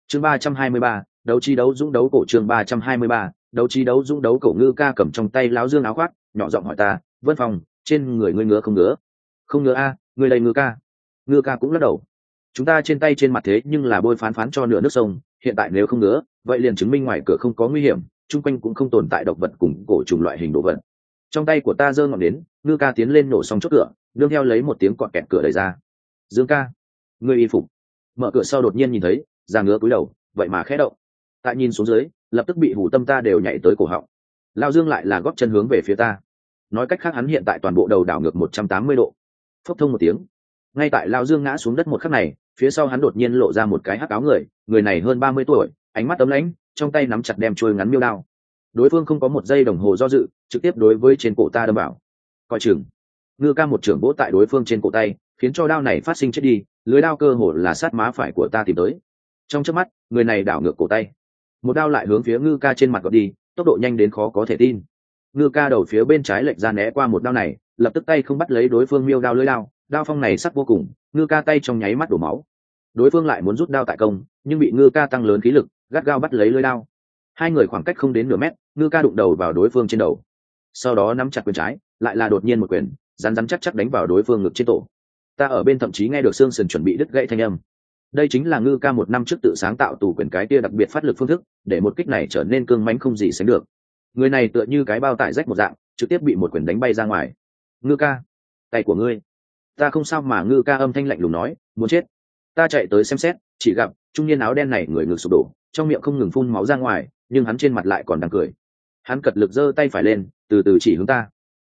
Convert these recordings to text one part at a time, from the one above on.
chương 323, đấu chi đấu dũng đấu cổ. Chương 323, đấu chi đấu dũng đấu cổ. Ngư ca cầm trong tay láo dương áo khoác, nhỏ giọng hỏi ta, Vân Phong, trên người ngươi ngứa không ngứa? Không ngứa a, ngươi đây ngư ca. Ngư ca cũng lắc đầu. Chúng ta trên tay trên mặt thế nhưng là bôi phán phán cho nửa nước sông, hiện tại nếu không ngứa, vậy liền chứng minh ngoài cửa không có nguy hiểm, chung quanh cũng không tồn tại độc vật cùng cổ trùng loại hình đồ vật. Trong tay của ta giơ ngọn đến, Ngư ca tiến lên nổ xong chốt cửa, đương theo lấy một tiếng cọt kẹt cửa đẩy ra. Dương ca, ngươi y phục. Mở cửa sau đột nhiên nhìn thấy, già ngứa cúi đầu, vậy mà khẽ động. Tại nhìn xuống dưới, lập tức bị hủ tâm ta đều nhảy tới cổ họng. Lao Dương lại là góp chân hướng về phía ta. Nói cách khác hắn hiện tại toàn bộ đầu đảo ngược 180 độ. Phốc thông một tiếng. Ngay tại Lao Dương ngã xuống đất một khắc này, phía sau hắn đột nhiên lộ ra một cái hắc áo người này hơn 30 tuổi, ánh mắt ấm lãnh, trong tay nắm chặt đem chuôi ngắn miêu đao. Đối phương không có một giây đồng hồ do dự, trực tiếp đối với trên cổ ta đâm vào. Coi chừng. Ngư ca một trưởng vỗ tại đối phương trên cổ tay, khiến cho đao này phát sinh chết đi, lưới đao cơ hồ là sát má phải của ta tìm tới. Trong chớp mắt, người này đảo ngược cổ tay, một đao lại hướng phía Ngư ca trên mặt gọt đi, tốc độ nhanh đến khó có thể tin. Ngư ca đầu phía bên trái lệch ra né qua một đao này, lập tức tay không bắt lấy đối phương miêu đao lưới đao, đao phong này sắc vô cùng, Ngư ca tay trong nháy mắt đổ máu. Đối phương lại muốn rút đao tại công, nhưng bị Ngư ca tăng lớn khí lực, gắt gao bắt lấy lưới đao. Hai người khoảng cách không đến nửa mét, Ngư ca đụng đầu vào đối phương trên đầu, sau đó nắm chặt quyền trái, lại là đột nhiên một quyền, rắn rắn chắc chắc đánh vào đối phương ngực trên tổ. Ta ở bên thậm chí nghe được xương sườn chuẩn bị đứt gãy thanh âm. Đây chính là Ngư ca một năm trước tự sáng tạo tù quyền cái kia đặc biệt phát lực phương thức, để một kích này trở nên cương mãnh không gì sánh được. Người này tựa như cái bao tải rách một dạng, trực tiếp bị một quyền đánh bay ra ngoài. Ngư ca, tay của ngươi. Ta không sao mà. Ngư ca âm thanh lạnh lùng nói, muốn chết. Ta chạy tới xem xét, chỉ gặp trung niên áo đen này người ngực sụp đổ, trong miệng không ngừng phun máu ra ngoài, nhưng hắn trên mặt lại còn đang cười. Hắn cật lực giơ tay phải lên, từ từ chỉ hướng ta.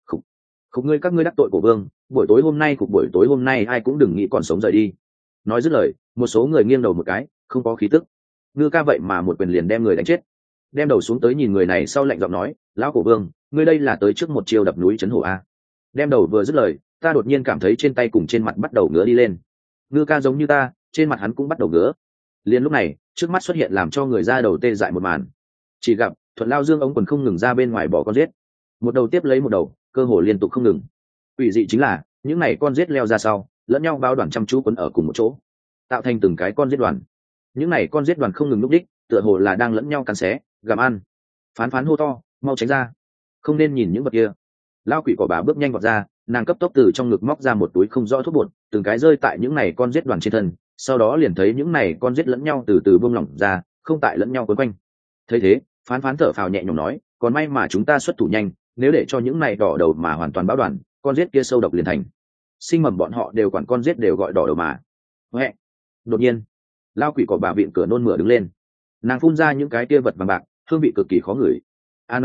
Khục ngươi, các ngươi đắc tội cổ vương, buổi tối hôm nay ai cũng đừng nghĩ còn sống rời đi. Nói dứt lời, một số người nghiêng đầu một cái, không có khí tức. Ngư ca vậy mà một quyền liền đem người đánh chết. Đem đầu xuống tới nhìn người này sau lạnh giọng nói, lão cổ vương, ngươi đây là tới trước một chiêu đập núi chấn hổ a. Đem đầu vừa dứt lời, ta đột nhiên cảm thấy trên tay cùng trên mặt bắt đầu ngứa đi lên. Ngư ca giống như ta, trên mặt hắn cũng bắt đầu ngứa. Liền lúc này, trước mắt xuất hiện làm cho người ra đầu tê dại một màn. Chỉ gặp Thuận Lao Dương ống quần không ngừng ra bên ngoài bỏ con giết, một đầu tiếp lấy một đầu, cơ hồ liên tục không ngừng. Quỷ dị chính là, những này con giết leo ra sau, lẫn nhau bao đoàn chăm chú quấn ở cùng một chỗ, tạo thành từng cái con giết đoàn. Những này con giết đoàn không ngừng lúc đích, tựa hồ là đang lẫn nhau cắn xé, gặm ăn. Phán phán hô to, mau tránh ra, không nên nhìn những vật kia. Lao quỷ cỏ bà bước nhanh vọt ra, nàng cấp tốc từ trong ngực móc ra một túi không rõ thuốc bột, từng cái rơi tại những này con giết đoàn trên thân, sau đó liền thấy những này con giết lẫn nhau từ từ buông lỏng ra, không tại lẫn nhau quấn quanh. Thấy thế, phán phán thở phào nhẹ nhõm nói, còn may mà chúng ta xuất thủ nhanh, nếu để cho những này đỏ đầu mà hoàn toàn báo đoàn, con giết kia sâu độc liền thành. Sinh mầm bọn họ đều quản con giết đều gọi đỏ đầu mà. Huệ. Đột nhiên, Lao quỷ cỏ bà viện cửa nôn mửa đứng lên, nàng phun ra những cái kia vật vàng bạc, hương vị cực kỳ khó ngửi. An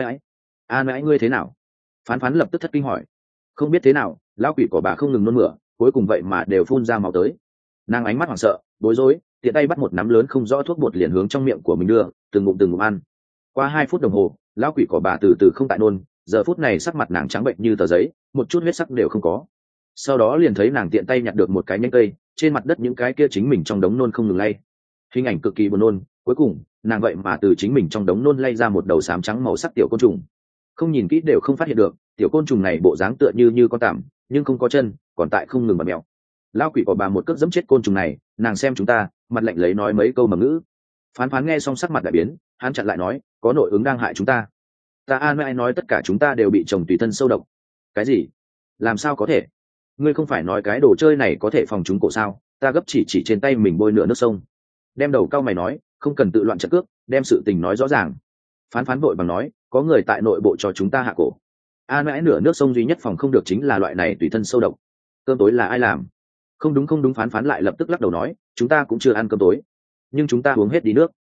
mãi ngươi thế nào? Phán phán lập tức thất kinh hỏi. Không biết thế nào, Lao quỷ cỏ bà không ngừng nôn mửa, cuối cùng vậy mà đều phun ra máu tới. Nàng ánh mắt hoảng sợ, bối rối, tiện tay bắt một nắm lớn không rõ thuốc bột liền hướng trong miệng của mình đưa, từng ngụm ăn. Qua 2 phút đồng hồ, Lão quỷ cỏ bà từ từ không tại nôn, giờ phút này sắc mặt nàng trắng bệnh như tờ giấy, một chút huyết sắc đều không có. Sau đó liền thấy nàng tiện tay nhặt được một cái nhánh cây, trên mặt đất những cái kia chính mình trong đống nôn không ngừng lay. Hình ảnh cực kỳ buồn nôn, cuối cùng, nàng vậy mà từ chính mình trong đống nôn lay ra một đầu xám trắng màu sắc tiểu côn trùng. Không nhìn kỹ đều không phát hiện được, tiểu côn trùng này bộ dáng tựa như con tằm, nhưng không có chân, còn tại không ngừng bật mèo. Lão quỷ cỏ bà một cước giẫm chết côn trùng này, nàng xem chúng ta, mặt lạnh lấy nói mấy câu mầm ngữ. Phán phán nghe xong sắc mặt đại biến, hắn chặn lại nói, có nội ứng đang hại chúng ta. Ta an ai nói tất cả chúng ta đều bị chồng tùy thân sâu độc. Cái gì? Làm sao có thể? Ngươi không phải nói cái đồ chơi này có thể phòng chúng cổ sao? Ta gấp chỉ trên tay mình bôi nửa nước sông. Đem đầu cao mày nói, không cần tự loạn trận cước, đem sự tình nói rõ ràng. Phán phán vội bằng nói, có người tại nội bộ cho chúng ta hạ cổ. An mãi nửa nước sông duy nhất phòng không được chính là loại này tùy thân sâu độc. Cơm tối là ai làm? Không đúng, phán phán lại lập tức lắc đầu nói, chúng ta cũng chưa ăn cơm tối, nhưng chúng ta uống hết đi nước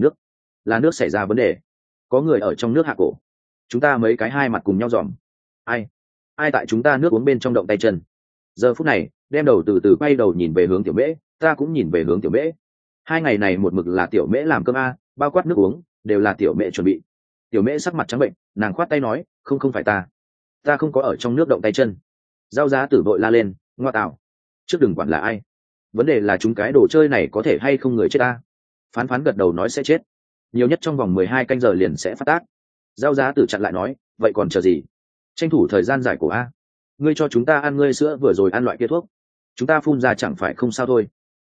là nước xảy ra vấn đề, có người ở trong nước hạ cổ, chúng ta mấy cái hai mặt cùng nhau dòm, ai tại chúng ta nước uống bên trong động tay chân. Giờ phút này đem đầu từ từ quay đầu nhìn về hướng tiểu mễ, ta cũng nhìn về hướng tiểu mễ. 2 ngày này một mực là tiểu mễ làm cơm a, bao quát nước uống đều là tiểu mễ chuẩn bị. Tiểu mễ sắc mặt trắng bệnh, nàng khoát tay nói, không phải ta không có ở trong nước động tay chân. Giao Giá Tử vội la lên, ngoa tạo, trước đừng quản là ai, vấn đề là chúng cái đồ chơi này có thể hay không người chết ta. Phán phán gật đầu nói sẽ chết, nhiều nhất trong vòng 12 canh giờ liền sẽ phát tác. Giao Giá Tử chặn lại nói, vậy còn chờ gì, tranh thủ thời gian giải cổ a. Ngươi cho chúng ta ăn ngươi sữa vừa rồi ăn loại kia thuốc, chúng ta phun ra chẳng phải không sao thôi.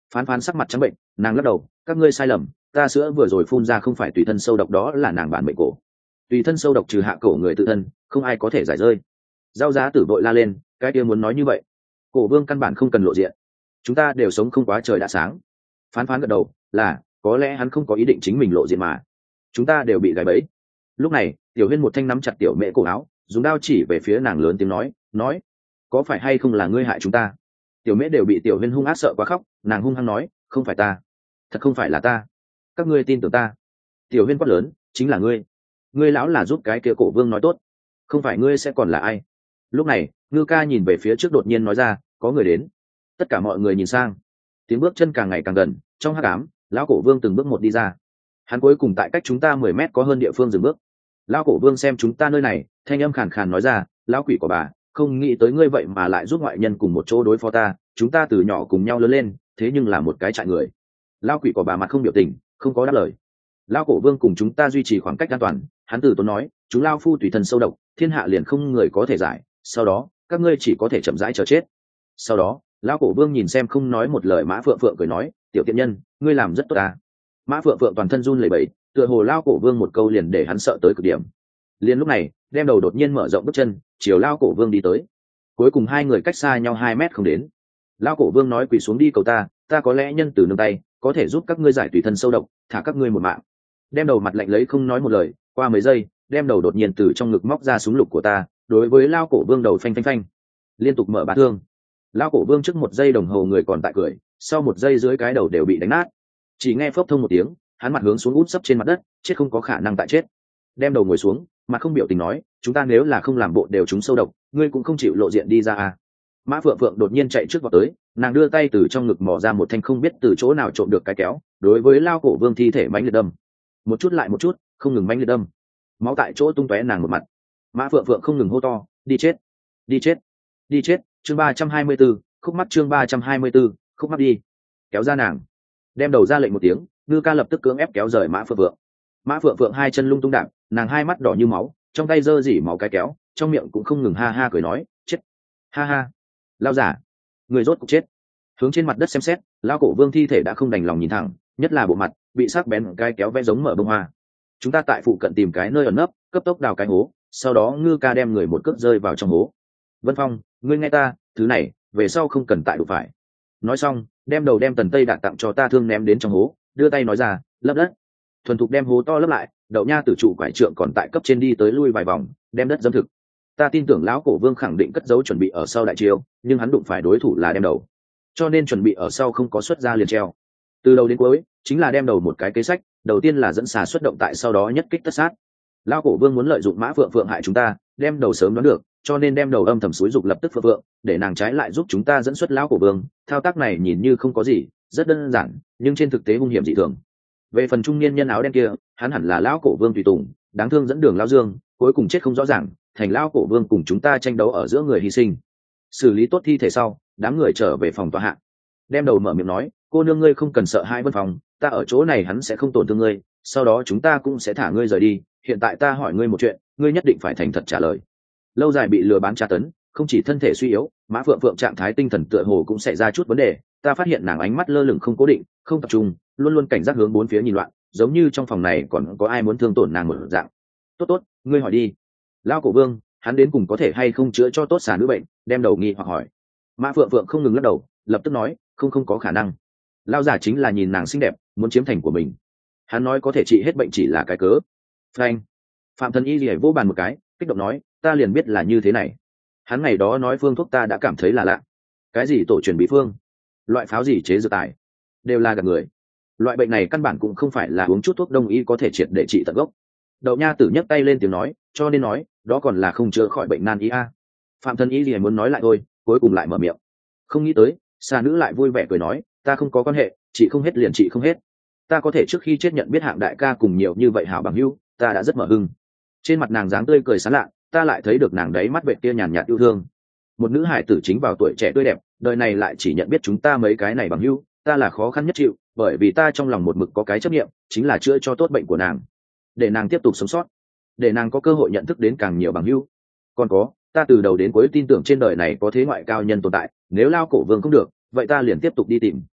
Phán phán sắc mặt trắng bệnh, nàng lắc đầu, các ngươi sai lầm, ta sữa vừa rồi phun ra không phải tùy thân sâu độc, đó là nàng bản mệnh cổ. Tùy thân sâu độc trừ hạ cổ người tự thân, không ai có thể giải rơi. Giao giá tử vội la lên, cái kia muốn nói như vậy, cổ vương căn bản không cần lộ diện, chúng ta đều sống không quá trời đã sáng. Phán phán gật đầu, là, có lẽ hắn không có ý định chính mình lộ diện mà chúng ta đều bị gài bẫy. Lúc này tiểu huyên một thanh nắm chặt tiểu mễ cổ áo, dùng đao chỉ về phía nàng lớn tiếng nói có phải hay không là ngươi hại chúng ta? Tiểu mễ đều bị tiểu huyên hung ác sợ quá khóc, nàng hung hăng nói, không phải ta, thật không phải là ta, các ngươi tin tưởng ta. Tiểu huyên quát lớn, chính là ngươi lão là giúp cái kia cổ vương nói tốt, không phải ngươi sẽ còn là ai? Lúc này ngư ca nhìn về phía trước đột nhiên nói ra, có người đến. Tất cả mọi người nhìn sang, tiếng bước chân càng ngày càng gần, trong hắc ám lão cổ vương từng bước một đi ra, hắn cuối cùng tại cách chúng ta 10 mét có hơn địa phương dừng bước. Lão cổ vương xem chúng ta nơi này, thanh âm khàn khàn nói ra, lão quỷ của bà, không nghĩ tới ngươi vậy mà lại giúp ngoại nhân cùng một chỗ đối phó ta, chúng ta từ nhỏ cùng nhau lớn lên, thế nhưng là một cái trại người. Lão quỷ của bà mặt không biểu tình, không có đáp lời. Lão cổ vương cùng chúng ta duy trì khoảng cách an toàn, hắn từ tốn nói, chúng lao phu tùy thân sâu độc, thiên hạ liền không người có thể giải, sau đó các ngươi chỉ có thể chậm rãi chờ chết. Sau đó lão cổ vương nhìn xem không nói một lời Mã Phượng Phượng, cười nói, tiểu tiện nhân, ngươi làm rất tốt ta. Mã Phượng Phượng toàn thân run lẩy bẩy, tựa hồ lao cổ vương một câu liền để hắn sợ tới cực điểm. Liền lúc này đem đầu đột nhiên mở rộng bước chân chiều lao cổ vương đi tới, cuối cùng hai người cách xa nhau 2 mét không đến. Lao cổ vương nói, quỳ xuống đi cầu ta có lẽ nhân từ nương tay có thể giúp các ngươi giải tùy thân sâu độc, thả các ngươi một mạng. Đem đầu mặt lạnh lấy không nói một lời, qua mấy giây đem đầu đột nhiên từ trong ngực móc ra súng lục của ta, đối với lao cổ vương đầu phanh phanh phanh liên tục mở 3 thương. Lao cổ vương trước 1 giây đồng hồ người còn tại cười, sau 1 giây dưới cái đầu đều bị đánh nát, chỉ nghe phốc thông một tiếng, hắn mặt hướng xuống út sấp trên mặt đất, chết không có khả năng tại chết. Đem đầu ngồi xuống, mặt không biểu tình nói, chúng ta nếu là không làm bộ đều trúng sâu độc, ngươi cũng không chịu lộ diện đi ra à? Mã Phượng Phượng đột nhiên chạy trước vào tới, nàng đưa tay từ trong ngực mò ra một thanh không biết từ chỗ nào trộm được cái kéo, đối với lao cổ vương thi thể mãnh liệt đâm, một chút lại một chút, không ngừng mãnh liệt đâm, máu tại chỗ tung tóe nàng một mặt. Mã Phượng Phượng không ngừng hô to, đi chết, đi chết, đi chết. Chương 324, khúc mắt. Chương 324, khúc mắt. Đi, kéo ra nàng. Đem đầu ra lệnh một tiếng, ngư ca lập tức cưỡng ép kéo rời Mã Phượng Phượng. Mã Phượng Phượng hai chân lung tung đạp, nàng hai mắt đỏ như máu, trong tay giơ dỉ máu cái kéo, trong miệng cũng không ngừng ha ha cười nói, chết, ha ha, lao giả, người rốt cục chết. Hướng trên mặt đất xem xét, lao cổ vương thi thể đã không đành lòng nhìn thẳng, nhất là bộ mặt bị sắc bén cái kéo vẽ giống mở bông hoa. Chúng ta tại phụ cận tìm cái nơi ẩn nấp, cấp tốc đào cái hố, sau đó ngư ca đem người một cước rơi vào trong hố. Vân Phong, ngươi nghe ta, thứ này về sau không cần tại đủ phải. Nói xong đem đầu đem tần tây đạn tặng cho ta thương ném đến trong hố, đưa tay nói ra, lấp đất. Thuần thục đem hố to lấp lại, đậu nha tử trụ quải trượng còn tại cấp trên đi tới lui vài vòng, đem đất dâm thực. Ta tin tưởng lão cổ vương khẳng định cất giấu chuẩn bị ở sau đại chiêu, nhưng hắn đụng phải đối thủ là đem đầu, cho nên chuẩn bị ở sau không có xuất ra liền treo. Từ đầu đến cuối chính là đem đầu một cái kế sách, đầu tiên là dẫn xà xuất động, tại sau đó nhất kích tất sát. Lão cổ vương muốn lợi dụng Mã Phượng Phượng hại chúng ta, đem đầu sớm đoán được, cho nên đem đầu âm thầm xúi dục lập tức Phượng Phượng, để nàng trái lại giúp chúng ta dẫn xuất lão cổ vương. Thao tác này nhìn như không có gì, rất đơn giản, nhưng trên thực tế hung hiểm dị thường. Về phần trung niên nhân áo đen kia, hắn hẳn là lão cổ vương tùy tùng, đáng thương dẫn đường lão Dương, cuối cùng chết không rõ ràng, thành lão cổ vương cùng chúng ta tranh đấu ở giữa người hy sinh. Xử lý tốt thi thể sau, đám người trở về phòng tòa hạ. Đem đầu mở miệng nói, cô nương ngươi không cần sợ hai Vân Phòng, ta ở chỗ này hắn sẽ không tổn thương ngươi, sau đó chúng ta cũng sẽ thả ngươi rời đi. Hiện tại ta hỏi ngươi một chuyện, ngươi nhất định phải thành thật trả lời. Lâu dài bị lừa bán tra tấn, không chỉ thân thể suy yếu, Mã Phượng Phượng trạng thái tinh thần tựa hồ cũng xảy ra chút vấn đề. Ta phát hiện nàng ánh mắt lơ lửng không cố định, không tập trung, luôn luôn cảnh giác hướng bốn phía nhìn loạn, giống như trong phòng này còn có ai muốn thương tổn nàng một dạng. Tốt, ngươi hỏi đi. Lão cổ vương, hắn đến cùng có thể hay không chữa cho tốt xà nữ bệnh? Đem đầu nghi hoặc hỏi. Mã Phượng Phượng không ngừng lắc đầu, lập tức nói, không có khả năng. Lão giả chính là nhìn nàng xinh đẹp, muốn chiếm thành của mình. Hắn nói có thể trị hết bệnh chỉ là cái cớ. Phanh. Phạm Thần Y lìa vô bàn một cái, kích động nói, ta liền biết là như thế này. Hắn ngày đó nói phương thuốc ta đã cảm thấy là lạ. Cái gì tổ truyền bí phương, loại pháo gì chế dược tài, đều là gạt người. Loại bệnh này căn bản cũng không phải là uống chút thuốc đông y có thể triệt để trị tận gốc. Đậu nha tử nhấc tay lên tiếng nói, cho nên nói đó còn là không chữa khỏi bệnh nan y a. Phạm Thần Y lìa muốn nói lại thôi, cuối cùng lại mở miệng. Không nghĩ tới xà nữ lại vui vẻ cười nói, ta không có quan hệ, chị không hết liền chị không hết. Ta có thể trước khi chết nhận biết Hạng đại ca cùng nhiều như vậy hảo bằng hữu, ta đã rất mở hưng. Trên mặt nàng dáng tươi cười sán lạ, ta lại thấy được nàng đáy mắt vệ kia nhàn nhạt yêu thương. Một nữ hải tử chính vào tuổi trẻ tươi đẹp, đời này lại chỉ nhận biết chúng ta mấy cái này bằng hữu, ta là khó khăn nhất chịu, bởi vì ta trong lòng một mực có cái chấp niệm, chính là chữa cho tốt bệnh của nàng, để nàng tiếp tục sống sót, để nàng có cơ hội nhận thức đến càng nhiều bằng hữu. Còn có, ta từ đầu đến cuối tin tưởng trên đời này có thế ngoại cao nhân tồn tại, nếu lao cổ vương không được, vậy ta liền tiếp tục đi tìm.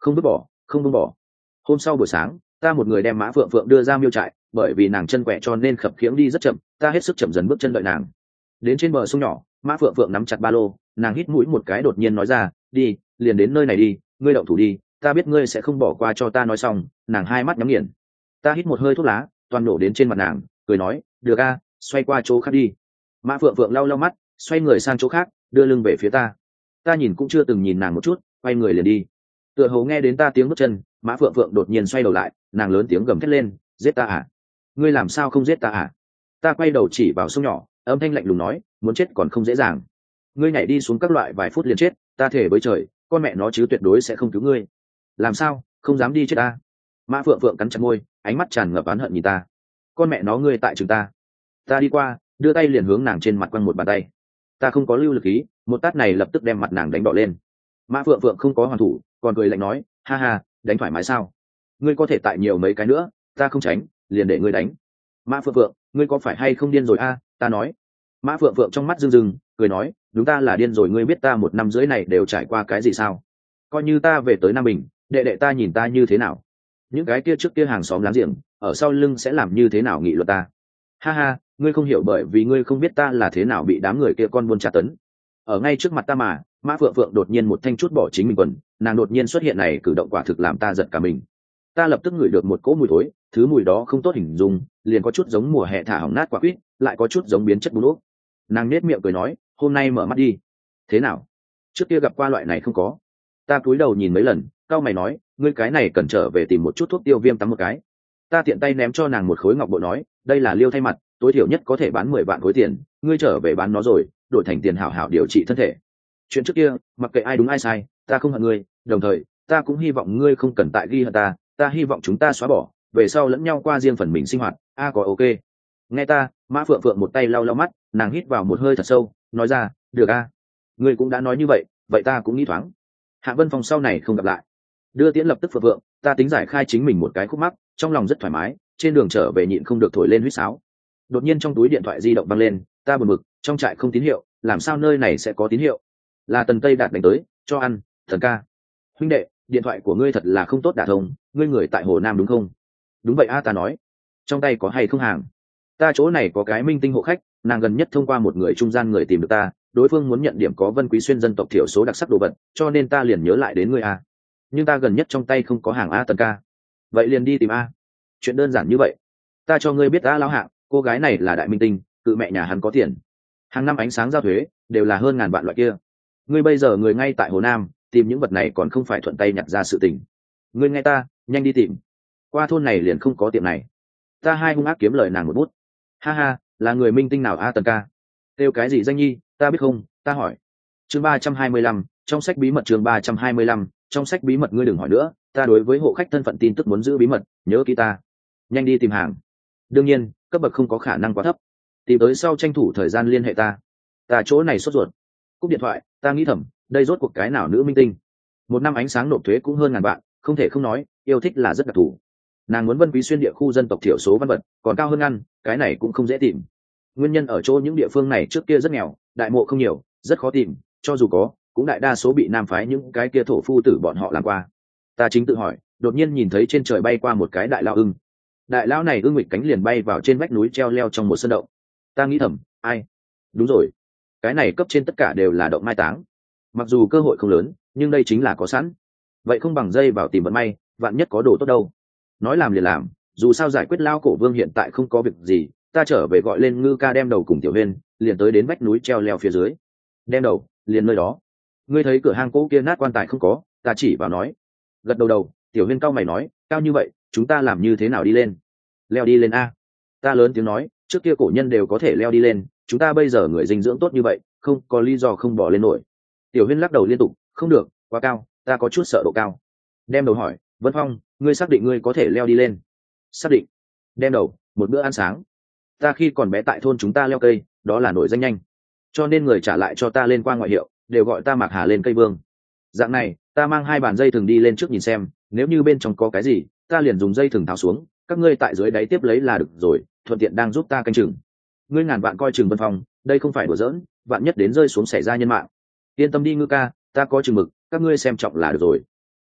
không vứt bỏ, không buông bỏ. Hôm sau buổi sáng, ta một người đem Mã Phượng Phượng đưa ra miêu trại, bởi vì nàng chân quẹ cho nên khập khiễng đi rất chậm, ta hết sức chậm dần bước chân đợi nàng. Đến trên bờ sông nhỏ, Mã Phượng Phượng nắm chặt ba lô, nàng hít mũi một cái đột nhiên nói ra, đi, liền đến nơi này đi, ngươi động thủ đi, ta biết ngươi sẽ không bỏ qua cho ta. Nói xong, nàng hai mắt nhắm nghiền. Ta hít một hơi thuốc lá, toàn nổ đến trên mặt nàng, cười nói, được a, xoay qua chỗ khác đi. Mã Phượng Phượng lau lau mắt, xoay người sang chỗ khác, đưa lưng về phía ta. Ta nhìn cũng chưa từng nhìn nàng một chút, quay người liền đi. Tựa hồ nghe đến ta tiếng bước chân, Mã Phượng Phượng đột nhiên xoay đầu lại, nàng lớn tiếng gầm thét lên, giết ta à? Ngươi làm sao không giết ta à? Ta quay đầu chỉ vào sông nhỏ, âm thanh lạnh lùng nói, muốn chết còn không dễ dàng. Ngươi nhảy đi xuống các loại vài phút liền chết, ta thề với trời, con mẹ nó chứ tuyệt đối sẽ không cứu ngươi. Làm sao, không dám đi chết ta? Mã Phượng Phượng cắn chặt môi, ánh mắt tràn ngập oán hận nhìn ta. Con mẹ nó ngươi tại trường ta. Ta đi qua, đưa tay liền hướng nàng trên mặt quăng một bàn tay. Ta không có lưu lực khí, một tát này lập tức đem mặt nàng đánh đỏ lên. Mã Phượng Phượng không có hoàn thủ, còn cười lạnh nói, ha ha, đánh thoải mái sao? Ngươi có thể tại nhiều mấy cái nữa, ta không tránh, liền để ngươi đánh. Mã Phượng Phượng, ngươi có phải hay không điên rồi a? Ta nói. Mã Phượng Phượng trong mắt rưng rưng, cười nói, đúng ta là điên rồi, ngươi biết ta một năm rưỡi này đều trải qua cái gì sao? Coi như ta về tới Nam Bình, đệ đệ ta nhìn ta như thế nào? Những cái kia trước kia hàng xóm láng giềng, ở sau lưng sẽ làm như thế nào nghị luận ta? Ha ha, ngươi không hiểu, bởi vì ngươi không biết ta là thế nào bị đám người kia con buôn tra tấn. Ở ngay trước mặt ta mà, Mã Phượng Phượng đột nhiên một thanh chút bỏ chính mình quần, nàng đột nhiên xuất hiện này cử động quả thực làm ta giật cả mình. Ta lập tức ngửi được một cỗ mùi thối, thứ mùi đó không tốt hình dung, liền có chút giống mùa hè thả hỏng nát quả quýt, lại có chút giống biến chất bún ốc. Nàng nết miệng cười nói, hôm nay mở mắt đi. Thế nào? Trước kia gặp qua loại này không có. Ta cúi đầu nhìn mấy lần, cau mày nói, ngươi cái này cần trở về tìm một chút thuốc tiêu viêm tắm một cái. Ta tiện tay ném cho nàng một khối ngọc bội nói, đây là liêu thay mặt, tối thiểu nhất có thể bán 10 vạn khối tiền, ngươi trở về bán nó rồi, đổi thành tiền hảo hảo điều trị thân thể. Chuyện trước kia, mặc kệ ai đúng ai sai, ta không hận ngươi, đồng thời, ta cũng hy vọng ngươi không cần tại ghi hận ta, ta hy vọng chúng ta xóa bỏ, về sau lẫn nhau qua riêng phần mình sinh hoạt, có ok. Nghe ta, Mã Phượng Phượng một tay lau lau mắt, nàng hít vào một hơi thật sâu, nói ra, được a, ngươi cũng đã nói như vậy, vậy ta cũng nghĩ thoáng. Hạ Vân Phong sau này không gặp lại. Đưa tiễn lập tức Phượng Phượng, ta tính giải khai chính mình một cái khúc mắc, trong lòng rất thoải mái, trên đường trở về nhịn không được thổi lên huýt sáo. Đột nhiên trong túi điện thoại di động vang lên, ta buồn bực, trong trại không tín hiệu, làm sao nơi này sẽ có tín hiệu? Là Tần Tây Đạt đánh tới, cho ăn, Thần ca. Huynh đệ, điện thoại của ngươi thật là không tốt đả thông, ngươi người tại Hồ Nam đúng không? Đúng vậy a, ta nói. Trong tay có hay không hàng? Ta chỗ này có cái minh tinh hộ khách, nàng gần nhất thông qua một người trung gian người tìm được ta, đối phương muốn nhận điểm có Vân Quý Xuyên dân tộc thiểu số đặc sắc đồ vật, cho nên ta liền nhớ lại đến ngươi a. Nhưng ta gần nhất trong tay không có hàng a Tần ca. Vậy liền đi tìm a. Chuyện đơn giản như vậy. Ta cho ngươi biết a lão hạng, cô gái này là đại minh tinh, cự mẹ nhà hắn có tiền. Hàng năm ánh sáng giao thuế đều là hơn ngàn vạn loại kia. Ngươi bây giờ người ngay tại Hồ Nam, tìm những vật này còn không phải thuận tay nhặt ra sự tình. Ngươi nghe ta, nhanh đi tìm. Qua thôn này liền không có tiệm này. Ta hai hung ác kiếm lời nàng một bút. Ha ha, là người minh tinh nào a Tần ca? Kêu cái gì danh nhi, ta biết không? Ta hỏi. Chương 325, trong sách bí mật. Chương 325, trong sách bí mật. Ngươi đừng hỏi nữa, ta đối với hộ khách thân phận tin tức muốn giữ bí mật, nhớ kỹ ta. Nhanh đi tìm hàng. Đương nhiên, cấp bậc không có khả năng quá thấp. Tìm tới sau tranh thủ thời gian liên hệ ta. Ta chỗ này sốt ruột. Cúp điện thoại, ta nghĩ thầm, đây rốt cuộc cái nào nữ minh tinh? Một năm ánh sáng nộp thuế cũng hơn ngàn vạn, không thể không nói, yêu thích là rất đặc thù. Nàng muốn Vân Quý Xuyên địa khu dân tộc thiểu số văn vật, còn cao hơn ăn, cái này cũng không dễ tìm. Nguyên nhân ở chỗ những địa phương này trước kia rất nghèo, đại mộ không nhiều, rất khó tìm, cho dù có, cũng đại đa số bị nam phái những cái kia thổ phu tử bọn họ làm qua. Ta chính tự hỏi, đột nhiên nhìn thấy trên trời bay qua một cái đại lao ưng. Đại lão này ưng nghịch cánh liền bay vào trên vách núi treo leo trong một sân động. Ta nghĩ thầm, ai? Đúng rồi, cái này cấp trên tất cả đều là động mai táng. Mặc dù cơ hội không lớn, nhưng đây chính là có sẵn. Vậy không bằng dây vào tìm vận may, vạn nhất có đồ tốt đâu. Nói làm liền làm, dù sao giải quyết lao cổ vương hiện tại không có việc gì, ta trở về gọi lên Ngư ca đem đầu cùng Tiểu Huyên, liền tới đến vách núi treo leo phía dưới. Đem đầu, liền nơi đó. Ngươi thấy cửa hang cỗ kia nát quan tài không có? Ta chỉ vào nói. Gật đầu, Tiểu Huyên cau mày nói, cao như vậy, chúng ta làm như thế nào đi lên? Leo đi lên a. Ta lớn tiếng nói, trước kia cổ nhân đều có thể leo đi lên, chúng ta bây giờ người dinh dưỡng tốt như vậy, không có lý do không bỏ lên nổi. Tiểu Huyên lắc đầu liên tục, không được, quá cao, ta có chút sợ độ cao. Đem đầu hỏi, Vân Phong, ngươi xác định ngươi có thể leo đi lên? Xác định. Đem đầu, một bữa ăn sáng. Ta khi còn bé tại thôn chúng ta leo cây, đó là nổi danh nhanh, cho nên người trả lại cho ta lên qua ngoại hiệu, đều gọi ta Mạc Hà lên cây vương. Dạng này, ta mang 2 bàn dây thừng đi lên trước nhìn xem, nếu như bên trong có cái gì, ta liền dùng dây thừng tháo xuống, các ngươi tại dưới đáy tiếp lấy là được rồi, thuận tiện đang giúp ta canh chừng. Ngươi ngàn vạn coi chừng Vân Phong, đây không phải đùa giỡn, vạn nhất đến rơi xuống xảy ra nhân mạng. Yên tâm đi Ngư ca, ta có chừng mực, các ngươi xem trọng là được rồi.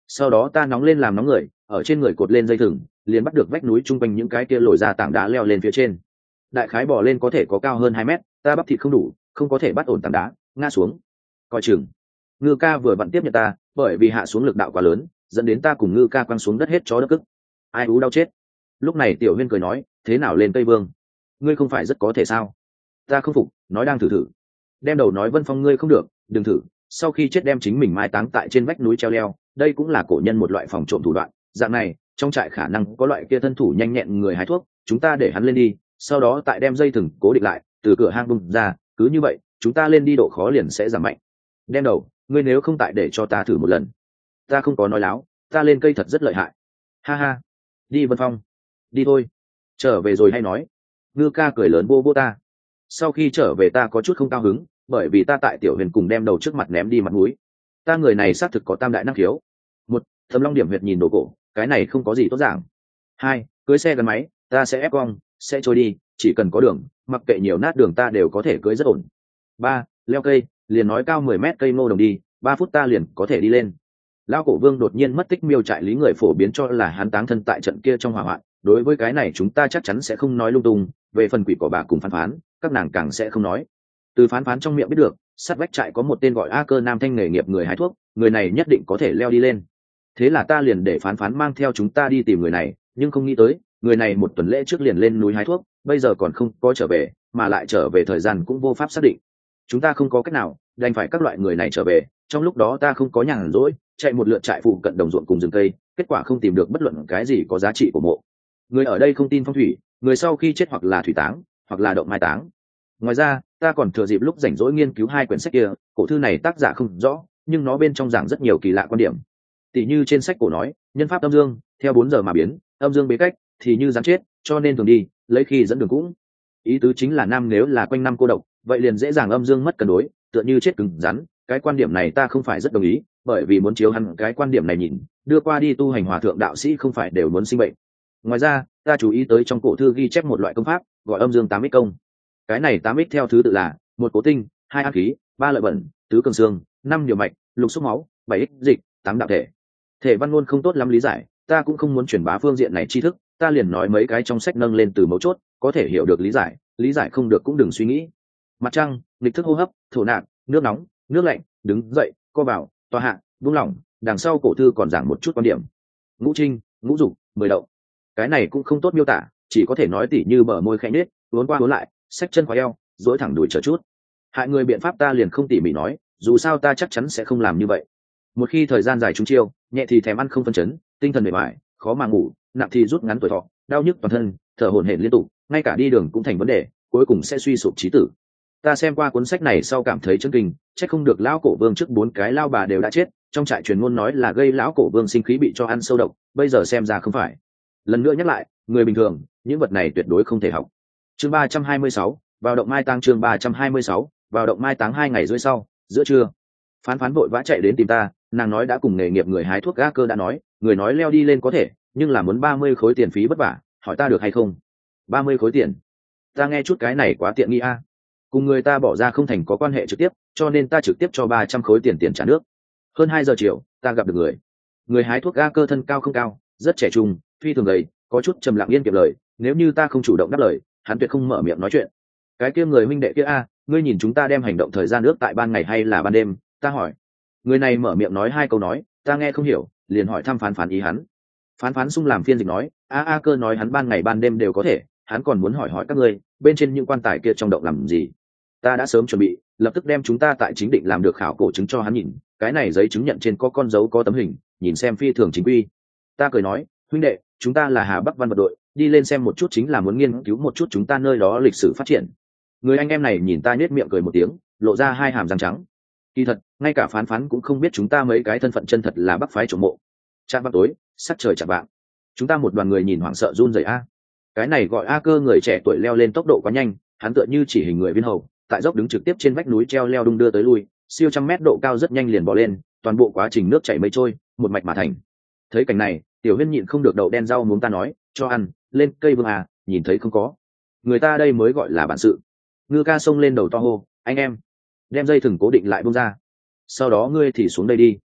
sau đó ta nóng lên làm nóng người, ở trên người cột lên dây thừng, liền bắt được vách núi chung quanh những cái kia lồi ra tảng đá leo lên phía trên. Đại khái bò lên có thể có cao hơn 2 mét, ta bắp thịt không đủ, không có thể bắt ổn tảng đá, ngã xuống. Coi chừng. Ngư ca vừa vặn tiếp nhận ta, bởi vì hạ xuống lực đạo quá lớn, dẫn đến ta cùng Ngư ca quăng xuống đất hết chó đất cức. Ai ú đau chết. Lúc này Tiểu Huyên cười nói, thế nào lên Tây Vương? Ngươi không phải rất có thể sao? Ta không phục, nói đang thử thử. Đem đầu nói Vân Phong ngươi không được, đừng thử. Sau khi chết đem chính mình mai táng tại trên vách núi treo leo, đây cũng là cổ nhân một loại phòng trộm thủ đoạn. Dạng này, trong trại khả năng có loại kia thân thủ nhanh nhẹn người hái thuốc, chúng ta để hắn lên đi, sau đó tại đem dây thừng cố định lại, từ cửa hang bung ra, cứ như vậy, chúng ta lên đi độ khó liền sẽ giảm mạnh. Đem đầu, ngươi nếu không tại để cho ta thử một lần. Ta không có nói láo, ta lên cây thật rất lợi hại. Ha ha. Đi Vân Phong. Đi thôi. Trở về rồi hay nói. Ngư ca cười lớn vô vô ta. Sau khi trở về ta có chút không cao hứng, bởi vì ta tại Tiểu Huyền cùng đem đầu trước mặt ném đi mặt mũi. Ta người này xác thực có tam đại năng khiếu. Một, Thâm Long điểm huyệt nhìn đồ cổ, cái này không có gì tốt giảng. Hai, cưới xe gắn máy, ta sẽ ép cong, sẽ trôi đi, chỉ cần có đường, mặc kệ nhiều nát đường ta đều có thể cưới rất ổn. Ba, leo cây, liền nói cao 10 mét cây ngô đồng đi, 3 phút ta liền có thể đi lên. Lão Cổ Vương đột nhiên mất tích miêu trại lý người phổ biến cho là hắn táng thân tại trận kia trong hỏa hoạn, đối với cái này chúng ta chắc chắn sẽ không nói lung tung, về phần quỷ cỏ bà cùng phán phán, các nàng càng sẽ không nói. Từ phán phán trong miệng biết được, sát vách trại có một tên gọi A Cơ nam thanh nghề nghiệp người hái thuốc, người này nhất định có thể leo đi lên. Thế là ta liền để phán phán mang theo chúng ta đi tìm người này, nhưng không nghĩ tới, người này một tuần lễ trước liền lên núi hái thuốc, bây giờ còn không có trở về, mà lại trở về thời gian cũng vô pháp xác định. Chúng ta không có cách nào, đành phải các loại người này trở về, trong lúc đó ta không có nhàn rỗi, chạy một lượt trại phụ cận đồng ruộng cùng rừng cây, kết quả không tìm được bất luận cái gì có giá trị của mộ. Người ở đây không tin phong thủy, người sau khi chết hoặc là thủy táng, hoặc là động mai táng. Ngoài ra, ta còn thừa dịp lúc rảnh rỗi nghiên cứu 2 quyển sách kia, cổ thư này tác giả không rõ, nhưng nó bên trong giảng rất nhiều kỳ lạ quan điểm. Tỷ như trên sách cổ nói, nhân pháp âm dương, theo 4 giờ mà biến, âm dương bế cách, thì như rắn chết, cho nên thường đi, lấy khi dẫn đường cũng. Ý tứ chính là nam nếu là quanh năm cô độc, vậy liền dễ dàng âm dương mất cân đối, tựa như chết cứng rắn. Cái quan điểm này ta không phải rất đồng ý, bởi vì muốn chiếu hẳn cái quan điểm này nhìn, đưa qua đi tu hành hòa thượng đạo sĩ không phải đều muốn sinh bệnh. Ngoài ra, ta chú ý tới trong cổ thư ghi chép một loại công pháp, gọi âm dương 8x công. Cái này 8x theo thứ tự là: 1 cố tinh, 2 ác khí, 3 lợi bẩn, 4 cường xương, 5 điều mạch, 6 xúc máu, 7 dịch, 8 đạo thể. Thể văn ngôn không tốt lắm lý giải, ta cũng không muốn truyền bá phương diện này tri thức, ta liền nói mấy cái trong sách nâng lên từ mấu chốt, có thể hiểu được lý giải không được cũng đừng suy nghĩ. Mặt trăng, nghịch thức hô hấp, thổ nạp, nước nóng, nước lạnh, đứng dậy, co vào, tòa hạ, buông lỏng, đằng sau cổ thư còn giảng một chút quan điểm. Ngũ trinh, ngũ dục, 10 đậu. Cái này cũng không tốt miêu tả, chỉ có thể nói tỉ như bờ môi khẽ nết, uốn qua uốn lại, xách chân khóa eo, duỗi thẳng đùi chờ chút. Hại người biện pháp ta liền không tỉ mỉ nói, dù sao ta chắc chắn sẽ không làm như vậy. Một khi thời gian dài trúng chiêu, nhẹ thì thèm ăn không phân chấn, tinh thần mệt mỏi, khó mà ngủ, nặng thì rút ngắn tuổi thọ, đau nhức toàn thân, thở hổn hển liên tục, ngay cả đi đường cũng thành vấn đề, cuối cùng sẽ suy sụp trí tử. Ta xem qua cuốn sách này sau cảm thấy chấn kinh, chắc không được lão cổ vương trước 4 cái lao bà đều đã chết, trong trại truyền ngôn nói là gây lão cổ vương sinh khí bị cho ăn sâu độc, bây giờ xem ra không phải. Lần nữa nhắc lại, người bình thường, những vật này tuyệt đối không thể học. Chương 326, vào động mai táng. Chương 326, vào động mai táng. 2 ngày rưỡi sau, giữa trưa, phán phán vội vã chạy đến tìm ta, nàng nói đã cùng nghề nghiệp người hái thuốc A Cơ đã nói, người nói leo đi lên có thể, nhưng là muốn 30 khối tiền phí vất vả, hỏi ta được hay không. 30 khối tiền? Ta nghe chút cái này quá tiện nghi a. Cùng người ta bỏ ra không thành có quan hệ trực tiếp, cho nên ta trực tiếp cho 300 khối tiền trả nước. Hơn 2 giờ chiều, ta gặp được người hái thuốc A Cơ thân cao không cao, rất trẻ trung, phi thường gầy, có chút trầm lặng yên kiệm lời, nếu như ta không chủ động đáp lời, hắn tuyệt không mở miệng nói chuyện. Cái kia người huynh đệ kia a, ngươi nhìn chúng ta đem hành động thời gian ước tại ban ngày hay là ban đêm? Ta hỏi. Người này mở miệng nói 2 câu nói, ta nghe không hiểu, liền hỏi thăm phán phán ý hắn. Phán phán sung làm phiên dịch nói, A Cơ nói hắn ban ngày ban đêm đều có thể, hắn còn muốn hỏi các ngươi bên trên những quan tài kia trong động làm gì. Ta đã sớm chuẩn bị, lập tức đem chúng ta tại chính định làm được khảo cổ chứng cho hắn nhìn, cái này giấy chứng nhận trên có con dấu có tấm hình, nhìn xem phi thường chính quy. Ta cười nói, huynh đệ, chúng ta là Hà Bắc Văn vật đội, đi lên xem một chút chính là muốn nghiên cứu một chút chúng ta nơi đó lịch sử phát triển. Người anh em này nhìn ta nhếch miệng cười một tiếng, lộ ra 2 hàm răng trắng. Kỳ thật, ngay cả phán phán cũng không biết chúng ta mấy cái thân phận chân thật là Bắc phái trộm mộ. Trạm vào tối, sắc trời chạng vạng, chúng ta một đoàn người nhìn hoảng sợ run rẩy a. Cái này gọi A Cơ người trẻ tuổi leo lên tốc độ quá nhanh, hắn tựa như chỉ hình người viên hầu, tại dốc đứng trực tiếp trên vách núi treo leo đung đưa tới lui, siêu trăm mét độ cao rất nhanh liền bò lên, toàn bộ quá trình nước chảy mây trôi, một mạch mà thành. Thấy cảnh này, Tiểu Huyên nhịn không được đậu đen rau muống ta nói, cho ăn, lên cây vương à, nhìn thấy không có. Người ta đây mới gọi là bản sự. Ngư ca xông lên đầu to hô, anh em, đem dây thừng cố định lại buông ra. Sau đó ngươi thì xuống đây đi.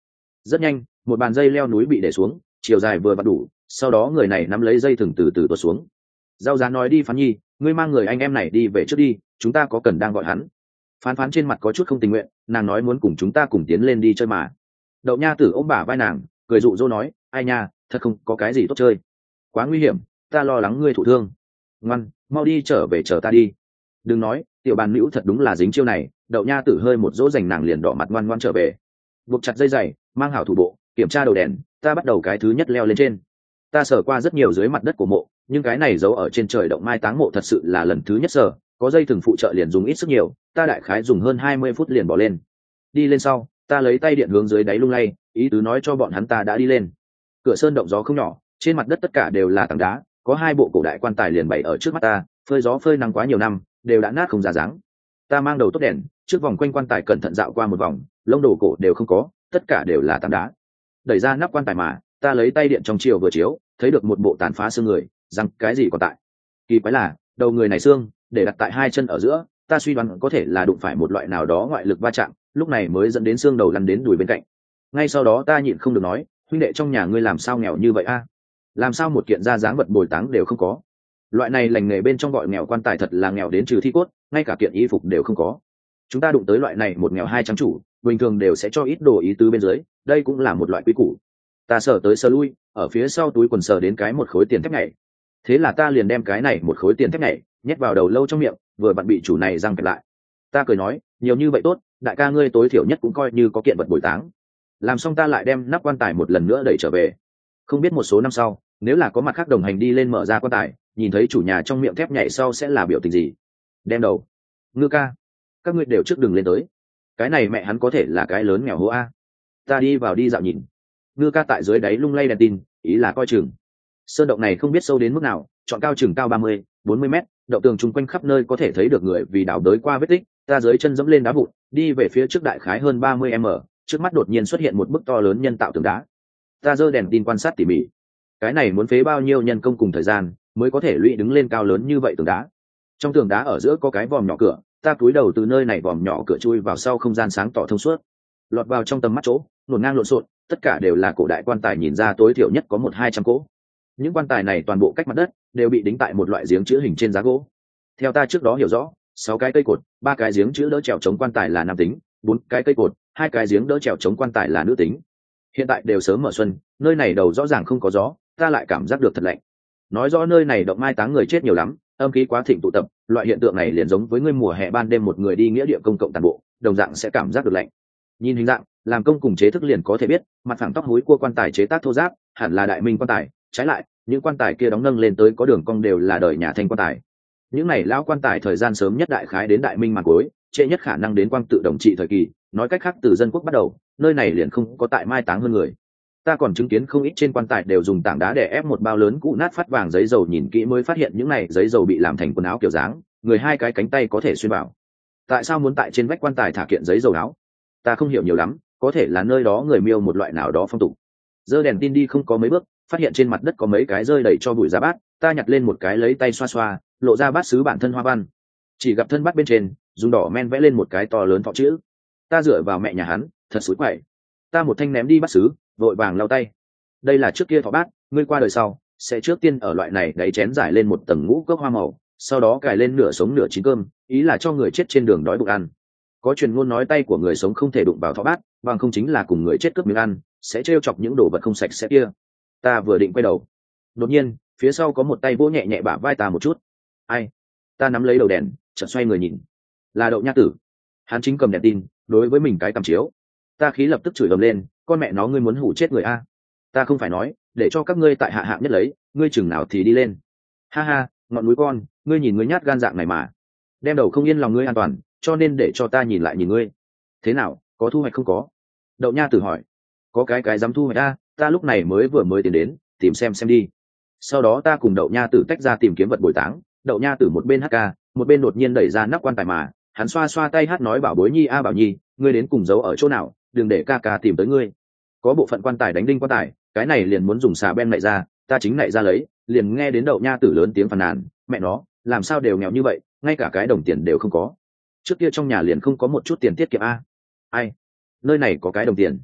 Rất nhanh một bàn dây leo núi bị để xuống, chiều dài vừa vặn đủ, sau đó người này nắm lấy dây thừng từ từ tuột xuống. Giao giá nói đi Phán Nhi, ngươi mang người anh em này đi về trước đi, chúng ta có cần đang gọi hắn. Phán Phán trên mặt có chút không tình nguyện, nàng nói muốn cùng chúng ta cùng tiến lên đi chơi mà. Đậu Nha Tử ôm bả vai nàng, cười dụ dỗ nói, ai nha, thật không có cái gì tốt chơi, quá nguy hiểm, ta lo lắng ngươi thụ thương. Ngoan, mau đi trở về chờ ta đi. Đừng nói, tiểu bàn nữ thật đúng là dính chiêu này. Đậu Nha Tử hơi một dỗ dành nàng liền đỏ mặt ngoan ngoan trở về. Buộc chặt dây giày, mang hảo thủ bộ, kiểm tra đầu đèn, ta bắt đầu cái thứ nhất leo lên trên. Ta sờ qua rất nhiều dưới mặt đất của mộ, nhưng cái này giấu ở trên trời động mai táng mộ thật sự là lần thứ nhất sờ, có dây thừng phụ trợ liền dùng ít sức nhiều, ta đại khái dùng hơn 20 phút liền bỏ lên. Đi lên sau, ta lấy tay điện hướng dưới đáy lung lay, ý tứ nói cho bọn hắn ta đã đi lên. Cửa sơn động gió không nhỏ, trên mặt đất tất cả đều là tảng đá, có hai bộ cổ đại quan tài liền bày ở trước mắt ta, phơi gió phơi nắng quá nhiều năm, đều đã nát không ra dáng. Ta mang đầu tốt đèn, trước vòng quanh quan tài cẩn thận dạo qua một vòng, lông đồ cổ đều không có, tất cả đều là tảng đá. Đẩy ra nắp quan tài mà, ta lấy tay điện trong chiều vừa chiếu, thấy được một bộ tàn phá xương người, rằng cái gì còn tại. Kỳ quái là, đầu người này xương để đặt tại hai chân ở giữa, ta suy đoán có thể là đụng phải một loại nào đó ngoại lực va chạm, lúc này mới dẫn đến xương đầu lăn đến đùi bên cạnh. Ngay sau đó ta nhịn không được nói, huynh đệ trong nhà ngươi làm sao nghèo như vậy a? Làm sao một kiện ra dáng vật bồi táng đều không có? Loại này lành nghề bên trong gọi nghèo quan tài thật là nghèo đến trừ thi cốt, ngay cả kiện y phục đều không có. Chúng ta đụng tới loại này một nghèo hai trắng chủ, bình thường đều sẽ cho ít đồ ý tứ bên dưới, đây cũng là một loại quý củ. Ta sờ tới sờ lui, ở phía sau túi quần sờ đến cái một khối tiền thép nhảy. Thế là ta liền đem cái này một khối tiền thép nhảy nhét vào đầu lâu trong miệng, vừa vặn bị chủ này răng kẹp lại. Ta cười nói, nhiều như vậy tốt, đại ca ngươi tối thiểu nhất cũng coi như có kiện vật bồi táng. Làm xong ta lại đem nắp quan tài một lần nữa đẩy trở về. Không biết một số năm sau, nếu là có mặt khác đồng hành đi lên mở ra quan tài, nhìn thấy chủ nhà trong miệng thép nhảy sau sẽ là biểu tình gì? Đem đầu. Ngư ca, các ngươi đều trước đường lên tới. Cái này mẹ hắn có thể là cái lớn nghèo hố a. Ta đi vào đi dạo nhìn. Ngư ca tại dưới đáy lung lay đèn tin, ý là coi chừng. Sơn động này không biết sâu đến mức nào, chọn cao chừng cao 30-40 mét, động tường chung quanh khắp nơi có thể thấy được người vì đào đới qua vết tích. Ta dưới chân dẫm lên đá vụn, đi về phía trước đại khái hơn 30 m, trước mắt đột nhiên xuất hiện một bức to lớn nhân tạo tường đá. Ta giơ đèn tin quan sát tỉ mỉ. Cái này muốn phế bao nhiêu nhân công cùng thời gian mới có thể lũy đứng lên cao lớn như vậy tường đá. Trong tường đá ở giữa có cái vòm nhỏ cửa, ta cúi đầu từ nơi này vòm nhỏ cửa chui vào sau không gian sáng tỏ thông suốt, lọt vào trong tầm mắt chỗ nổn ngang lộn xộn, tất cả đều là cổ đại quan tài, nhìn ra tối thiểu nhất có 100-200 cỗ. Những quan tài này toàn bộ cách mặt đất, đều bị đính tại một loại giếng chữ hình trên giá gỗ. Theo ta trước đó hiểu rõ, 6 cái cây cột, 3 cái giếng chữ đỡ trèo chống quan tài là nam tính, 4 cái cây cột, 2 cái giếng đỡ trèo chống quan tài là nữ tính. Hiện tại đều sớm mở xuân, nơi này đầu rõ ràng không có gió, ta lại cảm giác được thật lạnh. Nói rõ nơi này động mai táng người chết nhiều lắm, âm khí quá thịnh tụ tập, loại hiện tượng này liền giống với ngươi mùa hè ban đêm một người đi nghĩa địa công cộng tàn bộ, đồng dạng sẽ cảm giác được lạnh. Nhìn hình dạng, làm công cùng chế thức liền có thể biết, mặt phẳng tóc húi cua quan tài chế tác thô ráp, hẳn là đại minh quan tài. Trái lại, những quan tài kia đóng nâng lên tới có đường cong đều là đời nhà Thanh quan tài. Những này lão quan tài thời gian sớm nhất đại khái đến đại minh màn cuối, trễ nhất khả năng đến quang tự đồng trị thời kỳ. Nói cách khác, từ dân quốc bắt đầu, nơi này liền không có tại mai táng hơn người. Ta còn chứng kiến không ít trên quan tài đều dùng tảng đá để ép một bao lớn cũ nát phát vàng giấy dầu, nhìn kỹ mới phát hiện những này giấy dầu bị làm thành quần áo kiểu dáng, người hai cái cánh tay có thể xuyên vào. Tại sao muốn tại trên vách quan tài thả kiện giấy dầu áo? Ta không hiểu nhiều lắm, có thể là nơi đó người miêu một loại nào đó phong tục. Giơ đèn tin đi không có mấy bước, phát hiện trên mặt đất có mấy cái rơi đầy cho bụi giá bát, ta nhặt lên một cái lấy tay xoa xoa, lộ ra bát sứ bản thân hoa văn. Chỉ gặp thân bát bên trên dùng đỏ men vẽ lên một cái to lớn thọ chữ. Ta dựa vào mẹ nhà hắn, thật xúi quậy. Ta một thanh ném đi bát sứ, vội vàng lau tay. Đây là trước kia thọ bát, ngươi qua đời sau sẽ trước tiên ở loại này đáy chén giải lên một tầng ngũ cốc hoa màu, sau đó cài lên nửa sống nửa chín cơm, ý là cho người chết trên đường đói bụng ăn. Có truyền ngôn nói tay của người sống không thể đụng vào thọ bát, bằng không chính là cùng người chết cướp miếng ăn, sẽ trêu chọc những đồ vật không sạch sẽ kia. Ta vừa định quay đầu, đột nhiên phía sau có một tay vỗ nhẹ nhẹ bả vai ta một chút. Ai? Ta nắm lấy đầu đèn, chợt xoay người nhìn, là Đậu Nha Tử. Hắn chính cầm đèn tin đối với mình cái cằm chiếu. Ta khí lập tức chửi ầm lên, con mẹ nó, ngươi muốn hủ chết người a? Ta không phải nói để cho các ngươi tại hạ hạng nhất lấy, ngươi chừng nào thì đi lên. Ha ha, ngọn núi con, ngươi nhìn ngươi nhát gan dạng này mà, đem đầu không yên lòng ngươi an toàn, cho nên để cho ta nhìn lại nhìn ngươi. Thế nào, có thu hoạch không có? Đậu Nha Tử hỏi. Có cái dám thu hoạch a? Ta lúc này vừa tiến đến tìm xem đi. Sau đó ta cùng Đậu Nha Tử tách ra tìm kiếm vật bồi táng. Đậu Nha Tử một bên hát ca, một bên đột nhiên đẩy ra nắp quan tài mà, hắn xoa xoa tay hát nói, bảo bối nhi a, bảo nhi, ngươi đến cùng giấu ở chỗ nào, đừng để ca ca tìm tới ngươi. Có bộ phận quan tài đánh đinh quan tài, cái này liền muốn dùng xà beng nạy ra, ta chính nạy ra lấy, liền nghe đến Đậu Nha Tử lớn tiếng phàn nàn, mẹ nó, làm sao đều nghèo như vậy, ngay cả cái đồng tiền đều không có. Trước kia trong nhà liền không có một chút tiền tiết kiệm a. Ai? Nơi này có cái đồng tiền.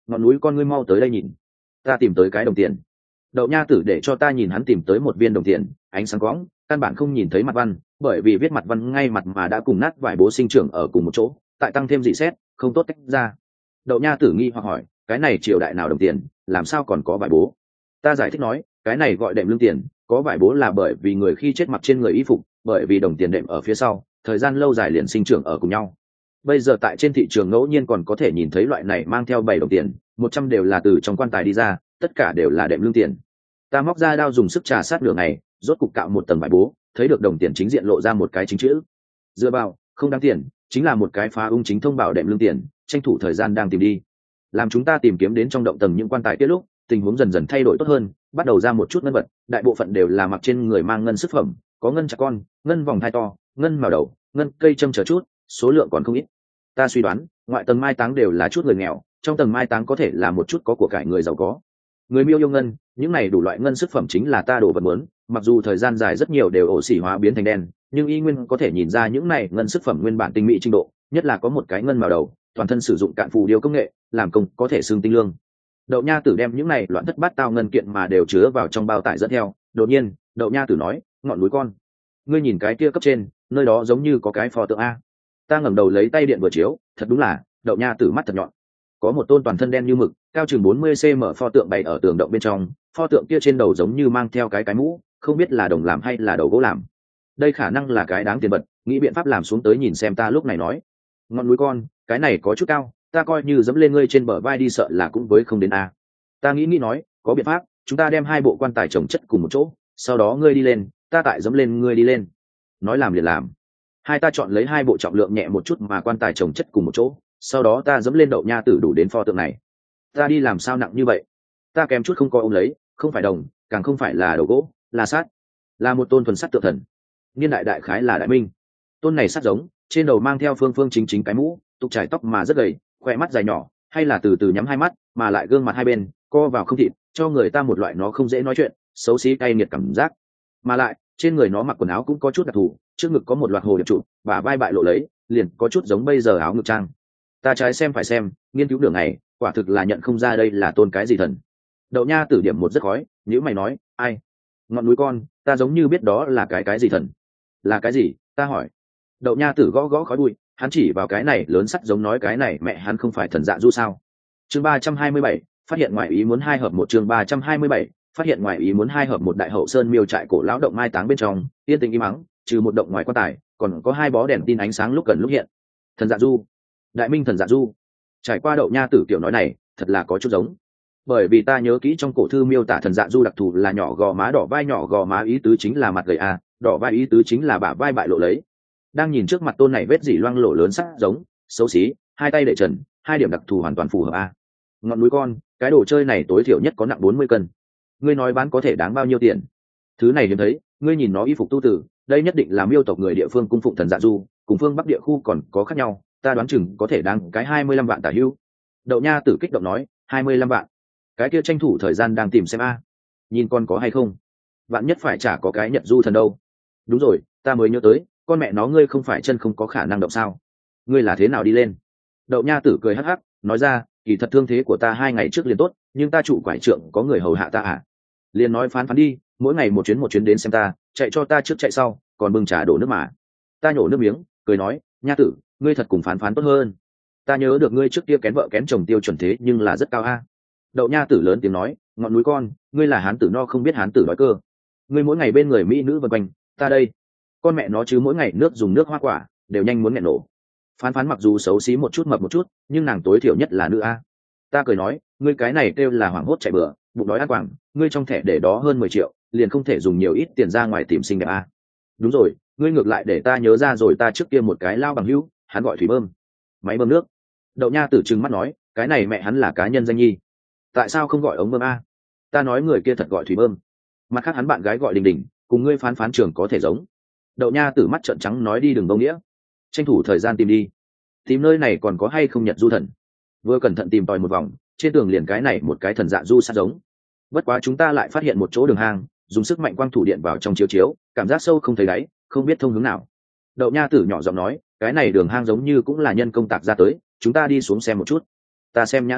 ngọn núi con ngươi mau tới đây nhìn, ta tìm tới cái đồng tiền. Đậu nha tử để cho ta nhìn hắn tìm tới một viên đồng tiền, ánh sáng quõng, căn bản không nhìn thấy mặt văn, bởi vì viết mặt văn ngay mặt mà đã cùng nát vải bố sinh trưởng ở cùng một chỗ, tại tăng thêm dị xét, không tốt tách ra. Đậu nha tử nghi hoặc hỏi, cái này triều đại nào đồng tiền, làm sao còn có vải bố? Ta giải thích nói, cái này gọi đệm lương tiền, có vải bố là bởi vì người khi chết mặc trên người y phục, bởi vì đồng tiền đệm ở phía sau, thời gian lâu dài liền sinh trưởng ở cùng nhau. Bây giờ tại trên thị trường ngẫu nhiên còn có thể nhìn thấy loại này mang theo 7 đồng tiền, 100 đều là từ trong quan tài đi ra, tất cả đều là đệm lương tiền. Ta móc ra đao dùng sức trà sát nửa ngày, rốt cục cạo một tầng vải bố, thấy được đồng tiền chính diện lộ ra một cái chính chữ. Dựa vào, không đáng tiền, chính là một cái phá ung chính thông bảo đệm lương tiền, tranh thủ thời gian đang tìm đi. Làm chúng ta tìm kiếm đến trong động tầng những quan tài kia lúc, tình huống dần dần thay đổi tốt hơn, bắt đầu ra một chút ngân vật, đại bộ phận đều là mặc trên người mang ngân sức phẩm, có ngân chặt con, ngân vòng thai to, ngân màu đầu, ngân cây châm chờ chút, số lượng còn không ít. Ta suy đoán, ngoại tầng mai táng đều là chút người nghèo, trong tầng mai táng có thể là một chút có của cải người giàu có. Người miêu yêu ngân, những này đủ loại ngân sức phẩm chính là ta đồ vật muốn, mặc dù thời gian dài rất nhiều đều ổ xỉ hóa biến thành đen, nhưng y nguyên có thể nhìn ra những này ngân sức phẩm nguyên bản tinh mỹ trình độ, nhất là có một cái ngân màu đầu, toàn thân sử dụng cạn phù điêu công nghệ, làm công có thể xương tinh lương. Đậu nha tử đem những này loạn thất bát tao ngân kiện mà đều chứa vào trong bao tải dẫn theo. Đột nhiên, đậu nha tử nói, ngọn núi con, ngươi nhìn cái kia cấp trên, nơi đó giống như có cái pho tượng a. Ta ngẩng đầu lấy tay điện vừa chiếu, thật đúng là, đậu nha tử mắt thật nhọn. Có một tôn toàn thân đen như mực, cao chừng 40 cm pho tượng bày ở tường động bên trong, pho tượng kia trên đầu giống như mang theo cái mũ, không biết là đồng làm hay là đầu gỗ làm. Đây khả năng là cái đáng tiền bật, nghĩ biện pháp làm xuống tới nhìn xem. Ta lúc này nói, ngọn núi con, cái này có chút cao, ta coi như dẫm lên ngươi trên bờ vai đi sợ là cũng với không đến a. Ta nghĩ nói, có biện pháp, chúng ta đem hai bộ quan tài chồng chất cùng một chỗ, sau đó ngươi đi lên, ta tại dẫm lên ngươi đi lên. Nói làm liền làm. Hai ta chọn lấy hai bộ trọng lượng nhẹ một chút mà quan tài chồng chất cùng một chỗ, sau đó ta dẫm lên đậu nha tử đủ đến pho tượng này. Ta đi làm sao nặng như vậy? Ta kém chút không coi ôm lấy, không phải đồng, càng không phải là đầu gỗ, là sắt, là một tôn thuần sắt tượng thần. Niên đại đại khái là đại minh. Tôn này sắt giống, trên đầu mang theo phương chính cái mũ, tục trải tóc mà rất gầy, khỏe mắt dài nhỏ, hay là từ từ nhắm hai mắt, mà lại gương mặt hai bên co vào không thịt, cho người ta một loại nó không dễ nói chuyện, xấu xí cay nghiệt cảm giác. Mà lại trên người nó mặc quần áo cũng có chút đặc thù, trước ngực có một loạt hồ điệp trụ, và vai bại lộ lấy, liền có chút giống bây giờ áo ngực trang. Ta trái xem phải xem, nghiên cứu đường này, quả thực là nhận không ra đây là tôn cái gì thần. Đậu nha tử điểm một rất khói, nếu mày nói, ai? Ngọn núi con, ta giống như biết đó là cái gì thần. Là cái gì? Ta hỏi. Đậu nha tử gõ gõ khói bụi, hắn chỉ vào cái này lớn sắt giống nói cái này mẹ hắn không phải thần dạ du sao? Chương 327, phát hiện ngoài ý muốn 2 hợp 1. Chương 327, phát hiện ngoài ý muốn 2 hợp 1. Đại hậu sơn miêu trại cổ lão động mai táng bên trong, yên tĩnh im mắng, trừ một động ngoài quan tài, còn có hai bó đèn tin ánh sáng lúc gần lúc hiện. Thần dạ du, đại minh thần dạ du. Trải qua đậu nha tử kiểu nói này, thật là có chút giống. Bởi vì ta nhớ kỹ trong cổ thư miêu tả thần dạ du đặc thù là nhỏ gò má đỏ vai, nhỏ gò má ý tứ chính là mặt gầy a, đỏ vai ý tứ chính là bả vai bại lộ lấy. Đang nhìn trước mặt tôn này vết dỉ loang lổ lớn sắc giống, xấu xí, hai tay để trần, hai điểm đặc thù hoàn toàn phù hợp a. Ngọn núi con, cái đồ chơi này tối thiểu nhất có nặng 40 cân. Ngươi nói bán có thể đáng bao nhiêu tiền? Thứ này hiếm thấy, ngươi nhìn nó y phục tu tử, đây nhất định là miêu tộc người địa phương cung phụng thần dạ du, cùng phương bắc địa khu còn có khác nhau, ta đoán chừng có thể đáng cái 25 vạn tả hữu. Đậu nha tử kích động nói, 25 vạn. Cái kia tranh thủ thời gian đang tìm xem a. Nhìn con có hay không? Vạn nhất phải chả có cái nhật du thần đâu. Đúng rồi, ta mới nhớ tới, con mẹ nó ngươi không phải chân không có khả năng động sao? Ngươi là thế nào đi lên? Đậu nha tử cười hắc hắc, nói ra, kỳ thật thương thế của ta 2 ngày trước liền tốt, nhưng ta trụ quải trượng có người hầu hạ ta à? Liền nói phán đi, mỗi ngày một chuyến đến xem ta, chạy cho ta trước chạy sau, còn bưng trà đổ nước mà. Ta nhổ nước miếng, cười nói, nha tử, ngươi thật cùng phán tốt hơn. Ta nhớ được ngươi trước kia kén vợ kén chồng tiêu chuẩn thế nhưng là rất cao a. Đậu nha tử lớn tiếng nói, ngọn núi con, ngươi là hán tử no không biết hán tử đói cơ. Ngươi mỗi ngày bên người mỹ nữ vân quanh, ta đây, con mẹ nó chứ mỗi ngày nước dùng nước hoa quả, đều nhanh muốn nghẹn nổ. Phán mặc dù xấu xí một chút mập một chút, nhưng nàng tối thiểu nhất là nữ a. Ta cười nói, ngươi cái này kêu là hoảng hốt chạy bừa, bụng đói ăn quảng, ngươi trong thẻ để đó hơn 10 triệu, liền không thể dùng nhiều ít tiền ra ngoài tìm xinh đẹp a. Đúng rồi, ngươi ngược lại để ta nhớ ra rồi, ta trước kia một cái lao bằng hữu, hắn gọi thủy bơm, máy bơm nước. Đậu nha tử trừng mắt nói, cái này mẹ hắn là cá nhân danh nhi, tại sao không gọi ống bơm a? Ta nói người kia thật gọi thủy bơm. Mặt khác hắn bạn gái gọi đình đình, cùng ngươi phán trường có thể giống. Đậu nha tử mắt trợn trắng nói, đi đừng vô nghĩa, tranh thủ thời gian tìm đi, tìm nơi này còn có hay không nhật du thần. Vừa cẩn thận tìm tòi một vòng, trên tường liền cái này một cái thần dạ du sát giống. Bất quá chúng ta lại phát hiện một chỗ đường hang, dùng sức mạnh quang thủ điện vào trong chiếu, cảm giác sâu không thấy đáy, không biết thông hướng nào. Đậu nha tử nhỏ giọng nói, cái này đường hang giống như cũng là nhân công tạc ra tới, chúng ta đi xuống xem một chút. Ta xem nhãn động đạo,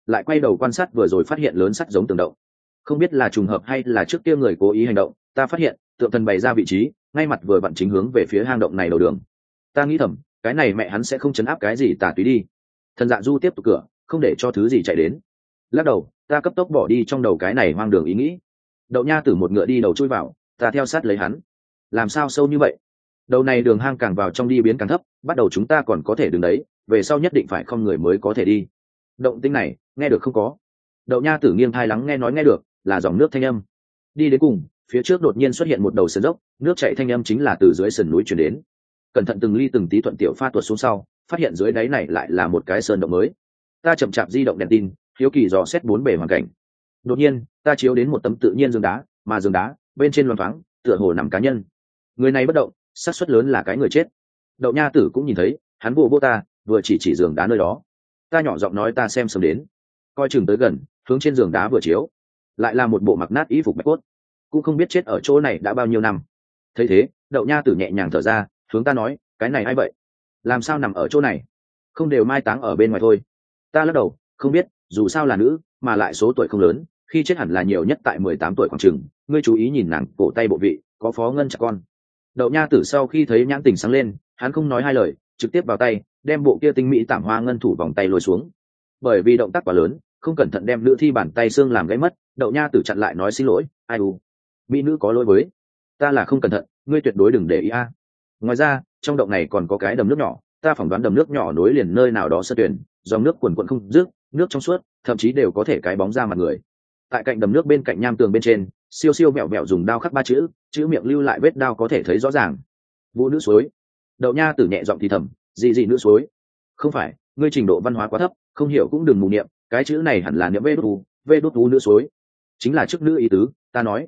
lại quay đầu quan sát vừa rồi phát hiện lớn sắt giống tường động. Không biết là trùng hợp hay là trước kia người cố ý hành động, ta phát hiện tượng thần bày ra vị trí ngay mặt vừa vặn chính hướng về phía hang động này đầu đường. Ta nghĩ thầm, cái này mẹ hắn sẽ không chấn áp cái gì tà túy đi. Thần Dạ Du tiếp tục cửa, không để cho thứ gì chạy đến. Lắc đầu, ta cấp tốc bỏ đi trong đầu cái này hoang đường ý nghĩ. Đậu Nha Tử một ngựa đi đầu chui vào, ta theo sát lấy hắn. Làm sao sâu như vậy? Đầu này đường hang càng vào trong đi biến càng thấp, bắt đầu chúng ta còn có thể đứng đấy, về sau nhất định phải không người mới có thể đi. Động tĩnh này, nghe được không có? Đậu Nha Tử nghiêng thai lắng nghe nói nghe được, là dòng nước thanh âm. Đi đến cùng, phía trước đột nhiên xuất hiện một đầu sườn dốc, nước chảy thanh âm chính là từ dưới sườn núi truyền đến. Cẩn thận từng ly từng tí thuận tiểu pha tuột xuống sau, phát hiện dưới đáy này lại là một cái sơn động mới. Ta chậm chạp di động đèn tin, hiếu kỳ dò xét bốn bề hoàn cảnh. Đột nhiên, ta chiếu đến một tấm tự nhiên giường đá, mà giường đá bên trên loang thoáng, tựa hồ nằm cá nhân. Người này bất động, xác suất lớn là cái người chết. Đậu Nha Tử cũng nhìn thấy, hắn vô ta, vừa chỉ giường đá nơi đó. Ta nhỏ giọng nói ta xem sớm đến, coi chừng tới gần, hướng trên giường đá vừa chiếu, lại là một bộ mặc nát y phục bạch cốt, cũng không biết chết ở chỗ này đã bao nhiêu năm. Thấy thế, Đậu Nha Tử nhẹ nhàng thở ra, hướng ta nói, cái này ai vậy? Làm sao nằm ở chỗ này? Không đều mai táng ở bên ngoài thôi? Ta lắc đầu, không biết, dù sao là nữ, mà lại số tuổi không lớn, khi chết hẳn là nhiều nhất tại 18 tuổi khoảng chừng. Ngươi chú ý nhìn nàng cổ tay bộ vị, có phó ngân chặt con. Đậu Nha Tử sau khi thấy nhãn tình sáng lên, hắn không nói hai lời, trực tiếp vào tay, đem bộ kia tinh mỹ tảm hoa ngân thủ vòng tay lôi xuống. Bởi vì động tác quá lớn, không cẩn thận đem nữ thi bàn tay xương làm gãy mất. Đậu Nha Tử chặn lại nói xin lỗi, ai u, mỹ nữ có lỗi với ta là không cẩn thận, ngươi tuyệt đối đừng để ý a. Ngoài ra, trong động này còn có cái đầm nước nhỏ, ta phỏng đoán đầm nước nhỏ nối liền nơi nào đó sơ tuyển, dòng nước cuồn cuộn không dứt, nước trong suốt, thậm chí đều có thể cái bóng ra mặt người. Tại cạnh đầm nước bên cạnh nham tường bên trên, siêu siêu mẹo mẹo dùng đao khắc 3 chữ, chữ miệng lưu lại vết đao có thể thấy rõ ràng. Vũ nữ suối. Đậu Nha Tử nhẹ giọng thì thầm, gì nữ suối? Không phải, ngươi trình độ văn hóa quá thấp, không hiểu cũng đừng mù niệm, cái chữ này hẳn là niệm vê đút u nữ suối, chính là chức nữ ý tứ. Ta nói,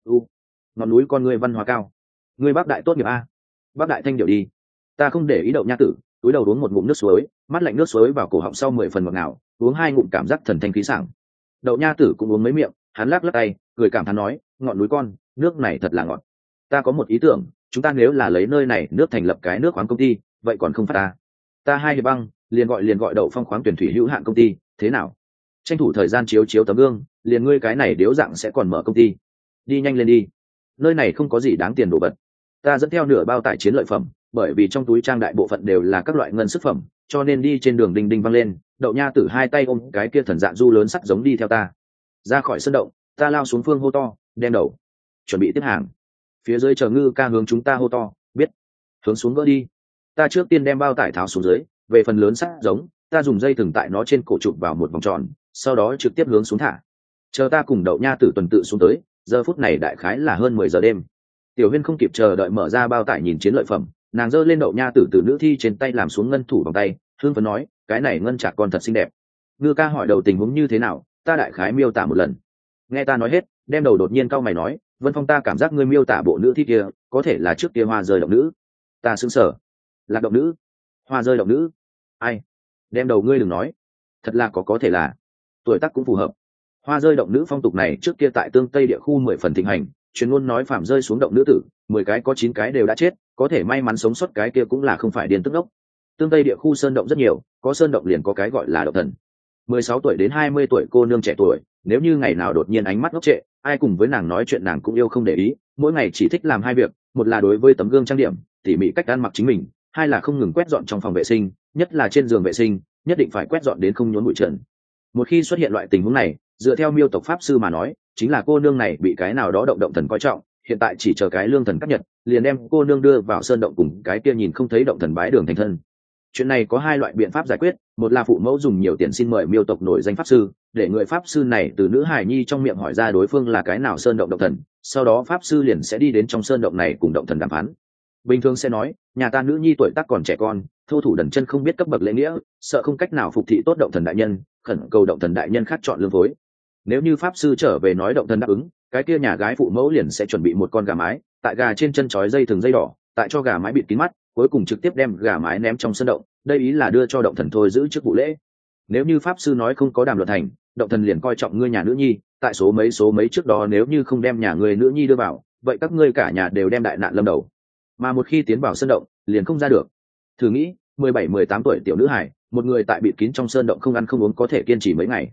ngọn núi con ngươi văn hóa cao, ngươi Bắc Đại tốt nghiệp a, Bắc Đại thanh điệu đi. Ta không để ý Đậu Nha Tử, túi đầu uống một ngụm nước suối, mát lạnh nước suối vào cổ họng sau 10 phần ngọt ngào, uống 2 ngụm cảm giác thần thanh khí sảng. Đậu Nha Tử cũng uống mấy miệng, hắn lắc lắc tay, cười cảm thán nói, ngọn núi con, nước này thật là ngọt. Ta có một ý tưởng, chúng ta nếu là lấy nơi này nước thành lập cái nước khoáng công ty, vậy còn không phát ta. Ta hai hiệp băng, liền gọi Đậu Phong khoáng tuyển thủy hữu hạn công ty, thế nào? Tranh thủ thời gian chiếu chiếu tấm gương, liền ngươi cái này điếu dạng sẽ còn mở công ty. Đi nhanh lên đi, nơi này không có gì đáng tiền đồ vật. Ta dẫn theo nửa bao tải chiến lợi phẩm, bởi vì trong túi trang đại bộ phận đều là các loại ngân sức phẩm, cho nên đi trên đường đinh đinh văng lên. Đậu Nha Tử hai tay ôm cái kia thần Dạ Du lớn sắt giống đi theo ta ra khỏi sân động. Ta lao xuống phương hô to, đem đầu, chuẩn bị tiếp hàng. Phía dưới chờ Ngư Ca hướng chúng ta hô to, biết, hướng xuống gỡ đi. Ta trước tiên đem bao tải tháo xuống dưới, về phần lớn sắt giống, ta dùng dây thừng tại nó trên cổ chụp vào một vòng tròn, sau đó trực tiếp hướng xuống thả. Chờ ta cùng Đậu Nha Tử tuần tự xuống tới, giờ phút này đại khái là hơn 10 giờ đêm. Tiểu Huyên không kịp chờ đợi mở ra bao tải nhìn chiến lợi phẩm, nàng giơ lên Đậu Nha Tử từ nữ thi trên tay làm xuống ngân thủ vòng tay, hương phấn nói, cái này ngân chạc con thật xinh đẹp. Ngư Ca hỏi đầu tình huống như thế nào, ta đại khái miêu tả một lần. Nghe ta nói hết, đem đầu đột nhiên cau mày nói, Vân Phong, ta cảm giác ngươi miêu tả bộ nữ thi kia có thể là trước kia hoa rơi động nữ. Ta sững sờ, lạc động nữ, hoa rơi động nữ, ai? Đem đầu ngươi đừng nói, thật là có thể là, tuổi tác cũng phù hợp. Hoa rơi động nữ phong tục này trước kia tại Tương Tây địa khu 10 phần thịnh hành, truyền ngôn nói phạm rơi xuống động nữ tử 10 cái có 9 cái đều đã chết, có thể may mắn sống sót cái kia cũng là không phải điên tức ốc. Tương Tây địa khu sơn động rất nhiều, có sơn động liền có cái gọi là động thần. 16 tuổi đến 20 tuổi cô nương trẻ tuổi, nếu như ngày nào đột nhiên ánh mắt ngốc trệ, ai cùng với nàng nói chuyện nàng cũng yêu không để ý, mỗi ngày chỉ thích làm 2 việc, một là đối với tấm gương trang điểm, tỉ mỉ cách ăn mặc chính mình, hai là không ngừng quét dọn trong phòng vệ sinh, nhất là trên giường vệ sinh, nhất định phải quét dọn đến không nhốn bụi trần. Một khi xuất hiện loại tình huống này, dựa theo miêu tộc pháp sư mà nói, chính là cô nương này bị cái nào đó động thần coi trọng, hiện tại chỉ chờ cái lương thần cắt nhật, liền đem cô nương đưa vào sơn động cùng cái kia nhìn không thấy động thần bái đường thành thân. Chuyện này có 2 loại biện pháp giải quyết, một là phụ mẫu dùng nhiều tiền xin mời miêu tộc nổi danh pháp sư, để người pháp sư này từ nữ hài nhi trong miệng hỏi ra đối phương là cái nào sơn động thần, sau đó pháp sư liền sẽ đi đến trong sơn động này cùng động thần đàm phán. Bình thường sẽ nói, nhà ta nữ nhi tuổi tác còn trẻ con, thô thủ đần chân không biết cấp bậc lễ nghĩa, sợ không cách nào phục thị tốt động thần đại nhân, khẩn cầu động thần đại nhân khác chọn lương phối. Nếu như pháp sư trở về nói động thần đáp ứng, cái kia nhà gái phụ mẫu liền sẽ chuẩn bị một con gà mái, tại gà trên chân trói dây thừng dây đỏ, tại cho gà mái bịt kín mắt, cuối cùng trực tiếp đem gà mái ném trong sân động, đây ý là đưa cho động thần thôi giữ chức vụ lễ. Nếu như pháp sư nói không có đàm luận thành, động thần liền coi trọng ngươi nhà nữ nhi, tại số mấy trước đó nếu như không đem nhà người nữ nhi đưa vào, vậy các ngươi cả nhà đều đem đại nạn lâm đầu. Mà một khi tiến vào sân động, liền không ra được. Thử nghĩ, 17-18 tuổi tiểu nữ hài, một người tại bịt kín trong sơn động không ăn không uống có thể kiên trì mấy ngày.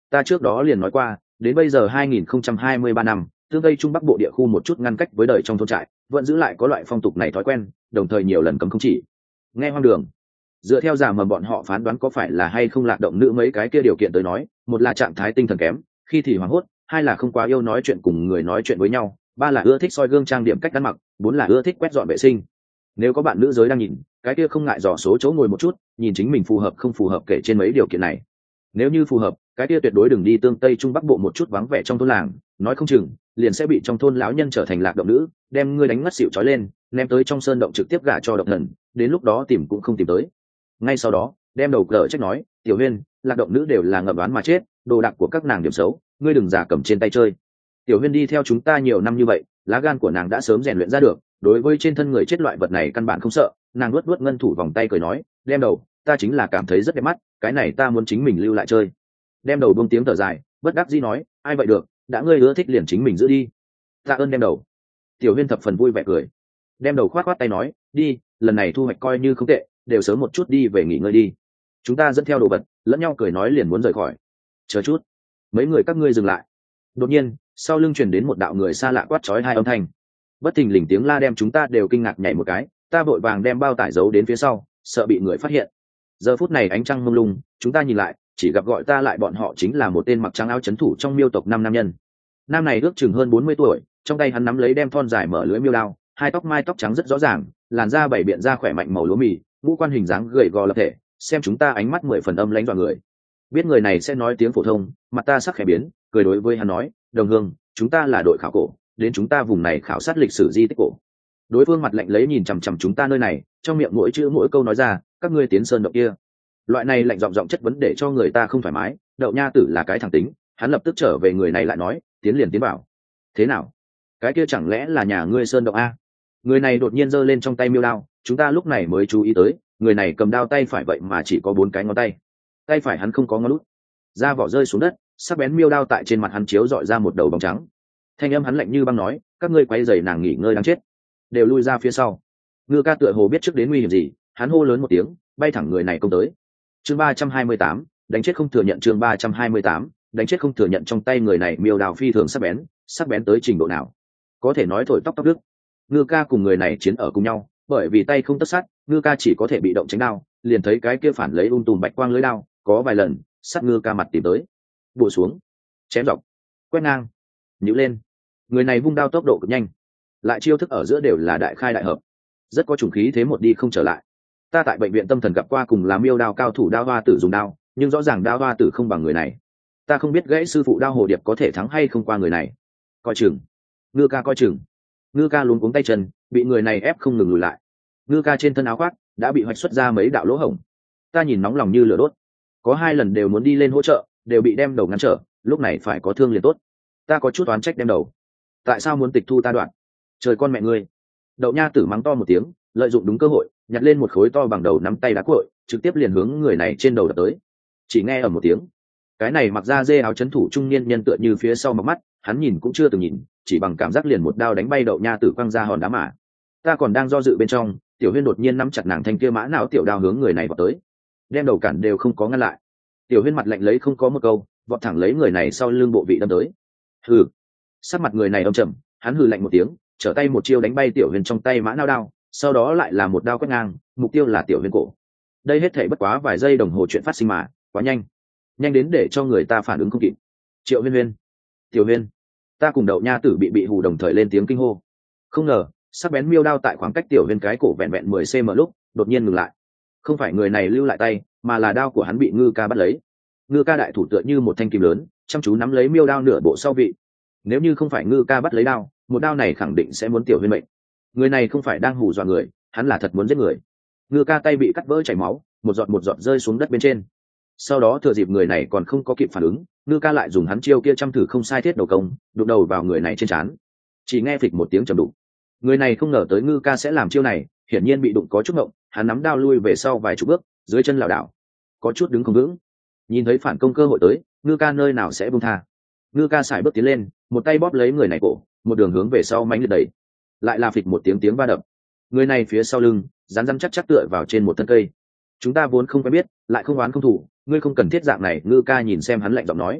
Ta trước đó liền nói qua, đến bây giờ 2023 năm, tương tây trung bắc bộ địa khu một chút ngăn cách với đời trong thôn trại, vẫn giữ lại có loại phong tục này thói quen, đồng thời nhiều lần cấm không chỉ. Nghe hoang đường. Dựa theo giả mầm bọn họ phán đoán có phải là hay không lạc động nữ mấy cái kia điều kiện tới nói, một là trạng thái tinh thần kém, khi thì hoảng hốt, hai là không quá yêu nói chuyện cùng người nói chuyện với nhau, ba là ưa thích soi gương trang điểm cách ăn mặc, bốn là ưa thích quét dọn vệ sinh. Nếu có bạn nữ giới đang nhìn, cái kia không ngại dò số chỗ ngồi một chút, nhìn chính mình phù hợp không phù hợp kể trên mấy điều kiện này. Nếu như phù hợp, cái kia tuyệt đối đừng đi tương tây trung bắc bộ một chút vắng vẻ trong thôn làng, nói không chừng liền sẽ bị trong thôn lão nhân trở thành lạc động nữ, đem ngươi đánh ngất xỉu trói lên, ném tới trong sơn động trực tiếp gả cho độc thần, đến lúc đó tìm cũng không tìm tới. Ngay sau đó, đem đầu cờ trách nói, tiểu huyên, lạc động nữ đều là ngậm đoán mà chết, đồ đạc của các nàng điểm xấu, ngươi đừng giả cầm trên tay chơi. Tiểu huyên đi theo chúng ta nhiều năm như vậy, lá gan của nàng đã sớm rèn luyện ra được, đối với trên thân người chết loại vật này căn bản không sợ. Nàng luốt luốt ngân thủ vòng tay cười nói, đem đầu, ta chính là cảm thấy rất đẹp mắt, cái này ta muốn chính mình lưu lại chơi. Đem đầu buông tiếng thở dài, bất đắc dĩ nói, ai vậy được, đã ngươi ưa thích liền chính mình giữ đi. Tạ ơn đem đầu. Tiểu huyên thập phần vui vẻ cười. Đem đầu khoát khoát tay nói, đi, lần này thu hoạch coi như không tệ, đều sớm một chút đi về nghỉ ngơi đi. Chúng ta dẫn theo đồ vật, lẫn nhau cười nói liền muốn rời khỏi. Chờ chút, mấy người các ngươi dừng lại. Đột nhiên, sau lưng truyền đến một đạo người xa lạ quát chói hai âm thanh. Bất thình lình tiếng la đem chúng ta đều kinh ngạc nhảy một cái, ta vội vàng đem bao tải giấu đến phía sau, sợ bị người phát hiện. Giờ phút này ánh trăng mông lung, chúng ta nhìn lại, chỉ gặp gọi ta lại bọn họ chính là một tên mặc trắng áo chấn thủ trong miêu tộc năm nam nhân. Nam này ước chừng hơn 40 tuổi, trong tay hắn nắm lấy đem thon dài mở lưới miêu đao, hai tóc mai tóc trắng rất rõ ràng, làn da bảy biện da khỏe mạnh màu lúa mì, ngũ quan hình dáng gầy gò lập thể, xem chúng ta ánh mắt 10 phần âm lãnh dọa người. Biết người này sẽ nói tiếng phổ thông, mặt ta sắc khẽ biến, cười đối với hắn nói, đồng hương, chúng ta là đội khảo cổ, đến chúng ta vùng này khảo sát lịch sử di tích cổ. Đối phương mặt lạnh lấy nhìn chằm chằm chúng ta nơi này, trong miệng mỗi chữ mỗi câu nói ra, các ngươi tiến sơn động kia. Loại này lạnh giọng chất vấn để cho người ta không thoải mái. Đậu nha tử là cái thẳng tính, hắn lập tức trở về người này lại nói, tiến liền tiến bảo. Thế nào? Cái kia chẳng lẽ là nhà ngươi sơn động a? Người này đột nhiên giơ lên trong tay miêu đao, chúng ta lúc này mới chú ý tới, người này cầm đao tay phải vậy mà chỉ có 4 cái ngón tay. Tay phải hắn không có ngón út. Da vỏ rơi xuống đất, sắc bén miêu đao tại trên mặt hắn chiếu dọi ra một đầu bóng trắng. Thanh âm hắn lạnh như băng nói, các ngươi quay giày nàng nghỉ ngơi đáng chết, đều lui ra phía sau. Ngư ca tựa hồ biết trước đến nguy hiểm gì, hắn hô lớn một tiếng, bay thẳng người này công tới. Chương 328, đánh chết không thừa nhận. Chương 328, đánh chết không thừa nhận. Trong tay người này miêu đao phi thường sắc bén tới trình độ nào có thể nói thổi tóc đứt. Ngư ca cùng người này chiến ở cùng nhau, bởi vì tay không tất sát, Ngư ca chỉ có thể bị động tránh đao, liền thấy cái kia phản lấy tùm bạch quang lưới đao, có vài lần sát Ngư ca mặt tìm tới, bổ xuống, chém dọc, quét ngang, nhíu lên. Người này vung đao tốc độ cực nhanh, lại chiêu thức ở giữa đều là đại khai đại hợp, rất có chủng khí thế một đi không trở lại. Ta tại bệnh viện tâm thần gặp qua cùng là miêu đao cao thủ đao hoa tử dùng đao, nhưng rõ ràng đao hoa tử không bằng người này. Ta không biết gãy sư phụ đao hồ điệp có thể thắng hay không qua người này. Coi chừng. Ngư ca coi chừng. Ngư ca luống cuống tay chân, bị người này ép không ngừng lùi lại. Ngư ca trên thân áo khoác đã bị hoạch xuất ra mấy đạo lỗ hổng. Ta nhìn nóng lòng như lửa đốt, có 2 lần đều muốn đi lên hỗ trợ, đều bị đem đầu ngăn trở, lúc này phải có thương liền tốt. Ta có chút oán trách đem đầu, tại sao muốn tịch thu ta đoạn? Trời con mẹ ngươi! Đậu nha tử mắng to một tiếng, lợi dụng đúng cơ hội, nhặt lên một khối to bằng đầu nắm tay đá cuội, trực tiếp liền hướng người này trên đầu đập tới. Chỉ nghe ở một tiếng, cái này mặc da dê áo chấn thủ trung niên nhân tựa như phía sau mọc mắt, hắn nhìn cũng chưa từng nhìn, chỉ bằng cảm giác liền một đao đánh bay đậu nha tử quăng ra hòn đá mà. Ta còn đang do dự bên trong, tiểu huyên đột nhiên nắm chặt nàng thanh kia mã não tiểu đao hướng người này vào tới, đem đầu cản đều không có ngăn lại. Tiểu huyên mặt lạnh lấy không có một câu, vọt thẳng lấy người này sau lưng bộ vị đâm tới. Hừ. Sắc mặt người này âm trầm, hắn hừ lạnh một tiếng, trở tay một chiêu đánh bay tiểu huyên trong tay mã não đao, sau đó lại là một đao quét ngang, mục tiêu là tiểu huyên cổ. Đây hết thảy bất quá vài giây đồng hồ chuyện phát sinh mà, quá nhanh, nhanh đến để cho người ta phản ứng không kịp. Triệu Huyên Huyên, Tiểu Huyên, ta cùng đậu nha tử bị hù đồng thời lên tiếng kinh hô. Không ngờ, sắc bén miêu đao tại khoảng cách Tiểu Huyên cái cổ vẹn vẹn 10 cm lúc, đột nhiên ngừng lại. Không phải người này lưu lại tay, mà là đao của hắn bị Ngư ca bắt lấy. Ngư ca đại thủ tựa như một thanh kim lớn, chăm chú nắm lấy miêu đao nửa bộ sau vị. Nếu như không phải Ngư ca bắt lấy đao, một đao này khẳng định sẽ muốn Tiểu Huyên mệnh. Người này không phải đang hù dọa người, hắn là thật muốn giết người. Ngư ca tay bị cắt vỡ chảy máu, một giọt rơi xuống đất bên trên. Sau đó thừa dịp người này còn không có kịp phản ứng, Ngư ca lại dùng hắn chiêu kia chăm thử không sai thiết đầu công, đụng đầu vào người này trên trán. Chỉ nghe phịch một tiếng trầm đụng. Người này không ngờ tới Ngư ca sẽ làm chiêu này, hiển nhiên bị đụng có chút ngộng, hắn nắm đao lui về sau vài chục bước, dưới chân lảo đảo, có chút đứng không vững. Nhìn thấy phản công cơ hội tới, Ngư ca nơi nào sẽ buông tha. Ngư ca sải bước tiến lên, một tay bóp lấy người này cổ, một đường hướng về sau mánh liệt đẩy. Lại là phịch một tiếng va đập. Người này phía sau lưng rắn chắc tựa vào trên một thân cây. Chúng ta vốn không quen biết, lại không oán không thủ, ngươi không cần thiết dạng này. Ngư ca nhìn xem hắn lạnh giọng nói,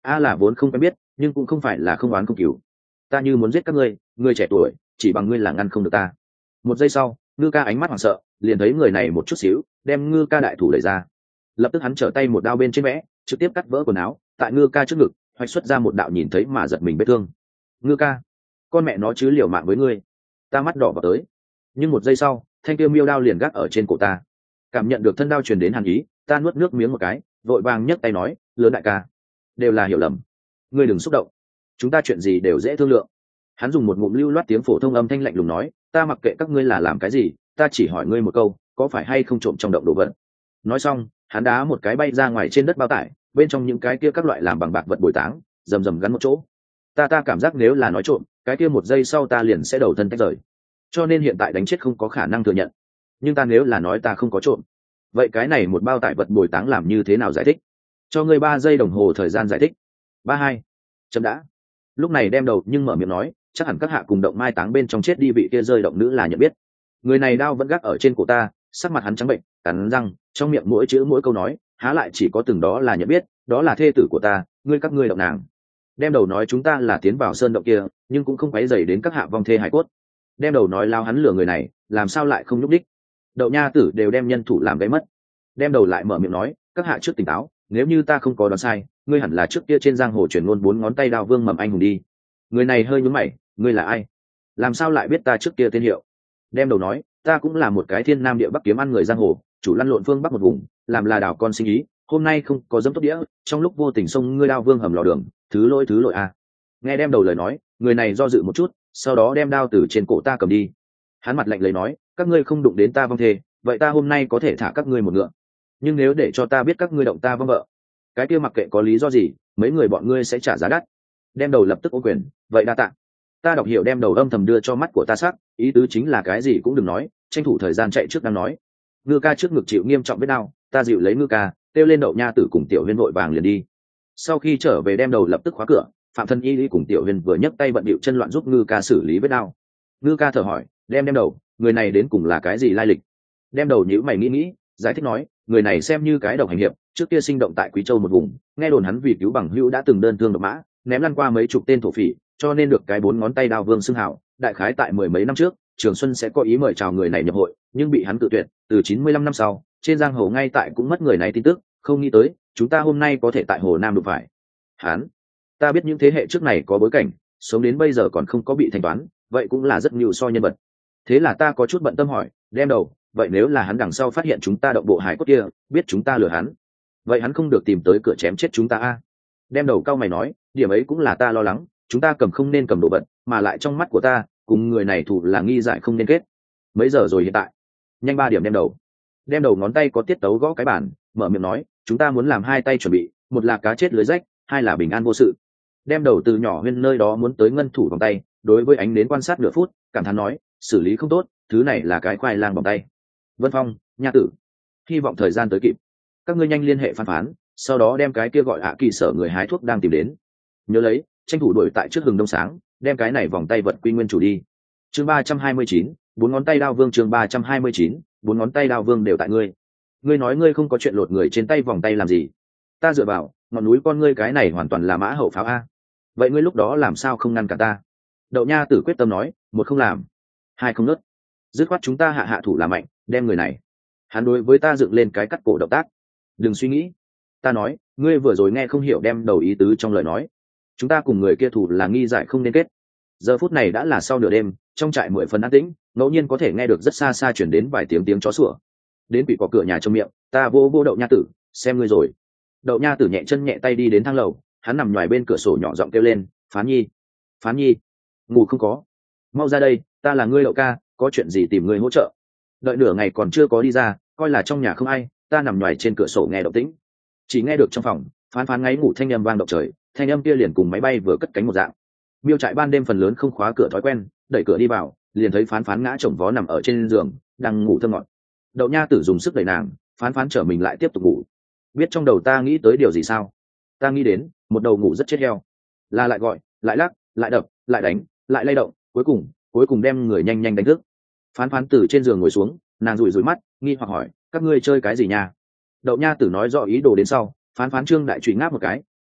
a là vốn không quen biết nhưng cũng không phải là không oán không cứu. Ta như muốn giết các ngươi, người trẻ tuổi chỉ bằng ngươi là ngăn không được ta. Một giây sau, ngư ca ánh mắt hoảng sợ, liền thấy người này một chút xíu đem ngư ca đại thủ đẩy ra. Lập tức hắn trở tay một đao bên trên vẽ, trực tiếp cắt vỡ quần áo tại ngư ca trước ngực, hoạch xuất ra một đạo nhìn thấy mà giật mình vết thương. Ngư ca, con mẹ nó chứ liều mạng với ngươi. Ta mắt đỏ vào tới, nhưng một giây sau thanh tiêu miêu đao liền gác ở trên cổ ta. Cảm nhận được thân đao truyền đến hàn ý, ta nuốt nước miếng một cái, vội vàng nhấc tay nói, lớn đại ca, đều là hiểu lầm, ngươi đừng xúc động, chúng ta chuyện gì đều dễ thương lượng. Hắn dùng một ngụm lưu loát tiếng phổ thông âm thanh lạnh lùng nói, ta mặc kệ các ngươi là làm cái gì, ta chỉ hỏi ngươi một câu, có phải hay không trộm trong động đồ vật. Nói xong hắn đá một cái bay ra ngoài trên đất bao tải, bên trong những cái kia các loại làm bằng bạc vật bồi táng rầm rầm gắn một chỗ. Ta cảm giác nếu là nói trộm, cái kia một giây sau ta liền sẽ đầu thân tách rời, cho nên hiện tại đánh chết không có khả năng thừa nhận. Nhưng ta nếu là nói ta không có trộm, vậy cái này một bao tải vật bồi táng làm như thế nào giải thích? Cho ngươi 3 giây đồng hồ thời gian giải thích. 32. Chấm đã. Lúc này đem đầu nhưng mở miệng nói, chắc hẳn các hạ cùng động mai táng bên trong chết đi vị kia rơi động nữ là nhận biết. Người này đao vẫn gác ở trên cổ ta, sắc mặt hắn trắng bệnh, cắn răng, trong miệng mỗi chữ mỗi câu nói, há lại chỉ có từng đó là nhận biết, đó là thê tử của ta, các ngươi động nàng. Đem đầu nói chúng ta là tiến vào sơn động kia, nhưng cũng không quấy rầy đến các hạ vong thê hải cốt. Đem đầu nói lao hắn lừa người này, làm sao lại không nhúc đích. Đậu nha tử đều đem nhân thủ làm gãy mất. Đem đầu lại mở miệng nói, các hạ trước tỉnh táo, nếu như ta không có đoán sai, ngươi hẳn là trước kia trên giang hồ truyền ngôn 4 ngón tay đao vương Mầm Anh Hùng đi. Người này hơi nhướng mày, ngươi là ai? Làm sao lại biết ta trước kia tên hiệu? Đem đầu nói, ta cũng là một cái thiên nam địa bắc kiếm ăn người giang hồ, chủ lăn lộn phương bắc một vùng, làm là đảo con sinh ý, hôm nay không có dẫm tốt đĩa, trong lúc vô tình xông ngươi đao vương hầm lò đường, thứ lỗi a. Nghe đem đầu lời nói, người này do dự một chút, sau đó đem đao từ trên cổ ta cầm đi. Hắn mặt lạnh lấy nói, các ngươi không đụng đến ta vong thê, vậy ta hôm nay có thể thả các ngươi một ngựa, nhưng nếu để cho ta biết các ngươi động ta vong vợ, cái kia mặc kệ có lý do gì, mấy người bọn ngươi sẽ trả giá đắt. Đem đầu lập tức ô quyền, vậy đa tạ. Ta đọc hiểu đem đầu âm thầm đưa cho mắt của ta sắc, ý tứ chính là cái gì cũng đừng nói, tranh thủ thời gian chạy trước đang nói. Ngư ca trước ngực chịu nghiêm trọng vết đau, ta dịu lấy ngư ca, kêu lên đậu nha tử cùng tiểu huyên vội vàng liền đi. Sau khi trở về đem đầu lập tức khóa cửa, phạm thân y lý cùng tiểu huyên vừa nhấc tay bận bịu chân loạn giúp ngư ca xử lý vết đau. Ngư ca thở hỏi, đem đầu, người này đến cùng là cái gì lai lịch? Đem đầu nhíu mày nghĩ, giải thích nói, người này xem như cái độc hành hiệp, trước kia sinh động tại Quý Châu một vùng, nghe đồn hắn vì cứu bằng hữu đã từng đơn thương độc mã, ném lăn qua mấy chục tên thổ phỉ, cho nên được cái 4 ngón tay đao vương xưng hảo. Đại khái tại 10 mấy năm trước, Trường Xuân sẽ có ý mời chào người này nhập hội, nhưng bị hắn cự tuyệt. Từ 95 năm sau, trên giang hồ ngay tại cũng mất người này tin tức, không nghĩ tới, chúng ta hôm nay có thể tại Hồ Nam đụng phải hắn. Ta biết những thế hệ trước này có bối cảnh, sống đến bây giờ còn không có bị thanh toán, vậy cũng là rất nhiều so nhân vật. Thế là ta có chút bận tâm hỏi, đem đầu, vậy nếu là hắn đằng sau phát hiện chúng ta động bộ hải cốt kia, biết chúng ta lừa hắn, vậy hắn không được tìm tới cửa chém chết chúng ta a? Đem đầu cao mày nói, điểm ấy cũng là ta lo lắng, chúng ta cầm không nên cầm đồ vật, mà lại trong mắt của ta cùng người này thủ là nghi dại không nên kết. Mấy giờ rồi hiện tại? Nhanh 3 điểm. Đem đầu ngón tay có tiết tấu gõ cái bàn, mở miệng nói, chúng ta muốn làm 2 tay chuẩn bị, một là cá chết lưới rách, 2 là bình an vô sự. Đem đầu từ nhỏ huyên nơi đó muốn tới ngân thủ vòng tay, đối với ánh đến quan sát nửa phút, cảm thán nói, xử lý không tốt, thứ này là cái khoai lang vòng tay. Vân Phong, nha tử, hy vọng thời gian tới kịp, các ngươi nhanh liên hệ phán, sau đó đem cái kia gọi Hạ Kỳ sở người hái thuốc đang tìm đến, nhớ lấy, tranh thủ đuổi tại trước hừng đông sáng, đem cái này vòng tay vật quy nguyên chủ đi. Chương 329, 4 ngón tay đao vương. Chương 329, 4 ngón tay đao vương đều tại ngươi. Ngươi nói ngươi không có chuyện lột người trên tay vòng tay làm gì? Ta dựa vào, ngọn núi con ngươi cái này hoàn toàn là mã hậu pháo a. Vậy ngươi lúc đó làm sao không ngăn cả ta? Đậu nha tử quyết tâm nói, 1 không làm, 2 không nứt, dứt khoát chúng ta hạ thủ là mạnh, đem người này. Hắn đối với ta dựng lên cái cắt cổ động tác. Đừng suy nghĩ. Ta nói, ngươi vừa rồi nghe không hiểu đem đầu ý tứ trong lời nói. Chúng ta cùng người kia thủ là nghi giải không nên kết. Giờ phút này đã là sau nửa đêm, trong trại 10 phần an tĩnh, ngẫu nhiên có thể nghe được rất xa xa chuyển đến vài tiếng chó sủa. Đến bị có cửa nhà trong miệng, ta vô đậu nha tử, xem ngươi rồi. Đậu nha tử nhẹ chân nhẹ tay đi đến thang lầu, hắn nằm ngoài bên cửa sổ nhỏ giọng kêu lên, Phán Nhi, ngủ không có, mau ra đây, ta là ngươi Đậu ca, có chuyện gì tìm ngươi hỗ trợ. Đợi nửa ngày còn chưa có đi ra, coi là trong nhà không ai, ta nằm ngoài trên cửa sổ nghe động tĩnh, chỉ nghe được trong phòng phán ngáy ngủ thanh âm vang động trời, thanh âm kia liền cùng máy bay vừa cất cánh một dạng. Miêu trại ban đêm phần lớn không khóa cửa thói quen, đẩy cửa đi vào, liền thấy phán ngã chồng vó nằm ở trên giường, đang ngủ thơm ngọt. Đậu nha tử dùng sức đẩy nàng, phán trở mình lại tiếp tục ngủ. Biết trong đầu ta nghĩ tới điều gì sao? Ta nghĩ đến một đầu ngủ rất chết heo, là lại gọi, lại lắc, lại đập, lại đánh, lại lay động, cuối cùng đem người nhanh đánh thức. Phán từ trên giường ngồi xuống, nàng rủi mắt, nghi hoặc hỏi, các ngươi chơi cái gì nha? Đậu nha tử nói rõ ý đồ đến sau, phán trương đại trụy ngáp một cái,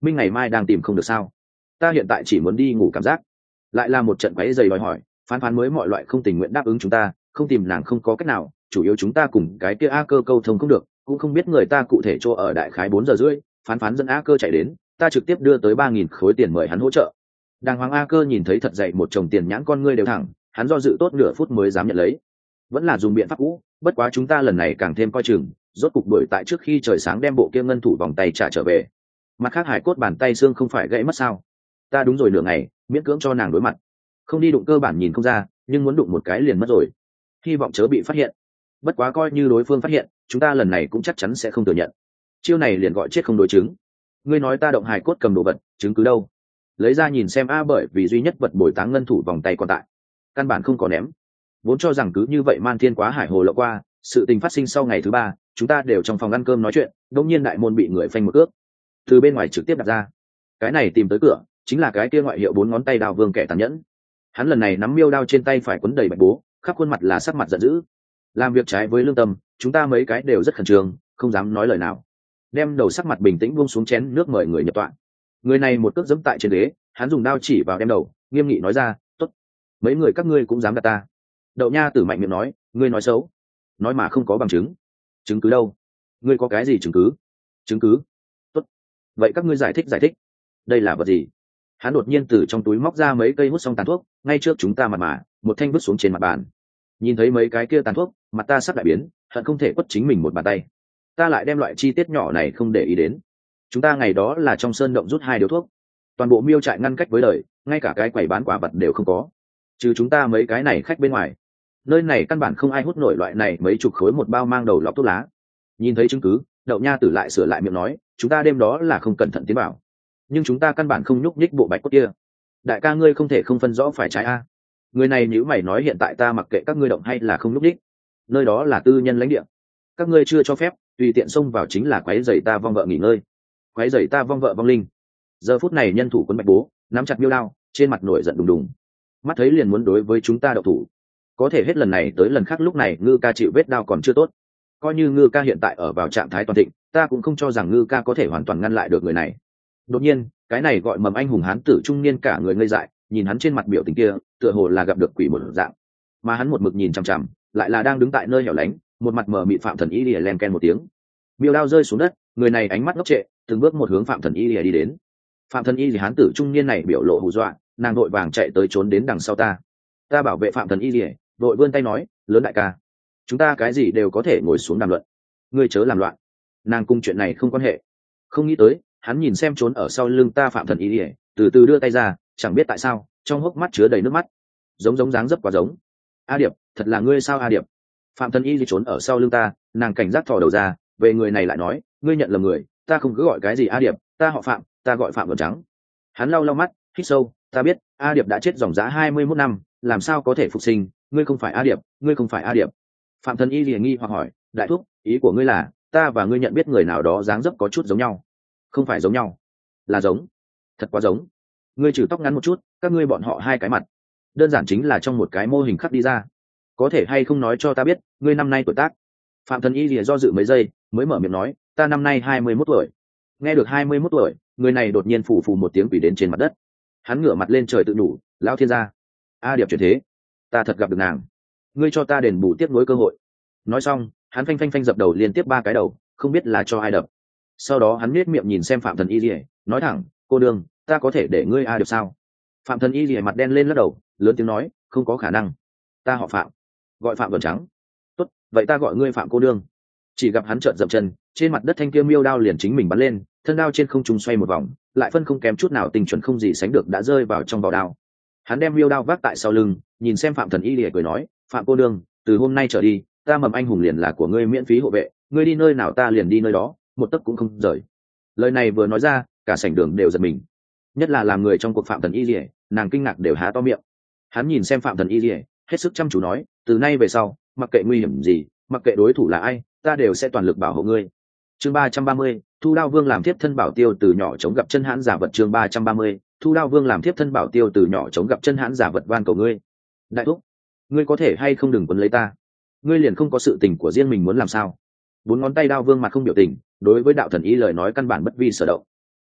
Minh ngày mai đang tìm không được sao? Ta hiện tại chỉ muốn đi ngủ cảm giác. Lại là một trận quấy giày đòi hỏi, phán phán mới mọi loại không tình nguyện đáp ứng chúng ta, không tìm nàng không có cách nào, chủ yếu chúng ta cùng cái kia A Cơ câu thông không được, cũng không biết người ta cụ thể chỗ ở đại khái 4 giờ rưỡi, phán phán dẫn A Cơ chạy đến, ta trực tiếp đưa tới 3.000 khối tiền mời hắn hỗ trợ. Đàng hoàng A Cơ nhìn thấy thật dậy một chồng tiền nhãn con ngươi đều thẳng, hắn do dự tốt nửa phút mới dám nhận lấy. Vẫn là dùng biện pháp cũ, bất quá chúng ta lần này càng thêm coi chừng, rốt cục đuổi tại trước khi trời sáng đem bộ kia ngân thủ vòng tay trả trở về. Mặt khác hải cốt bàn tay xương không phải gãy mất sao? Ta đúng rồi nửa ngày, miễn cưỡng cho nàng đối mặt. Không đi đụng cơ bản nhìn không ra, nhưng muốn đụng một cái liền mất rồi. Hy vọng chớ bị phát hiện. Bất quá coi như đối phương phát hiện, chúng ta lần này cũng chắc chắn sẽ không thừa nhận. Chiêu này liền gọi chết không đối chứng. Ngươi nói ta động hài cốt cầm đồ vật, chứng cứ đâu? Lấy ra nhìn xem a, bởi vì duy nhất vật bồi táng ngân thủ vòng tay còn tại, căn bản không có ném. Vốn cho rằng cứ như vậy man thiên quá hải hồ lậu qua, sự tình phát sinh sau ngày thứ 3, chúng ta đều trong phòng ăn cơm nói chuyện, đột nhiên đại môn bị người phanh một cước, từ bên ngoài trực tiếp đặt ra. Cái này tìm tới cửa, chính là cái kia ngoại hiệu 4 ngón tay đào vương kẻ tàn nhẫn. Hắn lần này nắm miêu đao trên tay phải quấn đầy bạch bố, khắp khuôn mặt là sắc mặt giận dữ. Làm việc trái với lương tâm, chúng ta mấy cái đều rất khẩn trương, không dám nói lời nào. Đem đầu sắc mặt bình tĩnh buông xuống chén nước mời người nhập tọa. Người này một cước giẫm tại trên ghế, hắn dùng đao chỉ vào đem đầu, nghiêm nghị nói ra, "Tốt, mấy người các ngươi cũng dám gạt ta." Đậu Nha Tử mạnh miệng nói, "Ngươi nói xấu, nói mà không có bằng chứng. Chứng cứ đâu? Ngươi có cái gì chứng cứ?" "Chứng cứ?" "Tốt, vậy các ngươi giải thích giải thích. Đây là vật gì?" Hắn đột nhiên từ trong túi móc ra mấy cây hút xong tàn thuốc, ngay trước chúng ta mặt mà, một thanh vứt xuống trên mặt bàn. Nhìn thấy mấy cái kia tàn thuốc, mặt ta sắp đại biến, hận không thể quất chính mình một bàn tay. Ta lại đem loại chi tiết nhỏ này không để ý đến. Chúng ta ngày đó là trong sơn động rút 2 điếu thuốc, toàn bộ miêu trại ngăn cách với đời, ngay cả cái quầy bán quả vật đều không có, trừ chúng ta mấy cái này khách bên ngoài. Nơi này căn bản không ai hút nổi loại này mấy chục khối một bao mang đầu lọc thuốc lá. Nhìn thấy chứng cứ, Đậu Nha Tử lại sửa lại miệng nói, chúng ta đêm đó là không cẩn thận tiến vào, nhưng chúng ta căn bản không nhúc nhích bộ bạch cốt kia. Đại ca ngươi không thể không phân rõ phải trái a. Người này nếu mày nói hiện tại ta mặc kệ các ngươi động hay là không nhúc nhích, nơi đó là tư nhân lãnh địa, các ngươi chưa cho phép tùy tiện xông vào chính là quấy rầy ta vong vợ nghỉ ngơi, quấy rầy ta vong vợ vong linh. Giờ phút này nhân thủ quân bạch bố nắm chặt miêu đao, trên mặt nổi giận đùng đùng, mắt thấy liền muốn đối với chúng ta đậu thủ. Có thể hết lần này tới lần khác lúc này Ngư Ca chịu vết đao còn chưa tốt, coi như Ngư Ca hiện tại ở vào trạng thái toàn thịnh, ta cũng không cho rằng Ngư Ca có thể hoàn toàn ngăn lại được người này. Đột nhiên cái này gọi mầm anh hùng hán tử trung niên cả người ngây dại, nhìn hắn trên mặt biểu tình kia tựa hồ là gặp được quỷ một dạng, mà hắn một mực nhìn chằm chằm lại là đang đứng tại nơi hẻo lánh, một mặt mờ mịt. Phạm Thần Y lìa len ken một tiếng, miêu đao rơi xuống đất, người này ánh mắt ngốc trệ, từng bước một hướng Phạm Thần Y lìa đi đến. Phạm Thần Y lìa hán tử trung niên này biểu lộ hù dọa, nàng vội vàng chạy tới trốn đến đằng sau ta bảo vệ Phạm Thần Y lìa, vội vươn tay nói, lớn đại ca, chúng ta cái gì đều có thể ngồi xuống đàm luận, ngươi chớ làm loạn, nàng cùng chuyện này không quan hệ. Không nghĩ tới hắn nhìn xem trốn ở sau lưng ta Phạm Thần Y lìa, từ từ đưa tay ra, chẳng biết tại sao trong hốc mắt chứa đầy nước mắt, giống dáng dấp quá giống. A Điệp, thật là ngươi sao A Điệp? Phạm Thần Y lìa trốn ở sau lưng ta, nàng cảnh giác thò đầu ra, về người này lại nói, ngươi nhận lầm người, ta không cứ gọi cái gì A Điệp, ta họ Phạm, ta gọi Phạm Vợn Trắng. Hắn lau lau mắt, hít sâu, ta biết A Điệp đã chết dòng dã 21 năm, làm sao có thể phục sinh, ngươi không phải A Điệp, ngươi không phải A Điệp. Phạm Thần Y lìa nghi hoặc hỏi, đại thúc, ý của ngươi là ta và ngươi nhận biết người nào đó dáng dấp có chút giống nhau? Không phải giống nhau, là giống, thật quá giống. Ngươi trừ tóc ngắn một chút, các ngươi bọn họ hai cái mặt đơn giản chính là trong một cái mô hình khắc đi ra. Có thể hay không nói cho ta biết ngươi năm nay tuổi tác? Phạm Thần Y lìa do dự mấy giây mới mở miệng nói, ta năm nay 21 tuổi. Nghe được 21 tuổi, người này đột nhiên phù phù một tiếng quỷ đến trên mặt đất. Hắn ngửa mặt lên trời tự đủ, lão thiên gia, A Điệp chuyển thế, ta thật gặp được nàng, ngươi cho ta đền bù tiếp nối cơ hội. Nói xong hắn phanh phanh phanh dập đầu liên tiếp 3 cái đầu, không biết là cho ai đập. Sau đó hắn nhếch miệng nhìn xem Phạm Thần Y lìa, nói thẳng, cô đương, ta có thể để ngươi A Điệp sao? Phạm Thần Y lìa mặt đen lên lắc đầu, lớn tiếng nói, không có khả năng, ta họ Phạm, gọi Phạm Vợn Trắng. Tốt, vậy ta gọi ngươi Phạm cô đương. Chỉ gặp hắn trợn dậm chân, trên mặt đất thanh kia miêu đao liền chính mình bắn lên, thân đao trên không trung xoay một vòng, lại phân không kém chút nào, tình chuẩn không gì sánh được đã rơi vào trong vỏ đao. Hắn đem miêu đao vác tại sau lưng, nhìn xem Phạm Thần Y lìa cười nói, Phạm cô đương, từ hôm nay trở đi, ta mầm anh hùng liền là của ngươi miễn phí hộ vệ, ngươi đi nơi nào ta liền đi nơi đó, một tấc cũng không rời. Lời này vừa nói ra, cả sảnh đường đều giật mình, nhất là làm người trong cuộc Phạm Thần Y lìa, nàng kinh ngạc đều há to miệng. Hắn nhìn xem Phạm Thần Y lìa, hết sức chăm chú nói, từ nay về sau, mặc kệ nguy hiểm gì, mặc kệ đối thủ là ai, ta đều sẽ toàn lực bảo hộ ngươi. Chương 330, Thu Đao Vương làm thiếp thân bảo tiêu từ nhỏ chống gặp chân hãn giả vật. Chương 330, Thu Đao Vương làm thiếp thân bảo tiêu từ nhỏ chống gặp chân hãn giả vật, van cầu ngươi. Đại thúc, ngươi có thể hay không đừng quấn lấy ta, ngươi liền không có sự tình của riêng mình muốn làm sao? 4 ngón tay Đao Vương mặt không biểu tình, đối với đạo thần ý lời nói căn bản bất vi sở động.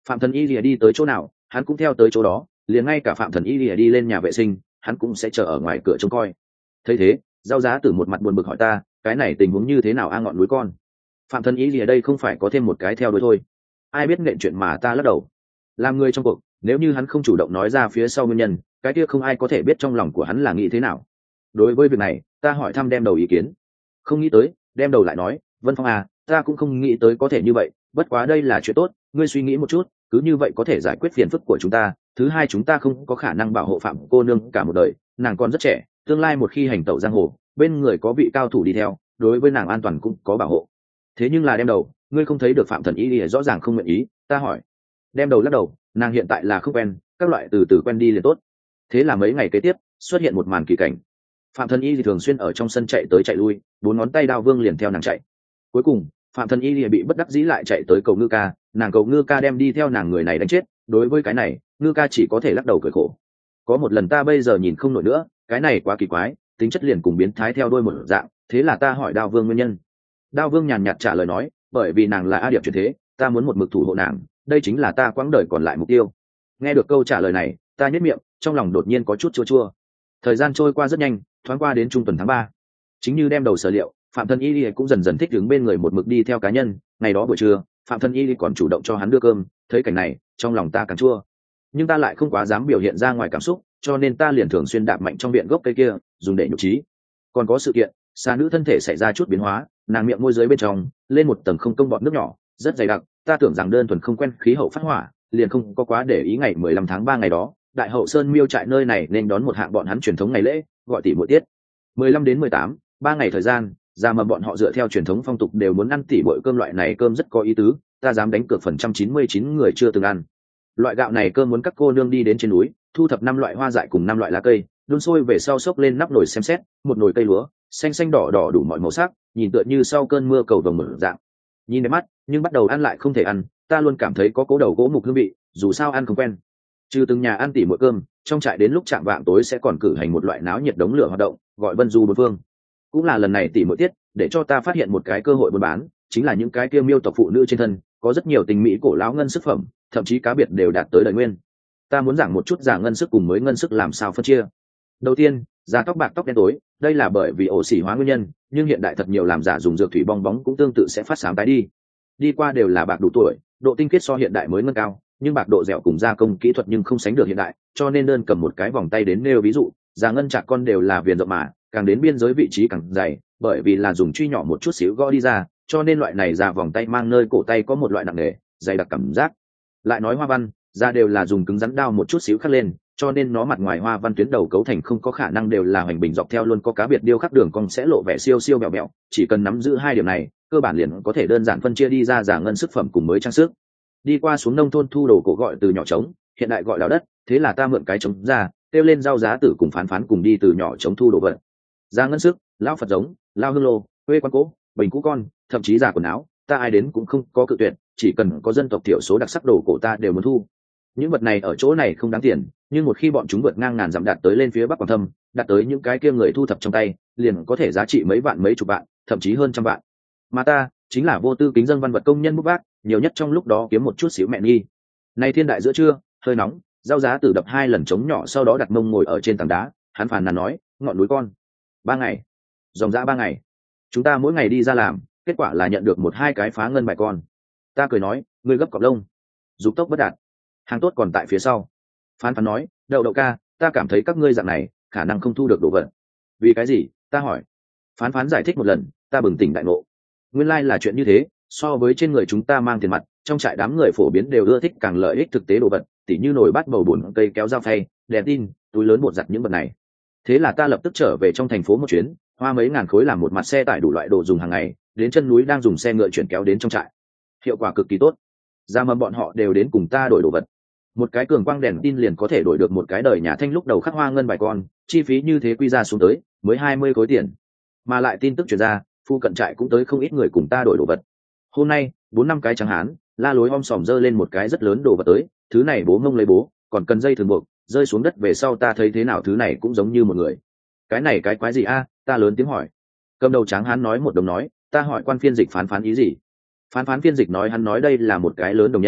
Phạm Thần Y lìa đi tới chỗ nào hắn cũng theo tới chỗ đó, liền ngay cả Phạm Thần Y lìa đi lên nhà vệ sinh hắn cũng sẽ chờ ở ngoài cửa trông coi. Thấy thế, Giao Giá Tử một mặt buồn bực hỏi ta, cái này tình huống như thế nào a ngọn núi con? Phạm Thần Y lìa đây không phải có thêm một cái theo đuôi thôi? Ai biết nện chuyện mà ta lắc đầu. Làm người trong cuộc, nếu như hắn không chủ động nói ra phía sau nguyên nhân, cái kia không ai có thể biết trong lòng của hắn là nghĩ thế nào. Đối với việc này, ta hỏi thăm Đem Đầu ý kiến. Không nghĩ tới, Đem Đầu lại nói, Vân Phong à, ta cũng không nghĩ tới có thể như vậy, bất quá đây là chuyện tốt, ngươi suy nghĩ một chút, cứ như vậy có thể giải quyết phiền phức của chúng ta. Thứ hai, chúng ta không có khả năng bảo hộ Phạm cô nương cả một đời, nàng còn rất trẻ, tương lai một khi hành tẩu giang hồ, bên người có vị cao thủ đi theo, đối với nàng an toàn cũng có bảo hộ. Thế nhưng là Đem Đầu, ngươi không thấy được Phạm Thần Y rõ ràng không nguyện ý, ta hỏi. Đem Đầu lắc đầu, nàng hiện tại là không quen, các loại từ từ quen đi liền tốt. Thế là mấy ngày kế tiếp xuất hiện một màn kỳ cảnh. Phạm Thần Y thì thường xuyên ở trong sân chạy tới chạy lui, bốn ngón tay Đao Vương liền theo nàng chạy. Cuối cùng Phạm Thần Y bị bất đắc dĩ lại chạy tới cầu Ngư Ca, nàng cầu Ngư Ca đem đi theo nàng người này đánh chết. Đối với cái này, Ngư Ca chỉ có thể lắc đầu cười khổ. Có một lần ta bây giờ nhìn không nổi nữa, cái này quá kỳ quái, tính chất liền cùng biến thái theo đuôi một dạng. Thế là ta hỏi Đao Vương nguyên nhân. Đao Vương nhàn nhạt trả lời nói, bởi vì nàng là A Điệp chuyển thế, ta muốn một mực thủ hộ nàng, đây chính là ta quãng đời còn lại mục tiêu. Nghe được câu trả lời này, ta nhếch miệng, trong lòng đột nhiên có chút chua chua. Thời gian trôi qua rất nhanh, thoáng qua đến trung tuần tháng 3. Chính như Đem Đầu sở liệu, Phạm Thần Y cũng dần dần thích ứng bên người một mực đi theo cá nhân. Ngày đó buổi trưa, Phạm Thần Y còn chủ động cho hắn đưa cơm. Thấy cảnh này, trong lòng ta càng chua, nhưng ta lại không quá dám biểu hiện ra ngoài cảm xúc, cho nên ta liền thường xuyên đạp mạnh trong viện gốc cây kia, dùng để nhục trí. Còn có sự kiện, xa nữ thân thể xảy ra chút biến hóa, nàng miệng môi dưới bên trong lên một tầng không công bọt nước nhỏ, rất dày đặc. Ta tưởng rằng đơn thuần không quen khí hậu phát hỏa, liền không có quá để ý. Ngày 15 tháng 3 ngày đó, Đại Hậu Sơn Miêu trại nơi này nên đón một hạng bọn hắn truyền thống ngày lễ, gọi tỷ muội tiết. 15 đến 18, 3 ngày thời gian, ra mà bọn họ dựa theo truyền thống phong tục đều muốn ăn tỷ muội cơm. Loại này cơm rất có ý tứ, ta dám đánh cược phần trăm 99 người chưa từng ăn. Loại gạo này cơm muốn các cô nương đi đến trên núi, thu thập 5 loại hoa dại cùng 5 loại lá cây, đun sôi về sau xốc lên nắp nồi xem xét, một nồi cây lúa, xanh xanh đỏ đỏ đủ mọi màu sắc, nhìn tựa như sau cơn mưa cầu vồng mở dạng. Nhìn đẹp mắt, nhưng bắt đầu ăn lại không thể ăn, ta luôn cảm thấy có cố đầu gỗ mục hương vị, dù sao ăn không quen. Trừ từng nhà ăn tỉ mỗi cơm, trong trại đến lúc chạm vạng tối sẽ còn cử hành một loại náo nhiệt đống lửa hoạt động, gọi Vân Du bốn phương. Cũng là lần này tỉ mỗi tiết, để cho ta phát hiện một cái cơ hội buôn bán, chính là những cái kia miêu tộc phụ nữ trên thân, có rất nhiều tình mỹ cổ lão ngân sức phẩm, thậm chí cá biệt đều đạt tới đời nguyên. Ta muốn giảng một chút giả ngân sức cùng mới ngân sức làm sao phân chia. Đầu tiên, giả tóc bạc tóc đen tối, đây là bởi vì ổ xỉ hóa nguyên nhân, nhưng hiện đại thật nhiều làm giả dùng dược thủy bong bóng cũng tương tự sẽ phát sáng tái đi. Đi qua đều là bạc đủ tuổi, độ tinh khiết so hiện đại mới nâng cao, nhưng bạc độ dẻo cùng gia công kỹ thuật nhưng không sánh được hiện đại, cho nên đơn cầm một cái vòng tay đến nêu ví dụ, giả ngân chạc con đều là viền rộng mà, càng đến biên giới vị trí càng dày, bởi vì là dùng truy nhỏ một chút xíu gõ đi ra, cho nên loại này giả vòng tay mang nơi cổ tay có một loại nặng nề, dày đặc cảm giác. Lại nói hoa văn, da đều là dùng cứng rắn đao một chút xíu khắc lên, cho nên nó mặt ngoài hoa văn tuyến đầu cấu thành không có khả năng đều là hoành bình dọc theo, luôn có cá biệt điêu khắc đường cong sẽ lộ vẻ siêu siêu bẹo bẹo, chỉ cần nắm giữ hai điểm này, cơ bản liền có thể đơn giản phân chia đi ra giả ngân sức phẩm cùng mới trang sức. Đi qua xuống nông thôn thu đồ cổ gọi từ nhỏ trống, hiện đại gọi đào đất, thế là ta mượn cái trống ra, kêu lên Giao Giá Tử cùng Phán Phán cùng đi từ nhỏ trống thu đồ vật. Giả ngân sức, lão Phật giống, lao hương lô, quê quan cố, bình cũ con, thậm chí giả quần áo, ta ai đến cũng không có cự tuyệt, chỉ cần có dân tộc thiểu số đặc sắc đồ cổ ta đều muốn thu. Những vật này ở chỗ này không đáng tiền, nhưng một khi bọn chúng vượt ngang ngàn dặm đạt tới lên phía Bắc Quảng Thâm, đạt tới những cái kia người thu thập trong tay, liền có thể giá trị mấy vạn mấy chục vạn, thậm chí hơn trăm vạn. Mà ta chính là vô tư kính dân văn vật công nhân bút bác, nhiều nhất trong lúc đó kiếm một chút xíu mẹ nghi. Nay thiên đại giữa trưa, hơi nóng, Giao Giá Tử đập 2 lần trống nhỏ, sau đó đặt mông ngồi ở trên tảng đá, hắn phàn nàn nói, ngọn núi con, 3 ngày, dòng dã 3 ngày, chúng ta mỗi ngày đi ra làm, kết quả là nhận được 1-2 cái phá ngân bài con. Ta cười nói, ngươi gấp cọp lông, dục tốc bất đạt, hàng tốt còn tại phía sau. Phán Phán nói, đậu đậu ca, ta cảm thấy các ngươi dạng này khả năng không thu được đồ vật. Vì cái gì? Ta hỏi. Phán Phán giải thích một lần, ta bừng tỉnh đại ngộ. Nguyên lai là chuyện như thế, so với trên người chúng ta mang tiền mặt, trong trại đám người phổ biến đều ưa thích càng lợi ích thực tế đồ vật, tỉ như nồi bát bầu bùn, cây kéo dao phay, đèn tin, túi lớn bột giặt những vật này. Thế là ta lập tức trở về trong thành phố một chuyến, hoa mấy ngàn khối làm một mặt xe tải đủ loại đồ dùng hàng ngày, đến chân núi đang dùng xe ngựa chuyển kéo đến trong trại. Hiệu quả cực kỳ tốt. Ra mà bọn họ đều đến cùng ta đổi đồ vật. Một cái cường quang đèn tin liền có thể đổi được một cái đời nhà Thanh lúc đầu khắc hoa ngân bài con, chi phí như thế quy ra xuống tới mới 20 khối tiền. Mà lại tin tức truyền ra, phu cận trại cũng tới không ít người cùng ta đổi đồ vật. Hôm nay 4-5 cái trắng hán la lối om sòm dơ lên một cái rất lớn đồ vật tới, thứ này bố mông lấy bố, còn cần dây thường buộc, rơi xuống đất về sau ta thấy thế nào thứ này cũng giống như một người. Cái này cái quái gì a? Ta lớn tiếng hỏi. Cầm đầu tráng hán nói một đồng nói, ta hỏi quan phiên dịch Phán Phán ý gì. Phán Phán phiên dịch nói, hắn nói đây là một cái lớn đồng nhân,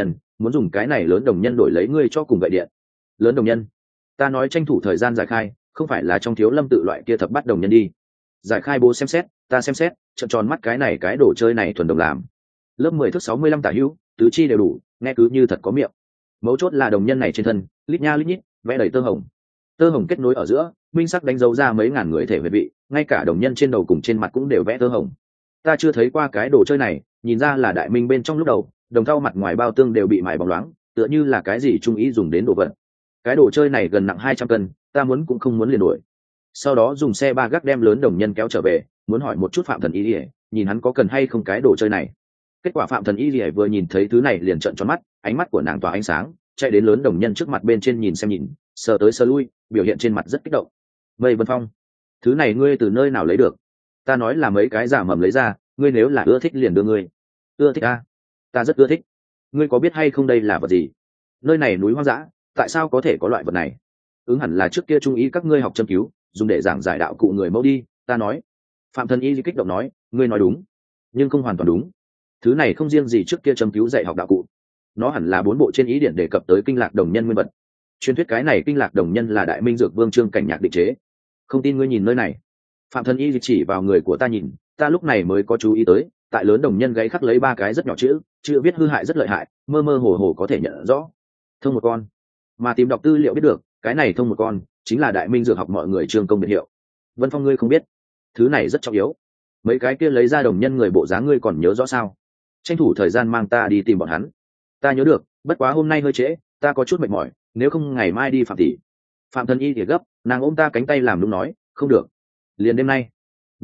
muốn dùng cái này lớn đồng nhân đổi lấy ngươi cho cùng gậy điện. Lớn đồng nhân? Ta nói tranh thủ thời gian giải khai, không phải là trong thiếu lâm tự loại kia thập bắt đồng nhân đi. Giải khai bố xem xét, ta xem xét, trợn tròn mắt, cái này cái đồ chơi này thuần đồng làm. Lớp 10 thước 65 tả hữu, tứ chi đều đủ, nghe cứ như thật có miệng. Mấu chốt là đồng nhân này trên thân, lít nha lít nhít, vẽ đầy tơ hồng. Tơ hồng kết nối ở giữa, minh sắc đánh dấu ra mấy ngàn người thể huyệt vị, ngay cả đồng nhân trên đầu cùng trên mặt cũng đều vẽ tơ hồng. Ta chưa thấy qua cái đồ chơi này, nhìn ra là đại minh bên trong lúc đầu, đồng thau mặt ngoài bao tương đều bị mài bóng loáng, tựa như là cái gì trung ý dùng đến đồ vật. Cái đồ chơi này gần nặng 200 cân, ta muốn cũng không muốn liền đuổi. Sau đó dùng xe ba gác đem lớn đồng nhân kéo trở về, muốn hỏi một chút Phạm Thần Y Lìa, nhìn hắn có cần hay không cái đồ chơi này. Kết quả Phạm Thần Y Lìa vừa nhìn thấy thứ này liền trợn tròn mắt, ánh mắt của nàng tỏa ánh sáng, chạy đến lớn đồng nhân trước mặt bên trên nhìn xem nhìn, sờ tới sờ lui, biểu hiện trên mặt rất kích động. Mây Vân Phong, thứ này ngươi từ nơi nào lấy được? Ta nói là mấy cái giả mầm lấy ra, ngươi nếu là ưa thích liền đưa ngươi. Ưa thích à? Ta rất ưa thích. Ngươi có biết hay không đây là vật gì? Nơi này núi hoang dã, tại sao có thể có loại vật này? Ứng hẳn là trước kia trung ý các ngươi học châm cứu, dùng để giảng giải đạo cụ người mẫu đi. Ta nói. Phạm Thần Y kích động nói, ngươi nói đúng, nhưng không hoàn toàn đúng. Thứ này không riêng gì trước kia châm cứu dạy học đạo cụ, nó hẳn là 4 bộ trên ý điển đề cập tới kinh lạc đồng nhân nguyên vật. Truyền thuyết cái này kinh lạc đồng nhân là đại minh dược vương Trương Cảnh Nhạc định chế. Không tin ngươi nhìn nơi này. Phạm Thần Y chỉ vào người của ta nhìn, ta lúc này mới có chú ý tới, tại lớn đồng nhân gáy khắc lấy 3 cái rất nhỏ chữ viết hư hại rất lợi hại, mơ mơ hồ hồ có thể nhận rõ. Thông một con. Mà tìm đọc tư liệu biết được, cái này thông một con chính là đại minh dược học mọi người Trương công biệt hiệu. Vân Phong ngươi không biết, thứ này rất trọng yếu. Mấy cái kia lấy ra đồng nhân người bộ dáng ngươi còn nhớ rõ sao? Tranh thủ thời gian mang ta đi tìm bọn hắn. Ta nhớ được, bất quá hôm nay hơi trễ, ta có chút mệt mỏi, nếu không ngày mai đi Phạm tỷ. Phạm Thần Y thì gấp, nàng ôm ta cánh tay làm đúng nói, không được, liền đêm nay.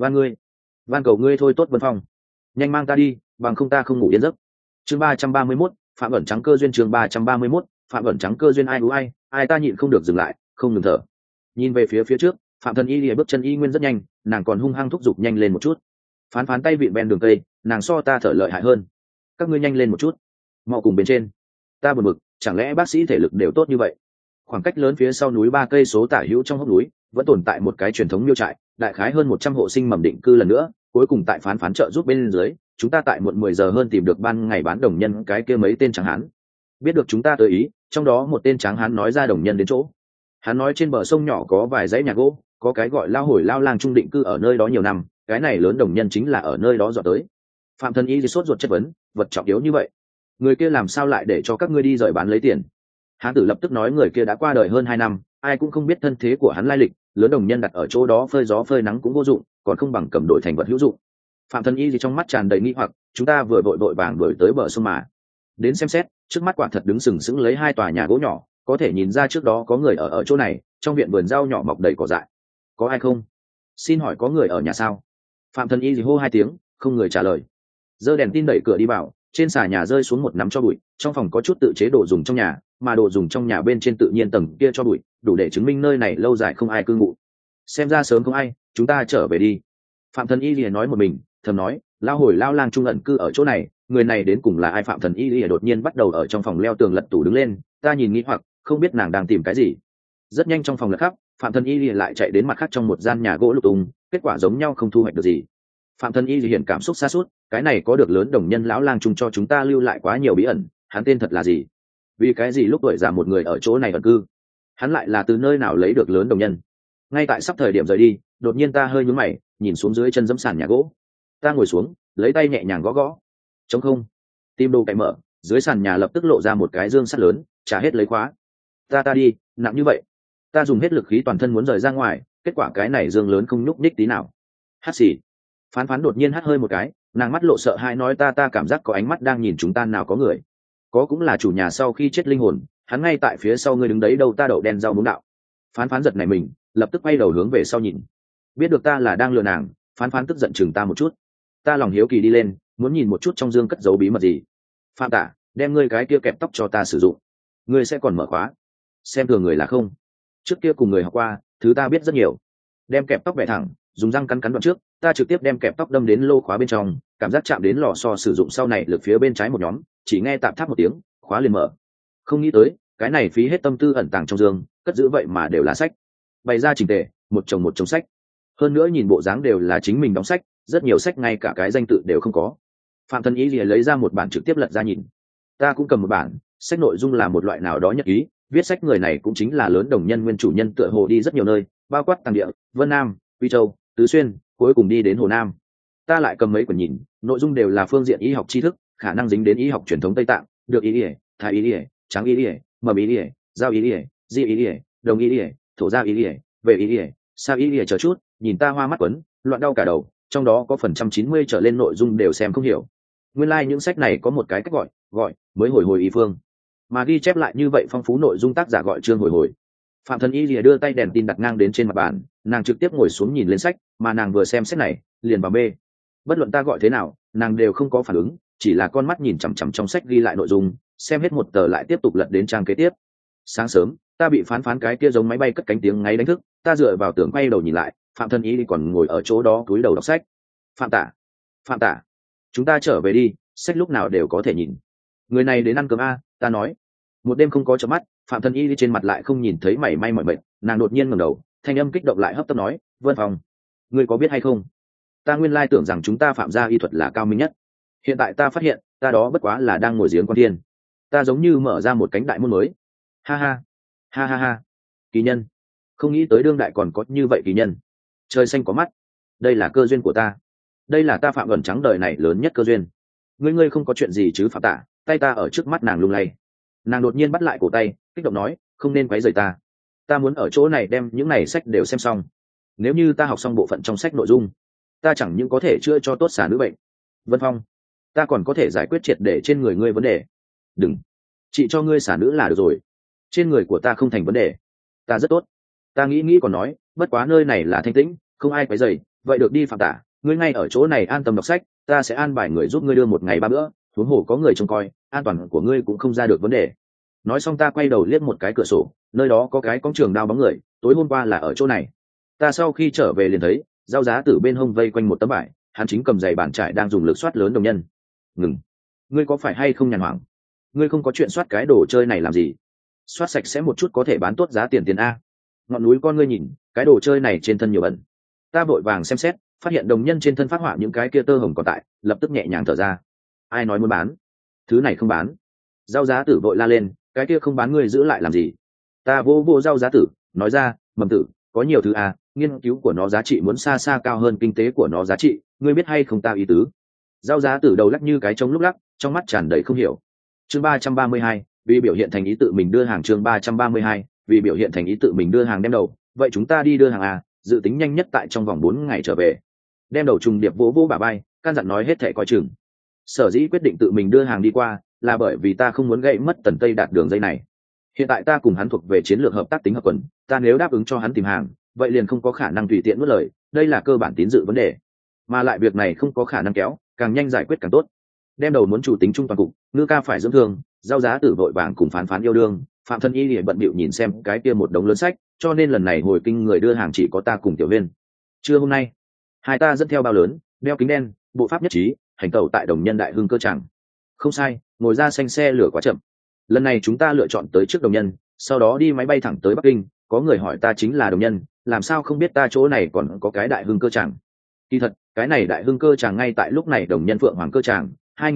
Van cầu ngươi thôi tốt Vân Phong, nhanh mang ta đi, bằng không ta không ngủ yên giấc. Chương 331, Phạm ẩn trắng cơ duyên. Chương 331, Phạm ẩn trắng cơ duyên. Ai ta nhịn không được dừng lại, không ngừng thở. Nhìn về phía trước, Phạm Thần Y lìa bước chân y nguyên rất nhanh, nàng còn hung hăng thúc giục nhanh lên một chút. Phán phán tay vịn ven đường cây, nàng so ta thở lợi hại hơn. Các ngươi nhanh lên một chút, mau cùng bên trên. Ta buồn bực, chẳng lẽ bác sĩ thể lực đều tốt như vậy? Khoảng cách lớn phía sau núi 3 cây số tả hữu trong hốc núi, vẫn tồn tại một cái truyền thống miêu trại, đại khái hơn 100 hộ sinh mầm định cư lần nữa. Cuối cùng tại phán phán trợ giúp bên dưới, chúng ta tại muộn 10 giờ hơn tìm được ban ngày bán đồng nhân cái kia mấy tên tráng hán. Biết được chúng ta tới ý, trong đó một tên tráng hán nói ra đồng nhân đến chỗ. Hắn nói trên bờ sông nhỏ có vài dãy nhà gỗ, có cái gọi lao hổi lao lang trung định cư ở nơi đó nhiều năm, cái này lớn đồng nhân chính là ở nơi đó dọn tới. Phạm Thần Y sốt ruột chất vấn, vật trọng yếu như vậy, người kia làm sao lại để cho các ngươi đi rời bán lấy tiền? Hán tử lập tức nói người kia đã qua đời hơn 2 năm, ai cũng không biết thân thế của hắn lai lịch, lớn đồng nhân đặt ở chỗ đó phơi gió phơi nắng cũng vô dụng, còn không bằng cầm đổi thành vật hữu dụng. Phạm Thần Y trong mắt tràn đầy nghi hoặc, chúng ta vừa vội vàng đuổi tới bờ sông mà đến xem xét, trước mắt quả thật đứng sừng sững lấy 2 tòa nhà gỗ nhỏ, có thể nhìn ra trước đó có người ở chỗ này, trong viện vườn rau nhỏ mọc đầy cỏ dại. Có ai không? Xin hỏi có người ở nhà sao? Phạm Thần Y hô 2 tiếng, không người trả lời. Giơ đèn tin đẩy cửa đi vào, trên xà nhà rơi xuống một nắm cho bụi, trong phòng có chút tự chế đồ dùng trong nhà, mà đồ dùng trong nhà bên trên tự nhiên tầng kia cho bụi, đủ để chứng minh nơi này lâu dài không ai cư ngụ. Xem ra sớm không ai, chúng ta trở về đi. Phạm Thần Y lìa nói một mình, thầm nói, lao hồi lao lang trung ẩn cư ở chỗ này, người này đến cùng là ai? Phạm Thần Y lìa đột nhiên bắt đầu ở trong phòng leo tường lật tủ đứng lên, ta nhìn nghi hoặc, không biết nàng đang tìm cái gì. Rất nhanh trong phòng lật khắp, Phạm Thần Y lìa lại chạy đến mặt khác trong một gian nhà gỗ lục tung, kết quả giống nhau không thu hoạch được gì. Phạm Thần Y hiện cảm xúc xa suốt, cái này có được lớn đồng nhân lão lang trung cho chúng ta lưu lại quá nhiều bí ẩn, hắn tên thật là gì? Vì cái gì lúc tuổi già một người ở chỗ này ẩn cư? Hắn lại là từ nơi nào lấy được lớn đồng nhân? Ngay tại sắp thời điểm rời đi, đột nhiên ta hơi nhướng mày, nhìn xuống dưới chân dẫm sàn nhà gỗ. Ta ngồi xuống, lấy tay nhẹ nhàng gõ gõ. Trống không. Tim đồ cày mở, dưới sàn nhà lập tức lộ ra một cái dương sắt lớn, trả hết lấy khóa. Ta đi, nặng như vậy. Ta dùng hết lực khí toàn thân muốn rời ra ngoài, kết quả cái này dương lớn không nhúc nhích tí nào. Hắt xì. Phán phán đột nhiên hắt hơi một cái, nàng mắt lộ sợ hãi nói ta cảm giác có ánh mắt đang nhìn chúng ta, nào có người. Có cũng là chủ nhà sau khi chết linh hồn, hắn ngay tại phía sau ngươi đứng đấy đâu. Ta đậu đen rau muống đạo. Phán phán giật này mình, lập tức quay đầu hướng về sau nhìn. Biết được ta là đang lừa nàng, phán phán tức giận chừng ta một chút. Ta lòng hiếu kỳ đi lên, muốn nhìn một chút trong dương cất giấu bí mật gì. Phạm tả, đem ngươi cái kia kẹp tóc cho ta sử dụng, ngươi sẽ còn mở khóa. Xem thường người là không, trước kia cùng người học qua, thứ ta biết rất nhiều. Đem kẹp tóc bẻ thẳng, dùng răng cắn đoạn trước, ta trực tiếp đem kẹp tóc đâm đến lô khóa bên trong, cảm giác chạm đến lò xo sử dụng sau này lực phía bên trái một nhóm, chỉ nghe tạm tháp một tiếng, khóa liền mở. Không nghĩ tới, cái này phí hết tâm tư ẩn tàng trong dương, cất giữ vậy mà đều là sách, bày ra chỉnh tề, một chồng sách. Hơn nữa nhìn bộ dáng đều là chính mình đóng sách, rất nhiều sách ngay cả cái danh tự đều không có. Phạm Thần Y lìa lấy ra một bản trực tiếp lật ra nhìn. Ta cũng cầm một bản sách, nội dung là một loại nào đó nhật ký, viết sách người này cũng chính là lớn đồng nhân nguyên chủ nhân, tựa hồ đi rất nhiều nơi, bao quát Tàng Địa, Vân Nam, Quy Châu, Tứ Xuyên, cuối cùng đi đến Hồ Nam. Ta lại cầm mấy quyển nhìn, nội dung đều là phương diện y học tri thức, khả năng dính đến y học truyền thống Tây Tạng, được y ỉa, thái y ỉa, trắng y ỉa, mầm y ỉa, giao y ỉa, di y ỉa, đồng y ỉa, thổ giao y ỉa, về y ỉa, sa y ỉa chờ chút, nhìn ta hoa mắt quấn, loạn đau cả đầu, trong đó có phần 190 trở lên nội dung đều xem không hiểu. Nguyên lai những sách này có một cái cách gọi mới hồi hồi y phương, mà ghi chép lại như vậy phong phú nội dung tác giả gọi Trương Hồi Hồi. Phạm Thần Y lìa đưa tay đèn tin đặt ngang đến trên mặt bàn, nàng trực tiếp ngồi xuống nhìn lên sách, mà nàng vừa xem sách này liền vào mê. Bất luận ta gọi thế nào, nàng đều không có phản ứng, chỉ là con mắt nhìn chằm chằm trong sách ghi lại nội dung, xem hết một tờ lại tiếp tục lật đến trang kế tiếp. Sáng sớm, ta bị phán cái kia giống máy bay cất cánh tiếng ngáy đánh thức, ta dựa vào tường quay đầu nhìn lại, Phạm Thần Y còn ngồi ở chỗ đó cúi đầu đọc sách. Phạm Tả, chúng ta trở về đi, sách lúc nào đều có thể nhìn. Người này đến ăn cơm a, ta nói. Một đêm không có chớp mắt, Phạm Thần Y trên mặt lại không nhìn thấy mảy may mỏi mệt, nàng đột nhiên ngẩng đầu, thanh âm kích động lại hấp tấp nói, Vân Phong, ngươi có biết hay không, ta nguyên lai tưởng rằng chúng ta Phạm gia y thuật là cao minh nhất, hiện tại ta phát hiện ta đó bất quá là đang ngồi giếng quan thiên, ta giống như mở ra một cánh đại môn mới. Ha ha, kỳ nhân, không nghĩ tới đương đại còn có như vậy kỳ nhân. Trời xanh có mắt, đây là cơ duyên của ta, đây là ta Phạm Ẩn Trắng đời này lớn nhất cơ duyên. Ngươi không có chuyện gì chứ Phạm Tả? Tay ta ở trước mắt nàng lung lay, nàng đột nhiên bắt lại cổ tay, kích động nói, không nên quấy rầy ta muốn ở chỗ này đem những này sách đều xem xong. Nếu như ta học xong bộ phận trong sách nội dung, ta chẳng những có thể chữa cho tốt xả nữ bệnh, Vân Phong, ta còn có thể giải quyết triệt để trên người ngươi vấn đề. Đừng, chị cho ngươi xả nữ là được rồi, trên người của ta không thành vấn đề, ta rất tốt. Ta nghĩ còn nói, bất quá nơi này là thanh tĩnh, không ai quấy rầy, vậy được đi Phạm Tả, ngươi ngay ở chỗ này an tâm đọc sách, ta sẽ an bài người giúp ngươi đưa một ngày 3 bữa, huống hồ có người trông coi, an toàn của ngươi cũng không ra được vấn đề. Nói xong ta quay đầu liếc một cái cửa sổ, nơi đó có cái cong trường đao bóng người, tối hôm qua là ở chỗ này. Ta sau khi trở về liền thấy Giao Giá Tử bên hông vây quanh một tấm vải, hắn chính cầm giày bàn trải đang dùng lực soát lớn đồng nhân. Ngừng, ngươi có phải hay không nhàn hoảng? Ngươi không có chuyện soát cái đồ chơi này làm gì? Soát sạch sẽ một chút có thể bán tốt giá tiền a. Ngọn núi con ngươi nhìn, cái đồ chơi này trên thân nhiều bẩn. Ta vội vàng xem xét, phát hiện đồng nhân trên thân phát họa những cái kia tơ hồng còn tại, lập tức nhẹ nhàng thở ra. Ai nói muốn bán? Thứ này không bán. Giao Giá Tử vội la lên, cái kia không bán ngươi giữ lại làm gì? Ta vô Giao Giá Tử nói ra, Mầm Tử, có nhiều thứ nghiên cứu của nó giá trị muốn xa xa cao hơn kinh tế của nó giá trị, ngươi biết hay không ta ý tứ? Giao Giá Tử đầu lắc như cái trống lúc lắc, trong mắt tràn đầy không hiểu. Chương 332, vì biểu hiện thành ý tự mình đưa hàng. Chương 332, vì biểu hiện thành ý tự mình đưa hàng. Đem đầu, vậy chúng ta đi đưa hàng dự tính nhanh nhất tại trong vòng 4 ngày trở về. Đem đầu trùng điệp vỗ bả vai, căn dặn nói hết thảy coi chừng. Sở dĩ quyết định tự mình đưa hàng đi qua, là bởi vì ta không muốn gãy mất Tần Tây Đạt đường dây này. Hiện tại ta cùng hắn thuộc về chiến lược hợp tác tính hợp quần, ta nếu đáp ứng cho hắn tìm hàng, vậy liền không có khả năng tùy tiện nuốt lời, đây là cơ bản tín dự vấn đề, mà lại việc này không có khả năng kéo, càng nhanh giải quyết càng tốt. Đem đầu muốn chủ tính trung toàn cục, Ngư ca phải dưỡng thương, Giao Giá Tử vội vàng cùng phán yêu đương, Phạm Thân Y liền bận bịu nhìn xem cái kia một đống lớn sách, cho nên lần này hồi kinh người đưa hàng chỉ có ta cùng Tiểu Viên. Trưa hôm nay, hai ta dẫn theo bao lớn, đeo kính đen, bộ pháp nhất trí, hành tẩu tại Đồng Nhân Đại Hưng cơ chẳng. Không sai, ngồi ra xanh xe lửa quá chậm. Lần này chúng ta lựa chọn tới trước Đồng Nhân, sau đó đi máy bay thẳng tới Bắc Kinh. Có người hỏi ta chính là Đồng Nhân, làm sao không biết ta chỗ này còn có cái Đại Hưng cơ chẳng? Kỳ thật, cái này Đại Hưng cơ chẳng ngay tại lúc này Đồng Nhân Phượng Hoàng cơ chẳng,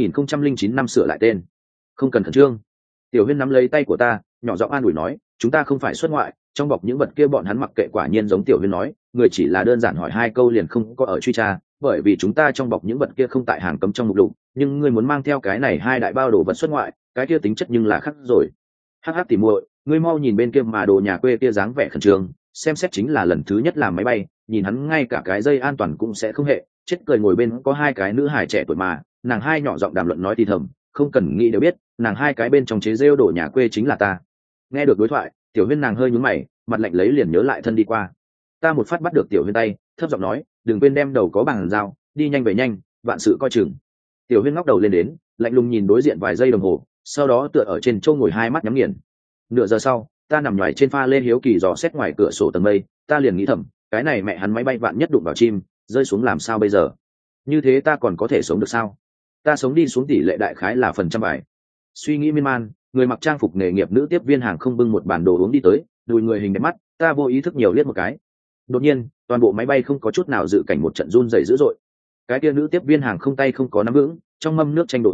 2009 năm sửa lại tên. Không cần khẩn trương. Tiểu Huyên nắm lấy tay của ta, nhỏ giọng an ủi nói, chúng ta không phải xuất ngoại, trong bọc những vật kia bọn hắn mặc kệ. Quả nhiên giống Tiểu Huyên nói, người chỉ là đơn giản hỏi 2 câu liền không có ở truy tra, bởi vì chúng ta trong bọc những vật kia không tại hàng cấm trong mục lục, nhưng ngươi muốn mang theo cái này 2 đại bao đồ vật xuất ngoại, cái kia tính chất nhưng là khác rồi. Hắc tỉ muội, ngươi mau nhìn bên kia mà đồ nhà quê kia dáng vẻ khẩn trương, xem xét chính là lần thứ nhất làm máy bay, nhìn hắn ngay cả cái dây an toàn cũng sẽ không hệ, chết cười. Ngồi bên có 2 cái nữ hài trẻ tuổi mà, nàng hai nhỏ giọng đàm luận nói thì thầm, không cần nghĩ đều biết, nàng 2 cái bên trong chế rêu đồ nhà quê chính là ta. Nghe được đối thoại, Tiểu Huyên nàng hơi nhướng mày, mặt lạnh lấy liền nhớ lại thân đi qua. Ta một phát bắt được Tiểu Huyên tay, thấp giọng nói, đừng quên đem đầu có bằng dao, đi nhanh về nhanh, vạn sự coi chừng. Tiểu Huyên ngóc đầu lên đến, lạnh lùng nhìn đối diện vài giây đồng hồ, sau đó tựa ở trên châu ngồi 2 mắt nhắm nghiền. Nửa giờ sau, ta nằm nhoài trên pha lê hiếu kỳ dò xét ngoài cửa sổ tầng mây, ta liền nghĩ thầm, cái này mẹ hắn máy bay vạn nhất đụng vào chim, rơi xuống làm sao bây giờ? Như thế ta còn có thể sống được sao? Ta sống đi xuống tỷ lệ đại khái là phần trăm bài. Suy nghĩ miên man, người mặc trang phục nghề nghiệp nữ tiếp viên hàng không bưng một bản đồ uống đi tới, đùi người hình đẹp mắt, ta vô ý thức nhiều liếc một cái. Đột nhiên, toàn bộ máy bay không có chút nào dự cảnh một trận run rẩy dữ dội. Cái kia nữ tiếp viên hàng không tay không có nắm vững, trong mâm nước chanh đồ uống,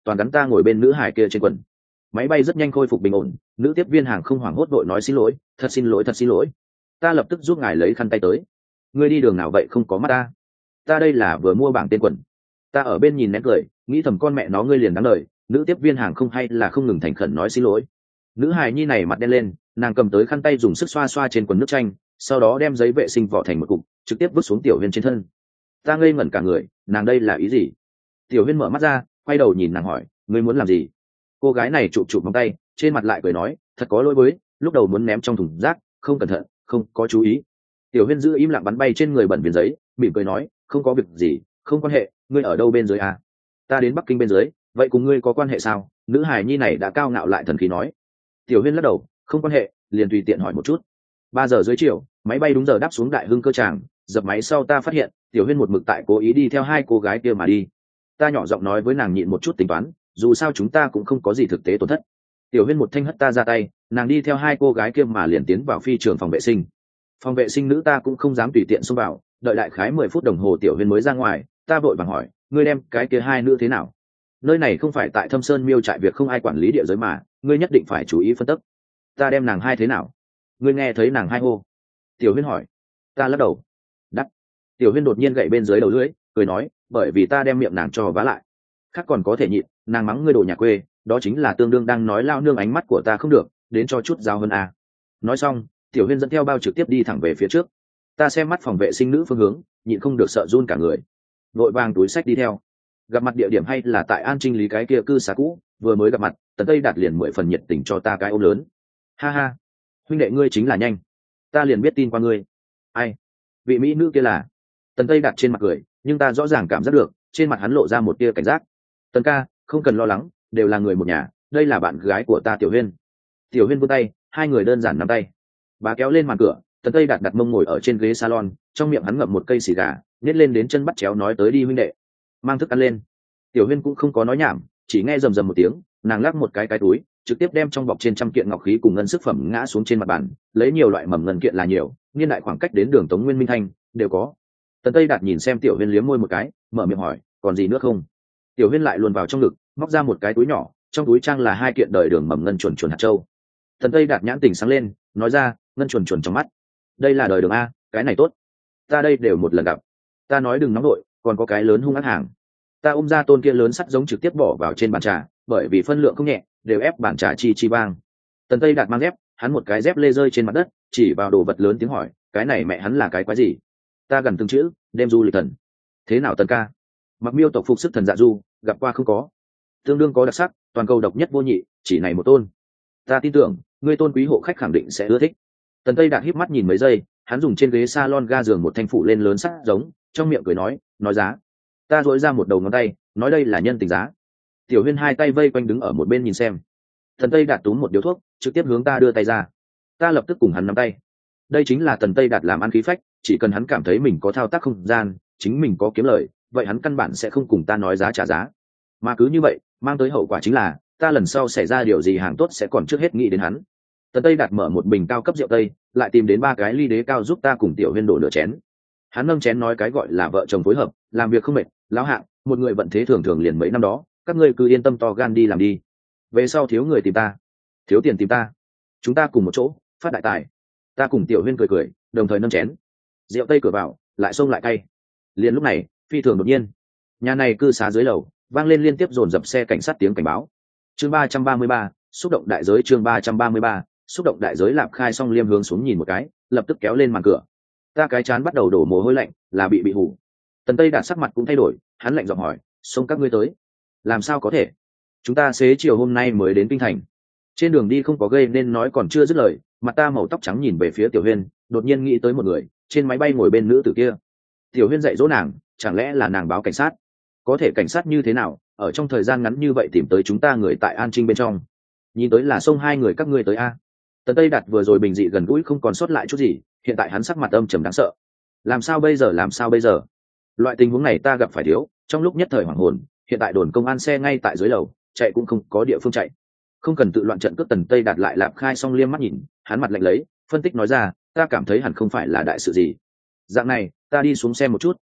toàn gắn ta ngồi bên nữ hải kia trên quần. Máy bay rất nhanh khôi phục bình ổn, nữ tiếp viên hàng không hoảng hốt vội nói xin lỗi, thật xin lỗi, thật xin lỗi. Ta lập tức giúp ngài lấy khăn tay tới. Ngươi đi đường nào vậy không có mắt ta? Ta đây là vừa mua bảng tên quần. Ta ở bên nhìn nén cười, nghĩ thầm con mẹ nó ngươi liền đáng lời. Nữ tiếp viên hàng không hay là không ngừng thành khẩn nói xin lỗi. Nữ hài nhi này mặt đen lên, nàng cầm tới khăn tay dùng sức xoa xoa trên quần nước chanh, sau đó đem giấy vệ sinh vỏ thành một cục, trực tiếp vứt xuống Tiểu Huyên trên thân. Ta ngây ngẩn cả người, nàng đây là ý gì? Tiểu Huyên mở mắt ra, quay đầu nhìn nàng hỏi, ngươi muốn làm gì? Cô gái này chụp chụp móng tay, trên mặt lại cười nói, thật có lỗi với, lúc đầu muốn ném trong thùng rác, không cẩn thận, không có chú ý. Tiểu Huyên giữ im lặng bắn bay trên người bẩn viền giấy, mỉm cười nói, không có việc gì, không quan hệ, ngươi ở đâu bên dưới à? Ta đến Bắc Kinh bên dưới, vậy cùng ngươi có quan hệ sao? Nữ hài nhi này đã cao ngạo lại thần khí nói. Tiểu Huyên lắc đầu, không quan hệ, liền tùy tiện hỏi một chút. 3 giờ dưới chiều, máy bay đúng giờ đáp xuống Đại Hưng cơ tràng, dập máy sau ta phát hiện, Tiểu Huyên một mực tại cố ý đi theo hai cô gái kia mà đi. Ta nhỏ giọng nói với nàng nhịn một chút tính toán, dù sao chúng ta cũng không có gì thực tế tổn thất. Tiểu Huyên một thanh hất ta ra tay, nàng đi theo hai cô gái kia mà liền tiến vào phi trường phòng vệ sinh. Phòng vệ sinh nữ ta cũng không dám tùy tiện xông vào, đợi đại khái 10 phút đồng hồ Tiểu Huyên mới ra ngoài, ta vội vàng hỏi, ngươi đem cái kia hai nữ thế nào? Nơi này không phải tại Thâm Sơn Miêu trại việc không ai quản lý địa giới mà, ngươi nhất định phải chú ý phân tích. Ta đem nàng hai thế nào? Ngươi nghe thấy nàng hai hô? Tiểu Huyên hỏi. Ta lắc đầu. Đắt. Tiểu Huyên đột nhiên gậy bên dưới đầu lưỡi, cười nói, bởi vì ta đem miệng nàng cho vá lại. Khác còn có thể nhịn, nàng mắng ngươi đồ nhà quê, đó chính là tương đương đang nói lao nương ánh mắt của ta không được, đến cho chút giao hơn à. Nói xong, Tiểu Huyên dẫn theo bao trực tiếp đi thẳng về phía trước. Ta xem mắt phòng vệ sinh nữ phương hướng, nhịn không được sợ run cả người. Vội vàng túi sách đi theo. Gặp mặt địa điểm hay là tại An Trinh Lý cái kia cư xá cũ, vừa mới gặp mặt, Tần Tây Đạt liền 10 phần nhiệt tình cho ta cái ôm lớn. Ha ha, huynh đệ ngươi chính là nhanh, ta liền biết tin qua ngươi. Ai? Vị mỹ nữ kia là? Tần Tây Đạt trên mặt cười, nhưng ta rõ ràng cảm giác được, trên mặt hắn lộ ra một tia cảnh giác. Tần ca, không cần lo lắng, đều là người một nhà, đây là bạn gái của ta Tiểu Huyên. Tiểu Huyên vươn tay, hai người đơn giản nắm tay. Bà kéo lên màn cửa, Tần Tây Đạt đặt mông ngồi ở trên ghế salon, trong miệng hắn ngậm một cây xì gà, nhét lên đến chân bắt chéo nói tới đi huynh đệ, mang thức ăn lên. Tiểu Huyên cũng không có nói nhảm, chỉ nghe rầm rầm một tiếng, nàng lắc một cái túi, trực tiếp đem trong bọc trên trăm kiện ngọc khí cùng ngân sức phẩm ngã xuống trên mặt bàn, lấy nhiều loại mầm ngân kiện là nhiều, niên đại khoảng cách đến đường Tống Nguyên Minh Thanh đều có. Tần Tây Đạt nhìn xem Tiểu Huyên liếm môi một cái, mở miệng hỏi, còn gì nữa không? Tiểu Huyên lại luồn vào trong ngực, móc ra một cái túi nhỏ, trong túi trang là 2 kiện đời đường mầm ngân chuẩn chuẩn hạt châu. Tần Tây Đạt nhãn tình sáng lên, nói ra, ngân chuẩn chuẩn trong mắt, đây là đời đường a, cái này tốt, ta đây đều một lần gặp. Ta nói đừng nóng đội, còn có cái lớn hung ác hàng. Ta ôm ra tôn kia lớn sắt giống trực tiếp bỏ vào trên bàn trà, bởi vì phân lượng không nhẹ, đều ép bàn trà chi chi vang. Tần Tây Đạt mang dép, hắn một cái dép lê rơi trên mặt đất, chỉ vào đồ vật lớn tiếng hỏi, cái này mẹ hắn là cái quái gì? Ta gần từng chữ, đêm du lịch thần. Thế nào Tần ca? Mặc miêu tộc phục sức thần dạ du, gặp qua không có? Tương đương có đặc sắc, toàn cầu độc nhất vô nhị, chỉ này một tôn. Ta tin tưởng, ngươi tôn quý hộ khách khẳng định sẽ ưa thích. Tần Tây Đạt híp mắt nhìn mấy giây, hắn dùng trên ghế salon ga giường một thanh phủ lên lớn sắt giống, trong miệng cười nói giá. Ta dỗi ra một đầu ngón tay, nói đây là nhân tình giá. Tiểu Huyên hai tay vây quanh đứng ở một bên nhìn xem. Tần Tây Đạt túm một điếu thuốc, trực tiếp hướng ta đưa tay ra. Ta lập tức cùng hắn nắm tay. Đây chính là Tần Tây Đạt làm ăn khí phách, chỉ cần hắn cảm thấy mình có thao tác không gian, chính mình có kiếm lời, vậy hắn căn bản sẽ không cùng ta nói giá trả giá. Mà cứ như vậy, mang tới hậu quả chính là, ta lần sau xảy ra điều gì hàng tốt sẽ còn trước hết nghĩ đến hắn. Tần Tây Đạt mở một bình cao cấp rượu tây, lại tìm đến 3 cái ly đế cao giúp ta cùng Tiểu Huyên đổ nửa chén. Hắn nâng chén nói cái gọi là vợ chồng phối hợp, làm việc không mệt, lão hạng, một người vận thế thường thường liền mấy năm đó, các ngươi cứ yên tâm to gan đi làm đi. Về sau thiếu người tìm ta, thiếu tiền tìm ta, chúng ta cùng một chỗ phát đại tài. Ta cùng Tiểu Huyên cười, đồng thời nâng chén. Rượu tây cửa vào, lại xông lại cay. Liền lúc này, phi thường đột nhiên, nhà này cư xá dưới lầu vang lên liên tiếp dồn dập xe cảnh sát tiếng cảnh báo. Chương 333, xúc động đại giới. Chương 333, xúc động đại giới. Lạp Khai xong liêm hướng xuống nhìn một cái, lập tức kéo lên màn cửa. Ta cái chán bắt đầu đổ mồ hôi lạnh, là bị hủ. Tần Tây Đạt sắc mặt cũng thay đổi, hắn lạnh giọng hỏi, xông các ngươi tới? Làm sao có thể? Chúng ta xế chiều hôm nay mới đến kinh thành. Trên đường đi không có gây nên nói còn chưa dứt lời, mặt ta màu tóc trắng nhìn về phía Tiểu Huyên, đột nhiên nghĩ tới một người, trên máy bay ngồi bên nữ tử kia. Tiểu Huyên dạy dỗ nàng, chẳng lẽ là nàng báo cảnh sát? Có thể cảnh sát như thế nào, ở trong thời gian ngắn như vậy tìm tới chúng ta người tại An Trinh bên trong? Nhìn tới là xông hai người các ngươi tới a. Tần Tây Đạt vừa rồi bình dị gần gũi không còn sót lại chút gì, hiện tại hắn sắc mặt âm trầm đáng sợ. Làm sao bây giờ? Loại tình huống này ta gặp phải thiếu, trong lúc nhất thời hoảng hồn, hiện tại đồn công an xe ngay tại dưới lầu, chạy cũng không có địa phương chạy. Không cần tự loạn trận cướp. Tần Tây Đạt lại Lạp Khai xong liêm mắt nhìn, hắn mặt lạnh lấy, phân tích nói ra, ta cảm thấy hẳn không phải là đại sự gì. Dạng này, ta đi xuống xem một chút,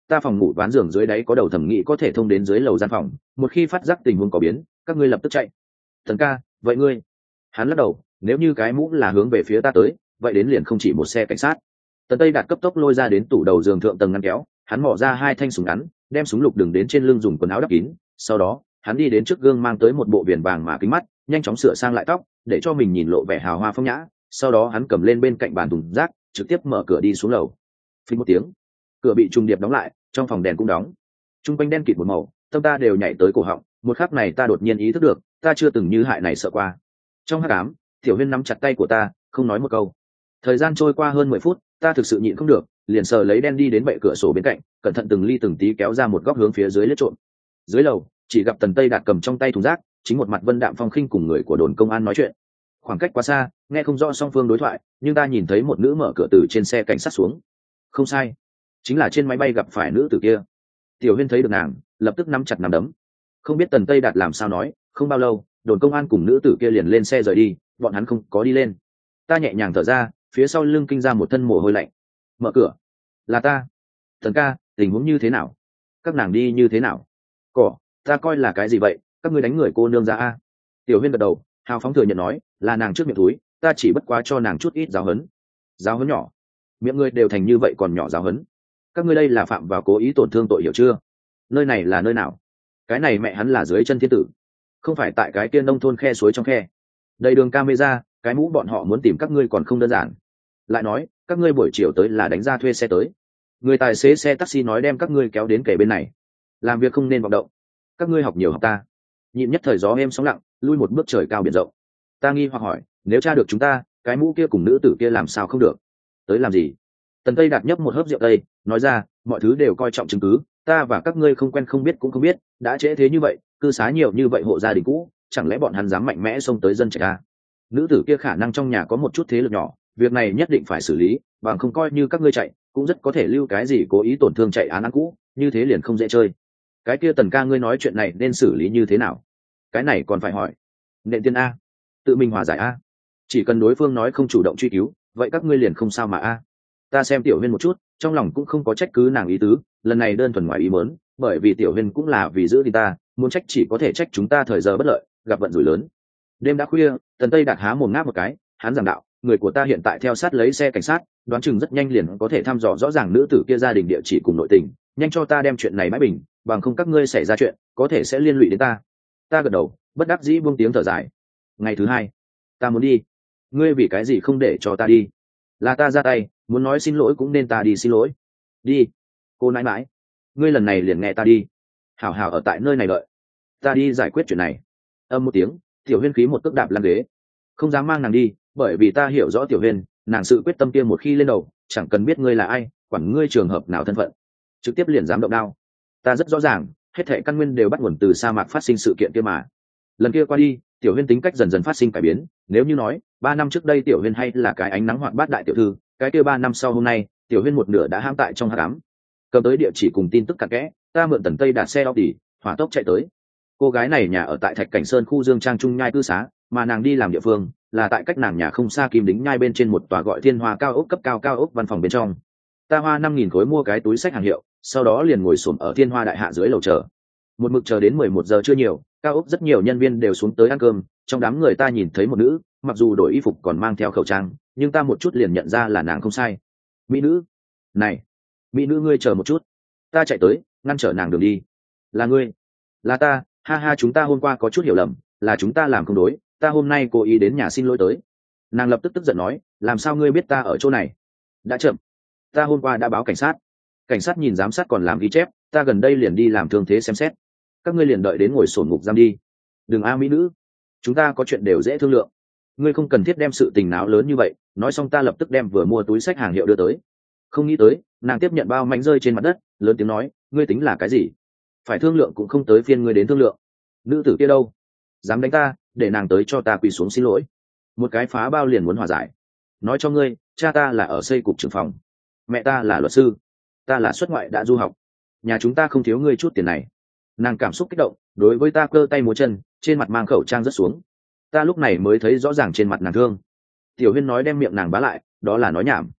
ta phòng ngủ ván giường dưới đáy có đầu thẩm nghĩ có thể thông đến dưới lầu gian phòng, một khi phát giác tình huống có biến các ngươi lập tức chạy. Thần ca, vậy ngươi? Hắn lắc đầu, nếu như cái mũ là hướng về phía ta tới vậy đến liền không chỉ một xe cảnh sát. Tần Tây Đạt cấp tốc lôi ra đến tủ đầu giường thượng tầng ngăn kéo, hắn mò ra 2 thanh súng ngắn, đem súng lục đừng đến trên lưng dùng quần áo đắp kín, sau đó hắn đi đến trước gương mang tới một bộ viền vàng mà kính mắt, nhanh chóng sửa sang lại tóc để cho mình nhìn lộ vẻ hào hoa phong nhã, sau đó hắn cầm lên bên cạnh bàn thùng rác trực tiếp mở cửa đi xuống lầu. Phình một tiếng, cửa bị trùng điệp đóng lại, trong phòng đèn cũng đóng. Trung quanh đen kịt một màu, tâm ta đều nhảy tới cổ họng, một khắc này ta đột nhiên ý thức được ta chưa từng như hại này sợ qua. Trong hắc ám, Tiểu Huyên nắm chặt tay của ta không nói một câu. Thời gian trôi qua hơn 10 phút, ta thực sự nhịn không được, liền sờ lấy đen đi đến bệ cửa sổ bên cạnh, cẩn thận từng ly từng tí kéo ra một góc hướng phía dưới lết trộm. Dưới lầu chỉ gặp Tần Tây Đạt cầm trong tay thùng rác, chính một mặt vân đạm phong khinh cùng người của đồn công an nói chuyện. Khoảng cách quá xa nghe không rõ song phương đối thoại, nhưng ta nhìn thấy một nữ mở cửa từ trên xe cảnh sát xuống. Không sai, chính là trên máy bay gặp phải nữ tử kia. Tiểu Huyên thấy được nàng lập tức nắm chặt nắm đấm. Không biết Tần Tây Đạt làm sao nói, không bao lâu đồn công an cùng nữ tử kia liền lên xe rời đi, bọn hắn không có đi lên. Ta nhẹ nhàng thở ra, phía sau lưng kinh ra một thân mồ hôi lạnh. Mở cửa. Là ta. Thần ca, tình huống như thế nào? Các nàng đi như thế nào? Cỏ, ta coi là cái gì vậy, các ngươi đánh người cô nương ra a? Tiểu Huyên gật đầu, hào phóng thừa nhận nói, là nàng trước miệng túi, ta chỉ bất quá cho nàng chút ít giáo huấn. Giáo huấn nhỏ? Miệng ngươi đều thành như vậy còn nhỏ giáo huấn? Các ngươi đây là phạm vào cố ý tổn thương tội, hiểu chưa? Nơi này là nơi nào? Cái này mẹ hắn là dưới chân thiên tử, không phải tại cái kia nông thôn khe suối trong khe. Đầy đường camera, cái mũ bọn họ muốn tìm các ngươi còn không đơn giản. Lại nói các ngươi buổi chiều tới là đánh ra thuê xe tới, người tài xế xe taxi nói đem các ngươi kéo đến kề bên này, làm việc không nên vọng động. Các ngươi học nhiều học ta. Nhịn nhất thời gió êm sóng lặng, lui một bước trời cao biển rộng. Ta nghi hoặc hỏi, nếu tra được chúng ta, cái mũ kia cùng nữ tử kia làm sao không được? Tới làm gì? Tần Tây Đạt nhấp một hớp rượu tây, nói ra, mọi thứ đều coi trọng chứng cứ, ta và các ngươi không quen không biết cũng không biết, đã trễ thế như vậy, cư xá nhiều như vậy hộ gia đình cũ, chẳng lẽ bọn hắn dám mạnh mẽ xông tới dân trạch à? Nữ tử kia khả năng trong nhà có một chút thế lực nhỏ, việc này nhất định phải xử lý, bằng không coi như các ngươi chạy cũng rất có thể lưu cái gì cố ý tổn thương chạy án cũ, như thế liền không dễ chơi. Cái kia Tần ca ngươi nói chuyện này nên xử lý như thế nào? Cái này còn phải hỏi. Nện tiên a, tự mình hòa giải a, chỉ cần đối phương nói không chủ động truy cứu vậy các ngươi liền không sao mà a. Ta xem Tiểu Huyên một chút, trong lòng cũng không có trách cứ nàng ý tứ, lần này đơn thuần ngoài ý mớn, bởi vì Tiểu Huyên cũng là vì giữ thì ta, muốn trách chỉ có thể trách chúng ta thời giờ bất lợi, gặp vận rủi lớn. Đêm đã khuya, Tần Tây Đạt há mồm ngáp một cái, hắn giảng đạo, người của ta hiện tại theo sát lấy xe cảnh sát, đoán chừng rất nhanh liền có thể thăm dò rõ ràng nữ tử kia gia đình địa chỉ cùng nội tình, nhanh cho ta đem chuyện này bãi bình, bằng không các ngươi xảy ra chuyện có thể sẽ liên lụy đến ta. Ta gật đầu, bất đắc dĩ buông tiếng thở dài. Ngày thứ hai, ta muốn đi. Ngươi vì cái gì không để cho ta đi? Là ta ra tay, muốn nói xin lỗi cũng nên ta đi xin lỗi. Đi. Cô nãi mãi, ngươi lần này liền nghe ta đi. Hảo hảo ở tại nơi này đợi ta đi giải quyết chuyện này. Âm một tiếng, Tiểu Huyên khí một cước đạp lăn ghế. Không dám mang nàng đi, bởi vì ta hiểu rõ Tiểu Huyên, nàng sự quyết tâm kia một khi lên đầu, chẳng cần biết ngươi là ai, quản ngươi trường hợp nào thân phận, trực tiếp liền dám động đao. Ta rất rõ ràng, hết thảy căn nguyên đều bắt nguồn từ sa mạc phát sinh sự kiện kia mà. Lần kia qua đi, Tiểu Huyên tính cách dần dần phát sinh cải biến, nếu như nói 3 năm trước đây Tiểu Huyên hay là cái ánh nắng hoạt bát đại tiểu thư, cái kia 3 năm sau hôm nay, Tiểu Huyên một nửa đã hãm tại trong hắc ám. Cầm tới địa chỉ cùng tin tức cặn kẽ, ta mượn Tần Tây Đạt xe Audi, hỏa tốc chạy tới. Cô gái này nhà ở tại Thạch Cảnh Sơn khu Dương Trang Trung Nhai cư xá, mà nàng đi làm địa phương là tại cách nàng nhà không xa Kim Đính Nhai bên trên một tòa gọi Thiên Hoa cao ốc cấp cao ốc văn phòng bên trong. Ta hoa 5.000 khối mua cái túi sách hàng hiệu, sau đó liền ngồi xổm ở Thiên Hoa đại hạ dưới lầu chờ. Một mực chờ đến 11 giờ chưa nhiều, cao ốc rất nhiều nhân viên đều xuống tới ăn cơm, trong đám người ta nhìn thấy một nữ, mặc dù đổi y phục còn mang theo khẩu trang, nhưng ta một chút liền nhận ra là nàng không sai. Mỹ nữ. Này, mỹ nữ ngươi chờ một chút. Ta chạy tới, ngăn trở nàng đường đi. Là ngươi? Là ta, ha ha, chúng ta hôm qua có chút hiểu lầm, là chúng ta làm không đối, ta hôm nay cố ý đến nhà xin lỗi tới. Nàng lập tức tức giận nói, làm sao ngươi biết ta ở chỗ này? Đã chậm, ta hôm qua đã báo cảnh sát, cảnh sát nhìn giám sát còn làm ghi chép, ta gần đây liền đi làm thương thế xem xét, các ngươi liền đợi đến ngồi sổn ngục giam đi. Đừng a mỹ nữ, chúng ta có chuyện đều dễ thương lượng, ngươi không cần thiết đem sự tình náo lớn như vậy. Nói xong ta lập tức đem vừa mua túi sách hàng hiệu đưa tới. Không nghĩ tới nàng tiếp nhận bao mảnh rơi trên mặt đất, lớn tiếng nói, ngươi tính là cái gì? Phải thương lượng cũng không tới phiên ngươi đến thương lượng. Nữ tử kia đâu? Dám đánh ta, để nàng tới cho ta quỳ xuống xin lỗi. Một cái phá bao liền muốn hòa giải. Nói cho ngươi, cha ta là ở xây cục trưởng phòng, mẹ ta là luật sư, ta là xuất ngoại đã du học, nhà chúng ta không thiếu ngươi chút tiền này. Nàng cảm xúc kích động, đối với ta cơ tay múa chân, trên mặt mang khẩu trang rất xuống. Ta lúc này mới thấy rõ ràng trên mặt nàng thương. Tiểu Huyên nói đem miệng nàng bá lại, đó là nói nhảm.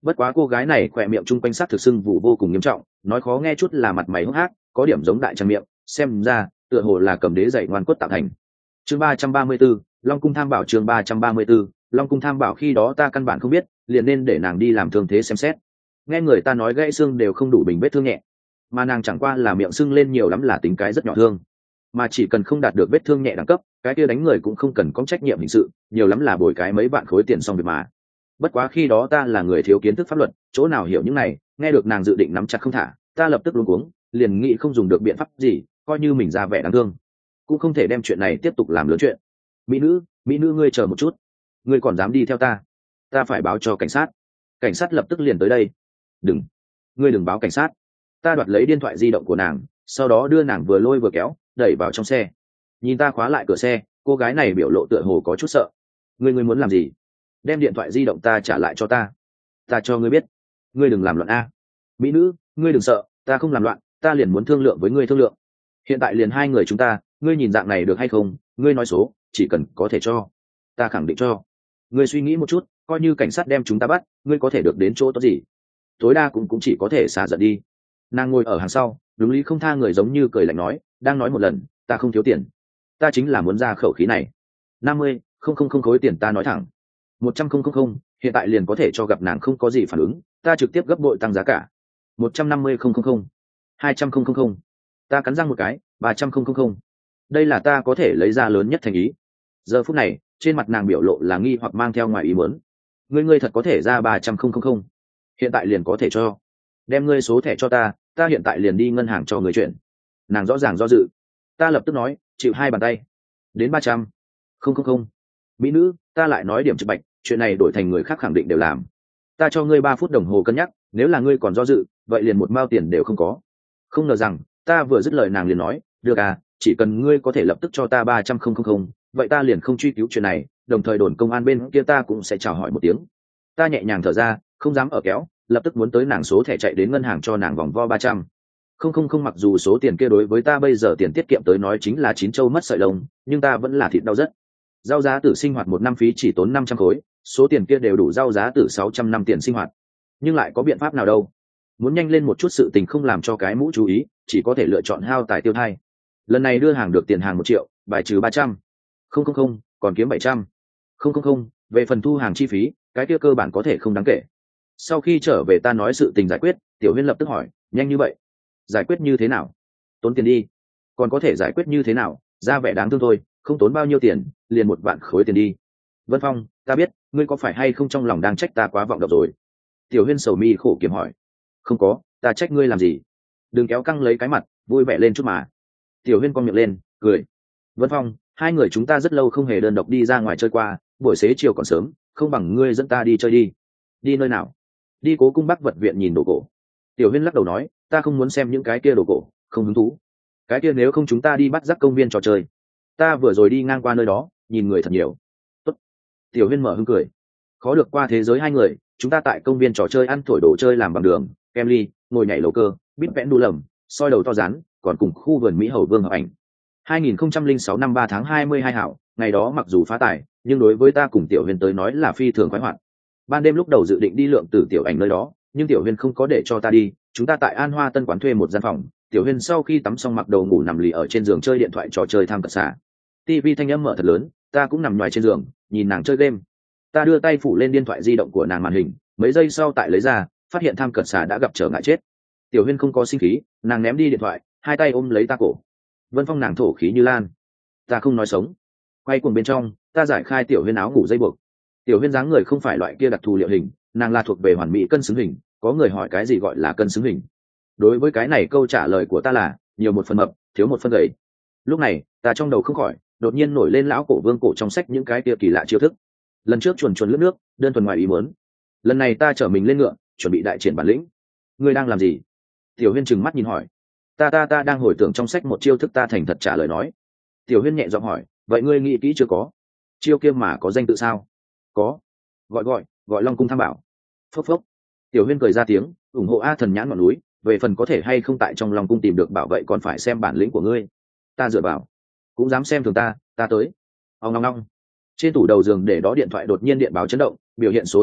Bất quá cô gái này khỏe miệng chung quanh sát thực sưng vụ vô cùng nghiêm trọng, nói khó nghe chút là mặt mày hốc hác, có điểm giống đại trang miệng, xem ra tựa hồ là cầm đế dạy ngoan quất tạo thành. Chương 334, Long cung tham bảo. Chương 334, Long cung tham bảo. Khi đó ta căn bản không biết, liền nên để nàng đi làm thương thế xem xét. Nghe người ta nói gãy xương đều không đủ bình vết thương nhẹ, mà nàng chẳng qua là miệng sưng lên nhiều lắm là tính cái rất nhỏ thương, mà chỉ cần không đạt được vết thương nhẹ đẳng cấp, cái kia đánh người cũng không cần có trách nhiệm hình sự, nhiều lắm là bồi cái mấy vạn khối tiền xong việc mà. Bất quá khi đó ta là người thiếu kiến thức pháp luật, chỗ nào hiểu những này, nghe được nàng dự định nắm chặt không thả, ta lập tức luống cuống, liền nghĩ không dùng được biện pháp gì, coi như mình ra vẻ đáng thương, cũng không thể đem chuyện này tiếp tục làm lớn chuyện. Mỹ nữ ngươi chờ một chút, ngươi còn dám đi theo ta phải báo cho cảnh sát. Cảnh sát lập tức liền tới đây. Ngươi đừng báo cảnh sát. Ta đoạt lấy điện thoại di động của nàng, sau đó đưa nàng vừa lôi vừa kéo đẩy vào trong xe. Nhìn ta khóa lại cửa xe, cô gái này biểu lộ tựa hồ có chút sợ. Ngươi muốn làm gì? Đem điện thoại di động ta trả lại cho ta. Ta cho ngươi biết, ngươi đừng làm loạn a. Mỹ nữ, ngươi đừng sợ, ta không làm loạn, ta liền muốn thương lượng với ngươi thương lượng. Hiện tại liền hai người chúng ta, ngươi nhìn dạng này được hay không? Ngươi nói số, chỉ cần có thể cho, ta khẳng định cho. Ngươi suy nghĩ một chút, coi như cảnh sát đem chúng ta bắt, ngươi có thể được đến chỗ tốt gì? Tối đa cũng chỉ có thể xả giận đi. Nàng ngồi ở hàng sau, đúng lý không tha người giống như cười lạnh nói, đang nói một lần, ta không thiếu tiền, ta chính là muốn ra khẩu khí này. 50 không khối tiền, ta nói thẳng 100 không, hiện tại liền có thể cho. Gặp nàng không có gì phản ứng, ta trực tiếp gấp bội tăng giá cả. 150 không 200 không, ta cắn răng một cái, 300 không. Đây là ta có thể lấy ra lớn nhất thành ý. Giờ phút này trên mặt nàng biểu lộ là nghi hoặc mang theo ngoài ý muốn. Ngươi thật có thể ra 300 không? Hiện tại liền có thể cho. Đem ngươi số thẻ cho ta hiện tại liền đi ngân hàng cho người chuyển. Nàng rõ ràng do dự. Ta lập tức nói, chịu hai bàn tay. Đến 300 không. Mỹ nữ, ta lại nói điểm trực bạch, chuyện này đổi thành người khác khẳng định đều làm. Ta cho ngươi 3 phút đồng hồ cân nhắc, nếu là ngươi còn do dự, vậy liền một mao tiền đều không có. Không ngờ rằng ta vừa dứt lời nàng liền nói, được à, chỉ cần ngươi có thể lập tức cho ta 300 không, vậy ta liền không truy cứu chuyện này, đồng thời đồn công an bên kia ta cũng sẽ chào hỏi một tiếng. Ta nhẹ nhàng thở ra, không dám ở kéo, lập tức muốn tới nàng số thẻ chạy đến ngân hàng cho nàng vòng vo 300 không. Mặc dù số tiền kia đối với ta bây giờ tiền tiết kiệm tới nói chính là 9 châu mất sợi lông, nhưng ta vẫn là thịt đau rất. Rau giá tử sinh hoạt một năm phí chỉ tốn 500 khối, số tiền kia đều đủ rau giá tử 600 năm tiền sinh hoạt. Nhưng lại có biện pháp nào đâu? Muốn nhanh lên một chút sự tình không làm cho cái mũ chú ý, chỉ có thể lựa chọn hao tài tiêu thai. Lần này đưa hàng được tiền hàng 1 triệu, bài trừ 300 không, còn kiếm 700 không. Về phần thu hàng chi phí, cái kia cơ bản có thể không đáng kể. Sau khi trở về ta nói sự tình giải quyết, Tiểu Huyên lập tức hỏi, nhanh như vậy? Giải quyết như thế nào? Tốn tiền đi. Còn có thể giải quyết như thế nào? Ra vẻ đáng thương thôi, không tốn bao nhiêu tiền, liền 1 vạn khối tiền đi. Vân Phong, ta biết, ngươi có phải hay không trong lòng đang trách ta quá vọng động rồi? Tiểu Huyên sầu mi khổ kiểm hỏi. Không có, ta trách ngươi làm gì? Đừng kéo căng lấy cái mặt, vui vẻ lên chút mà. Tiểu Huyên cong miệng lên, cười. Vân Phong, hai người chúng ta rất lâu không hề đơn độc đi ra ngoài chơi qua, buổi xế chiều còn sớm, không bằng ngươi dẫn ta đi chơi đi. Đi nơi nào? Đi Cố Cung Bắc vật viện nhìn đồ cổ. Tiểu Huyên lắc đầu nói, ta không muốn xem những cái kia đồ cổ, không hứng thú. Cái kia nếu không chúng ta đi bắt rắc công viên trò chơi. Ta vừa rồi đi ngang qua nơi đó, nhìn người thật nhiều. Tốt. Tiểu Huyên mở hứng cười. Khó được qua thế giới hai người, chúng ta tại công viên trò chơi ăn thổi đồ chơi làm bằng đường, kem ly, ngồi nhảy lầu cơ, bít vẽ đu lầm, soi đầu to rán, còn cùng khu vườn Mỹ Hầu Vương hợp ảnh. 2006 năm 3 tháng 22 hảo, ngày đó mặc dù phá tài, nhưng đối với ta cùng Tiểu Huyên tới nói là phi thường khoái hoạt. Ban đêm lúc đầu dự định đi Lượng Tử Tiểu Ảnh nơi đó, nhưng Tiểu Huyên không có để cho ta đi, chúng ta tại An Hoa Tân quán thuê một gian phòng. Tiểu Huyên sau khi tắm xong mặc đầu ngủ nằm lì ở trên giường chơi điện thoại trò chơi tham cận xả. TV thanh âm mở thật lớn, ta cũng nằm ngoài trên giường, nhìn nàng chơi game. Ta đưa tay phủ lên điện thoại di động của nàng màn hình, mấy giây sau tại lấy ra, phát hiện tham cận xả đã gặp trở ngại chết. Tiểu Huyên không có sinh khí, nàng ném đi điện thoại, hai tay ôm lấy ta cổ. Vân Phong, nàng thổ khí như lan. Ta không nói sống. Quay cuồng bên trong, ta giải khai Tiểu Huyên áo ngủ dây buộc. Tiểu Huyên dáng người không phải loại kia đặc thù liệu hình, nàng là thuộc về hoàn mỹ cân xứng hình. Có người hỏi cái gì gọi là cân xứng hình? Đối với cái này câu trả lời của ta là nhiều một phần mập, thiếu một phần gầy. Lúc này ta trong đầu không khỏi đột nhiên nổi lên lão cổ vương cổ trong sách những cái kia kỳ lạ chiêu thức. Lần trước chuồn chuồn lướt nước, đơn thuần ngoài ý muốn. Lần này ta chở mình lên ngựa, chuẩn bị đại triển bản lĩnh. Ngươi đang làm gì? Tiểu Huyên trừng mắt nhìn hỏi. Ta đang hồi tưởng trong sách một chiêu thức, ta thành thật trả lời nói. Tiểu Huyên nhẹ giọng hỏi, vậy ngươi nghĩ kỹ chưa? Có. Chiêu kia mà có danh tự sao? Có. Gọi Long cung tham bảo. Phốc phốc. Tiểu Huyên cười ra tiếng, ủng hộ A Thần nhãn ngọn núi, về phần có thể hay không tại trong Long cung tìm được bảo vệ còn phải xem bản lĩnh của ngươi. Ta dựa vào, cũng dám xem thường ta tới. Ong ong ong. Trên tủ đầu giường để đó điện thoại đột nhiên điện báo chấn động, biểu hiện số xa lạ,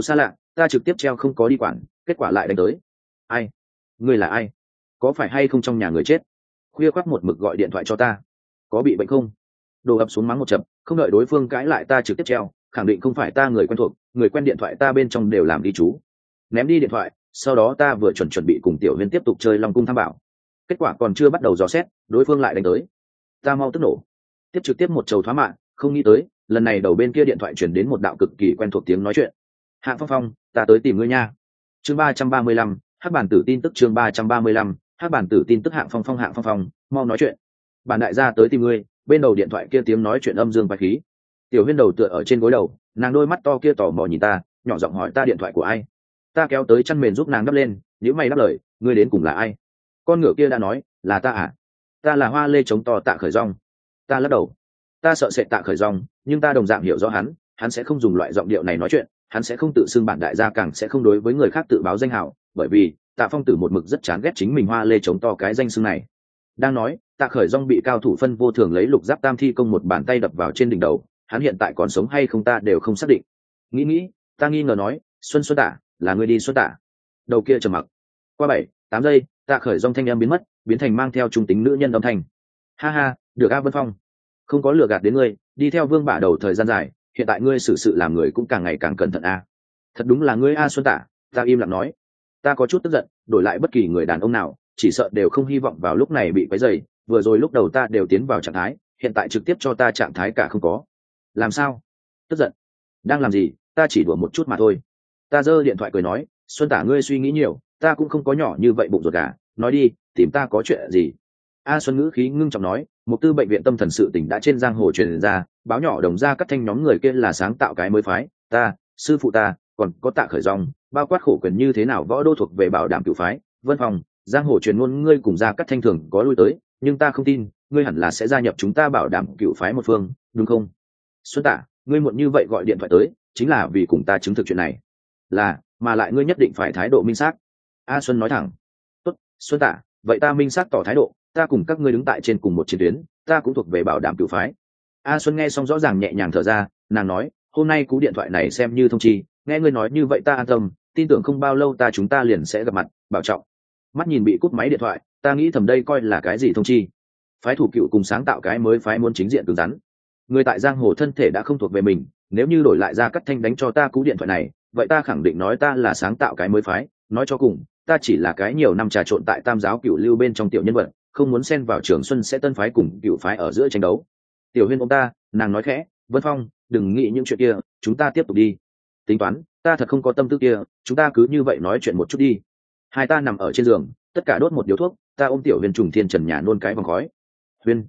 ta trực tiếp treo không có đi quản, kết quả lại đánh tới. Ai? Ngươi là ai? Có phải hay không trong nhà người chết? Khuya khoắt một mực gọi điện thoại cho ta, có bị bệnh không? Đồ ập xuống mắng một chập, không đợi đối phương cãi lại ta trực tiếp treo, khẳng định không phải ta người quen thuộc, người quen điện thoại ta bên trong đều làm ghi chú. Ném đi điện thoại, sau đó ta vừa chuẩn bị cùng Tiểu Huyên tiếp tục chơi Long Cung Tham Bảo, kết quả còn chưa bắt đầu dò xét, đối phương lại đánh tới. Ta mau tức nổ, tiếp trực tiếp một trầu thoá mạng, không nghĩ tới lần này đầu bên kia điện thoại chuyển đến một đạo cực kỳ quen thuộc tiếng nói chuyện. Hạng Phong Phong, ta tới tìm ngươi nha. Chương 335, Hắc bản tử tin tức. Chương 335, Hắc bản tử tin tức. Hạng Phong Phong, mau nói chuyện. Bản đại gia tới tìm ngươi. Bên đầu điện thoại kia tiếng nói chuyện âm dương quái khí. Tiểu Huyên đầu tựa ở trên gối đầu, nàng đôi mắt to kia tò mò nhìn ta, nhỏ giọng hỏi ta điện thoại của ai. Ta kéo tới chăn mền giúp nàng đắp lên, nếu mày đáp lời, ngươi đến cùng là ai? Con ngựa kia đã nói, là ta à? Ta là Hoa Lê chống to Tạ Khởi Dung. Ta lắc đầu, ta sợ sệt Tạ Khởi Dung, nhưng ta đồng dạng hiểu rõ hắn sẽ không dùng loại giọng điệu này nói chuyện, hắn sẽ không tự xưng bản đại gia, càng sẽ không đối với người khác tự báo danh hào, bởi vì Tạ Phong Tử một mực rất chán ghét chính mình Hoa Lê chống to cái danh xưng này. Đang nói, Tạ Khởi Dung bị cao thủ Phân Vô Thường lấy lục giáp tam thi công một bàn tay đập vào trên đỉnh đầu, hắn hiện tại còn sống hay không ta đều không xác định. Nghĩ, ta nghi ngờ nói, Xuân Tả, là người đi Xuân Tả. Đầu kia trầm mặc. Qua 7-8 giây, Tạ Khởi Dung thanh âm biến mất, biến thành mang theo trung tính nữ nhân âm thanh. Ha ha, được A Vân Phong, không có lừa gạt đến ngươi, đi theo Vương Bả đầu thời gian dài, hiện tại ngươi xử sự làm người cũng càng ngày càng cẩn thận a. Thật đúng là ngươi A Xuân Tả. Ta im lặng nói, ta có chút tức giận, đổi lại bất kỳ người đàn ông nào, chỉ sợ đều không hy vọng vào lúc này bị quấy rầy. Vừa rồi lúc đầu ta đều tiến vào trạng thái, hiện tại trực tiếp cho ta trạng thái cả không có. Làm sao? Tức giận? Đang làm gì? Ta chỉ đùa một chút mà thôi. Ta giơ điện thoại cười nói, Xuân Tả ngươi suy nghĩ nhiều, ta cũng không có nhỏ như vậy bụng ruột gà, nói đi, tìm ta có chuyện gì? A Xuân ngữ khí ngưng trọng nói, Mục Tư bệnh viện tâm thần sự tình đã trên giang hồ truyền ra, báo nhỏ Đồng Gia Cắt Thanh nhóm người kia là sáng tạo cái mới phái, ta, sư phụ ta, còn có Tạ Khởi Dung, bao quát khổ quyền như thế nào võ đô thuộc về bảo đảm cửu phái. Vân Phong, giang hồ truyền ngôn ngươi cùng Gia Cắt Thanh thường có lui tới, nhưng ta không tin, ngươi hẳn là sẽ gia nhập chúng ta bảo đảm cửu phái một phương, đúng không? Xuân Tả, ngươi muộn như vậy gọi điện thoại tới, chính là vì cùng ta chứng thực chuyện này. Là, mà lại ngươi nhất định phải thái độ minh xác. A Xuân nói thẳng. Tốt, Xuân Tả, vậy ta minh xác tỏ thái độ, ta cùng các ngươi đứng tại trên cùng một chiến tuyến, ta cũng thuộc về bảo đảm cửu phái. A Xuân nghe xong rõ ràng nhẹ nhàng thở ra, nàng nói, hôm nay cú điện thoại này xem như thông chi, nghe ngươi nói như vậy ta an tâm, tin tưởng không bao lâu chúng ta liền sẽ gặp mặt, bảo trọng. Mắt nhìn bị cúp máy điện thoại, ta nghĩ thầm đây coi là cái gì thông chi? Phái thủ cựu cùng sáng tạo cái mới phái muốn chính diện cứng rắn. Người tại giang hồ thân thể đã không thuộc về mình, nếu như đổi lại Gia Cắt Thanh đánh cho ta cú điện thoại này, vậy ta khẳng định nói ta là sáng tạo cái mới phái, nói cho cùng, ta chỉ là cái nhiều năm trà trộn tại Tam giáo Cửu Lưu bên trong tiểu nhân vật, không muốn xen vào Trường Xuân sẽ tân phái cùng cựu phái ở giữa tranh đấu. Tiểu Huyên ôm ta, nàng nói khẽ, Vân Phong, đừng nghĩ những chuyện kia, chúng ta tiếp tục đi. Tính toán, ta thật không có tâm tư kia, chúng ta cứ như vậy nói chuyện một chút đi. Hai ta nằm ở trên giường, tất cả đốt một điếu thuốc, ta ôm Tiểu Huyên trùng thiên trần nhà nôn cái vòng khói. Huyên,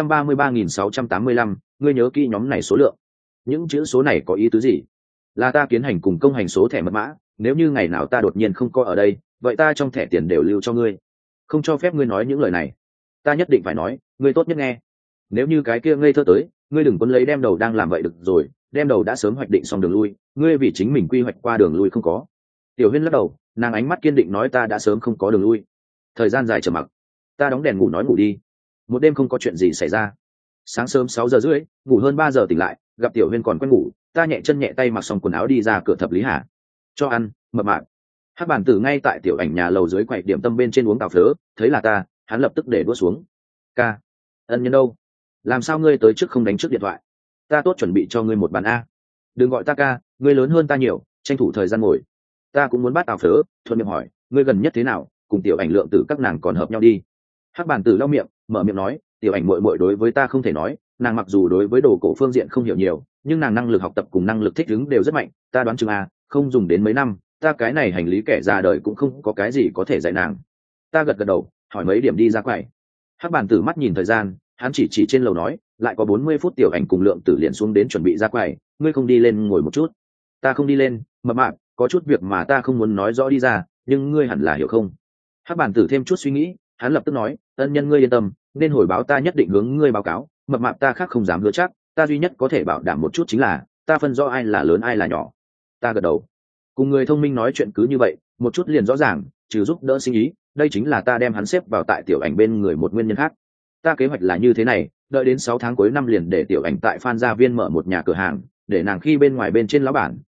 733.685, ngươi nhớ kỹ nhóm này số lượng. Những chữ số này có ý tứ gì? Là ta kiến hành cùng công hành số thẻ mật mã, nếu như ngày nào ta đột nhiên không có ở đây, vậy ta trong thẻ tiền đều lưu cho ngươi. Không cho phép ngươi nói những lời này. Ta nhất định phải nói, ngươi tốt nhất nghe. Nếu như cái kia ngây thơ tới, ngươi đừng quấn lấy đem đầu đang làm vậy được rồi, đem đầu đã sớm hoạch định xong đường lui, ngươi vì chính mình quy hoạch qua đường lui không có. Tiểu Huyên lắc đầu, nàng ánh mắt kiên định nói ta đã sớm không có đường lui. Thời gian dài trầm mặc, ta đóng đèn ngủ nói ngủ đi. Một đêm không có chuyện gì xảy ra. Sáng sớm 6:30, ngủ hơn 3 giờ tỉnh lại, gặp Tiểu Huyên còn quen ngủ, ta nhẹ chân nhẹ tay mặc xong quần áo đi ra cửa Thập Lý Hà. Cho ăn, mập mạp. Hắc bản tử ngay tại Tiểu Ảnh nhà lầu dưới quầy điểm tâm bên trên uống cà phớ, thấy là ta, hắn lập tức để đũa xuống. Ca, ân nhân đâu? Làm sao ngươi tới trước không đánh trước điện thoại? Ta tốt chuẩn bị cho ngươi một bàn a. Đừng gọi ta ca, ngươi lớn hơn ta nhiều, tranh thủ thời gian ngồi. Ta cũng muốn bắt cà phớ, thuận miệng hỏi, ngươi gần nhất thế nào, cùng Tiểu Ảnh lượng tử các nàng còn hợp nhau đi. Hắc bản tử lau miệng, mở miệng nói, Tiểu Ảnh muội muội đối với ta không thể nói, nàng mặc dù đối với đồ cổ phương diện không hiểu nhiều, nhưng nàng năng lực học tập cùng năng lực thích ứng đều rất mạnh, ta đoán chừng không dùng đến mấy năm, ta cái này hành lý kẻ ra đời cũng không có cái gì có thể dạy nàng. Ta gật gật đầu, hỏi mấy điểm đi ra quầy. Hắc bản tử mắt nhìn thời gian, hắn chỉ trên lầu nói, lại có 40 phút Tiểu Ảnh cùng lượng tử liền xuống đến chuẩn bị ra quầy, ngươi không đi lên ngồi một chút? Ta không đi lên, mập mạp, có chút việc mà ta không muốn nói rõ đi ra, nhưng ngươi hẳn là hiểu không? Hắc bản tử thêm chút suy nghĩ, hắn lập tức nói, ân nhân ngươi yên tâm, nên hồi báo ta nhất định hướng ngươi báo cáo, mập mạp ta khác không dám hứa chắc, ta duy nhất có thể bảo đảm một chút chính là ta phân rõ ai là lớn ai là nhỏ. Ta gật đầu, cùng người thông minh nói chuyện cứ như vậy, một chút liền rõ ràng, trừ giúp đỡ sinh ý, đây chính là ta đem hắn xếp vào tại Tiểu Ảnh bên người một nguyên nhân khác. Ta kế hoạch là như thế này, đợi đến 6 tháng cuối năm liền để Tiểu Ảnh tại Phan Gia Viên mở một nhà cửa hàng, để nàng khi bên ngoài bên trên lão bản,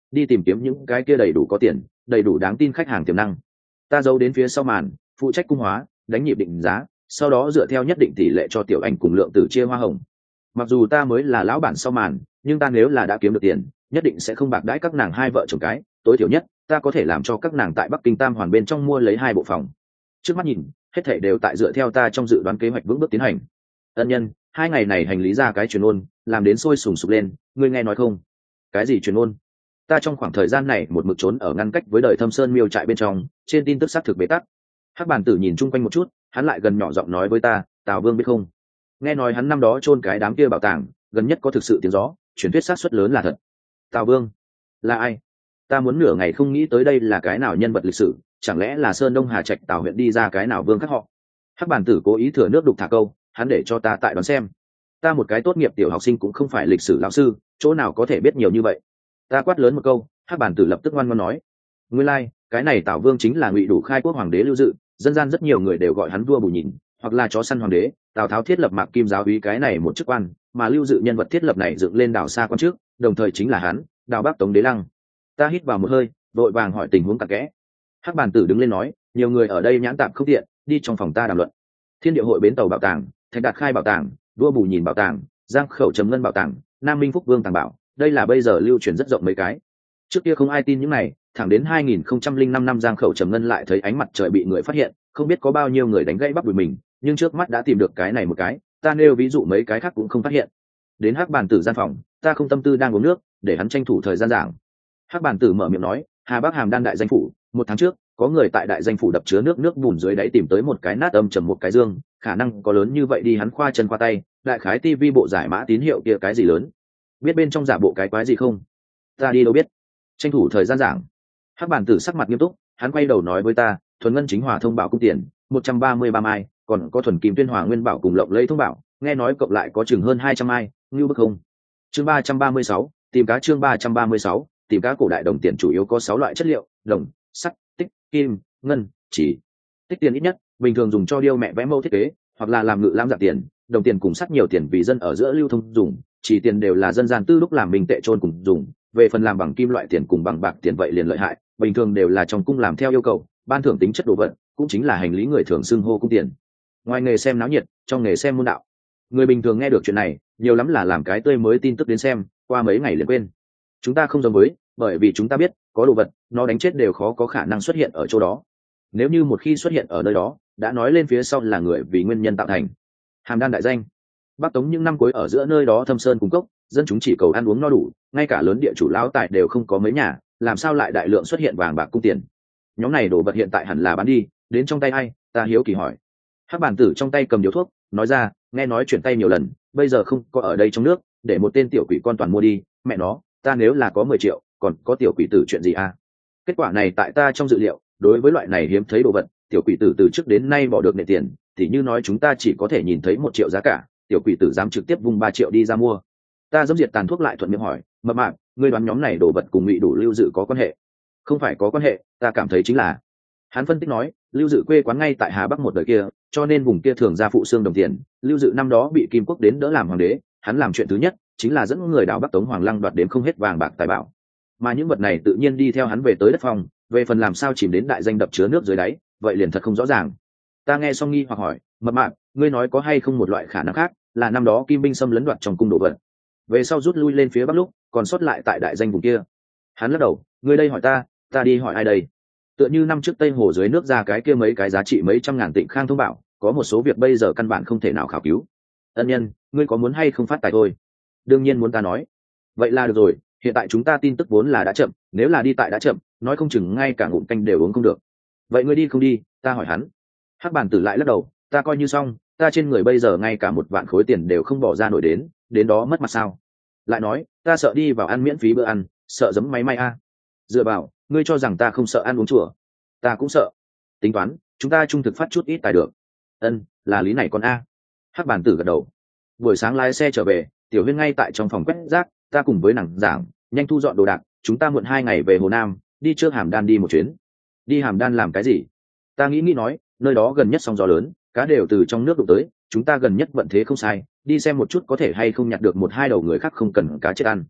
đi tìm kiếm những cái kia đầy đủ có tiền, đầy đủ đáng tin khách hàng tiềm năng. Ta giấu đến phía sau màn, phụ trách cung hóa, đánh nhịp định giá, sau đó dựa theo nhất định tỷ lệ cho Tiểu Anh cùng Lượng Tử chia hoa hồng. Mặc dù ta mới là lão bản sau màn, nhưng ta nếu là đã kiếm được tiền, nhất định sẽ không bạc đãi các nàng hai vợ chồng cái, tối thiểu nhất ta có thể làm cho các nàng tại Bắc Kinh Tam Hoàn bên trong mua lấy 2 bộ phòng. Trước mắt nhìn, hết thảy đều tại dựa theo ta trong dự đoán kế hoạch vững bước tiến hành. Ân nhân, 2 ngày này hành lý ra cái truyền ôn, làm đến sôi sùng sục lên, ngươi nghe nói không? Cái gì truyền ôn? Ta trong khoảng thời gian này một mực trốn ở ngăn cách với đời Thâm Sơn Miêu trại bên trong, trên tin tức xác thực bế tắc. Hắc Bản Tử nhìn chung quanh một chút, hắn lại gần nhỏ giọng nói với ta, Tào Vương biết không? Nghe nói hắn năm đó chôn cái đám kia bảo tàng, gần nhất có thực sự tiếng gió, truyền thuyết xác suất lớn là thật. Tào Vương là ai? Ta muốn nửa ngày không nghĩ tới đây là cái nào nhân vật lịch sử, chẳng lẽ là Sơn Đông Hà Trạch Tào huyện đi ra cái nào vương khác họ? Hắc Bản Tử cố ý thừa nước đục thả câu, hắn để cho ta tại đoán xem. Ta một cái tốt nghiệp tiểu học sinh cũng không phải lịch sử lão sư, chỗ nào có thể biết nhiều như vậy? Ta quát lớn một câu, Hắc Bản Tử lập tức ngoan ngoãn nói, nguyên lai, cái này Tào Vương chính là Ngụy Đủ khai quốc hoàng đế Lưu Dự, dân gian rất nhiều người đều gọi hắn vua Bù Nhìn, hoặc là chó săn hoàng đế. Tào Tháo thiết lập Mạc Kim giáo úy cái này một chức quan, mà Lưu Dự nhân vật thiết lập này dựng lên đảo xa quan trước, đồng thời chính là hắn, Đào Bắc Tống Đế Lăng. Ta hít vào một hơi, vội vàng hỏi tình huống cặn kẽ. Hắc Bản Tử đứng lên nói, nhiều người ở đây nhãn tạm không tiện, đi trong phòng ta đàm luận. Thiên Địa hội bến tàu bảo tàng, Thạch Đạt khai bảo tàng, vua Bù Nhìn bảo tàng, Giang Khẩu Trầm Ngân bảo tàng, Nam Minh Phúc Vương tàng bảo, đây là bây giờ lưu truyền rất rộng mấy cái. Trước kia không ai tin những này, thẳng đến 2005 năm Giang Khẩu Trầm Ngân lại thấy ánh mặt trời bị người phát hiện, không biết có bao nhiêu người đánh gãy bắp đùi mình, nhưng trước mắt đã tìm được cái này một cái, ta nêu ví dụ mấy cái khác cũng không phát hiện. Đến Hắc Bản Tử gian phòng, ta không tâm tư đang uống nước, để hắn tranh thủ thời gian giảng. Hắc Bản Tử mở miệng nói, Hà Bắc Hàm Đan đại danh phủ, 1 tháng trước, có người tại đại danh phủ đập chứa nước bùn dưới đáy tìm tới một cái nát âm trầm một cái dương, khả năng có lớn như vậy đi hắn khoa chân khoa tay, đại khái tivi bộ giải mã tín hiệu kia cái gì lớn. Biết bên trong giả bộ cái quái gì không? Ta đi đâu biết. Tranh thủ thời gian giảng. Hắc Bản Tử sắc mặt nghiêm túc, hắn quay đầu nói với ta, thuần ngân chính hòa thông bảo cung tiền 133 mai, còn có thuần kim tuyên hòa nguyên bảo cùng lộng lẫy thông bảo, nghe nói cộng lại có chừng hơn 200 mai, như bức không? Chương 336, tìm cá. Chương 336, tìm cá. Cổ đại đồng tiền chủ yếu có 6 loại chất liệu: đồng, sắt, tích, kim, ngân, chỉ. Tích tiền ít nhất bình thường dùng cho điêu mẹ vẽ mẫu thiết kế, hoặc là làm ngự lam dạng tiền. Đồng tiền cùng sắt nhiều tiền vì dân ở giữa lưu thông dùng, chỉ tiền đều là dân gian tư lúc làm minh tệ trôn cùng dùng. Về phần làm bằng kim loại tiền cùng bằng bạc tiền vậy liền lợi hại, bình thường đều là trong cung làm theo yêu cầu, ban thưởng tính chất đồ vật, cũng chính là hành lý người thường xưng hô cung tiền. Ngoài nghề xem náo nhiệt, trong nghề xem môn đạo. Người bình thường nghe được chuyện này, nhiều lắm là làm cái tươi mới tin tức đến xem, qua mấy ngày liền quên. Chúng ta không giống với, bởi vì chúng ta biết, có đồ vật, nó đánh chết đều khó có khả năng xuất hiện ở chỗ đó. Nếu như một khi xuất hiện ở nơi đó, đã nói lên phía sau là người vì nguyên nhân tạo thành. Hàm Đan đại danh, Bắc Tống những năm cuối ở giữa nơi đó thâm sơn cung cốc, dân chúng chỉ cầu ăn uống no đủ, ngay cả lớn địa chủ lão tài đều không có mấy nhà, làm sao lại đại lượng xuất hiện vàng bạc cung tiền? Nhóm này đồ vật hiện tại hẳn là bán đi, đến trong tay ai? Ta hiếu kỳ hỏi. Hắc Bản Tử trong tay cầm điếu thuốc, nói ra, nghe nói chuyển tay nhiều lần, bây giờ không có ở đây trong nước, để một tên tiểu quỷ con toàn mua đi, mẹ nó, ta nếu là có 10 triệu, còn có tiểu quỷ tử chuyện gì à? Kết quả này tại ta trong dự liệu, đối với loại này hiếm thấy đồ vật, tiểu quỷ tử từ trước đến nay bỏ được nệ tiền, thì như nói chúng ta chỉ có thể nhìn thấy 1 triệu giá cả, tiểu quỷ tử dám trực tiếp vung 3 triệu đi ra mua. Ta dẫm diệt tàn thuốc lại thuận miệng hỏi, mập mạp, ngươi đoán nhóm này đồ vật cùng Ngụy Đủ Lưu Dự có quan hệ? Không phải có quan hệ, ta cảm thấy chính là. Hắn phân tích nói, Lưu Dự quê quán ngay tại Hà Bắc một đời kia, cho nên vùng kia thường ra phụ xương đồng tiền. Lưu Dự năm đó bị Kim Quốc đến đỡ làm hoàng đế, hắn làm chuyện thứ nhất chính là dẫn người đào Bắc Tống Hoàng Lăng đoạt đến không hết vàng bạc tài bảo, mà những vật này tự nhiên đi theo hắn về tới đất phong. Về phần làm sao chìm đến đại danh đập chứa nước dưới đáy, vậy liền thật không rõ ràng. Ta nghe xong nghi hoặc hỏi, mập mạp, ngươi nói có hay không một loại khả năng khác, là năm đó Kim binh xâm lấn đoạt trong cung đồ vật, về sau rút lui lên phía bắc lúc còn sót lại tại đại danh vùng kia? Hắn lắc đầu, ngươi đây hỏi ta đi hỏi ai đây? Tựa như năm trước Tây Hồ dưới nước ra cái kia mấy cái giá trị mấy trăm ngàn tịnh khang thông bảo, có một số việc bây giờ căn bản không thể nào khảo cứu. Ân nhân, ngươi có muốn hay không phát tài thôi? Đương nhiên muốn. Ta nói, vậy là được rồi, hiện tại chúng ta tin tức vốn là đã chậm, nếu là đi tại đã chậm, nói không chừng ngay cả ngụm canh đều uống không được. Vậy ngươi đi không đi? Ta hỏi hắn. Hắc Bản Tử lại lắc đầu, ta coi như xong, ta trên người bây giờ ngay cả 1 vạn khối tiền đều không bỏ ra nổi đến đó mất mặt sao? Lại nói, ta sợ đi vào ăn miễn phí bữa ăn, sợ giấm máy may a. Dựa vào, ngươi cho rằng ta không sợ ăn uống chùa? Ta cũng sợ. Tính toán, chúng ta trung thực phát chút ít tài được. Ân, là lý này con a. Hắc Bản Tử gật đầu. Buổi sáng lái xe trở về, Tiểu Huyên ngay tại trong phòng quét rác, ta cùng với nàng giảng, nhanh thu dọn đồ đạc, chúng ta muộn 2 ngày về Hồ Nam, đi trước Hàm Đan đi một chuyến. Đi Hàm Đan làm cái gì? Ta nghĩ nói, nơi đó gần nhất sóng gió lớn, cá đều từ trong nước đụng tới, chúng ta gần nhất vận thế không sai, đi xem một chút có thể hay không nhặt được 1-2 đầu người khác không cần cá chết ăn.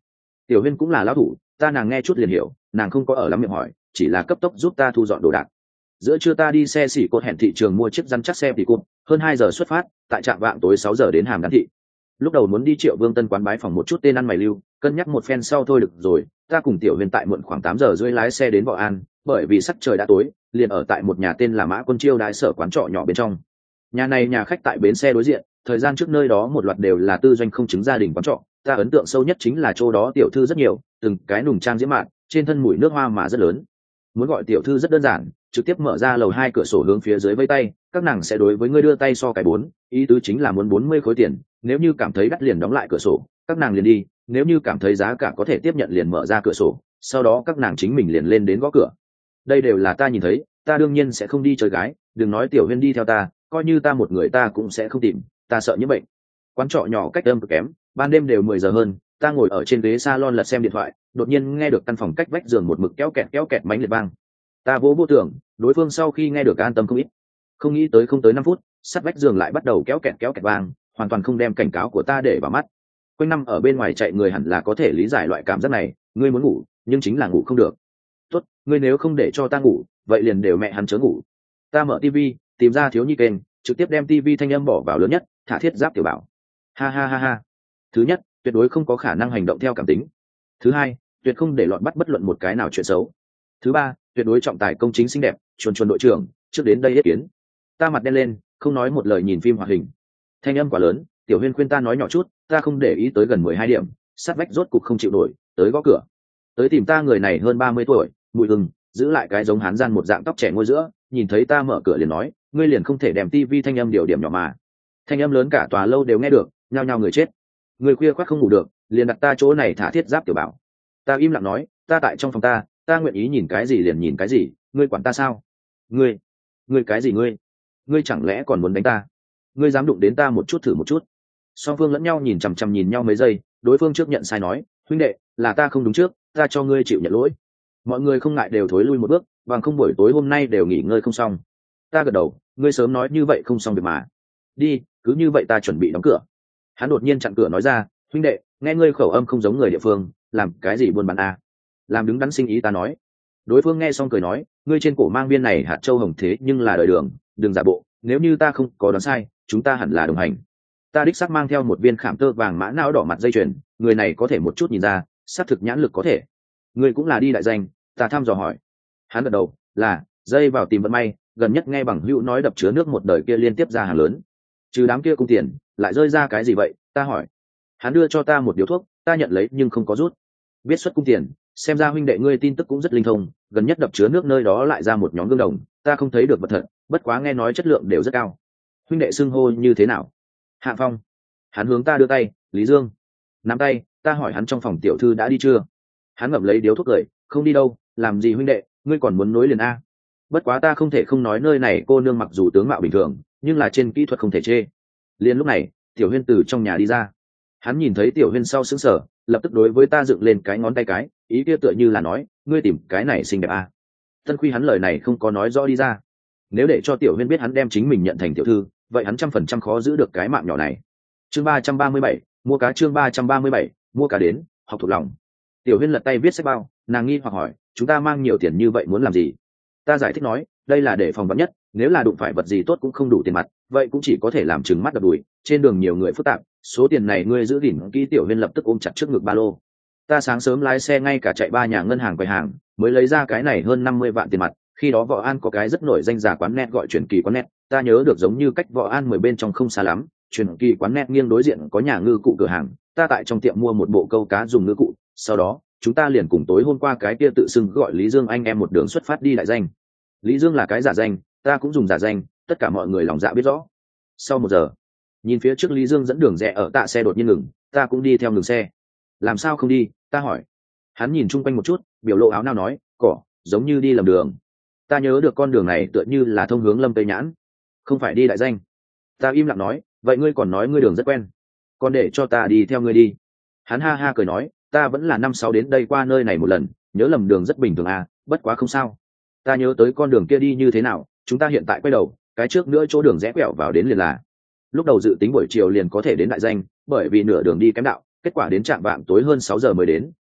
Tiểu Huyên cũng là lão thủ, ta nàng nghe chút liền hiểu, nàng không có ở lắm miệng hỏi, chỉ là cấp tốc giúp ta thu dọn đồ đạc. Giữa trưa ta đi xe xỉ cột hẹn thị trường mua chiếc rắn chắc xe tỉ cột, hơn 2 giờ xuất phát, tại trạm vạng tối 6 giờ đến Hàm Đán thị. Lúc đầu muốn đi Triệu Vương Tân quán bái phòng một chút tên ăn mày lưu, cân nhắc một phen sau thôi được rồi, ta cùng Tiểu Huyên tại muộn khoảng 8 giờ rưỡi lái xe đến Võ An, bởi vì sắc trời đã tối, liền ở tại một nhà tên là Mã Quân Chiêu đãi sở quán trọ nhỏ bên trong. Nhà này nhà khách tại bến xe đối diện, thời gian trước nơi đó một loạt đều là tư doanh không chứng gia đình quán trọ, ta ấn tượng sâu nhất chính là chỗ đó tiểu thư rất nhiều, từng cái nùng trang diễm mạn, trên thân mùi nước hoa mà rất lớn. Muốn gọi tiểu thư rất đơn giản, trực tiếp mở ra lầu 2 cửa sổ hướng phía dưới vây tay, các nàng sẽ đối với ngươi đưa tay so cái 4, ý tứ chính là muốn 40 khối tiền, nếu như cảm thấy đắt liền đóng lại cửa sổ, các nàng liền đi, nếu như cảm thấy giá cả có thể tiếp nhận liền mở ra cửa sổ, sau đó các nàng chính mình liền lên đến gõ cửa. Đây đều là ta nhìn thấy, ta đương nhiên sẽ không đi chơi gái, đừng nói Tiểu Huyên đi theo ta, coi như ta một người ta cũng sẽ không tìm, ta sợ nhiễm bệnh. Quán trọ nhỏ cách âm cực kém, ban đêm đều 10 giờ hơn, ta ngồi ở trên ghế salon lật xem điện thoại, đột nhiên nghe được căn phòng cách vách giường một mực kéo kẹt mánh liệt vang. Ta vô tưởng, đối phương sau khi nghe được an tâm không ít. Không nghĩ tới không tới 5 phút, sắt vách giường lại bắt đầu kéo kẹt vang, hoàn toàn không đem cảnh cáo của ta để vào mắt. Quanh năm ở bên ngoài chạy người hẳn là có thể lý giải loại cảm giác này, ngươi muốn ngủ, nhưng chính là ngủ không được. Tốt, ngươi nếu không để cho ta ngủ, vậy liền đều mẹ hắn chớ ngủ. Ta mở tivi, tìm ra thiếu nhi kênh, trực tiếp đem tivi thanh âm bỏ vào lớn nhất, thả Thiết Giáp Tiểu Bảo. Ha ha ha ha. Thứ nhất, tuyệt đối không có khả năng hành động theo cảm tính. Thứ hai, tuyệt không để lọt bắt bất luận một cái nào chuyện xấu. Thứ ba, tuyệt đối trọng tài công chính xinh đẹp, chuồn đội trưởng, trước đến đây yết kiến. Ta mặt đen lên, không nói một lời nhìn phim hoạt hình. Thanh âm quá lớn, Tiểu Huyên khuyên ta nói nhỏ chút, ta không để ý tới gần 12 điểm, sát vách rốt cục không chịu nổi, tới gõ cửa. Tới tìm ta người này hơn 30 tuổi, mùi hừng, giữ lại cái giống hán gian một dạng tóc trẻ ngôi giữa, nhìn thấy ta mở cửa liền nói, ngươi liền không thể đem tivi thanh âm điều điểm nhỏ mà. Thanh âm lớn cả tòa lâu đều nghe được, nhao nhao người chết. Người khuya khoác không ngủ được, liền đặt ta chỗ này thả Thiết Giáp Tiểu Bảo. Ta im lặng nói, ta tại trong phòng ta nguyện ý nhìn cái gì liền nhìn cái gì, ngươi quản ta sao? Ngươi cái gì ngươi chẳng lẽ còn muốn đánh ta? Ngươi dám đụng đến ta một chút thử một chút? Song phương lẫn nhau nhìn chằm chằm nhìn nhau mấy giây, đối phương trước nhận sai nói, huynh đệ, là ta không đúng trước, ta cho ngươi chịu nhận lỗi. Mọi người không ngại đều thối lui một bước, bằng không buổi tối hôm nay đều nghỉ ngơi không xong. Ta gật đầu, ngươi sớm nói như vậy không xong việc mà. Đi, cứ như vậy ta chuẩn bị đóng cửa. Hắn đột nhiên chặn cửa nói ra, huynh đệ, nghe ngươi khẩu âm không giống người địa phương, làm cái gì buôn bán à? Làm đứng đắn sinh ý ta nói. Đối phương nghe xong cười nói, ngươi trên cổ mang viên này hạt châu hồng thế nhưng là đời đường, đừng giả bộ, nếu như ta không có đoán sai, chúng ta hẳn là đồng hành. Ta đích xác mang theo một viên khảm tơ vàng mã não đỏ mặt dây chuyền, người này có thể một chút nhìn ra, xác thực nhãn lực có thể. Ngươi cũng là đi đại danh, ta thăm dò hỏi. Hắn gật đầu, là dây vào tìm vận may, gần nhất nghe bằng hữu nói đập chứa nước một đời kia liên tiếp ra hàng lớn. Trừ đám kia cung tiền, lại rơi ra cái gì vậy? Ta hỏi. Hắn đưa cho ta một điếu thuốc, ta nhận lấy nhưng không có rút. Biết xuất cung tiền, xem ra huynh đệ ngươi tin tức cũng rất linh thông, gần nhất đập chứa nước nơi đó lại ra một nhóm gương đồng, ta không thấy được vật thật, bất quá nghe nói chất lượng đều rất cao. Huynh đệ xưng hô như thế nào? Hạ Phong. Hắn hướng ta đưa tay, Lý Dương. Nắm tay, ta hỏi hắn trong phòng tiểu thư đã đi chưa? Hắn ngậm lấy điếu thuốc cười, không đi đâu, làm gì huynh đệ, ngươi còn muốn nối liền a? Bất quá ta không thể không nói nơi này cô nương mặc dù tướng mạo bình thường, nhưng là trên kỹ thuật không thể chê. Liền lúc này, Tiểu Huyên từ trong nhà đi ra. Hắn nhìn thấy Tiểu Huyên sau sững sờ, lập tức đối với ta dựng lên cái ngón tay cái, ý kia tựa như là nói, ngươi tìm cái này xinh đẹp a. Tân Khuy hắn lời này không có nói rõ đi ra. Nếu để cho Tiểu Huyên biết hắn đem chính mình nhận thành tiểu thư, vậy hắn 100% khó giữ được cái mạng nhỏ này. Chương 337, mua cá. Chương 337, mua cá đến, học thuộc lòng. Tiểu Huyên lật tay viết sách bao, nàng nghi hoặc hỏi, chúng ta mang nhiều tiền như vậy muốn làm gì? Ta giải thích nói, đây là để phòng vắn nhất, nếu là đụng phải vật gì tốt cũng không đủ tiền mặt, vậy cũng chỉ có thể làm trừng mắt đập đùi, trên đường nhiều người phức tạp, số tiền này ngươi giữ gìn kỹ. Tiểu Huyên lập tức ôm chặt trước ngực ba lô. Ta sáng sớm lái xe ngay cả chạy 3 nhà ngân hàng quầy hàng, mới lấy ra cái này hơn 50 vạn tiền mặt. Khi đó Võ An có cái rất nổi danh giả quán net gọi Truyền Kỳ quán net, ta nhớ được giống như cách Võ An 10 bên trong không xa lắm, Truyền Kỳ quán net nghiêng đối diện có nhà ngư cụ cửa hàng, ta tại trong tiệm mua một bộ câu cá dùng ngư cụ, sau đó chúng ta liền cùng tối hôm qua cái kia tự xưng gọi Lý Dương anh em một đường xuất phát đi đại danh. Lý Dương là cái giả danh, ta cũng dùng giả danh, tất cả mọi người lòng dạ biết rõ. Sau 1 giờ, nhìn phía trước Lý Dương dẫn đường rẽ ở tạ xe đột nhiên ngừng, ta cũng đi theo ngừng xe. Làm sao không đi? Ta hỏi. Hắn nhìn chung quanh một chút, biểu lộ áo nao nói, cỏ, giống như đi lầm đường. Ta nhớ được con đường này tựa như là thông hướng Lâm Tây Nhãn, không phải đi đại danh. Ta im lặng nói, vậy ngươi còn nói ngươi đường rất quen, còn để cho ta đi theo ngươi đi. Hắn ha ha cười nói, ta vẫn là 5-6 đến đây qua nơi này một lần, nhớ lầm đường rất bình thường à, bất quá không sao. Ta nhớ tới con đường kia đi như thế nào, chúng ta hiện tại quay đầu, cái trước nữa chỗ đường rẽ quẹo vào đến liền là. Lúc đầu dự tính buổi chiều liền có thể đến đại danh, bởi vì nửa đường đi kém đạo, kết quả đến trạm vạng tối hơn 6 giờ mới đến,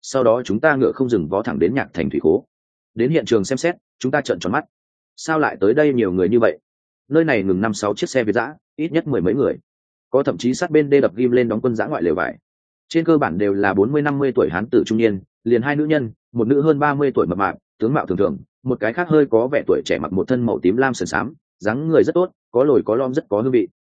sau đó chúng ta ngựa không dừng vó thẳng đến Nhạc Thành thủy khố. Đến hiện trường xem xét, chúng ta trợn tròn mắt. Sao lại tới đây nhiều người như vậy? Nơi này ngừng 5-6 chiếc xe Việt dã, ít nhất 10 mấy người. Có thậm chí sát bên đê đập ghim lên đóng quân dã ngoại lều vải. Trên cơ bản đều là 40-50 tuổi hán tử trung niên, liền 2 nữ nhân, một nữ hơn 30 tuổi mập mạp, tướng mạo thường thường, một cái khác hơi có vẻ tuổi trẻ mặc một thân màu tím lam sườn xám, dáng người rất tốt, có lồi có lõm rất có hương vị.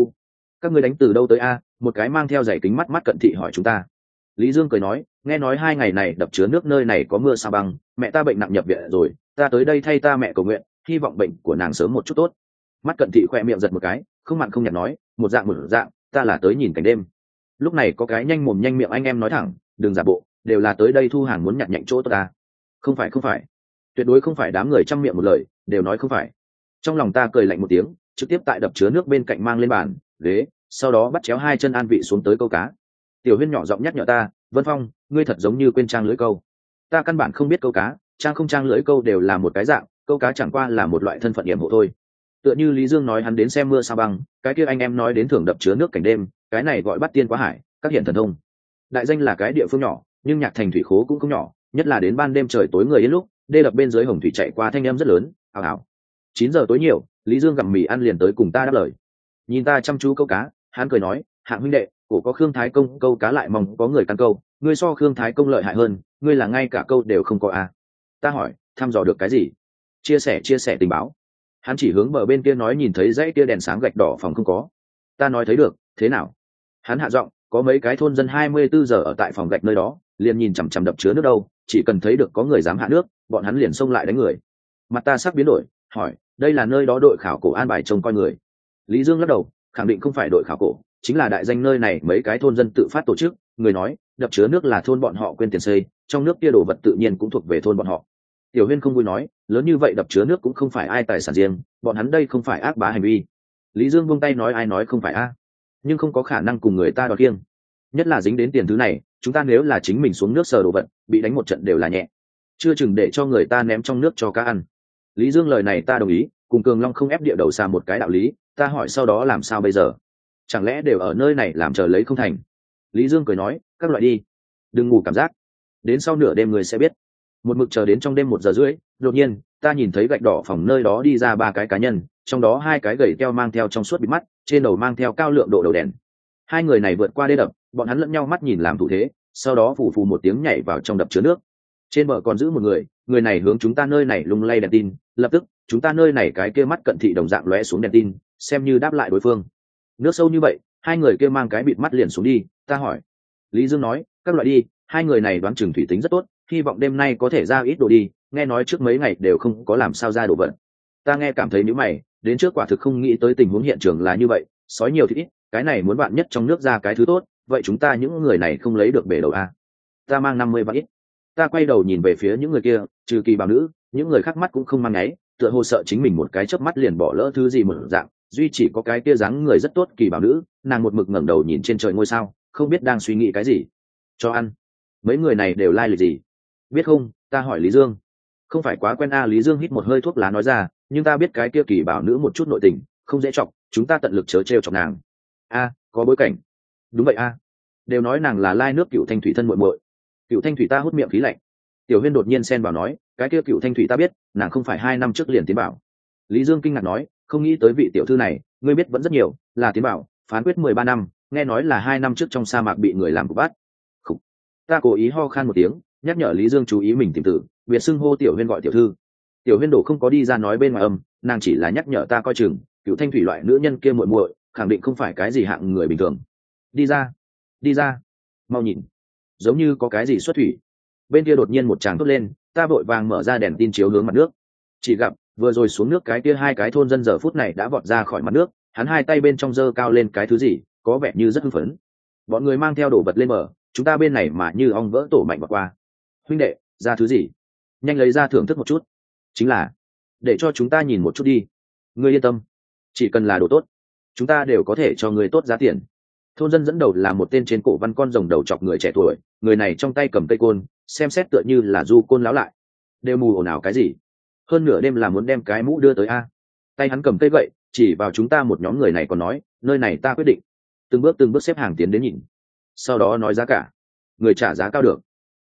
Các ngươi đánh từ đâu tới a? Một cái mang theo giày kính mắt cận thị hỏi chúng ta. Lý Dương cười nói, nghe nói 2 ngày này đập chứa nước nơi này có mưa sa băng, mẹ ta bệnh nặng nhập viện rồi, ta tới đây thay ta mẹ cầu nguyện, hy vọng bệnh của nàng sớm một chút tốt. Mắt cận thị khoe miệng giật một cái, không mặn không nhạt nói, một dạng, ta là tới nhìn cảnh đêm. Lúc này có cái nhanh mồm nhanh miệng anh em nói thẳng, đừng giả bộ, đều là tới đây thu hàng muốn nhặt nhạnh chỗ tốt ta. Không phải, tuyệt đối không phải. Đám người trăm miệng một lời đều nói không phải. Trong lòng ta cười lạnh một tiếng, trực tiếp tại đập chứa nước bên cạnh mang lên bàn ghế, sau đó bắt chéo 2 chân an vị xuống tới câu cá. Tiểu Huyên nhỏ giọng nhắc nhở ta, Vân Phong, ngươi thật giống như quên trang lưới câu. Ta căn bản không biết câu cá, trang không trang lưới câu đều là một cái dạng, câu cá chẳng qua là một loại thân phận yểm hộ thôi. Tựa như Lý Dương nói hắn đến xem mưa sao băng, cái kia anh em nói đến thưởng đập chứa nước cảnh đêm, cái này gọi bắt tiên quá hải, các hiện thần thông. Đại danh là cái địa phương nhỏ, nhưng Nhạc Thành thủy khố cũng không nhỏ, nhất là đến ban đêm trời tối người yên lúc, đê đập bên dưới hồng thủy chạy qua thanh âm rất lớn, ào ào. 9 giờ tối nhiều, Lý Dương gặm mì ăn liền tới cùng ta đáp lời. Nhìn ta chăm chú câu cá, hắn cười nói, Hạng huynh đệ, cổ có Khương Thái Công câu cá lại mong có người căn câu, ngươi so Khương Thái Công lợi hại hơn, ngươi là ngay cả câu đều không có à. Ta hỏi, thăm dò được cái gì? Chia sẻ tình báo. Hắn chỉ hướng bờ bên kia nói nhìn thấy dãy kia đèn sáng gạch đỏ phòng không có. Ta nói thấy được, thế nào? Hắn hạ giọng, có mấy cái thôn dân 24 giờ ở tại phòng gạch nơi đó, liền nhìn chằm chằm đập chứa nước đâu, chỉ cần thấy được có người dám hạ nước, bọn hắn liền xông lại đánh người. Mặt ta sắc biến đổi, hỏi, đây là nơi đó đội khảo cổ an bài trông coi người? Lý Dương lắc đầu, khẳng định không phải đội khảo cổ, chính là đại danh nơi này mấy cái thôn dân tự phát tổ chức. Người nói, đập chứa nước là thôn bọn họ quên tiền xây, trong nước kia đồ vật tự nhiên cũng thuộc về thôn bọn họ. Tiểu Huyên không vui nói, lớn như vậy đập chứa nước cũng không phải ai tài sản riêng, bọn hắn đây không phải ác bá hành vi. Lý Dương buông tay nói, ai nói không phải a, nhưng không có khả năng cùng người ta đòi kiêng, nhất là dính đến tiền thứ này, chúng ta nếu là chính mình xuống nước sờ đồ vật, bị đánh một trận đều là nhẹ, chưa chừng để cho người ta ném trong nước cho cá ăn. Lý Dương lời này ta đồng ý, cùng Cường Long không ép địa đầu xa một cái đạo lý. Ta hỏi sau đó làm sao bây giờ? Chẳng lẽ đều ở nơi này làm chờ lấy không thành? Lý Dương cười nói, các loại đi, đừng ngủ cảm giác, đến sau nửa đêm người sẽ biết. Một mực chờ đến trong đêm 1 giờ rưỡi, đột nhiên ta nhìn thấy gạch đỏ phòng nơi đó đi ra 3 cái cá nhân, trong đó 2 cái gầy teo mang theo trong suốt bịt mắt, trên đầu mang theo cao lượng độ đầu đèn. 2 người này vượt qua đê đập, bọn hắn lẫn nhau mắt nhìn làm thủ thế, sau đó phù phù một tiếng nhảy vào trong đập chứa nước. Trên bờ còn giữ một người, người này hướng chúng ta nơi này lung lay đèn tin, lập tức chúng ta nơi này cái kia mắt cận thị đồng dạng lóe xuống đèn tin, xem như đáp lại đối phương. Nước sâu như vậy, 2 người kia mang cái bịt mắt liền xuống đi. Ta hỏi. Lý Dương nói, các loại đi, 2 người này đoán chừng thủy tính rất tốt, hy vọng đêm nay có thể ra ít đồ đi, nghe nói trước mấy ngày đều không có làm sao ra đồ vật. Ta nghe cảm thấy nếu mày, đến trước quả thực không nghĩ tới tình huống hiện trường là như vậy, sói nhiều thì ít, cái này muốn bạn nhất trong nước ra cái thứ tốt, vậy chúng ta những người này không lấy được bể đầu a. Ta mang 50 vạn ít. Ta quay đầu nhìn về phía những người kia, trừ Kỳ Bảo nữ, những người khác mắt cũng không mang nháy, tựa hồ sợ chính mình một cái chớp mắt liền bỏ lỡ thứ gì một dạng, duy chỉ có cái kia dáng người rất tốt Kỳ Bảo nữ, nàng một mực ngẩng đầu nhìn trên trời ngôi sao, không biết đang suy nghĩ cái gì. Cho ăn. Mấy người này đều lai lịch gì? Biết không? Ta hỏi Lý Dương. Không phải quá quen a. Lý Dương hít một hơi thuốc lá nói ra, nhưng ta biết cái kia Kỳ Bảo nữ một chút nội tình, không dễ chọc, chúng ta tận lực chớ trêu chọc nàng. A, có bối cảnh. Đúng vậy a. Đều nói nàng là lai nước Cựu Thanh Thủy thân muội muội. Cựu Thanh Thủy ta hút miệng khí lạnh. Tiểu Huyên đột nhiên xen vào nói, cái kia Cựu Thanh Thủy ta biết, nàng không phải 2 năm trước liền tiến bảo. Lý Dương kinh ngạc nói, không nghĩ tới vị tiểu thư này, ngươi biết vẫn rất nhiều, là tiến bảo, phán quyết 13 năm, nghe nói là 2 năm trước trong sa mạc bị người làm cục bắt. Ta cố ý ho khan một tiếng, nhắc nhở Lý Dương chú ý mình tìm tử, biệt xưng hô Tiểu Huyên gọi tiểu thư. Tiểu Huyên đổ không có đi ra nói bên ngoài âm, nàng chỉ là nhắc nhở ta coi chừng, Cựu Thanh Thủy loại nữ nhân kia muội muội, khẳng định không phải cái gì hạng người bình thường. Đi ra, mau nhìn, giống như có cái gì xuất thủy. Bên kia đột nhiên một tràng thốt lên, ta vội vàng mở ra đèn tin chiếu hướng mặt nước, chỉ gặp vừa rồi xuống nước cái kia 2 cái thôn dân giờ phút này đã vọt ra khỏi mặt nước, hắn 2 tay bên trong giơ cao lên cái thứ gì, có vẻ như rất hưng phấn. Bọn người mang theo đồ vật lên bờ, chúng ta bên này mà như ong vỡ tổ mạnh vào qua. Huynh đệ, ra thứ gì? Nhanh lấy ra thưởng thức một chút. Chính là để cho chúng ta nhìn một chút đi. Ngươi yên tâm, chỉ cần là đồ tốt, chúng ta đều có thể cho người tốt giá tiền. Thôn dân dẫn đầu là một tên trên cổ văn con rồng đầu chọc người trẻ tuổi, người này trong tay cầm cây côn, xem xét tựa như là du côn láo lại. Đều mù ồn ào cái gì? Hơn nửa đêm là muốn đem cái mũ đưa tới a. Tay hắn cầm cây gậy, chỉ vào chúng ta một nhóm người này còn nói, nơi này ta quyết định. Từng bước xếp hàng tiến đến nhìn, sau đó nói giá cả. Người trả giá cao được.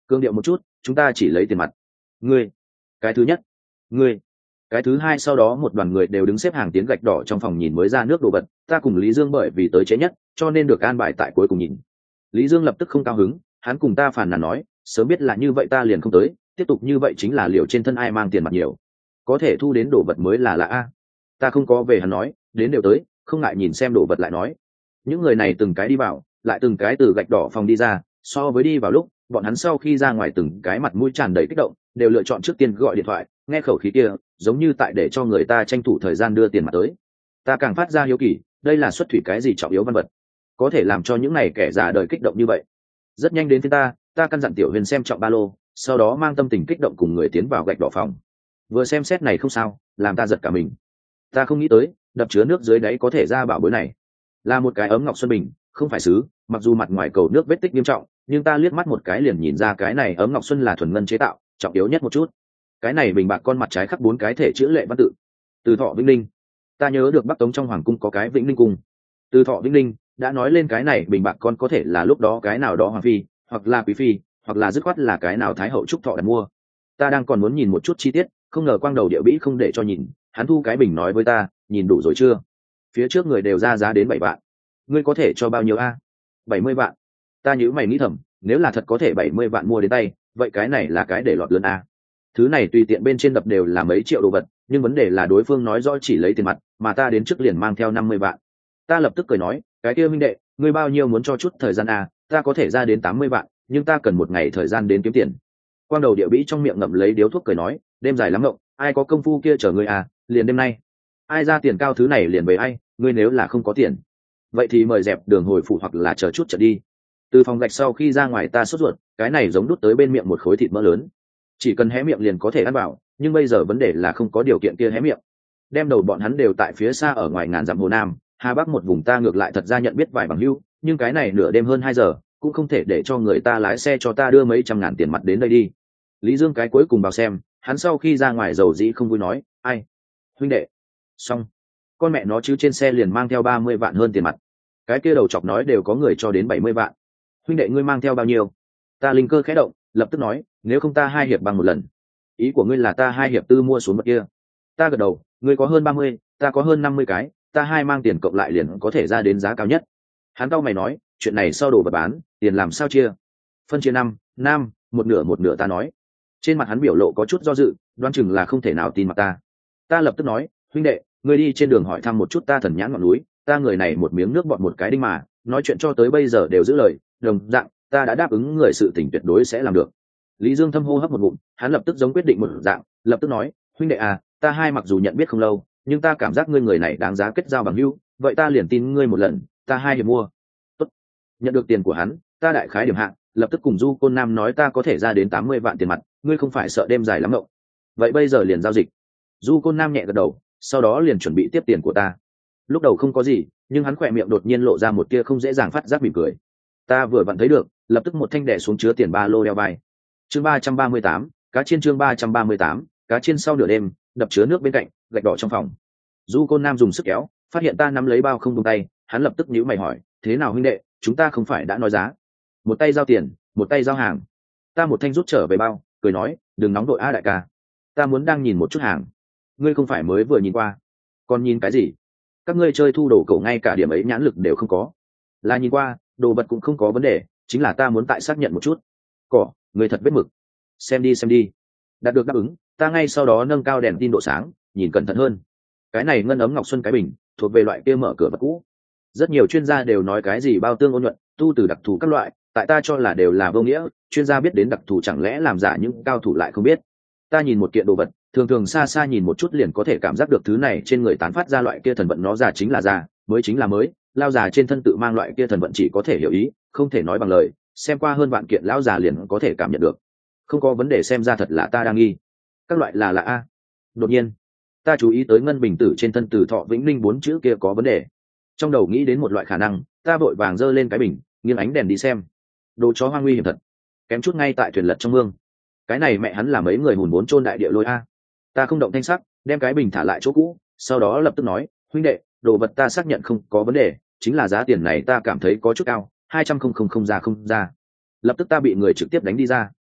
cương điệu một chút, chúng ta chỉ lấy tiền mặt. Ngươi, cái thứ nhất. Ngươi, cái thứ hai. Sau đó một đoàn người đều đứng xếp hàng tiến gạch đỏ trong phòng nhìn mới ra nước đồ vật. Ta cùng Lý Dương bởi vì tới trễ nhất cho nên được an bài tại cuối cùng nhìn. Lý Dương lập tức không cao hứng, hắn cùng ta phàn nàn nói, sớm biết là như vậy ta liền không tới, tiếp tục như vậy chính là liều trên thân ai mang tiền mặt nhiều, có thể thu đến đồ vật mới là lạ a. Ta không có về, hắn nói, đến đều tới, không ngại nhìn xem đồ vật lại nói. Những người này từng cái đi vào, lại từng cái từ gạch đỏ phòng đi ra, so với đi vào lúc bọn hắn sau khi ra ngoài từng cái mặt mũi tràn đầy kích động, đều lựa chọn trước tiên gọi điện thoại, nghe khẩu khí kia giống như tại để cho người ta tranh thủ thời gian đưa tiền mặt tới. Ta càng phát ra hiếu kỳ, đây là xuất thủy cái gì trọng yếu văn vật, có thể làm cho những này kẻ già đời kích động như vậy. Rất nhanh đến phía ta căn dặn Tiểu Huyền xem trọng ba lô, sau đó mang tâm tình kích động cùng người tiến vào gạch đỏ phòng. Vừa xem xét này không sao, làm ta giật cả mình. Ta không nghĩ tới đập chứa nước dưới đáy có thể ra bảo bối này, là một cái ấm ngọc xuân bình, không phải sứ. Mặc dù mặt ngoài cầu nước vết tích nghiêm trọng, nhưng ta liếc mắt một cái liền nhìn ra cái này ấm ngọc xuân là thuần ngân chế tạo, trọng yếu nhất một chút, cái này bình bạc con mặt trái khắc 4 cái thể chữ lệ văn tự: Từ Thọ Vĩnh Linh. Ta nhớ được Bắc Tống trong hoàng cung có cái Vĩnh Linh cung, Từ Thọ Vĩnh Linh đã nói lên cái này bình bạc con có thể là lúc đó cái nào đó hoàng phi, hoặc là quý phi, hoặc là dứt khoát là cái nào thái hậu trúc thọ đặt mua. Ta đang còn muốn nhìn một chút chi tiết, không ngờ Quang Đầu Địa Bĩ không để cho nhìn, hắn thu cái bình nói với ta, nhìn đủ rồi chưa? Phía trước người đều ra giá đến 7 vạn, ngươi có thể cho bao nhiêu a? 70 vạn. Ta nhíu mày nghĩ thầm, nếu là thật có thể 70 vạn mua đến tay, vậy cái này là cái để lọt lớn a. Thứ này tùy tiện bên trên đập đều là mấy triệu đồ vật, nhưng vấn đề là đối phương nói rõ chỉ lấy tiền mặt, mà ta đến trước liền mang theo 50 vạn. Ta lập tức cười nói, cái kia minh đệ, ngươi bao nhiêu muốn cho chút thời gian a? Ta có thể ra đến 80 vạn, nhưng ta cần một ngày thời gian đến kiếm tiền. Quang Đầu Địa Bĩ trong miệng ngậm lấy điếu thuốc cười nói, đêm dài lắm ngộng, ai có công phu kia chờ ngươi à, liền đêm nay. Ai ra tiền cao thứ này liền về ai, ngươi nếu là không có tiền, vậy thì mời dẹp đường hồi phủ hoặc là chờ chút trở đi. Từ phòng gạch sau khi ra ngoài ta sốt ruột, cái này giống đút tới bên miệng một khối thịt mỡ lớn, chỉ cần hé miệng liền có thể ăn vào, nhưng bây giờ vấn đề là không có điều kiện kia hé miệng. Đem đầu bọn hắn đều tại phía xa ở ngoài ngàn dặm Hồ Nam, Hà Bắc một vùng ta ngược lại thật ra nhận biết vài bằng hữu, nhưng cái này nửa đêm hơn 2 giờ, cũng không thể để cho người ta lái xe cho ta đưa mấy trăm ngàn tiền mặt đến đây đi. Lý Dương cái cuối cùng vào xem, hắn sau khi ra ngoài dầu dĩ không vui nói, ai huynh đệ, xong, con mẹ nó chứ trên xe liền mang theo 30 vạn hơn tiền mặt. Cái kia đầu chọc nói đều có người cho đến 70 vạn. Huynh đệ ngươi mang theo bao nhiêu? Ta linh cơ khẽ động, lập tức nói, nếu không ta 2 hiệp bằng một lần. Ý của ngươi là ta 2 hiệp tư mua xuống vật kia? Ta gật đầu, ngươi có hơn 30, ta có hơn 50 cái, ta 2 mang tiền cộng lại liền có thể ra đến giá cao nhất. Hắn cau mày nói, chuyện này sau đồ vật bán, tiền làm sao chia? Phân chia 5, một nửa ta nói. Trên mặt hắn biểu lộ có chút do dự, đoán chừng là không thể nào tin mặt ta. Ta lập tức nói, huynh đệ, ngươi đi trên đường hỏi thăm một chút ta Thần Nhãn ngọn núi, ta người này một miếng nước bọt một cái đinh mà, nói chuyện cho tới bây giờ đều giữ lời, đồng dạng, ta đã đáp ứng người sự tình tuyệt đối sẽ làm được. Lý Dương thâm hô hấp một ngụm, hắn lập tức giống quyết định một dạng, lập tức nói, huynh đệ à, ta hai mặc dù nhận biết không lâu, nhưng ta cảm giác ngươi người này đáng giá kết giao bằng hữu, vậy ta liền tin ngươi một lần, ta 2 hiệp mua. Tốt. Nhận được tiền của hắn, ta đại khái điểm hạng, lập tức cùng Du Côn Nam nói ta có thể ra đến 80 vạn tiền mặt, ngươi không phải sợ đêm dài lắm ngộng. Vậy bây giờ liền giao dịch. Du Côn Nam nhẹ gật đầu, sau đó liền chuẩn bị tiếp tiền của ta. Lúc đầu không có gì, nhưng hắn khỏe miệng đột nhiên lộ ra một tia không dễ dàng phát giác mỉm cười. Ta vừa vặn thấy được, lập tức một thanh đẻ xuống chứa tiền ba lô đeo vai. Chương 338, cá chiên. Chương 338, cá chiên. Sau nửa đêm, đập chứa nước bên cạnh, gạch đỏ trong phòng. Du Côn Nam dùng sức kéo, phát hiện ta nắm lấy bao không buông tay, hắn lập tức nhíu mày hỏi, thế nào huynh đệ, chúng ta không phải đã nói giá? Một tay giao tiền, một tay giao hàng. Ta một thanh rút trở về bao, cười nói, đừng nóng đội a đại ca, ta muốn đang nhìn một chút hàng. Ngươi không phải mới vừa nhìn qua? Còn nhìn cái gì? Các ngươi chơi thu đồ cậu ngay cả điểm ấy nhãn lực đều không có. Là nhìn qua, đồ vật cũng không có vấn đề, chính là ta muốn tại xác nhận một chút. Cỏ, người thật vết mực. Xem đi. Đạt được đáp ứng, ta ngay sau đó nâng cao đèn tin độ sáng, nhìn cẩn thận hơn. Cái này ngân ấm ngọc xuân cái bình, thuộc về loại kia mở cửa vật cũ. Rất nhiều chuyên gia đều nói cái gì bao tương ôn nhuận, tu từ đặc thù các loại, tại ta cho là đều là vô nghĩa. Chuyên gia biết đến đặc thù chẳng lẽ làm giả những cao thủ lại không biết. Ta nhìn một kiện đồ vật, thường xa xa nhìn một chút liền có thể cảm giác được thứ này trên người tán phát ra loại kia thần vận, nó già chính là già, mới chính là mới, lao già trên thân tự mang loại kia thần vận chỉ có thể hiểu ý, không thể nói bằng lời, xem qua hơn vạn kiện lão già liền có thể cảm nhận được. Không có vấn đề, xem ra thật là ta đang nghi. Các loại là a. Đột nhiên, ta chú ý tới ngân bình tử trên thân Từ Thọ Vĩnh Linh 4 chữ kia có vấn đề. Trong đầu nghĩ đến một loại khả năng, ta vội vàng giơ lên cái bình, nghiêng ánh đèn đi xem. Đồ chó hoang nguy hiểm thật, kém chút ngay tại thuyền lật trong mương. Cái này mẹ hắn là mấy người hùn vốn chôn đại địa lôi a. Ta không động thanh sắc, đem cái bình thả lại chỗ cũ, sau đó lập tức nói, huynh đệ, đồ vật ta xác nhận không có vấn đề, chính là giá tiền này ta cảm thấy có chút cao, 200 không ra. Lập tức ta bị người trực tiếp đánh đi ra.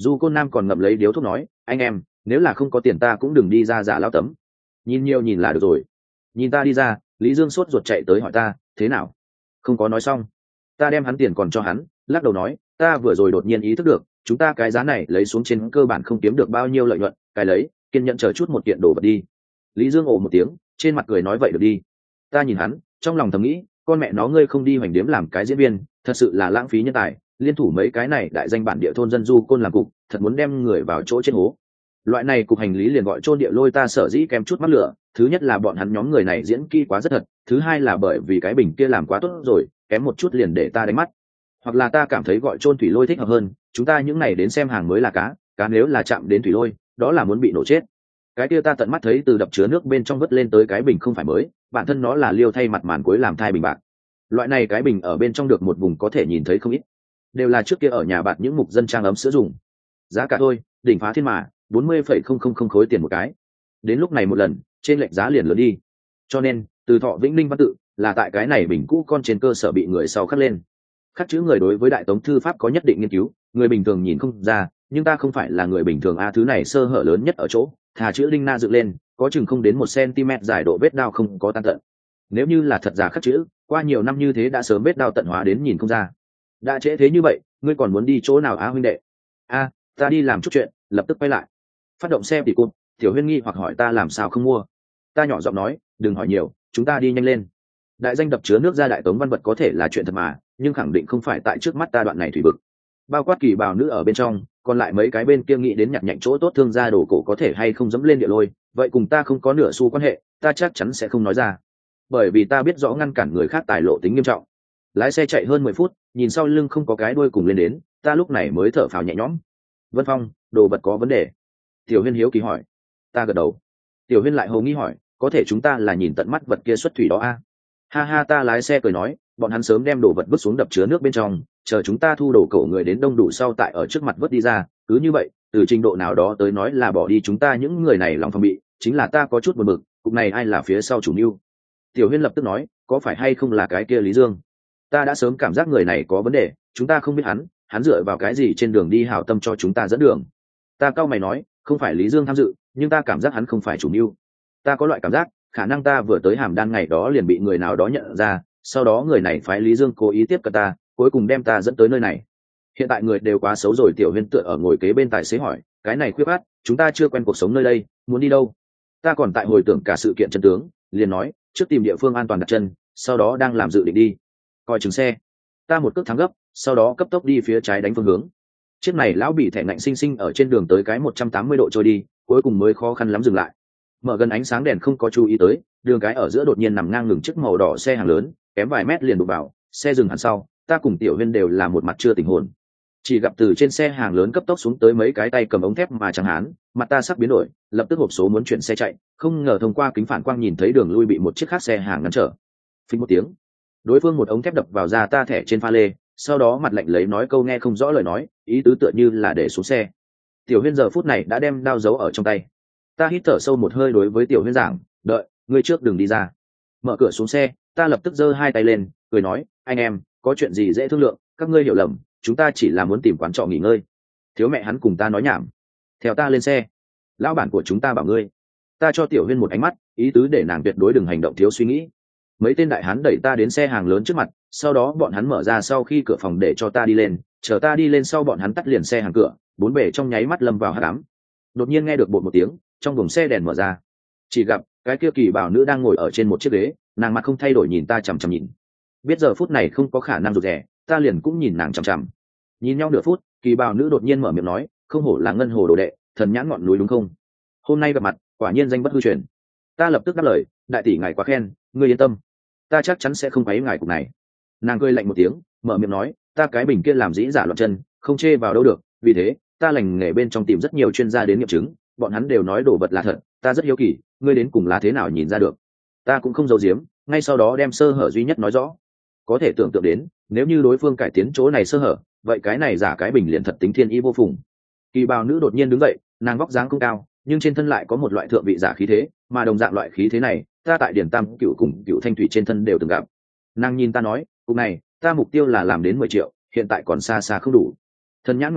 Du Côn Nam còn ngậm lấy điếu thuốc nói, anh em, nếu là không có tiền ta cũng đừng đi ra giả lão tấm. Nhìn nhiều nhìn là được rồi. Nhìn ta đi ra, Lý Dương sốt ruột chạy tới hỏi ta, thế nào? Không có nói xong. Ta đem hắn tiền còn cho hắn, lắc đầu nói, ta vừa rồi đột nhiên ý thức được, chúng ta cái giá này lấy xuống trên cơ bản không kiếm được bao nhiêu lợi nhuận, cái lấy, kiên nhẫn chờ chút một kiện đồ vật đi. Lý Dương ồ một tiếng, trên mặt cười nói vậy được đi. Ta nhìn hắn, trong lòng thầm nghĩ, con mẹ nó ngươi không đi hoành điếm làm cái diễn viên, thật sự là lãng phí nhân tài, liên thủ mấy cái này đại danh bản địa thôn dân Du Côn làm cục, thật muốn đem người vào chỗ chết hố. Loại này cục hành lý liền gọi chôn địa lôi ta sở dĩ kém chút mắc lửa, thứ nhất là bọn hắn nhóm người này diễn kỹ quá rất thật, thứ hai là bởi vì cái bình kia làm quá tốt rồi, kém một chút liền để ta đánh mắt. Hoặc là ta cảm thấy gọi chôn thủy lôi thích hợp hơn, chúng ta những này đến xem hàng mới là cá nếu là chạm đến thủy lôi, đó là muốn bị nổ chết. Cái kia ta tận mắt thấy từ đập chứa nước bên trong vớt lên tới cái bình không phải mới, bản thân nó là liêu thay mặt màn cuối làm thai bình bạc. Loại này cái bình ở bên trong được một vùng có thể nhìn thấy không ít, đều là trước kia ở nhà bạn những mục dân trang ấm sữa dùng. Giá cả thôi, đỉnh phá thiên mà, 40,000 khối tiền một cái. Đến lúc này một lần, trên lệch giá liền lớn đi. Cho nên, từ Thọ Vĩnh Ninh văn tự là tại cái này bình cũ con trên cơ sở bị người sau khắc lên. Khắc chữ người đối với đại tống thư pháp có nhất định nghiên cứu, người bình thường nhìn không ra, nhưng ta không phải là người bình thường a, thứ này sơ hở lớn nhất ở chỗ, thà chữ Linh Na dựng lên, có chừng không đến 1 cm dài độ vết đao không có tan tận. Nếu như là thật giả khắc chữ, qua nhiều năm như thế đã sớm vết đao tận hóa đến nhìn không ra. Đã trễ thế như vậy, ngươi còn muốn đi chỗ nào á huynh đệ? A, ta đi làm chút chuyện, lập tức quay lại. Phát động xe tỉ cụt, Tiểu Huyên nghi hoặc hỏi ta làm sao không mua. Ta nhỏ giọng nói, đừng hỏi nhiều, chúng ta đi nhanh lên. Đại danh đập chứa nước ra đại tống văn vật có thể là chuyện thật mà, nhưng khẳng định không phải tại trước mắt ta đoạn này thủy vực. Bao quát kỳ bào nữ ở bên trong, còn lại mấy cái bên kia nghĩ đến nhặt nhạnh chỗ tốt thương gia đồ cổ có thể hay không dẫm lên địa lôi, vậy cùng ta không có nửa xu quan hệ, ta chắc chắn sẽ không nói ra. Bởi vì ta biết rõ ngăn cản người khác tài lộ tính nghiêm trọng. Lái xe chạy hơn 10 phút, nhìn sau lưng không có cái đuôi cùng lên đến, ta lúc này mới thở phào nhẹ nhõm. Vân Phong, đồ vật có vấn đề. Tiểu Huyên hiếu kỳ hỏi. Ta gật đầu. Tiểu Huyên lại hồ nghi hỏi, có thể chúng ta là nhìn tận mắt vật kia xuất thủy đó a? Ha ha, ta lái xe cười nói, bọn hắn sớm đem đồ vật vứt xuống đập chứa nước bên trong, chờ chúng ta thu đồ cổ người đến đông đủ sau tại ở trước mặt vứt đi ra, cứ như vậy, từ trình độ nào đó tới nói là bỏ đi chúng ta những người này lòng phòng bị, chính là ta có chút buồn bực, cục này ai là phía sau chủ mưu. Tiểu Huyên lập tức nói, có phải hay không là cái kia Lý Dương? Ta đã sớm cảm giác người này có vấn đề, chúng ta không biết hắn dựa vào cái gì trên đường đi hảo tâm cho chúng ta dẫn đường. Ta cau mày nói, không phải Lý Dương tham dự, nhưng ta cảm giác hắn không phải chủ mưu. Ta có loại cảm giác, khả năng ta vừa tới Hàm Đan ngày đó liền bị người nào đó nhận ra, sau đó người này phái Lý Dương cố ý tiếp cận ta, cuối cùng đem ta dẫn tới nơi này. Hiện tại người đều quá xấu rồi. Tiểu Huyên tựa ở ngồi kế bên tài xế hỏi, cái này khuyết át, chúng ta chưa quen cuộc sống nơi đây, muốn đi đâu? Ta còn tại hồi tưởng cả sự kiện chân tướng, liền nói, trước tìm địa phương an toàn đặt chân, sau đó đang làm dự định đi. Coi chừng xe. Ta một cước thắng gấp, sau đó cấp tốc đi phía trái đánh phương hướng. Chiếc này lão bị thẻ ngạnh sinh sinh ở trên đường tới cái 180 độ trôi đi, cuối cùng mới khó khăn lắm dừng lại. Mở gần ánh sáng đèn không có chú ý tới, đường cái ở giữa đột nhiên nằm ngang ngừng chiếc màu đỏ xe hàng lớn, kém vài mét liền đụng vào, xe dừng hẳn sau, ta cùng Tiểu Huyên đều là một mặt chưa tình hồn. Chỉ gặp từ trên xe hàng lớn cấp tốc xuống tới mấy cái tay cầm ống thép mà chẳng hán, mặt ta sắp biến đổi, lập tức hộp số muốn chuyển xe chạy, không ngờ thông qua kính phản quang nhìn thấy đường lui bị một chiếc khác xe hàng ngăn trở. Phình một tiếng, đối phương một ống thép đập vào da ta thẻ trên pha lê, sau đó mặt lạnh lấy nói câu nghe không rõ lời nói, ý tứ tựa như là để xuống xe. Tiểu Huyên giờ phút này đã đem đao giấu ở trong tay. Ta hít thở sâu một hơi đối với Tiểu Huyên giảng, đợi, ngươi trước đừng đi ra. Mở cửa xuống xe, ta lập tức giơ hai tay lên, cười nói, anh em, có chuyện gì dễ thương lượng, các ngươi hiểu lầm, chúng ta chỉ là muốn tìm quán trọ nghỉ ngơi. Thiếu mẹ hắn cùng ta nói nhảm. Theo ta lên xe. Lão bản của chúng ta bảo ngươi. Ta cho Tiểu Huyên một ánh mắt, ý tứ để nàng tuyệt đối đừng hành động thiếu suy nghĩ. Mấy tên đại hán đẩy ta đến xe hàng lớn trước mặt, sau đó bọn hắn mở ra sau khi cửa phòng để cho ta đi lên, chờ ta đi lên sau bọn hắn tắt liền xe hàng cửa, bốn bề trong nháy mắt lâm vào hắc ám. Đột nhiên nghe được bột một tiếng, trong buồng xe đèn mở ra. Chỉ gặp cái kia kỳ bảo nữ đang ngồi ở trên một chiếc ghế, nàng mặt không thay đổi nhìn ta chằm chằm nhìn. Biết giờ phút này không có khả năng rụt rè, ta liền cũng nhìn nàng chằm chằm. Nhìn nhau nửa phút, kỳ bảo nữ đột nhiên mở miệng nói, không hổ là ngân hồ đồ đệ, thần nhãn ngọn núi đúng không? Hôm nay gặp mặt, quả nhiên danh bất hư truyền. Ta lập tức đáp lời, đại tỷ ngài quá khen, ngươi yên tâm, ta chắc chắn sẽ không quấy ngài cục này. Nàng cười lạnh một tiếng, mở miệng nói, ta cái bình kia làm dĩ giả loạn chân, không chê vào đâu được, vì thế ta lành nghề bên trong tìm rất nhiều chuyên gia đến nghiệm chứng, bọn hắn đều nói đồ vật là thật, ta rất hiếu kỳ, ngươi đến cùng là thế nào nhìn ra được? Ta cũng không giấu giếm, ngay sau đó đem sơ hở duy nhất nói rõ. Có thể tưởng tượng đến, nếu như đối phương cải tiến chỗ này sơ hở, vậy cái này giả cái bình liền thật tính thiên ý vô phùng. Kỳ bào nữ đột nhiên đứng dậy, nàng vóc dáng không cao, nhưng trên thân lại có một loại thượng vị giả khí thế, mà đồng dạng loại khí thế này, ta tại Điển Tam Cựu cùng Cựu Thanh Thủy trên thân đều từng gặp. Nàng nhìn ta nói, cục này, ta mục tiêu là làm đến 10 triệu, hiện tại còn xa xa không đủ. Thần nhãn ngọn núi,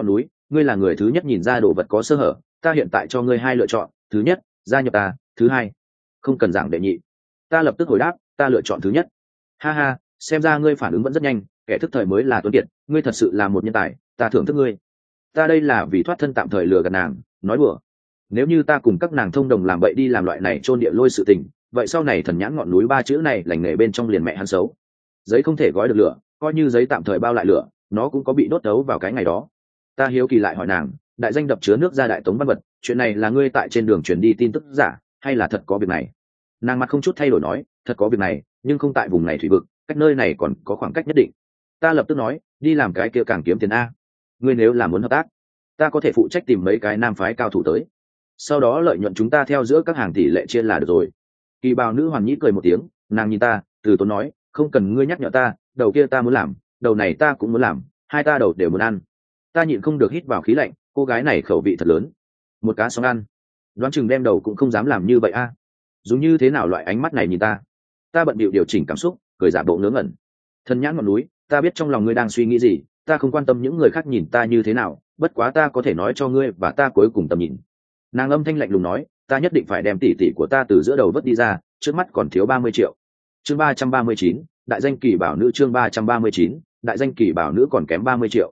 ngươi là người thứ nhất nhìn ra đồ vật có sơ hở, ta hiện tại cho ngươi hai lựa chọn, thứ nhất gia nhập ta, thứ hai không cần giảng đệ nhị. Ta lập tức hồi đáp, ta lựa chọn thứ nhất. Ha ha, xem ra ngươi phản ứng vẫn rất nhanh, kẻ thức thời mới là tuấn kiệt, ngươi thật sự là một nhân tài, ta thưởng thức ngươi. Ta đây là vì thoát thân tạm thời lừa gạt nàng, nói đùa. Nếu như ta cùng các nàng thông đồng làm bậy đi làm loại này chôn địa lôi sự tình, vậy sau này thần nhãn ngọn núi ba chữ này lành nghề bên trong liền mẹ hắn xấu. Giấy không thể gói được lửa, coi như giấy tạm thời bao lại lửa, nó cũng có bị đốt đấu vào cái ngày đó. Ta hiếu kỳ lại hỏi nàng, đại danh đập chứa nước ra đại tống văn vật, chuyện này là ngươi tại trên đường truyền đi tin tức giả, hay là thật có việc này? Nàng mặt không chút thay đổi nói, thật có việc này, nhưng không tại vùng này thủy vực, cách nơi này còn có khoảng cách nhất định. Ta lập tức nói, đi làm cái kia càng kiếm tiền a. Ngươi nếu là muốn hợp tác, ta có thể phụ trách tìm mấy cái nam phái cao thủ tới, sau đó lợi nhuận chúng ta theo giữa các hàng tỷ lệ chia là được rồi. Kỳ bào nữ hoàn nhĩ cười một tiếng, nàng nhìn ta từ tốn nói, không cần ngươi nhắc nhở ta, đầu kia ta muốn làm, đầu này ta cũng muốn làm, hai ta đầu đều muốn ăn. Ta nhịn không được hít vào khí lạnh, cô gái này khẩu vị thật lớn, một cá xong ăn, đoán chừng đem đầu cũng không dám làm như vậy a. Dùng như thế nào loại ánh mắt này nhìn ta? Ta bận bịu điều chỉnh cảm xúc, cười giả bộ ngớ ngẩn. Thần nhãn ngọn núi, ta biết trong lòng ngươi đang suy nghĩ gì, ta không quan tâm những người khác nhìn ta như thế nào, bất quá ta có thể nói cho ngươi và ta cuối cùng tầm nhìn. Nàng âm thanh lạnh lùng nói, ta nhất định phải đem tỷ tỷ của ta từ giữa đầu vớt đi ra, trước mắt còn thiếu 30 triệu. Chương 339, đại danh kỳ bảo nữ. Chương 339, đại danh kỳ bảo nữ còn kém 30 triệu.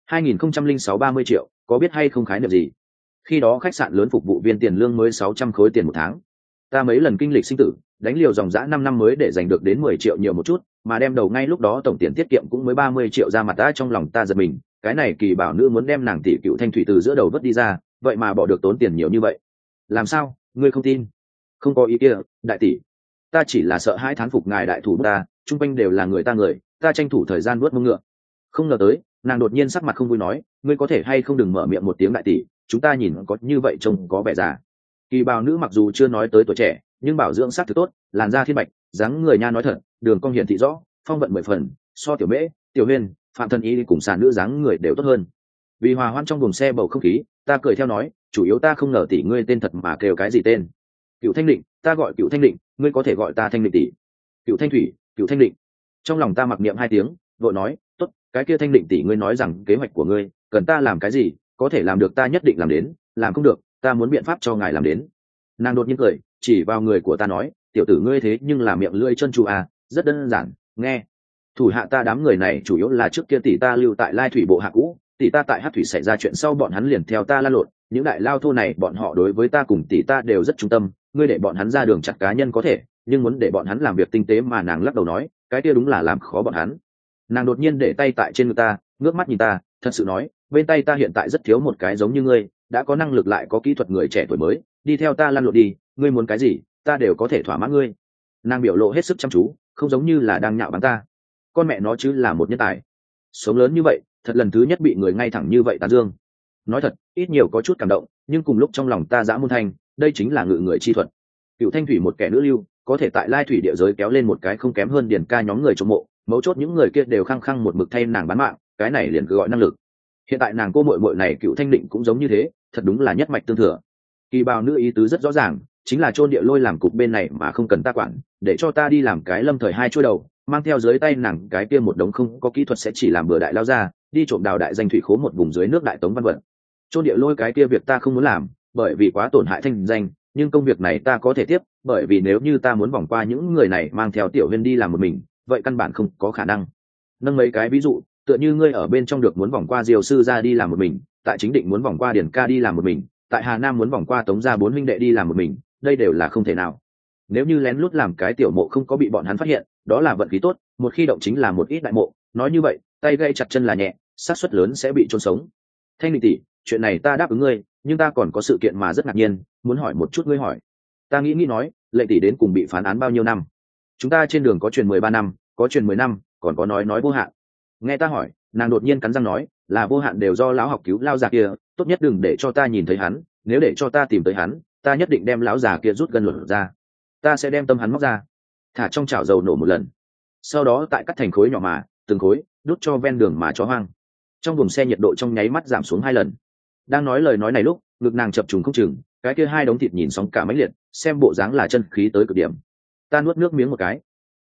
2006 30 triệu, có biết hay không khái niệm gì? Khi đó khách sạn lớn phục vụ viên tiền lương mới 600 khối tiền một tháng. Ta mấy lần kinh lịch sinh tử, đánh liều dòng dã 5 năm mới để giành được đến 10 triệu nhiều một chút, mà đem đầu ngay lúc đó tổng tiền tiết kiệm cũng mới 30 triệu ra mặt. Ta trong lòng ta giật mình, cái này kỳ bảo nữ muốn đem nàng tỷ Cựu Thanh Thủy từ giữa đầu vớt đi ra, vậy mà bỏ được tốn tiền nhiều như vậy. Làm sao, ngươi không tin? Không có ý kia, đại tỷ. Ta chỉ là sợ hãi thán phục ngài đại thủ ta, chung quanh đều là người ta tranh thủ thời gian nuốt mông ngựa. Không ngờ tới, nàng đột nhiên sắc mặt không vui nói, ngươi có thể hay không đừng mở miệng một tiếng đại tỷ, chúng ta nhìn có như vậy trông có vẻ già. Kỳ bào nữ mặc dù chưa nói tới tuổi trẻ, nhưng bảo dưỡng sắc thực tốt, làn da thiên bạch, dáng người nha nói thật, đường cong hiển thị rõ, phong vận 10 phần, so tiểu mễ, tiểu huyên, phạm thân ý cùng sàn nữ dáng người đều tốt hơn. Vì hòa hoãn trong buồng xe bầu không khí, ta cười theo nói, chủ yếu ta không ngờ tỷ ngươi tên thật mà kêu cái gì tên. Cựu Thanh Định, ta gọi Cựu Thanh Định, ngươi có thể gọi ta Thanh Định tỷ. Cựu Thanh Thủy, Cựu Thanh Định. Trong lòng ta mặc niệm 2 tiếng, vội nói, tốt, cái kia Thanh Định tỷ ngươi nói rằng kế hoạch của ngươi, cần ta làm cái gì, có thể làm được ta nhất định làm đến, làm không được, ta muốn biện pháp cho ngài làm đến. Nàng đột nhiên cười, chỉ vào người của ta nói, tiểu tử ngươi thế nhưng là miệng lưỡi chân tru à, rất đơn giản, nghe. Thủ hạ ta đám người này chủ yếu là trước kia tỷ ta lưu tại Lai Thủy bộ hạ cũ, tỷ ta tại Hát Thủy xảy ra chuyện sau bọn hắn liền theo ta lan lộn, những đại lao thô này bọn họ đối với ta cùng tỷ ta đều rất trung tâm, ngươi để bọn hắn ra đường chặt cá nhân có thể, nhưng muốn để bọn hắn làm việc tinh tế mà nàng lắc đầu nói, cái kia đúng là làm khó bọn hắn. Nàng đột nhiên để tay tại trên người ta, ngước mắt nhìn ta, thật sự nói, bên tay ta hiện tại rất thiếu một cái giống như ngươi, đã có năng lực lại có kỹ thuật người trẻ tuổi mới, đi theo ta lăn lộn đi, ngươi muốn cái gì, ta đều có thể thỏa mãn ngươi. Nàng biểu lộ hết sức chăm chú, không giống như là đang nhạo báng ta. Con mẹ nó chứ là một nhân tài, sống lớn như vậy, thật lần thứ nhất bị người ngay thẳng như vậy tán dương. Nói thật, ít nhiều có chút cảm động, nhưng cùng lúc trong lòng ta dã muôn thanh, đây chính là ngự người chi thuật. Cựu Thanh Thủy một kẻ nữ lưu, có thể tại Lai Thủy địa giới kéo lên một cái không kém hơn Điền Ca nhóm người trong mộ, mấu chốt những người kia đều khăng khăng một mực thay nàng bán mạng, cái này liền cứ gọi năng lực. Hiện tại nàng cô muội muội này Cựu Thanh Định cũng giống như thế, thật đúng là nhất mạch tương thừa. Kỳ bào nữ ý tứ rất rõ ràng, chính là chôn địa lôi làm cục bên này mà không cần ta quản, để cho ta đi làm cái lâm thời 2 chuôi đầu, mang theo dưới tay nàng cái kia một đống không có kỹ thuật sẽ chỉ làm bừa đại lao ra, đi trộm đào đại danh thủy khố một vùng dưới nước đại tống văn vật. Chôn địa lôi cái kia việc ta không muốn làm, bởi vì quá tổn hại thanh danh, nhưng công việc này ta có thể tiếp, bởi vì nếu như ta muốn vòng qua những người này mang theo tiểu huyên đi làm một mình, vậy căn bản không có khả năng. Nâng mấy cái ví dụ, tựa như ngươi ở bên trong được muốn vòng qua Diều sư ra đi làm một mình, tại Chính Định muốn vòng qua Điển Ca đi làm một mình, tại Hà Nam muốn vòng qua Tống gia 4 huynh đệ đi làm một mình, đây đều là không thể nào. Nếu như lén lút làm cái tiểu mộ không có bị bọn hắn phát hiện, đó là vận khí tốt, một khi động chính là một ít đại mộ, nói như vậy, tay gây chặt chân là nhẹ, xác suất lớn sẽ bị chôn sống. Thanh Định tỷ, chuyện này ta đáp ứng ngươi, nhưng ta còn có sự kiện mà rất ngạc nhiên, muốn hỏi một chút ngươi hỏi. Ta nghĩ nói, Lệ tỷ đến cùng bị phán án bao nhiêu năm? Chúng ta trên đường có truyền 13 năm, có truyền 10 năm, còn có nói vô hạn. Nghe ta hỏi, nàng đột nhiên cắn răng nói, là vô hạn đều do lão học cứu lao già kia, tốt nhất đừng để cho ta nhìn thấy hắn, nếu để cho ta tìm tới hắn, ta nhất định đem lão già kia rút gân luận ra, ta sẽ đem tâm hắn móc ra, thả trong chảo dầu nổ một lần, sau đó tại cắt thành khối nhỏ mà, từng khối đút cho ven đường mà chó hoang. Trong buồng xe nhiệt độ trong nháy mắt giảm xuống 2 lần. Đang nói lời nói này lúc, ngực nàng chập trùng không chừng, cái kia 2 đống thịt nhìn sóng cả mãnh liệt, xem bộ dáng là chân khí tới cực điểm. Ta nuốt nước miếng một cái.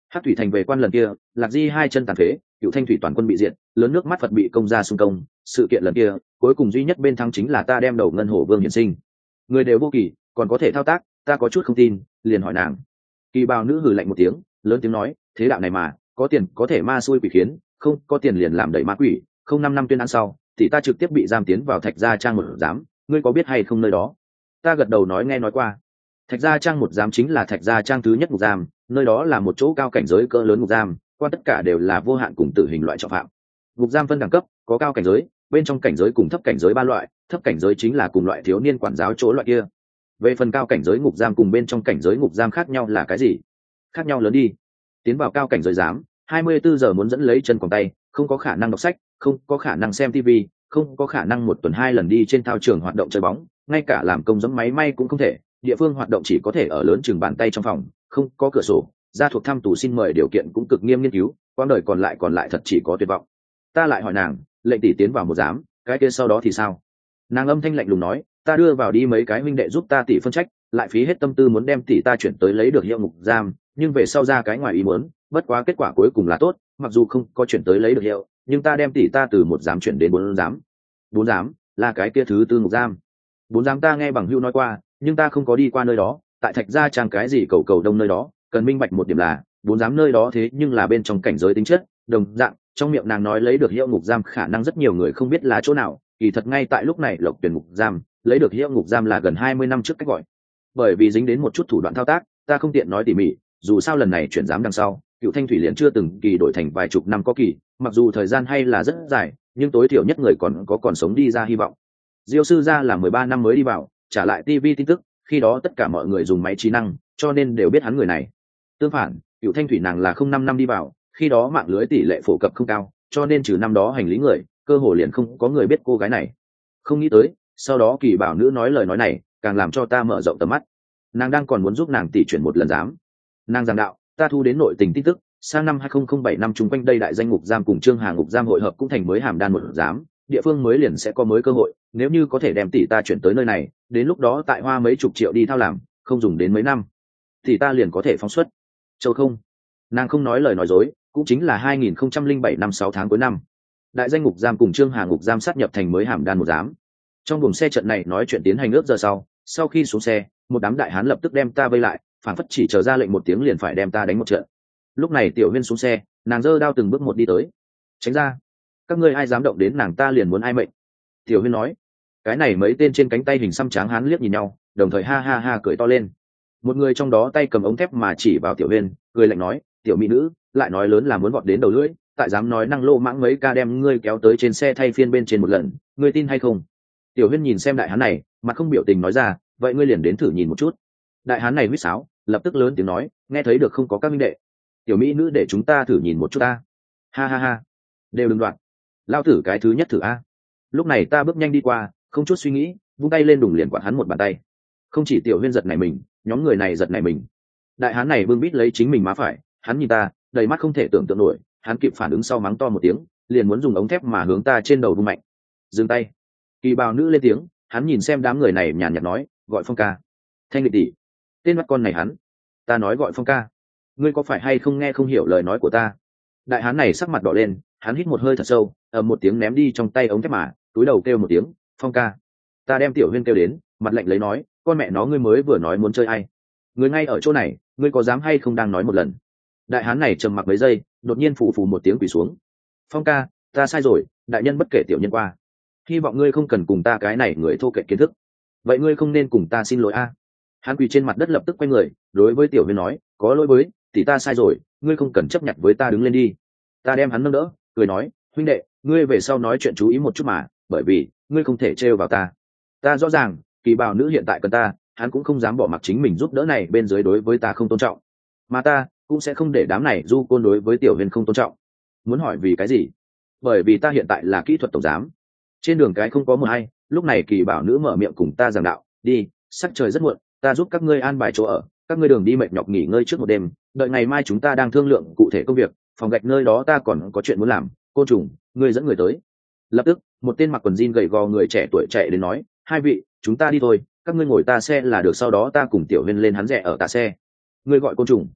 Hắc thủy thành về quan lần kia, Lạc Di hai chân tàn phế, Cựu Thanh thủy toàn quân bị diệt, lớn nước mắt Phật bị công gia xung công. Sự kiện lần kia, cuối cùng duy nhất bên thắng chính là ta đem đầu ngân hổ vương hiển sinh. Người đều vô kỳ, còn có thể thao tác, ta có chút không tin, liền hỏi nàng. Kỳ bào nữ hừ lạnh một tiếng, lớn tiếng nói, thế đạo này mà, có tiền có thể ma xui quỷ khiến, không có tiền liền làm đẩy ma quỷ. Không 5 năm tuyên án sau, thì ta trực tiếp bị giam tiến vào Thạch Gia Trang một giám, ngươi có biết hay không nơi đó? Ta gật đầu nói nghe nói qua. Thạch Gia Trang một giám chính là Thạch Gia Trang thứ nhất ngục giam, nơi đó là một chỗ cao cảnh giới cỡ lớn ngục giam, quan tất cả đều là vô hạn cùng tử hình loại trọng phạm. Ngục giam phân đẳng cấp, có cao cảnh giới, bên trong cảnh giới cùng thấp cảnh giới ba loại, thấp cảnh giới chính là cùng loại thiếu niên quản giáo chỗ loại kia. Về phần cao cảnh giới ngục giam cùng bên trong cảnh giới ngục giam khác nhau là cái gì? Khác nhau lớn đi. Tiến vào cao cảnh giới giám, 24 giờ muốn dẫn lấy chân quàng tay, không có khả năng đọc sách, không có khả năng xem TV, không có khả năng một tuần 2 lần đi trên thao trường hoạt động chơi bóng, ngay cả làm công giống máy may cũng không thể. Địa phương hoạt động chỉ có thể ở lớn chừng bàn tay trong phòng, không có cửa sổ. Gia thuộc thăm tù xin mời điều kiện cũng cực nghiêm nghiên cứu, quãng đời còn lại thật chỉ có tuyệt vọng. Ta lại hỏi nàng, lệnh tỷ tiến vào một giám, cái kia sau đó thì sao? Nàng âm thanh lạnh lùng nói, ta đưa vào đi mấy cái huynh đệ giúp ta tỷ phân trách, lại phí hết tâm tư muốn đem tỷ ta chuyển tới lấy được hiệu ngục giam, nhưng về sau ra cái ngoài ý muốn, bất quá kết quả cuối cùng là tốt, mặc dù không có chuyển tới lấy được hiệu, nhưng ta đem tỷ ta từ một giám chuyển đến 4 giám. 4 giám là cái kia thứ tư ngục giam. 4 giám ta nghe bằng hữu nói qua, nhưng ta không có đi qua nơi đó, tại Thạch Gia Trang cái gì cầu đông nơi đó, cần minh bạch một điểm là 4 giám nơi đó thế nhưng là bên trong cảnh giới tính chất, đồng dạng, trong miệng nàng nói lấy được hiệu ngục giam khả năng rất nhiều người không biết là chỗ nào, kỳ thật ngay tại lúc này Lộc Tuyển ngục giam, lấy được hiệu ngục giam là gần 20 năm trước cách gọi. Bởi vì dính đến một chút thủ đoạn thao tác, ta không tiện nói tỉ mỉ, dù sao lần này chuyển giám đằng sau, Cựu Thanh thủy liền chưa từng kỳ đổi thành vài chục năm có kỳ, mặc dù thời gian hay là rất dài, nhưng tối thiểu nhất người còn sống đi ra hy vọng. Diêu sư gia là 13 năm mới đi vào, trả lại TV tin tức, khi đó tất cả mọi người dùng máy trí năng, cho nên đều biết hắn người này. Tương phản, Cựu Thanh thủy nàng là không 5 năm đi vào, khi đó mạng lưới tỷ lệ phổ cập không cao, cho nên trừ năm đó hành lý người, cơ hồ liền không có người biết cô gái này. Không nghĩ tới, sau đó Kỳ bảo nữ nói lời nói này, càng làm cho ta mở rộng tầm mắt. Nàng đang còn muốn giúp nàng tỷ chuyển một lần giám. Nàng giảng đạo, ta thu đến nội tình tin tức, sang năm 2007 năm chung quanh đây đại danh ngục giam cùng Trương Hà ngục giam hội hợp cũng thành mới hàm đan một giám, địa phương mới liền sẽ có mới cơ hội, nếu như có thể đem tỷ ta chuyển tới nơi này, đến lúc đó tại hoa mấy chục triệu đi thao làm, không dùng đến mấy năm, thì ta liền có thể phóng xuất. Châu không, nàng không nói lời nói dối, cũng chính là 2007 năm 6 tháng cuối năm, đại danh ngục giam cùng Trương Hà ngục giam sát nhập thành mới hàm đan một giám. Trong buồng xe trận này nói chuyện tiến hành ước giờ sau khi xuống xe, một đám đại hán lập tức đem ta vây lại, phản phất chỉ chờ ra lệnh một tiếng liền phải đem ta đánh một trận. Lúc này Tiểu Huyên xuống xe, nàng giơ đao từng bước một đi tới. Tránh ra, các ngươi ai dám động đến nàng ta liền muốn ai mệnh. Tiểu Huyên nói. Cái này mấy tên trên cánh tay hình xăm tráng hán liếc nhìn nhau, đồng thời ha ha ha cười to lên. Một người trong đó tay cầm ống thép mà chỉ vào Tiểu Huyên, cười lạnh nói, tiểu mỹ nữ, lại nói lớn là muốn vọt đến đầu lưỡi, tại dám nói năng lô mãng mấy ca đem ngươi kéo tới trên xe thay phiên bên trên một lần, ngươi tin hay không? Tiểu Huyên nhìn xem đại hán này, mặt không biểu tình nói ra, vậy ngươi liền đến thử nhìn một chút. Đại hán này huýt sáo, lập tức lớn tiếng nói, nghe thấy được không có các minh đệ, tiểu mỹ nữ để chúng ta thử nhìn một chút ta. Ha ha ha, đều đừng đoạn, lao tử cái thứ nhất thử a. Lúc này ta bước nhanh đi qua, không chút suy nghĩ, vung tay lên đùng liền quạt hắn một bàn tay. Không chỉ Tiểu Huyên giật này mình, nhóm người này giật này mình. Đại hán này bưng bít lấy chính mình má phải, hắn nhìn ta, đầy mắt không thể tưởng tượng nổi, hắn kịp phản ứng sau mắng to một tiếng, liền muốn dùng ống thép mà hướng ta trên đầu vung mạnh. Dừng tay. Kỳ bào nữ lên tiếng, hắn nhìn xem đám người này nhàn nhạt nói, gọi Phong ca. Thanh Lịch tỷ, tên mắt con này hắn. Ta nói gọi Phong ca, ngươi có phải hay không nghe không hiểu lời nói của ta? Đại hán này sắc mặt đỏ lên, hắn hít một hơi thật sâu, ầm một tiếng ném đi trong tay ống thép mà, túi đầu kêu một tiếng, Phong ca. Ta đem Tiểu Huyên kêu đến, mặt lạnh lấy nói, con mẹ nó ngươi mới vừa nói muốn chơi ai? Ngươi ngay ở chỗ này, ngươi có dám hay không đang nói một lần? Đại hán này trầm mặc mấy giây, đột nhiên phù phù một tiếng quỳ xuống. Phong ca, ta sai rồi, đại nhân bất kể tiểu nhân qua. Hy vọng ngươi không cần cùng ta cái này người thô kệch kiến thức. Vậy ngươi không nên cùng ta xin lỗi a. Hắn quỳ trên mặt đất lập tức quay người, đối với Tiểu Huyên nói, có lỗi với, tỷ ta sai rồi, ngươi không cần chấp nhận với ta, đứng lên đi. Ta đem hắn nâng đỡ, cười nói, huynh đệ, ngươi về sau nói chuyện chú ý một chút mà, bởi vì ngươi không thể trêu vào ta. Ta rõ ràng, Kỳ bào nữ hiện tại cần ta, hắn cũng không dám bỏ mặc chính mình giúp đỡ này bên dưới đối với ta không tôn trọng, mà ta cũng sẽ không để đám này du côn đối với Tiểu Huyên không tôn trọng. Muốn hỏi vì cái gì? Bởi vì ta hiện tại là kỹ thuật tổng giám. Trên đường cái không có một ai, lúc này Kỳ bảo nữ mở miệng cùng ta giảng đạo, đi, sắc trời rất muộn, ta giúp các ngươi an bài chỗ ở, các ngươi đường đi mệt nhọc nghỉ ngơi trước một đêm, đợi ngày mai chúng ta đang thương lượng cụ thể công việc, phòng gạch nơi đó ta còn có chuyện muốn làm, côn trùng, ngươi dẫn người tới. Lập tức, một tên mặc quần jean gầy gò người trẻ tuổi chạy đến nói, hai vị, chúng ta đi thôi, các ngươi ngồi ta xe là được, sau đó ta cùng Tiểu Huyên lên hắn rẻ ở tạ xe. Ngươi gọi côn trùng.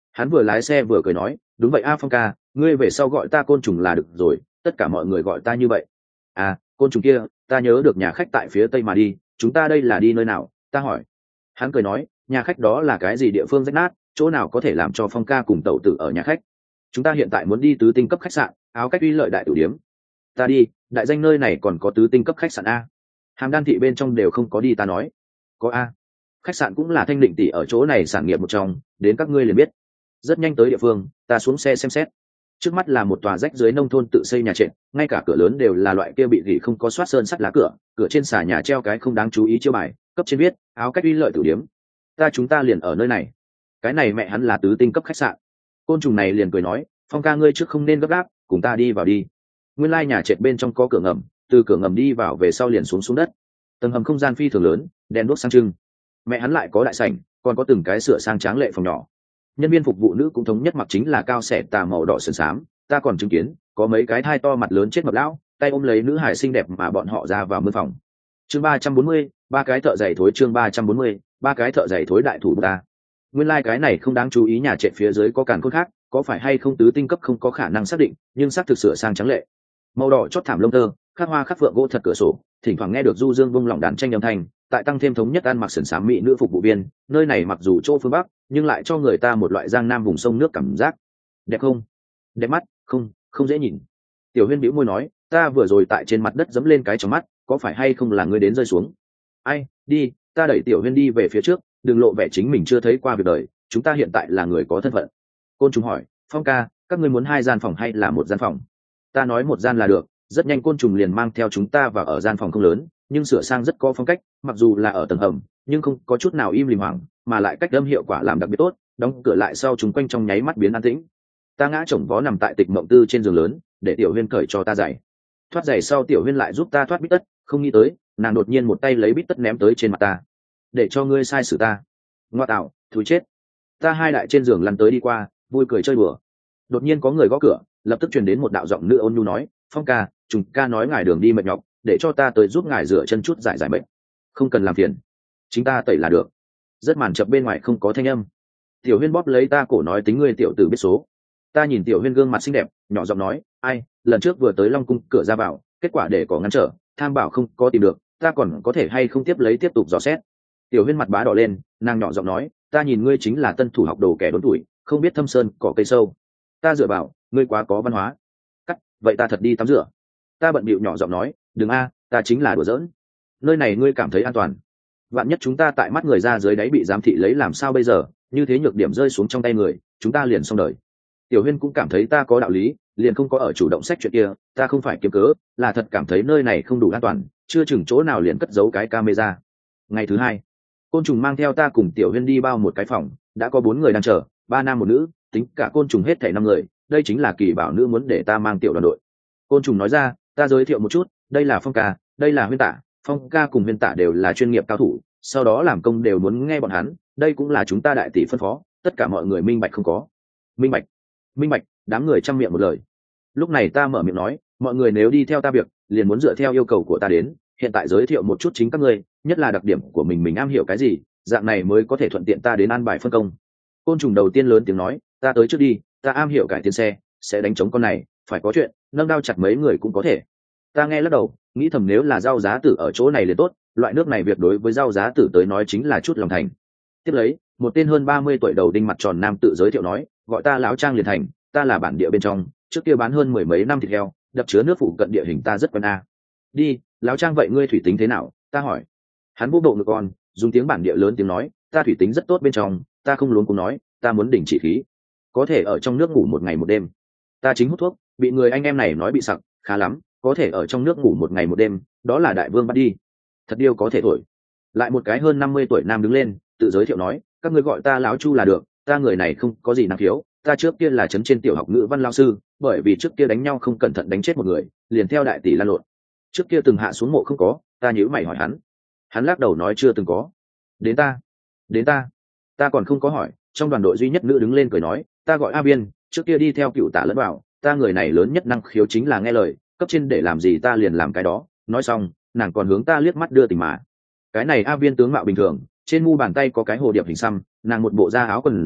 Hắn vừa lái xe vừa cười nói, đúng vậy a Phong ca, ngươi về sau gọi ta côn trùng là được rồi, tất cả mọi người gọi ta như vậy. À, côn trùng kia, ta nhớ được nhà khách tại phía tây mà đi, chúng ta đây là đi nơi nào? Ta hỏi. Hắn cười nói, nhà khách đó là cái gì địa phương rách nát, chỗ nào có thể làm cho Phong ca cùng tẩu tử ở nhà khách? Chúng ta hiện tại muốn đi tứ tinh cấp khách sạn, áo cách uy lợi đại tử điếm. Ta đi, đại danh nơi này còn có tứ tinh cấp khách sạn a? Hàm Đan thị bên trong đều không có đi, ta nói. Có a. Khách sạn cũng là Thanh Định tỷ ở chỗ này sản nghiệp một trong, đến các ngươi liền biết. Rất nhanh tới địa phương, ta xuống xe xem xét. Trước mắt là một tòa rách dưới nông thôn tự xây nhà trệt, ngay cả cửa lớn đều là loại kia bị gỉ không có soát sơn sắt lá cửa, cửa trên xà nhà treo cái không đáng chú ý chiêu bài, cấp trên viết áo cách uy lợi tử điếm. Chúng ta liền ở nơi này. Cái này mẹ hắn là tứ tinh cấp khách sạn. Côn trùng này liền cười nói, Phong ca ngươi trước không nên gấp gáp, cùng ta đi vào đi. Nguyên lai nhà trệt bên trong có cửa ngầm, từ cửa ngầm đi vào về sau liền xuống đất. Tầng hầm không gian phi thường lớn, đèn đuốc sang trưng. Mẹ hắn lại có đại sảnh, còn có từng cái sửa sang tráng lệ phòng nhỏ. Nhân viên phục vụ nữ cũng thống nhất mặc chính là cao xẻ tà màu đỏ sườn xám. Ta còn chứng kiến có mấy cái thai to mặt lớn chết mập lão, tay ôm lấy nữ hải xinh đẹp mà bọn họ ra vào mân phòng. Chương 340, ba cái thợ giày thối. Chương 340, ba cái thợ giày thối đại thủ ta. Nguyên lai cái này không đáng chú ý, nhà trệt phía dưới có càn khôn khác, có phải hay không tứ tinh cấp không có khả năng xác định, nhưng xác thực sửa sang trắng lệ. Màu đỏ chót thảm lông tơ, khắc hoa khắc phượng gỗ thật cửa sổ, thỉnh thoảng nghe được du dương vung lỏng đàn tranh âm thanh, tại tăng thêm thống nhất ăn mặc sườn xám mỹ nữ phục vụ viên, nơi này mặc dù chỗ phương bắc, nhưng lại cho người ta một loại giang nam vùng sông nước cảm giác. Đẹp không? Đẹp mắt, không dễ nhìn. Tiểu Huyên bĩu môi nói, ta vừa rồi tại trên mặt đất giẫm lên cái trong mắt, có phải hay không là ngươi đến rơi xuống? Ai, đi, ta đẩy Tiểu Huyên đi về phía trước, đừng lộ vẻ chính mình chưa thấy qua việc đời, chúng ta hiện tại là người có thân phận. Côn trùng hỏi, Phong ca, các ngươi muốn 2 gian phòng hay là 1 gian phòng? Ta nói 1 gian là được. Rất nhanh côn trùng liền mang theo chúng ta vào ở gian phòng không lớn, nhưng sửa sang rất có phong cách, mặc dù là ở tầng hầm, nhưng không có chút nào im lìm hoảng, mà lại cách âm hiệu quả làm đặc biệt tốt, đóng cửa lại sau chúng quanh trong nháy mắt biến an tĩnh. Ta ngã chồng vó nằm tại Tịch Mộng Tư trên giường lớn, để Tiểu Huyên cởi cho ta giày. Thoát giày sau Tiểu Huyên lại giúp ta thoát bít tất, không nghĩ tới, nàng đột nhiên một tay lấy bít tất ném tới trên mặt ta. Để cho ngươi sai xử ta. Ngoa tạo, thú chết. Ta hai đại trên giường lăn tới đi qua, vui cười chơi đùa. Đột nhiên có người gõ cửa, lập tức truyền đến một đạo giọng nữ ôn nhu nói, Phong ca, chúng ca nói ngài đường đi mệt nhọc, để cho ta tới giúp ngài rửa chân chút giải mệt. Không cần làm phiền, chính ta tẩy là được. Rất màn chập bên ngoài không có thanh âm. Tiểu Huyên bóp lấy ta cổ nói, tính ngươi tiểu tử biết số. Ta nhìn Tiểu Huyên gương mặt xinh đẹp, nhỏ giọng nói, ai, lần trước vừa tới Long cung cửa ra vào, kết quả để có ngăn trở, tham bảo không có tìm được, ta còn có thể hay không tiếp lấy tiếp tục dò xét. Tiểu Huyên mặt bá đỏ lên, nàng nhỏ giọng nói, ta nhìn ngươi chính là tân thủ học đồ kẻ đốn tuổi, không biết thâm sơn cỏ cây sâu. Ta dựa vào, ngươi quá có văn hóa. Cắt, vậy ta thật đi tắm rửa. Ta bận bịu nhỏ giọng nói, đừng a, ta chính là đùa giỡn. Nơi này ngươi cảm thấy an toàn? Vạn nhất chúng ta tại mắt người ra dưới đáy bị giám thị lấy làm sao bây giờ? Như thế nhược điểm rơi xuống trong tay người, chúng ta liền xong đời. Tiểu Huyên cũng cảm thấy ta có đạo lý, liền không có ở chủ động sách chuyện kia. Ta không phải kiếm cớ, là thật cảm thấy nơi này không đủ an toàn, chưa chừng chỗ nào liền cất giấu cái camera. Ngày thứ 2, côn trùng mang theo ta cùng Tiểu Huyên đi bao một cái phòng, đã có 4 người đang chờ, 3 nam 1 nữ, tính cả côn trùng hết thảy 5 người. Đây chính là kỳ bảo nữ muốn để ta mang tiểu đoàn đội. Côn trùng nói ra, ta giới thiệu một chút, đây là Phong ca, đây là Huyên tả. Phong ca cùng Huyên tả đều là chuyên nghiệp cao thủ, sau đó làm công đều muốn nghe bọn hắn, đây cũng là chúng ta đại tỷ phân phó, tất cả mọi người minh bạch không có? Minh bạch. Minh bạch. Đám người chăm miệng một lời. Lúc này ta mở miệng nói, mọi người nếu đi theo ta việc, liền muốn dựa theo yêu cầu của ta đến, hiện tại giới thiệu một chút chính các ngươi, nhất là đặc điểm của mình am hiểu cái gì, dạng này mới có thể thuận tiện ta đến an bài phân công. Côn trùng đầu tiên lớn tiếng nói, ta tới trước đi, ta am hiểu cải tiến xe, sẽ đánh trống con này, phải có chuyện, nâng đao chặt mấy người cũng có thể. Ta nghe lắc đầu, nghĩ thầm nếu là Rau Giá Tử ở chỗ này liền tốt, loại nước này việc đối với Rau Giá Tử tới nói chính là chút lòng thành. Tiếp lấy, một tên hơn 30 tuổi đầu đinh mặt tròn nam tự giới thiệu nói, gọi ta lão Trang liền thành, ta là bản địa bên trong, trước kia bán hơn 10 mấy năm thịt heo, đập chứa nước phụ cận địa hình ta rất quen a. Đi, lão Trang vậy ngươi thủy tính thế nào? Ta hỏi. Hắn bốc bộ ngực con, dùng tiếng bản địa lớn tiếng nói, ta thủy tính rất tốt bên trong, ta không luống cuống nói, ta muốn đỉnh trị khí, có thể ở trong nước ngủ 1 ngày 1 đêm. Ta chính hút thuốc, bị người anh em này nói bị sặc, khá lắm, có thể ở trong nước ngủ 1 ngày 1 đêm, đó là đại vương bắt đi. Thật điêu có thể thổi. Lại một cái hơn 50 tuổi nam đứng lên, tự giới thiệu nói, các ngươi gọi ta lão Chu là được, ta người này không có gì năng khiếu, ta trước kia là trấn trên tiểu học ngữ văn lao sư, bởi vì trước kia đánh nhau không cẩn thận đánh chết một người, liền theo đại tỷ lan lộn. Trước kia từng hạ xuống mộ không có, ta nhíu mày hỏi hắn. Hắn lắc đầu nói chưa từng có. Đến ta còn không có hỏi, trong đoàn đội duy nhất nữ đứng lên cười nói, ta gọi A Biên, trước kia đi theo cựu tả lẫn vào, ta người này lớn nhất năng khiếu chính là nghe lời, cấp trên để làm gì ta liền làm cái đó. Nói xong, nàng còn hướng ta liếc mắt đưa tình mà. Cái này A Biên tướng mạo bình thường, trên mu bàn tay có cái hồ điệp hình xăm, nàng một bộ da áo quần da,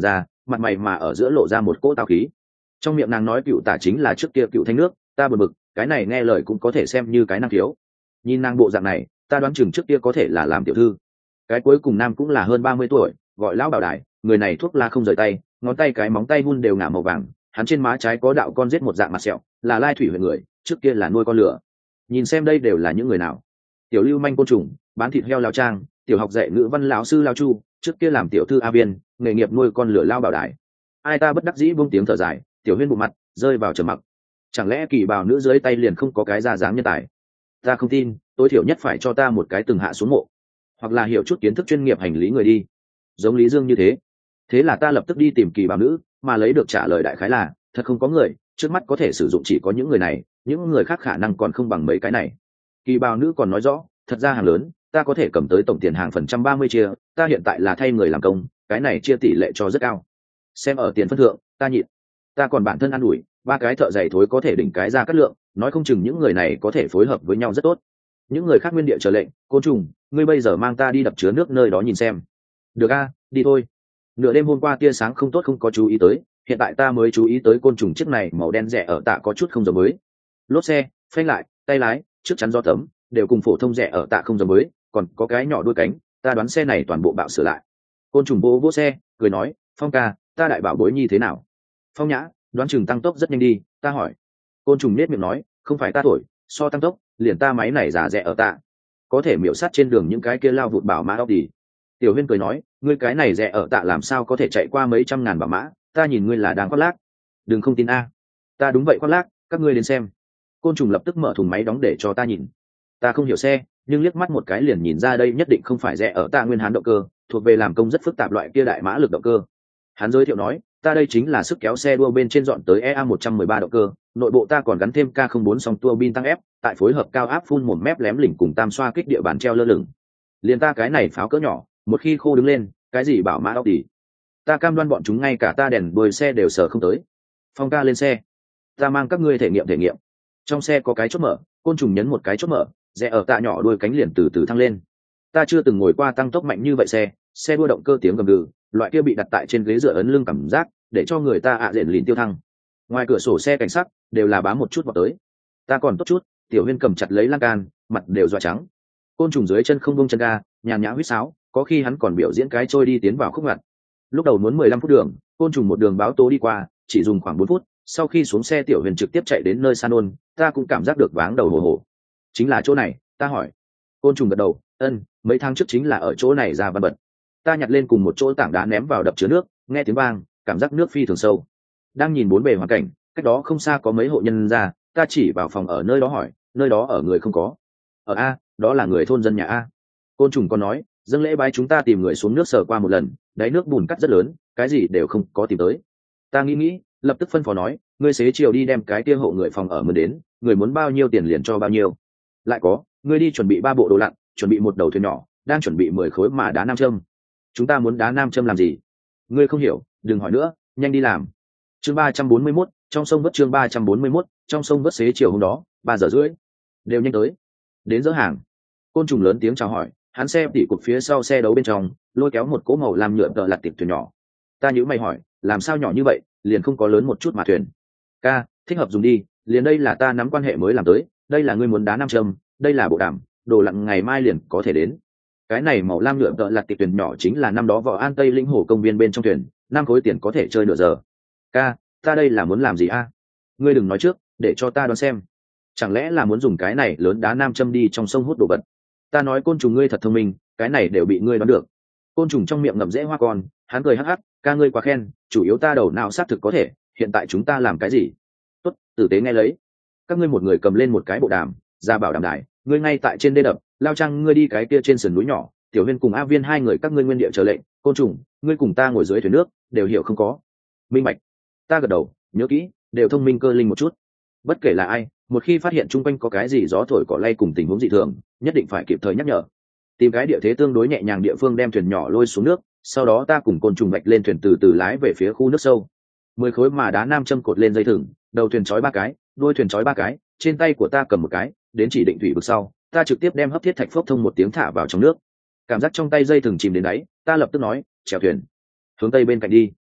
mặt mày mà ở giữa lộ ra một cỗ tào khí. Trong miệng nàng nói cựu tả chính là trước kia cựu thanh nước, ta buồn bực, cái này nghe lời cũng có thể xem như cái năng khiếu. Nhìn nàng bộ dạng này, ta đoán chừng trước kia có thể là làm tiểu thư. Cái cuối cùng nam cũng là hơn 30 tuổi, gọi lão bảo đại, người này thuốc la không rời tay, ngón tay cái móng tay hun đều ngả màu vàng, hắn trên má trái có đạo con giết một dạng mặt sẹo, là lai thủy huyện người, trước kia là nuôi con lửa. Nhìn xem đây đều là những người nào? Tiểu lưu manh côn trùng, bán thịt heo lao trang, tiểu học dạy ngữ văn lão sư lao chu, trước kia làm tiểu thư a viên, nghề nghiệp nuôi con lửa lao bảo đại. Ai ta bất đắc dĩ buông tiếng thở dài, tiểu huyên bụng mặt rơi vào trầm mặc. Chẳng lẽ kỳ bào nữ dưới tay liền không có cái ra dáng nhân tài? Ta không tin, tối thiểu nhất phải cho ta một cái từng hạ xuống mộ, hoặc là hiểu chút kiến thức chuyên nghiệp hành lý người đi, giống Lý Dương như thế. Thế là ta lập tức đi tìm kỳ bào nữ, mà lấy được trả lời đại khái là thật không có người, trước mắt có thể sử dụng chỉ có những người này, những người khác khả năng còn không bằng mấy cái này. Kỳ bào nữ còn nói rõ, thật ra hàng lớn ta có thể cầm tới tổng tiền hàng phần trăm 30 chia, ta hiện tại là thay người làm công, cái này chia tỷ lệ cho rất cao. Xem ở tiền phân thượng, ta nhịn. Ta còn bản thân ăn ủi, ba cái thợ giày thối có thể đỉnh cái ra cắt lượng, nói không chừng những người này có thể phối hợp với nhau rất tốt. Những người khác nguyên địa chờ lệnh, côn trùng, ngươi bây giờ mang ta đi đập chứa nước nơi đó nhìn xem. Được a, đi thôi. Nửa đêm hôm qua tia sáng không tốt không có chú ý tới, hiện tại ta mới chú ý tới côn trùng chiếc này màu đen rẻ ở tạ có chút không giống mới. Lốp xe, phanh lại, tay lái, trước chắn gió tấm, đều cùng phổ thông rẻ ở tạ không giống mới, còn có cái nhỏ đuôi cánh, ta đoán xe này toàn bộ bạo sửa lại. Côn trùng vỗ xe, cười nói, Phong ca, ta đại bảo bối nhi thế nào? Phong nhã, đoán chừng tăng tốc rất nhanh đi, ta hỏi. Côn trùng nết miệng nói, không phải ta thổi, so tăng tốc, liền ta máy này giả rẻ ở tạ, có thể miểu sát trên đường những cái kia lao vụt bảo mã Audi. Tiểu huyên cười nói, ngươi cái này rẻ ở tạ làm sao có thể chạy qua mấy trăm ngàn bảo mã, ta nhìn ngươi là đang khoác lác. Đừng không tin a. Ta đúng vậy khoác lác, các ngươi đến xem. Côn trùng lập tức mở thùng máy đóng để cho ta nhìn. Ta không hiểu xe, nhưng liếc mắt một cái liền nhìn ra đây nhất định không phải rẻ ở tạ nguyên hán động cơ, thuộc về làm công rất phức tạp loại kia đại mã lực động cơ. Hắn giới thiệu nói, ta đây chính là sức kéo xe đua bên trên dọn tới EA 113 động cơ, nội bộ ta còn gắn thêm K04 song tua bin tăng ép, tại phối hợp cao áp phun một mép lém lỉnh cùng tam xoa kích địa bàn treo lơ lửng. Liền ta cái này pháo cỡ nhỏ, một khi khô đứng lên, cái gì bảo mã Audi, ta cam đoan bọn chúng ngay cả ta đèn đuôi xe đều sờ không tới. Phong ca lên xe, ta mang các ngươi thể nghiệm. Trong xe có cái chốt mở, côn trùng nhấn một cái chốt mở, rẽ ở tạ nhỏ đuôi cánh liền từ từ thăng lên. Ta chưa từng ngồi qua tăng tốc mạnh như vậy xe đua động cơ tiếng gầm gừ, loại kia bị đặt tại trên ghế dựa ấn lưng cảm giác, để cho người ta rền lìn tiêu thăng. Ngoài cửa sổ xe cảnh sát đều là bám một chút vào tới. Ta còn tốt chút, tiểu huyên cầm chặt lấy lan can, mặt đều dọa trắng. Côn trùng dưới chân không bông chân ga, nhàn nhã huýt sáo, có khi hắn còn biểu diễn cái trôi đi tiến vào khúc ngặt. Lúc đầu muốn 15 phút đường, côn trùng một đường báo tố đi qua, chỉ dùng khoảng 4 phút. Sau khi xuống xe tiểu huyền trực tiếp chạy đến nơi san ôn, ta cũng cảm giác được váng đầu hồ hồ. Chính là chỗ này, ta hỏi. Côn trùng gật đầu, mấy tháng trước chính là ở chỗ này ra văn bật. Ta nhặt lên cùng một chỗ tảng đá ném vào đập chứa nước, nghe tiếng vang, cảm giác nước phi thường sâu. Đang nhìn bốn bề hoàn cảnh, cách đó không xa có mấy hộ nhân ra, ta chỉ vào phòng ở nơi đó hỏi, nơi đó ở người không có? Ở a, đó là người thôn dân nhà a. Côn trùng còn nói, dâng lễ bái chúng ta tìm người xuống nước sờ qua một lần, đáy nước bùn cắt rất lớn, cái gì đều không có tìm tới. Ta nghĩ, lập tức phân phó nói, ngươi xế chiều đi đem cái kia hộ người phòng ở mướn đến, người muốn bao nhiêu tiền liền cho bao nhiêu. Lại có, ngươi đi chuẩn bị 3 bộ đồ lặn, chuẩn bị một đầu thuyền nhỏ, đang chuẩn bị 10 khối mà đá nam châm. Chúng ta muốn đá nam châm làm gì? Ngươi không hiểu, đừng hỏi nữa, nhanh đi làm. Chương 341, trong sông vớt chương 341, trong sông vớt xế chiều hôm đó, 3 giờ rưỡi. Đều nhanh tới. Đến dỡ hàng. Côn trùng lớn tiếng chào hỏi, hắn xe tỉ cục phía sau xe đấu bên trong, lôi kéo một cỗ màu làm nhựa tợ lặt tiệp thuyền nhỏ. Ta nhíu mày hỏi, làm sao nhỏ như vậy, liền không có lớn một chút mà thuyền? Ca, thích hợp dùng đi, liền đây là ta nắm quan hệ mới làm tới, đây là ngươi muốn đá nam châm, đây là bộ đàm, đồ lặn ngày mai liền có thể đến. Cái này màu lam nhựa tợ lặt tiệp thuyền nhỏ chính là năm đó võ an tây lĩnh hồ công viên bên trong thuyền, 5 khối tiền có thể chơi nửa giờ. Ca, ta đây là muốn làm gì a? Ngươi đừng nói trước, để cho ta đoán xem. Chẳng lẽ là muốn dùng cái này lớn đá nam châm đi trong sông hút đồ vật? Ta nói côn trùng ngươi thật thông minh, cái này đều bị ngươi đoán được. Côn trùng trong miệng ngậm rễ hoa con, hắn cười hắc hắc, ca ngươi quá khen, chủ yếu ta đầu não xác thực có thể, hiện tại chúng ta làm cái gì? Tốt, tử tế nghe lấy. Các ngươi một người cầm lên một cái bộ đàm, ra bảo đảm đài, ngươi ngay tại trên đê đập, lao trăng ngươi đi cái kia trên sườn núi nhỏ, tiểu viên cùng a viên hai người các ngươi nguyên địa chờ lệnh, côn trùng, ngươi cùng ta ngồi dưới thuyền nước, đều hiểu không có? Minh bạch. Ta gật đầu, nhớ kỹ, đều thông minh cơ linh một chút. Bất kể là ai, một khi phát hiện chung quanh có cái gì gió thổi cỏ lay cùng tình huống dị thường, nhất định phải kịp thời nhắc nhở. Tìm cái địa thế tương đối nhẹ nhàng địa phương đem thuyền nhỏ lôi xuống nước, sau đó ta cùng côn trùng vạch lên thuyền từ từ lái về phía khu nước sâu. 10 khối mà đá nam châm cột lên dây thừng, đầu thuyền trói 3 cái, đuôi thuyền trói 3 cái, trên tay của ta cầm một cái, đến chỉ định thủy vực sau, ta trực tiếp đem hấp thiết thạch phốc thông một tiếng thả vào trong nước. Cảm giác trong tay dây thừng chìm đến đáy, ta lập tức nói, chèo thuyền, hướng tây bên cạnh đi.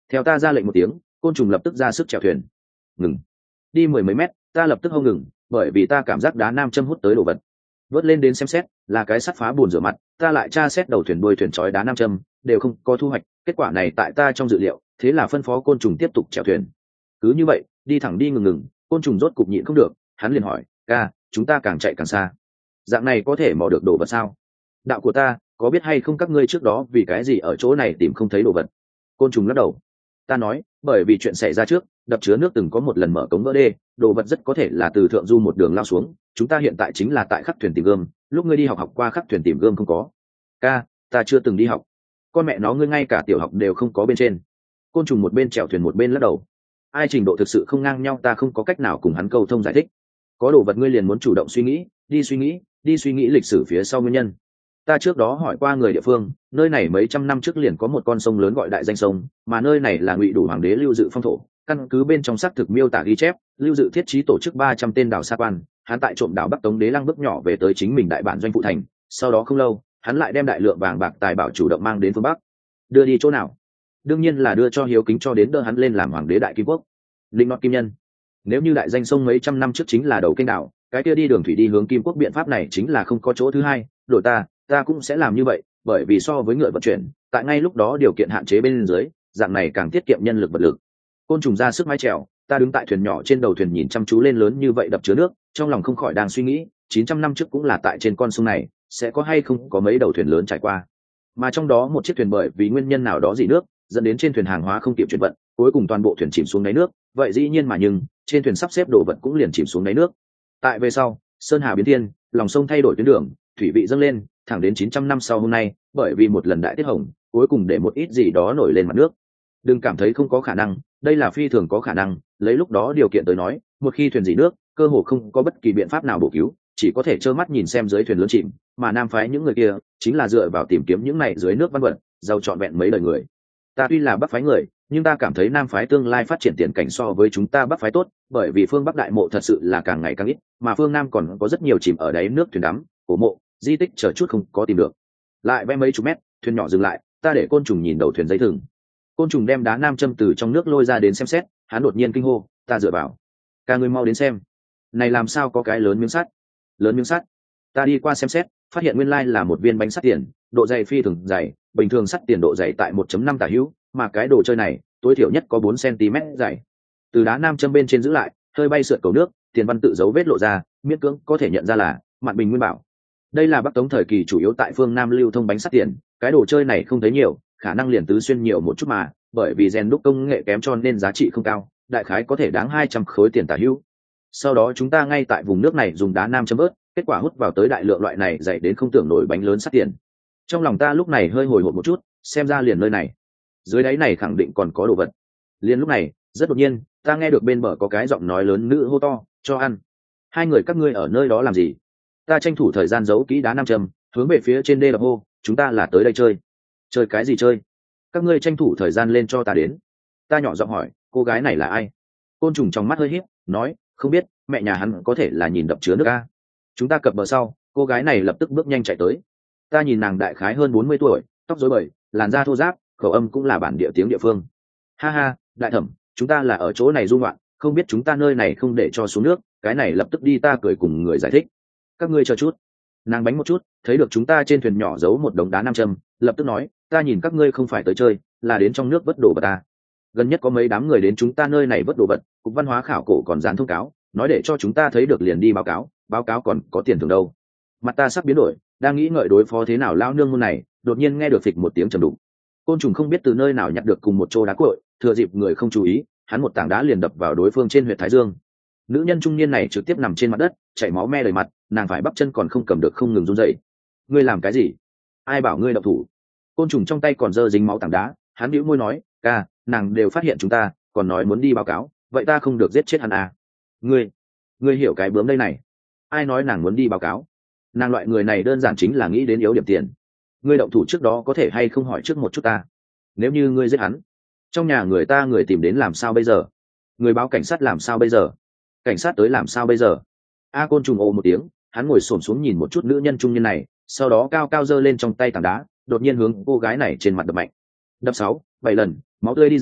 Theo ta ra lệnh một tiếng, côn trùng lập tức ra sức chèo thuyền. Ngừng. Đi mười mấy mét, ta lập tức hông ngừng, bởi vì ta cảm giác đá nam châm hút tới đồ vật. Vớt lên đến xem xét, là cái sắt phá bùn rửa mặt, ta lại tra xét đầu thuyền đuôi thuyền trói đá nam châm, đều không có thu hoạch, kết quả này tại ta trong dự liệu, thế là phân phó côn trùng tiếp tục chèo thuyền. Cứ như vậy, đi thẳng đi ngừng ngừng, côn trùng rốt cục nhịn không được, hắn liền hỏi, ca, chúng ta càng chạy càng xa, dạng này có thể mò được đồ vật sao? Đạo của ta, có biết hay không các ngươi trước đó vì cái gì ở chỗ này tìm không thấy đồ vật? Côn trùng lắc đầu. Ta nói, bởi vì chuyện xảy ra trước, đập chứa nước từng có một lần mở cống vỡ đê, đồ vật rất có thể là từ thượng du một đường lao xuống, chúng ta hiện tại chính là tại khắc thuyền tìm gươm, lúc ngươi đi học qua khắc thuyền tìm gươm không có? Ca, ta chưa từng đi học. Con mẹ nó, ngươi ngay cả tiểu học đều không có bên trên. Côn trùng một bên chèo thuyền một bên lắc đầu. Ai trình độ thực sự không ngang nhau, ta không có cách nào cùng hắn câu thông giải thích. Có đồ vật ngươi liền muốn chủ động suy nghĩ, đi suy nghĩ lịch sử phía sau nguyên nhân. Ta trước đó hỏi qua người địa phương, nơi này mấy trăm năm trước liền có một con sông lớn gọi đại danh sông, mà nơi này là Ngụy Đủ hoàng đế lưu dự phong thổ. Căn cứ bên trong xác thực miêu tả ghi chép, lưu dự thiết trí tổ chức 300 tên đào sa quan, hắn tại trộm đào Bắc Tống Đế Lăng bước nhỏ về tới chính mình đại bản doanh phụ thành, sau đó không lâu, hắn lại đem đại lượng vàng bạc tài bảo chủ động mang đến phương Bắc. Đưa đi chỗ nào? Đương nhiên là đưa cho Hiếu Kính cho đến đỡ hắn lên làm hoàng đế đại kim quốc. Linh Nọt Kim Nhân. Nếu như đại danh sông mấy trăm năm trước chính là đầu kênh đảo, cái kia đi đường thủy đi hướng kim quốc biện pháp này chính là không có chỗ thứ hai. Đổi ta cũng sẽ làm như vậy, bởi vì so với ngựa vận chuyển, tại ngay lúc đó điều kiện hạn chế bên dưới, dạng này càng tiết kiệm nhân lực vật lực. Côn trùng ra sức mái chèo, ta đứng tại thuyền nhỏ trên đầu thuyền nhìn chăm chú lên lớn như vậy đập chứa nước, trong lòng không khỏi đang suy nghĩ, 900 năm trước cũng là tại trên con sông này, sẽ có hay không có mấy đầu thuyền lớn trải qua. Mà trong đó một chiếc thuyền bởi vì nguyên nhân nào đó dỉ nước, dẫn đến trên thuyền hàng hóa không kịp chuyển vận, cuối cùng toàn bộ thuyền chìm xuống đáy nước, vậy dĩ nhiên mà nhưng trên thuyền sắp xếp đồ vật cũng liền chìm xuống đáy nước. Tại về sau, sơn hà biến thiên, lòng sông thay đổi tuyến đường, thủy vị dâng lên, thẳng đến 900 năm sau hôm nay, bởi vì một lần đại tiết hồng, cuối cùng để một ít gì đó nổi lên mặt nước. Đừng cảm thấy không có khả năng, đây là phi thường có khả năng, lấy lúc đó điều kiện tới nói, một khi thuyền dỉ nước, cơ hồ không có bất kỳ biện pháp nào bổ cứu, chỉ có thể trơ mắt nhìn xem dưới thuyền lớn chìm, mà nam phái những người kia chính là dựa vào tìm kiếm những này dưới nước văn vật, giàu trọn vẹn mấy đời người. Ta tuy là bắc phái người, nhưng ta cảm thấy nam phái tương lai phát triển tiền cảnh so với chúng ta bắc phái tốt, bởi vì phương bắc đại mộ thật sự là càng ngày càng ít, mà phương nam còn có rất nhiều chìm ở đáy nước thuyền đắm, cổ mộ, di tích chờ chút không có tìm được. Lại vẽ mấy chục mét, thuyền nhỏ dừng lại, ta để côn trùng nhìn đầu thuyền dây thừng. Côn trùng đem đá nam châm từ trong nước lôi ra đến xem xét, hắn đột nhiên kinh hô, ta dựa vào. Ca ngươi mau đến xem, này làm sao có cái lớn miếng sắt? Lớn miếng sắt? Ta đi qua xem xét, phát hiện nguyên lai là một viên bánh sắt tiền, độ dày phi thường dày, bình thường sắt tiền độ dày tại 1.5 tả hữu, mà cái đồ chơi này tối thiểu nhất có 4 cm dày. Từ đá nam châm bên trên giữ lại, hơi bay sượt cầu nước, tiền văn tự dấu vết lộ ra, miễn cưỡng có thể nhận ra là Mạn Bình Nguyên Bảo. Đây là Bắc Tống thời kỳ chủ yếu tại phương Nam lưu thông bánh sắt tiền, cái đồ chơi này không thấy nhiều, khả năng liền tứ xuyên nhiều một chút mà, bởi vì rèn đúc công nghệ kém cho nên giá trị không cao, đại khái có thể đáng 200 khối tiền tả hữu. Sau đó chúng ta ngay tại vùng nước này dùng đá nam châm ớt, kết quả hút vào tới đại lượng loại này dày đến không tưởng nổi bánh lớn sắt tiền. Trong lòng ta lúc này hơi hồi hộp một chút, xem ra liền nơi này, dưới đáy này khẳng định còn có đồ vật. Liền lúc này, rất đột nhiên, ta nghe được bên bờ có cái giọng nói lớn nữ hô to, cho ăn. Hai người các ngươi ở nơi đó làm gì? Ta tranh thủ thời gian giấu kỹ đá nam châm, hướng về phía trên đê đập hô, chúng ta là tới đây chơi. Chơi cái gì chơi? Các ngươi tranh thủ thời gian lên cho ta đến. Ta nhỏ giọng hỏi, cô gái này là ai? Côn trùng trong mắt hơi híp, nói, không biết, mẹ nhà hắn có thể là nhìn đập chứa nước a. Chúng ta cập bờ sau, cô gái này lập tức bước nhanh chạy tới. Ta nhìn nàng đại khái hơn 40 tuổi, tóc rối bời, làn da thô ráp, khẩu âm cũng là bản địa tiếng địa phương. Ha ha, đại thẩm, chúng ta là ở chỗ này du ngoạn, không biết chúng ta nơi này không để cho xuống nước, cái này lập tức đi. Ta cười cùng người giải thích. Các ngươi chờ chút. Nàng bánh một chút, thấy được chúng ta trên thuyền nhỏ giấu một đống đá nam châm, lập tức nói, ta nhìn các ngươi không phải tới chơi, là đến trong nước vớt đồ vật ta. Gần nhất có mấy đám người đến chúng ta nơi này vớt đồ vật, cục văn hóa khảo cổ còn dán thông cáo, nói để cho chúng ta thấy được liền đi báo cáo còn có tiền thưởng đâu. Mặt ta sắp biến đổi, đang nghĩ ngợi đối phó thế nào lao nương môn này, đột nhiên nghe được phịch một tiếng trầm đục. Côn trùng không biết từ nơi nào nhặt được cùng một chỗ đá cội, thừa dịp người không chú ý, hắn một tảng đá liền đập vào đối phương trên huyệt thái dương. Nữ nhân trung niên này trực tiếp nằm trên mặt đất, chảy máu me đầy mặt, nàng phải bắp chân còn không cầm được không ngừng run rẩy. Ngươi làm cái gì? Ai bảo ngươi động thủ? Côn trùng trong tay còn dơ dính máu tảng đá, hắn bĩu môi nói, ca, nàng đều phát hiện chúng ta, còn nói muốn đi báo cáo, vậy ta không được giết chết hắn à? Ngươi hiểu cái bướm đây này? Ai nói nàng muốn đi báo cáo? Nàng loại người này đơn giản chính là nghĩ đến yếu điểm tiền. Ngươi động thủ trước đó có thể hay không hỏi trước một chút ta? Nếu như ngươi giết hắn, trong nhà người ta người tìm đến làm sao bây giờ? Người báo cảnh sát làm sao bây giờ? Cảnh sát tới làm sao bây giờ? A côn trùng ồ một tiếng, hắn ngồi xổm xuống nhìn một chút nữ nhân trung niên này, sau đó cao cao giơ lên trong tay tảng đá, đột nhiên hướng cô gái này trên mặt đập mạnh. Đập 6, 7 lần, máu tươi đi ra,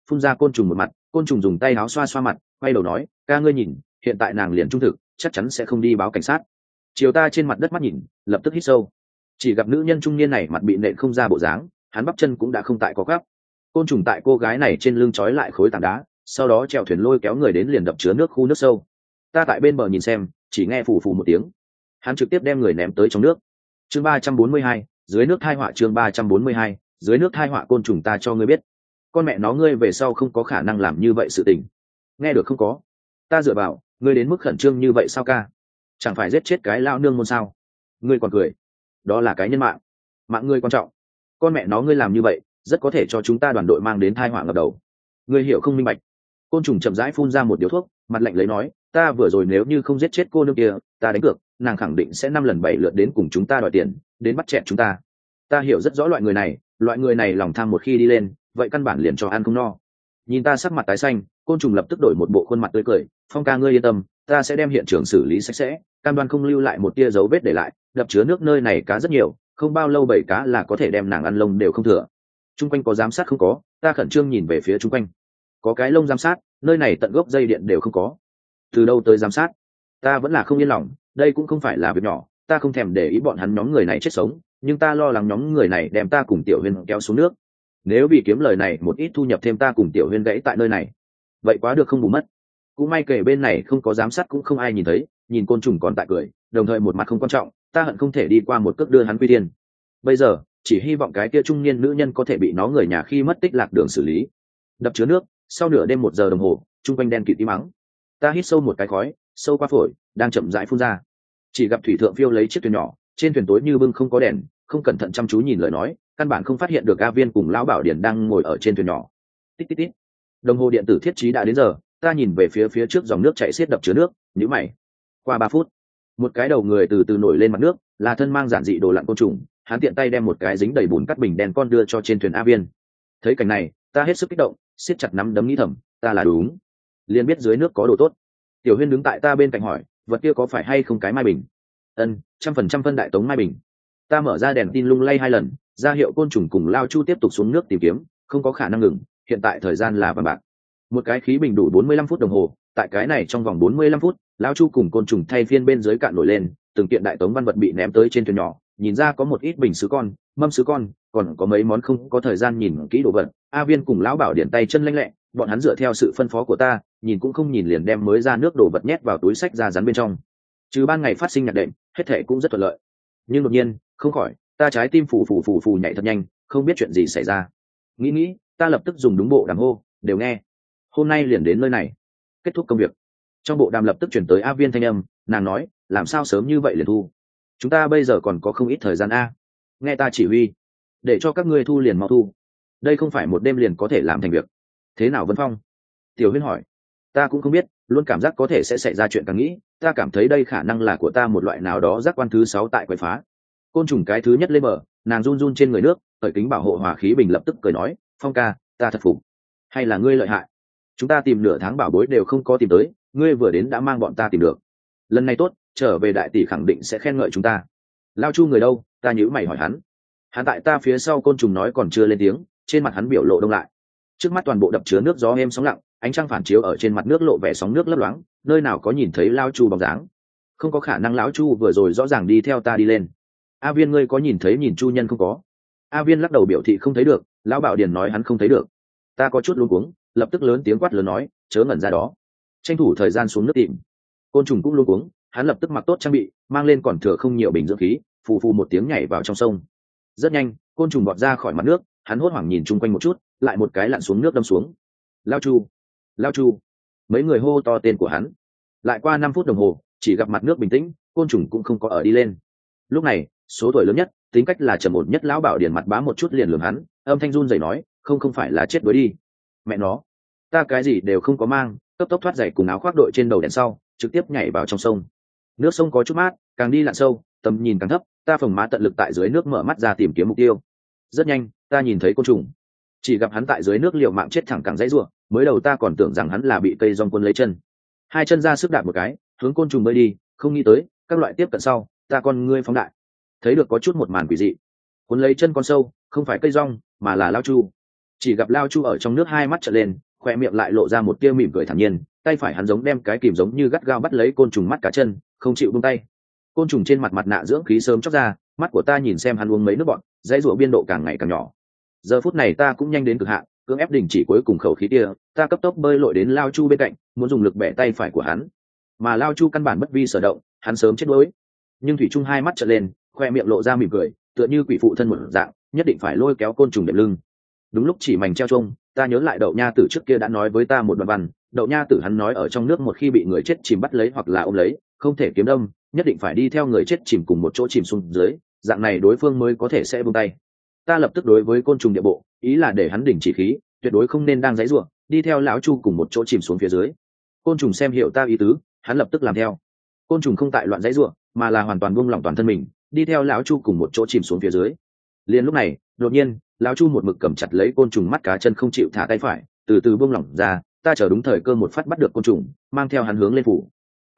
phun ra côn trùng một mặt. Côn trùng dùng tay áo xoa xoa mặt, quay đầu nói, ca ngươi nhìn, hiện tại nàng liền trung thực, chắc chắn sẽ không đi báo cảnh sát. Chiều ta trên mặt đất mắt nhìn, lập tức hít sâu. Chỉ gặp nữ nhân trung niên này mặt bị nện không ra bộ dáng, hắn bắp chân cũng đã không tại có gắp. Côn trùng tại cô gái này trên lưng trói lại khối tảng đá, sau đó chèo thuyền lôi kéo người đến liền đập chứa nước khu nước sâu. Ta tại bên bờ nhìn xem, chỉ nghe phù phù một tiếng, hắn trực tiếp đem người ném tới trong nước. Chương 342, dưới nước thai họa. Chương 342, dưới nước thai họa. Côn trùng ta cho ngươi biết, con mẹ nó ngươi về sau không có khả năng làm như vậy sự tình. Nghe được không có? Ta dựa vào, ngươi đến mức khẩn trương như vậy sao ca? Chẳng phải giết chết cái lão nương môn sao? Ngươi còn cười? Đó là cái nhân mạng, mạng ngươi quan trọng. Con mẹ nó ngươi làm như vậy, rất có thể cho chúng ta đoàn đội mang đến tai họa ngập đầu. Ngươi hiểu không minh bạch? Côn trùng chậm rãi phun ra một điếu thuốc, mặt lạnh lấy nói, ta vừa rồi nếu như không giết chết cô nương kia, ta đánh cược, nàng khẳng định sẽ 5 lần 7 lượt đến cùng chúng ta đòi tiền, đến bắt chẹt chúng ta. Ta hiểu rất rõ loại người này lòng tham một khi đi lên, vậy căn bản liền cho ăn không no. Nhìn ta sắc mặt tái xanh, côn trùng lập tức đổi một bộ khuôn mặt tươi cười, Phong ca ngươi yên tâm, ta sẽ đem hiện trường xử lý sạch sẽ, cam đoan không lưu lại một tia dấu vết để lại, đập chứa nước nơi này cá rất nhiều, không bao lâu 7 cá là có thể đem nàng ăn lông đều không thừa. Trung quanh có giám sát không có? Ta khẩn trương nhìn về phía trung quanh. Có cái lông giám sát, nơi này tận gốc dây điện đều không có. Từ đâu tới giám sát? Ta vẫn là không yên lòng, đây cũng không phải là việc nhỏ, ta không thèm để ý bọn hắn nhóm người này chết sống, nhưng ta lo lắng nhóm người này đem ta cùng Tiểu Huyên kéo xuống nước. Nếu vì kiếm lời này một ít thu nhập thêm ta cùng Tiểu Huyên gãy tại nơi này, vậy quá được không bù mất. Cũng may kể bên này không có giám sát cũng không ai nhìn thấy, nhìn côn trùng còn tại cười, đồng thời một mặt không quan trọng, ta hận không thể đi qua một cước đưa hắn quy tiên. Bây giờ chỉ hy vọng cái kia trung niên nữ nhân có thể bị nó người nhà khi mất tích lạc đường xử lý. Đập chứa nước, sau nửa đêm 1 giờ đồng hồ, trung quanh đen kịt im mắng. Ta hít sâu một cái khói, sâu qua phổi, đang chậm rãi phun ra. Chỉ gặp thủy thượng phiêu lấy chiếc thuyền nhỏ, trên thuyền tối như bưng không có đèn, không cẩn thận chăm chú nhìn lời nói, căn bản không phát hiện được A Viên cùng lão Bảo Điển đang ngồi ở trên thuyền nhỏ. Tít tít tít. Đồng hồ điện tử thiết trí đã đến giờ, ta nhìn về phía trước dòng nước chảy xiết đập chứa nước, nhíu mày. Qua 3 phút, một cái đầu người từ từ nổi lên mặt nước, là thân mang giản dị đồ lặn côn trùng, hắn tiện tay đem một cái dính đầy bùn cắt bình đen con đưa cho trên thuyền A Viên. Thấy cảnh này, ta hết sức kích động, siết chặt nắm đấm nghĩ thầm, ta là đúng, liền biết dưới nước có đồ tốt. Tiểu Huyên đứng tại ta bên cạnh hỏi, vật kia có phải hay không cái mai bình? Ân, 100% phân đại tống mai bình. Ta mở ra đèn tin lung lay 2 lần, ra hiệu côn trùng cùng Lao Chu tiếp tục xuống nước tìm kiếm, không có khả năng ngừng, hiện tại thời gian là vàng bạc. Một cái khí bình đủ 45 phút đồng hồ, tại cái này trong vòng 45 phút, Lao Chu cùng côn trùng thay phiên bên dưới cạn nổi lên, từng kiện đại tống văn vật bị ném tới trên thuyền nhỏ, nhìn ra có một ít bình sứ con, mâm sứ con, còn có mấy món không có thời gian nhìn kỹ đồ vật. A Viên cùng lão Bảo Điển tay chân lanh lẹ, bọn hắn dựa theo sự phân phó của ta, nhìn cũng không nhìn liền đem mới ra nước đồ vật nhét vào túi sách ra rắn bên trong. Trừ ban ngày phát sinh nhạc đệm, hết thể cũng rất thuận lợi. Nhưng đột nhiên, không khỏi, ta trái tim phù nhảy thật nhanh, không biết chuyện gì xảy ra. Nghĩ, ta lập tức dùng đúng bộ đàm hô, đều nghe. Hôm nay liền đến nơi này, kết thúc công việc. Trong bộ đàm lập tức chuyển tới A Viên thanh âm, nàng nói, làm sao sớm như vậy liền thu? Chúng ta bây giờ còn có không ít thời gian a. Nghe ta chỉ huy, để cho các ngươi thu liền mau thu. Đây không phải một đêm liền có thể làm thành việc. Thế nào Vân Phong? Tiểu Huyên hỏi. Ta cũng không biết, luôn cảm giác có thể sẽ xảy ra chuyện càng nghĩ, ta cảm thấy đây khả năng là của ta một loại nào đó giác quan thứ 6 tại quậy phá. Côn trùng cái thứ nhất lên bờ, nàng run run trên người nước, cởi kính bảo hộ hỏa khí bình lập tức cười nói, Phong ca, ta thật phục. Hay là ngươi lợi hại? Chúng ta tìm nửa tháng bảo bối đều không có tìm tới, ngươi vừa đến đã mang bọn ta tìm được. Lần này tốt, trở về đại tỷ khẳng định sẽ khen ngợi chúng ta. Lao Chu người đâu? Ta nhíu mày hỏi hắn. Hắn tại ta phía sau. Côn trùng nói còn chưa lên tiếng, trên mặt hắn biểu lộ đông lại. Trước mắt toàn bộ đập chứa nước gió êm sóng lặng, ánh trăng phản chiếu ở trên mặt nước lộ vẻ sóng nước lấp loáng, nơi nào có nhìn thấy Lao Chu bóng dáng. Không có khả năng lão Chu vừa rồi rõ ràng đi theo ta đi lên. A Viên ngươi có nhìn thấy nhìn Chu nhân không có? A Viên lắc đầu biểu thị không thấy được, lão Bảo Điển nói hắn không thấy được. Ta có chút luống cuống, lập tức lớn tiếng quát lớn nói, chớ ngẩn ra đó, tranh thủ thời gian xuống nước tìm. Côn trùng cũng luống cuống, hắn lập tức mặc tốt trang bị, mang lên còn thừa không nhiều bình dưỡng khí, phù một tiếng nhảy vào trong sông. Rất nhanh, côn trùng bọt ra khỏi mặt nước, hắn hốt hoảng nhìn chung quanh một chút, lại một cái lặn xuống nước đâm xuống. Lao Chu, mấy người hô to tên của hắn. Lại qua 5 phút đồng hồ, chỉ gặp mặt nước bình tĩnh, côn trùng cũng không có ở đi lên. Lúc này, số tuổi lớn nhất, tính cách là trầm ổn nhất lão Bảo Điển mặt bám một chút liền lườm hắn, âm thanh run rẩy nói, không phải là chết đuối đi. Mẹ nó, ta cái gì đều không có mang, cấp tốc thoát giày cùng áo khoác đội trên đầu đèn sau, trực tiếp nhảy vào trong sông. Nước sông có chút mát, càng đi lặn sâu, tầm nhìn càng thấp, ta phồng má tận lực tại dưới nước mở mắt ra tìm kiếm mục tiêu. Rất nhanh, ta nhìn thấy côn trùng, chỉ gặp hắn tại dưới nước liều mạng chết thẳng cẳng dãy rủa, mới đầu ta còn tưởng rằng hắn là bị cây rong quân lấy chân. 2 chân ra sức đạp một cái, hướng côn trùng bơi đi, không nghĩ tới, các loại tiếp cận sau, ta con ngươi phóng đại, thấy được có chút một màn quỷ dị. Cuốn lấy chân con sâu, không phải cây rong, mà là Lao Chu. Chỉ gặp lao chu ở trong nước hai mắt trợn lên, khoe miệng lại lộ ra một tia mỉm cười thản nhiên, tay phải hắn giống đem cái kìm giống như gắt gao bắt lấy côn trùng mắt cá chân, không chịu buông tay. Côn trùng trên mặt mặt nạ dưỡng khí sớm chóc ra, mắt của ta nhìn xem hắn uống mấy nước bọt, dãy rủa biên độ càng ngày càng nhỏ. Giờ phút này ta cũng nhanh đến cực hạn, cưỡng ép đình chỉ cuối cùng khẩu khí kia, ta cấp tốc bơi lội đến lao chu bên cạnh, muốn dùng lực bẻ tay phải của hắn. Mà lao chu căn bản bất vi sở động, hắn sớm chết đuối. Nhưng thủy trung hai mắt trợn lên, khoe miệng lộ ra mỉm cười, tựa như quỷ phụ thân một dạng, nhất định phải lôi kéo côn trùng đệm lưng. Đúng lúc chỉ mảnh treo chung, ta nhớ lại đậu nha tử trước kia đã nói với ta một đoạn văn, đậu nha tử hắn nói ở trong nước một khi bị người chết chìm bắt lấy hoặc là ôm lấy, không thể kiếm đâm, nhất định phải đi theo người chết chìm cùng một chỗ chìm xuống dưới, dạng này đối phương mới có thể sẽ buông tay. Ta lập tức đối với côn trùng địa bộ, ý là để hắn đình chỉ khí, tuyệt đối không nên đang giãy giụa, đi theo lão chu cùng một chỗ chìm xuống phía dưới. Côn trùng xem hiểu ta ý tứ, hắn lập tức làm theo. Côn trùng không tại loạn giãy giụa, mà là hoàn toàn buông lỏng toàn thân mình, đi theo lão chu cùng một chỗ chìm xuống phía dưới. Liền lúc này, đột nhiên, lão chu một mực cầm chặt lấy côn trùng mắt cá chân không chịu thả tay phải, từ từ buông lỏng ra, ta chờ đúng thời cơ một phát bắt được côn trùng, mang theo hắn hướng lên phủ.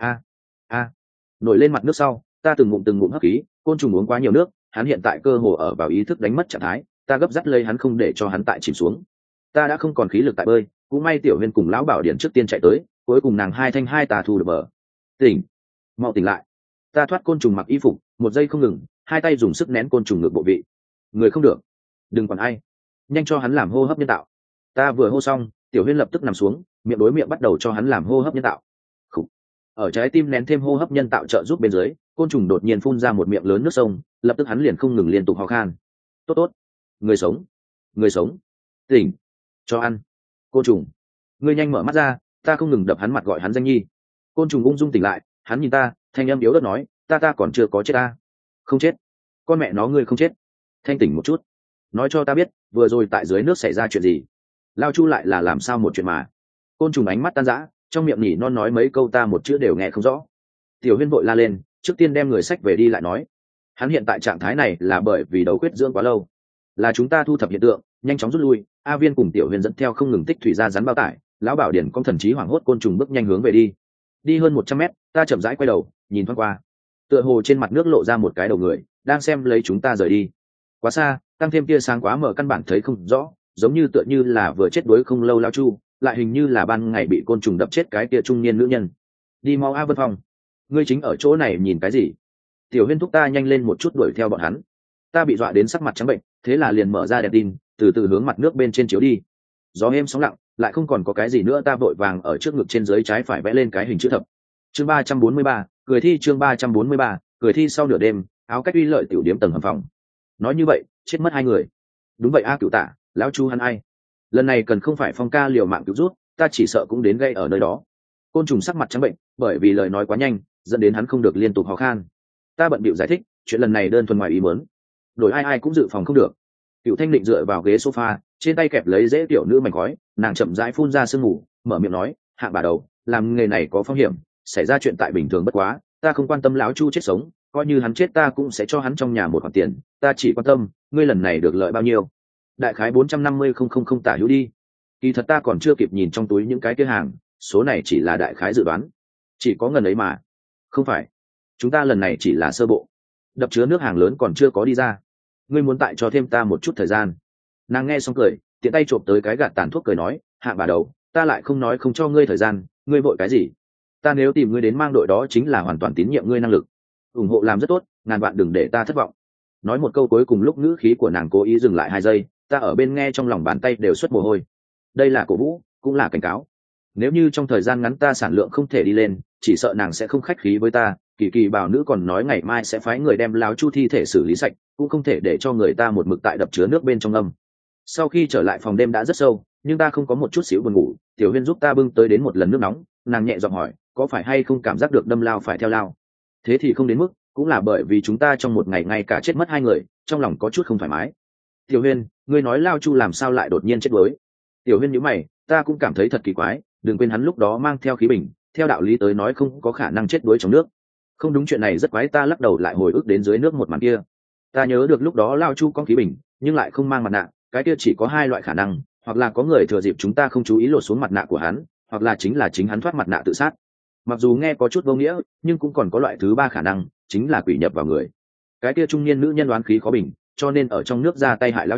A, nổi lên mặt nước sau, ta từng ngụm hấp khí, côn trùng uống quá nhiều nước, hắn hiện tại cơ hồ ở vào ý thức đánh mất trạng thái, ta gấp dắt lấy hắn không để cho hắn tại chìm xuống. Ta đã không còn khí lực tại bơi, cũng may tiểu huyên cùng lão bảo điện trước tiên chạy tới, cuối cùng nàng hai thanh hai tà thu được bờ. Tỉnh, mau tỉnh lại. Ta thoát côn trùng mặc y phục, một giây không ngừng, hai tay dùng sức nén côn trùng ngược bộ vị. Người không được, đừng còn ai, nhanh cho hắn làm hô hấp nhân tạo. Ta vừa hô xong, tiểu huyên lập tức nằm xuống, miệng đối miệng bắt đầu cho hắn làm hô hấp nhân tạo. Khủ. Ở trái tim nén thêm hô hấp nhân tạo trợ giúp bên dưới, côn trùng đột nhiên phun ra một miệng lớn nước sông, lập tức hắn liền không ngừng liên tục ho khan. Tốt, người sống, tỉnh, cho ăn. Côn trùng, ngươi nhanh mở mắt ra, ta không ngừng đập hắn mặt gọi hắn danh nhi. Côn trùng ung dung tỉnh lại, hắn nhìn ta, thanh âm yếu ớt nói, ta còn chưa có chết ta. Không chết, con mẹ nó ngươi không chết. Thanh tỉnh một chút, nói cho ta biết vừa rồi tại dưới nước xảy ra chuyện gì. Lao chu lại là làm sao một chuyện mà. Côn trùng ánh mắt tan rã, trong miệng nhỉ non nói mấy câu ta một chữ đều nghe không rõ. Tiểu huyên vội la lên, trước tiên đem người sách về đi lại nói, hắn hiện tại trạng thái này là bởi vì đấu quyết dưỡng quá lâu, là chúng ta thu thập hiện tượng, nhanh chóng rút lui. A viên cùng tiểu huyên dẫn theo không ngừng tích thủy ra rắn bao tải, lão bảo điển con thần trí hoảng hốt côn trùng bước nhanh hướng về đi hơn 100 mét, ta chậm rãi quay đầu nhìn thoáng qua, tựa hồ trên mặt nước lộ ra một cái đầu người đang xem lấy chúng ta rời đi. Quá xa, tăng thêm tia sáng quá mờ căn bản thấy không rõ, giống như tựa như là vừa chết đuối không lâu lao chu, lại hình như là ban ngày bị côn trùng đập chết cái kia trung niên nữ nhân. Đi mau A Vân Phong, ngươi chính ở chỗ này nhìn cái gì? Tiểu huyên thúc ta nhanh lên một chút đuổi theo bọn hắn. Ta bị dọa đến sắc mặt trắng bệnh, thế là liền mở ra đèn tin, từ từ hướng mặt nước bên trên chiếu đi. Gió êm sóng lặng, lại không còn có cái gì nữa, ta vội vàng ở trước ngực trên dưới trái phải vẽ lên cái hình chữ thập. Chương 343, cười thi. Chương 343, cười thi. Sau nửa đêm, áo cách uy lợi tiểu điếm tầng hầm phòng. Nói như vậy, chết mất 2 người. Đúng vậy A Cửu Tả, lão chu hắn ai? Lần này cần không phải Phong ca liều mạng cứu rút, ta chỉ sợ cũng đến gây ở nơi đó. Côn trùng sắc mặt trắng bệnh, bởi vì lời nói quá nhanh, dẫn đến hắn không được liên tục ho khan. Ta bận bịu giải thích, chuyện lần này đơn thuần ngoài ý muốn, đổi ai cũng dự phòng không được. Cựu Thanh Định dựa vào ghế sofa, trên tay kẹp lấy dễ tiểu nữ mảnh khói, nàng chậm rãi phun ra sương mù, mở miệng nói, hạng bà đầu, làm nghề này có phong hiểm, xảy ra chuyện tại bình thường bất quá, ta không quan tâm lão chu chết sống, coi như hắn chết ta cũng sẽ cho hắn trong nhà một khoản tiền, ta chỉ quan tâm ngươi lần này được lợi bao nhiêu. Đại khái 450.000 tả hữu đi. Kỳ thật ta còn chưa kịp nhìn trong túi những cái kia hàng, số này chỉ là đại khái dự đoán, chỉ có ngần ấy mà. Không phải, chúng ta lần này chỉ là sơ bộ, đập chứa nước hàng lớn còn chưa có đi ra, ngươi muốn tại cho thêm ta một chút thời gian. Nàng nghe xong cười, tiện tay trộm tới cái gạt tàn thuốc cười nói, hạ bà đầu, ta lại không nói không cho ngươi thời gian, ngươi vội cái gì? Ta nếu tìm ngươi đến mang đội đó chính là hoàn toàn tín nhiệm ngươi năng lực, ủng hộ làm rất tốt, ngàn vạn đừng để ta thất vọng. Nói một câu cuối cùng lúc ngữ khí của nàng cố ý dừng lại 2 giây, ta ở bên nghe trong lòng bàn tay đều xuất mồ hôi. Đây là cổ vũ, cũng là cảnh cáo. Nếu như trong thời gian ngắn ta sản lượng không thể đi lên, chỉ sợ nàng sẽ không khách khí với ta. Kỳ kỳ bảo nữ còn nói ngày mai sẽ phái người đem láo chu thi thể xử lý sạch, cũng không thể để cho người ta một mực tại đập chứa nước bên trong âm. Sau khi trở lại phòng đêm đã rất sâu, nhưng ta không có một chút xíu buồn ngủ. Tiểu huyên giúp ta bưng tới đến một lần nước nóng, nàng nhẹ giọng hỏi, có phải hay không cảm giác được đâm lao phải theo lao? Thế thì không đến mức, cũng là bởi vì chúng ta trong một ngày ngay cả chết mất 2 người, trong lòng có chút không thoải mái. Tiểu huyên, ngươi nói lao chu làm sao lại đột nhiên chết đuối? Tiểu huyên nhíu mày, ta cũng cảm thấy thật kỳ quái, đừng quên hắn lúc đó mang theo khí bình, theo đạo lý tới nói không có khả năng chết đuối trong nước. Không đúng, chuyện này rất quái. Ta lắc đầu lại hồi ức đến dưới nước một màn kia. Ta nhớ được lúc đó lao chu có khí bình nhưng lại không mang mặt nạ, cái kia chỉ có 2 loại khả năng, hoặc là có người thừa dịp chúng ta không chú ý lột xuống mặt nạ của hắn, hoặc là chính hắn thoát mặt nạ tự sát. Mặc dù nghe có chút vô nghĩa, nhưng cũng còn có loại thứ 3 khả năng, chính là quỷ nhập vào người. Cái kia trung niên nữ nhân đoán khí khó bình, cho nên ở trong nước ra tay hại lao chu,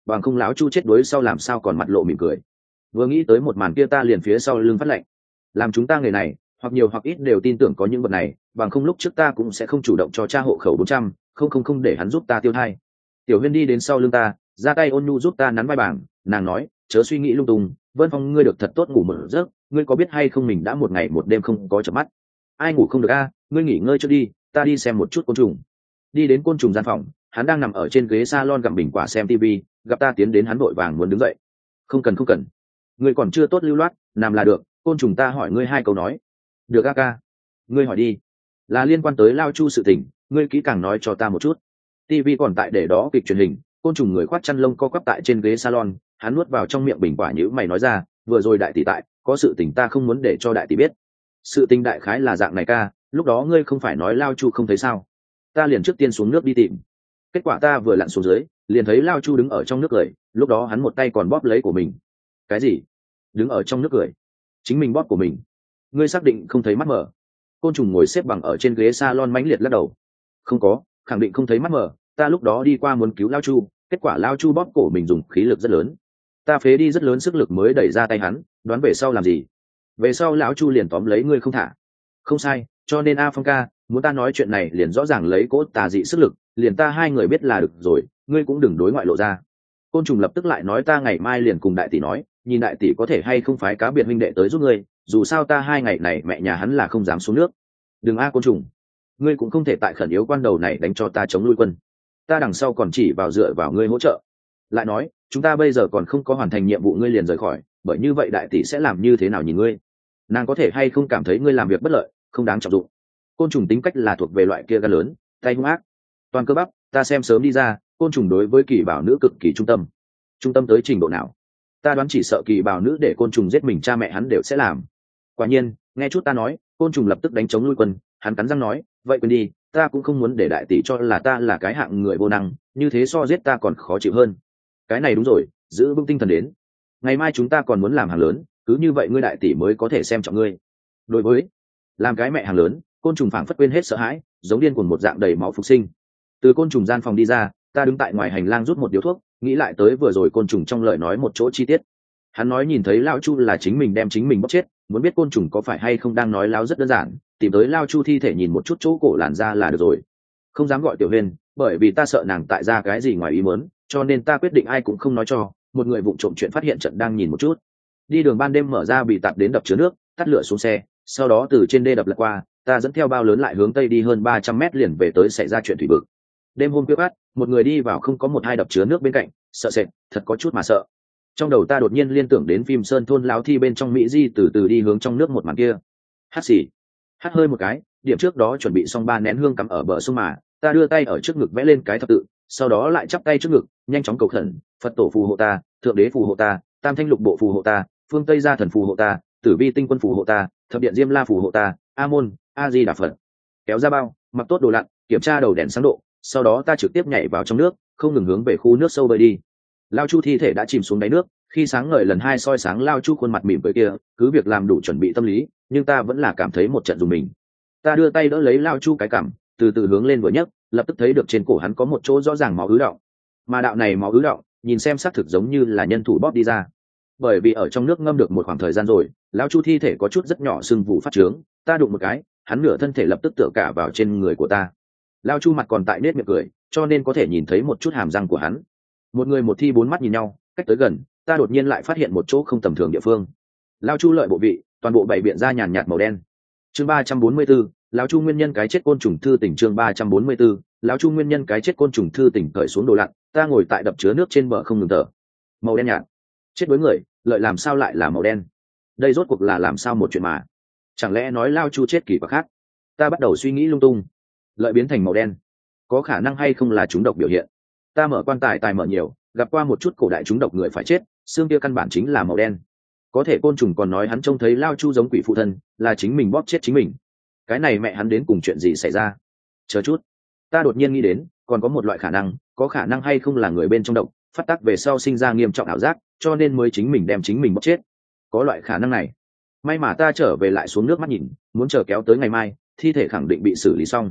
bằng không lão chu chết đuối sau làm sao còn mặt lộ mỉm cười. Vừa nghĩ tới một màn kia ta liền phía sau lưng phát lạnh. Làm chúng ta người này hoặc nhiều hoặc ít đều tin tưởng có những vật này, bằng không lúc trước ta cũng sẽ không chủ động cho cha hộ khẩu 400, không để hắn giúp ta tiêu thai. Tiểu Huyên đi đến sau lưng ta, ra tay ôn nhu giúp ta nắn vai bảng, nàng nói, chớ suy nghĩ lung tung, Vân Phong ngươi được thật tốt ngủ một giấc, ngươi có biết hay không mình đã một ngày một đêm không có chợp mắt. Ai ngủ không được a, ngươi nghỉ ngơi cho đi, ta đi xem một chút côn trùng. Đi đến côn trùng gian phòng, hắn đang nằm ở trên ghế salon gặm bình quả xem tivi, gặp ta tiến đến hắn vội vàng muốn đứng dậy. Không cần, ngươi còn chưa tốt lưu loát, nằm là được, côn trùng ta hỏi ngươi 2 câu nói. Được a ca, ngươi hỏi đi. Là liên quan tới Lao Chu sự tình, ngươi kỹ càng nói cho ta một chút. Tivi còn tại để đó kịch truyền hình, côn trùng người khoác chăn lông co quắp tại trên ghế salon, hắn nuốt vào trong miệng bình quả nhữ mày nói ra, vừa rồi đại tỷ tại, có sự tình ta không muốn để cho đại tỷ biết. Sự tình đại khái là dạng này ca, lúc đó ngươi không phải nói Lao Chu không thấy sao? Ta liền trước tiên xuống nước đi tìm. Kết quả ta vừa lặn xuống dưới, liền thấy Lao Chu đứng ở trong nước cười, lúc đó hắn một tay còn bóp lấy của mình. Cái gì? Đứng ở trong nước cười? Chính mình bóp của mình? Ngươi xác định không thấy mắt mở? Côn trùng ngồi xếp bằng ở trên ghế salon mãnh liệt lắc đầu. Không có, khẳng định không thấy mắt mở, ta lúc đó đi qua muốn cứu Lao Chu, kết quả Lao Chu bóp cổ mình dùng khí lực rất lớn. Ta phế đi rất lớn sức lực mới đẩy ra tay hắn, đoán về sau làm gì? Về sau lão Chu liền tóm lấy ngươi không thả. Không sai, cho nên A Phong ca, muốn ta nói chuyện này liền rõ ràng lấy cỗ tà dị sức lực, liền ta 2 người biết là được rồi, ngươi cũng đừng đối ngoại lộ ra. Côn trùng lập tức lại nói ta ngày mai liền cùng đại tỷ nói, nhìn đại tỷ có thể hay không phái cá biệt huynh đệ tới giúp ngươi, dù sao ta 2 ngày này mẹ nhà hắn là không dám xuống nước. Đừng a côn trùng, ngươi cũng không thể tại khẩn yếu quan đầu này đánh cho ta chống lui quân. Ta đằng sau còn chỉ vào dựa vào ngươi hỗ trợ. Lại nói, chúng ta bây giờ còn không có hoàn thành nhiệm vụ ngươi liền rời khỏi, bởi như vậy đại tỷ sẽ làm như thế nào nhìn ngươi? Nàng có thể hay không cảm thấy ngươi làm việc bất lợi, không đáng trọng dụng. Côn trùng tính cách là thuộc về loại kia gan lớn, tay hung ác, toàn cơ bắp, ta xem sớm đi ra, côn trùng đối với kỳ bảo nữ cực kỳ trung tâm tới trình độ nào? Ta đoán chỉ sợ kỳ bảo nữ để côn trùng giết mình cha mẹ hắn đều sẽ làm. Quả nhiên, nghe chút ta nói, côn trùng lập tức đánh chống lui quân, hắn cắn răng nói, vậy quên đi, ta cũng không muốn để đại tỷ cho là ta là cái hạng người vô năng, như thế so giết ta còn khó chịu hơn. Cái này đúng rồi, giữ vững tinh thần đến. Ngày mai chúng ta còn muốn làm hàng lớn, cứ như vậy ngươi đại tỷ mới có thể xem trọng ngươi. Đối với làm cái mẹ hàng lớn, côn trùng phảng phất quên hết sợ hãi, giống điên cuồng một dạng đầy máu phục sinh. Từ côn trùng gian phòng đi ra, ta đứng tại ngoài hành lang rút một điếu thuốc, nghĩ lại tới vừa rồi côn trùng trong lời nói một chỗ chi tiết. Hắn nói nhìn thấy Lao Chu là chính mình đem chính mình bóc chết, muốn biết côn trùng có phải hay không đang nói láo rất đơn giản, tìm tới Lao Chu thi thể nhìn một chút chỗ cổ làn da là được rồi. Không dám gọi Tiểu Huyên, bởi vì ta sợ nàng tại ra cái gì ngoài ý muốn, cho nên ta quyết định ai cũng không nói cho, một người vụng trộm chuyện phát hiện trận đang nhìn một chút. Đi đường ban đêm mở ra bị tạt đến đập chứa nước, tắt lửa xuống xe, sau đó từ trên đê đập lật qua, ta dẫn theo bao lớn lại hướng tây đi hơn 300 mét liền về tới xảy ra chuyện thủy vực. Đêm hôm khuya khoắt, một người đi vào không có một hai đập chứa nước bên cạnh, sợ sệt, thật có chút mà sợ. Trong đầu ta đột nhiên liên tưởng đến phim Sơn thôn láo thi bên trong Mỹ Di từ từ đi hướng trong nước một màn kia. Hắt xì, hắt hơi một cái, điểm trước đó chuẩn bị xong 3 nén hương cắm ở bờ sông mà, ta đưa tay ở trước ngực vẽ lên cái thập tự, sau đó lại chắp tay trước ngực, nhanh chóng cầu khẩn, Phật tổ phù hộ ta, thượng đế phù hộ ta, tam thanh lục bộ phù hộ ta, phương tây gia thần phù hộ ta, tử vi tinh quân phù hộ ta, thập điện diêm la phù hộ ta, a môn a di đà phật. Kéo ra bao, mặc tốt đồ lặn, kiểm tra đầu đèn sáng độ, sau đó ta trực tiếp nhảy vào trong nước, không ngừng hướng về khu nước sâu bơi đi. Lao Chu thi thể đã chìm xuống đáy nước, khi sáng ngời lần 2 soi sáng Lao Chu khuôn mặt mỉm cười kia, cứ việc làm đủ chuẩn bị tâm lý, nhưng ta vẫn là cảm thấy một trận dùng mình. Ta đưa tay đỡ lấy Lao Chu cái cằm, từ từ hướng lên vừa nhấc, lập tức thấy được trên cổ hắn có một chỗ rõ ràng máu ứ đọng, mà đạo này máu ứ đọng, nhìn xem xác thực giống như là nhân thủ bóp đi ra. Bởi vì ở trong nước ngâm được một khoảng thời gian rồi, Lao Chu thi thể có chút rất nhỏ sưng vụ phát trướng, ta đụng một cái, hắn nửa thân thể lập tức tựa cả vào trên người của ta. Lao Chu mặt còn tại nết miệng cười, cho nên có thể nhìn thấy một chút hàm răng của hắn. Một người một thi 4 mắt nhìn nhau, cách tới gần, ta đột nhiên lại phát hiện một chỗ không tầm thường địa phương. Lao Chu lợi bộ vị, toàn bộ bảy biện ra nhàn nhạt màu đen. Chương 344, Lão Chu nguyên nhân cái chết côn trùng thư tỉnh. Chương 344, Lão Chu nguyên nhân cái chết côn trùng thư tỉnh. Cởi xuống đồ lặn, ta ngồi tại đập chứa nước trên bờ không ngừng thở. Màu đen nhạt, chết với người, lợi làm sao lại là màu đen? Đây rốt cuộc là làm sao một chuyện mà? Chẳng lẽ nói Lao Chu chết kỳ quặc khác? Ta bắt đầu suy nghĩ lung tung. Lợi biến thành màu đen, có khả năng hay không là trúng độc biểu hiện? Ta mở quan tài tài mở nhiều, gặp qua một chút cổ đại trúng độc người phải chết, xương kia căn bản chính là màu đen. Có thể côn trùng còn nói hắn trông thấy Lao Chu giống quỷ phụ thân, là chính mình bóp chết chính mình. Cái này mẹ hắn đến cùng chuyện gì xảy ra? Chờ chút, ta đột nhiên nghĩ đến, còn có một loại khả năng, có khả năng hay không là người bên trong độc phát tác về sau sinh ra nghiêm trọng ảo giác, cho nên mới chính mình đem chính mình bóp chết. Có loại khả năng này. May mà ta trở về lại xuống nước mắt nhìn, muốn chờ kéo tới ngày mai, thi thể khẳng định bị xử lý xong.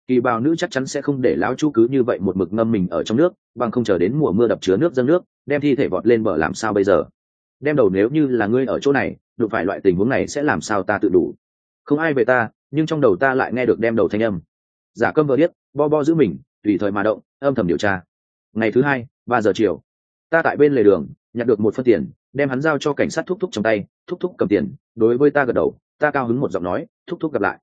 Kỳ bào nữ chắc chắn sẽ không để lão chu cứ như vậy một mực ngâm mình ở trong nước, bằng không chờ đến mùa mưa đập chứa nước dâng nước, đem thi thể vọt lên bờ làm sao bây giờ? Đem đầu, nếu như là ngươi ở chỗ này đụng phải loại tình huống này sẽ làm sao ta tự đủ? Không ai về ta, nhưng trong đầu ta lại nghe được đem đầu thanh âm. Giả câm vờ điếc, bo bo giữ mình, tùy thời mà động, âm thầm điều tra. Ngày thứ hai, 3 giờ chiều, ta tại bên lề đường nhặt được 1 phân tiền, đem hắn giao cho cảnh sát thúc thúc trong tay. Thúc thúc cầm tiền, đối với ta gật đầu, ta cao hứng một giọng nói, thúc thúc gặp lại.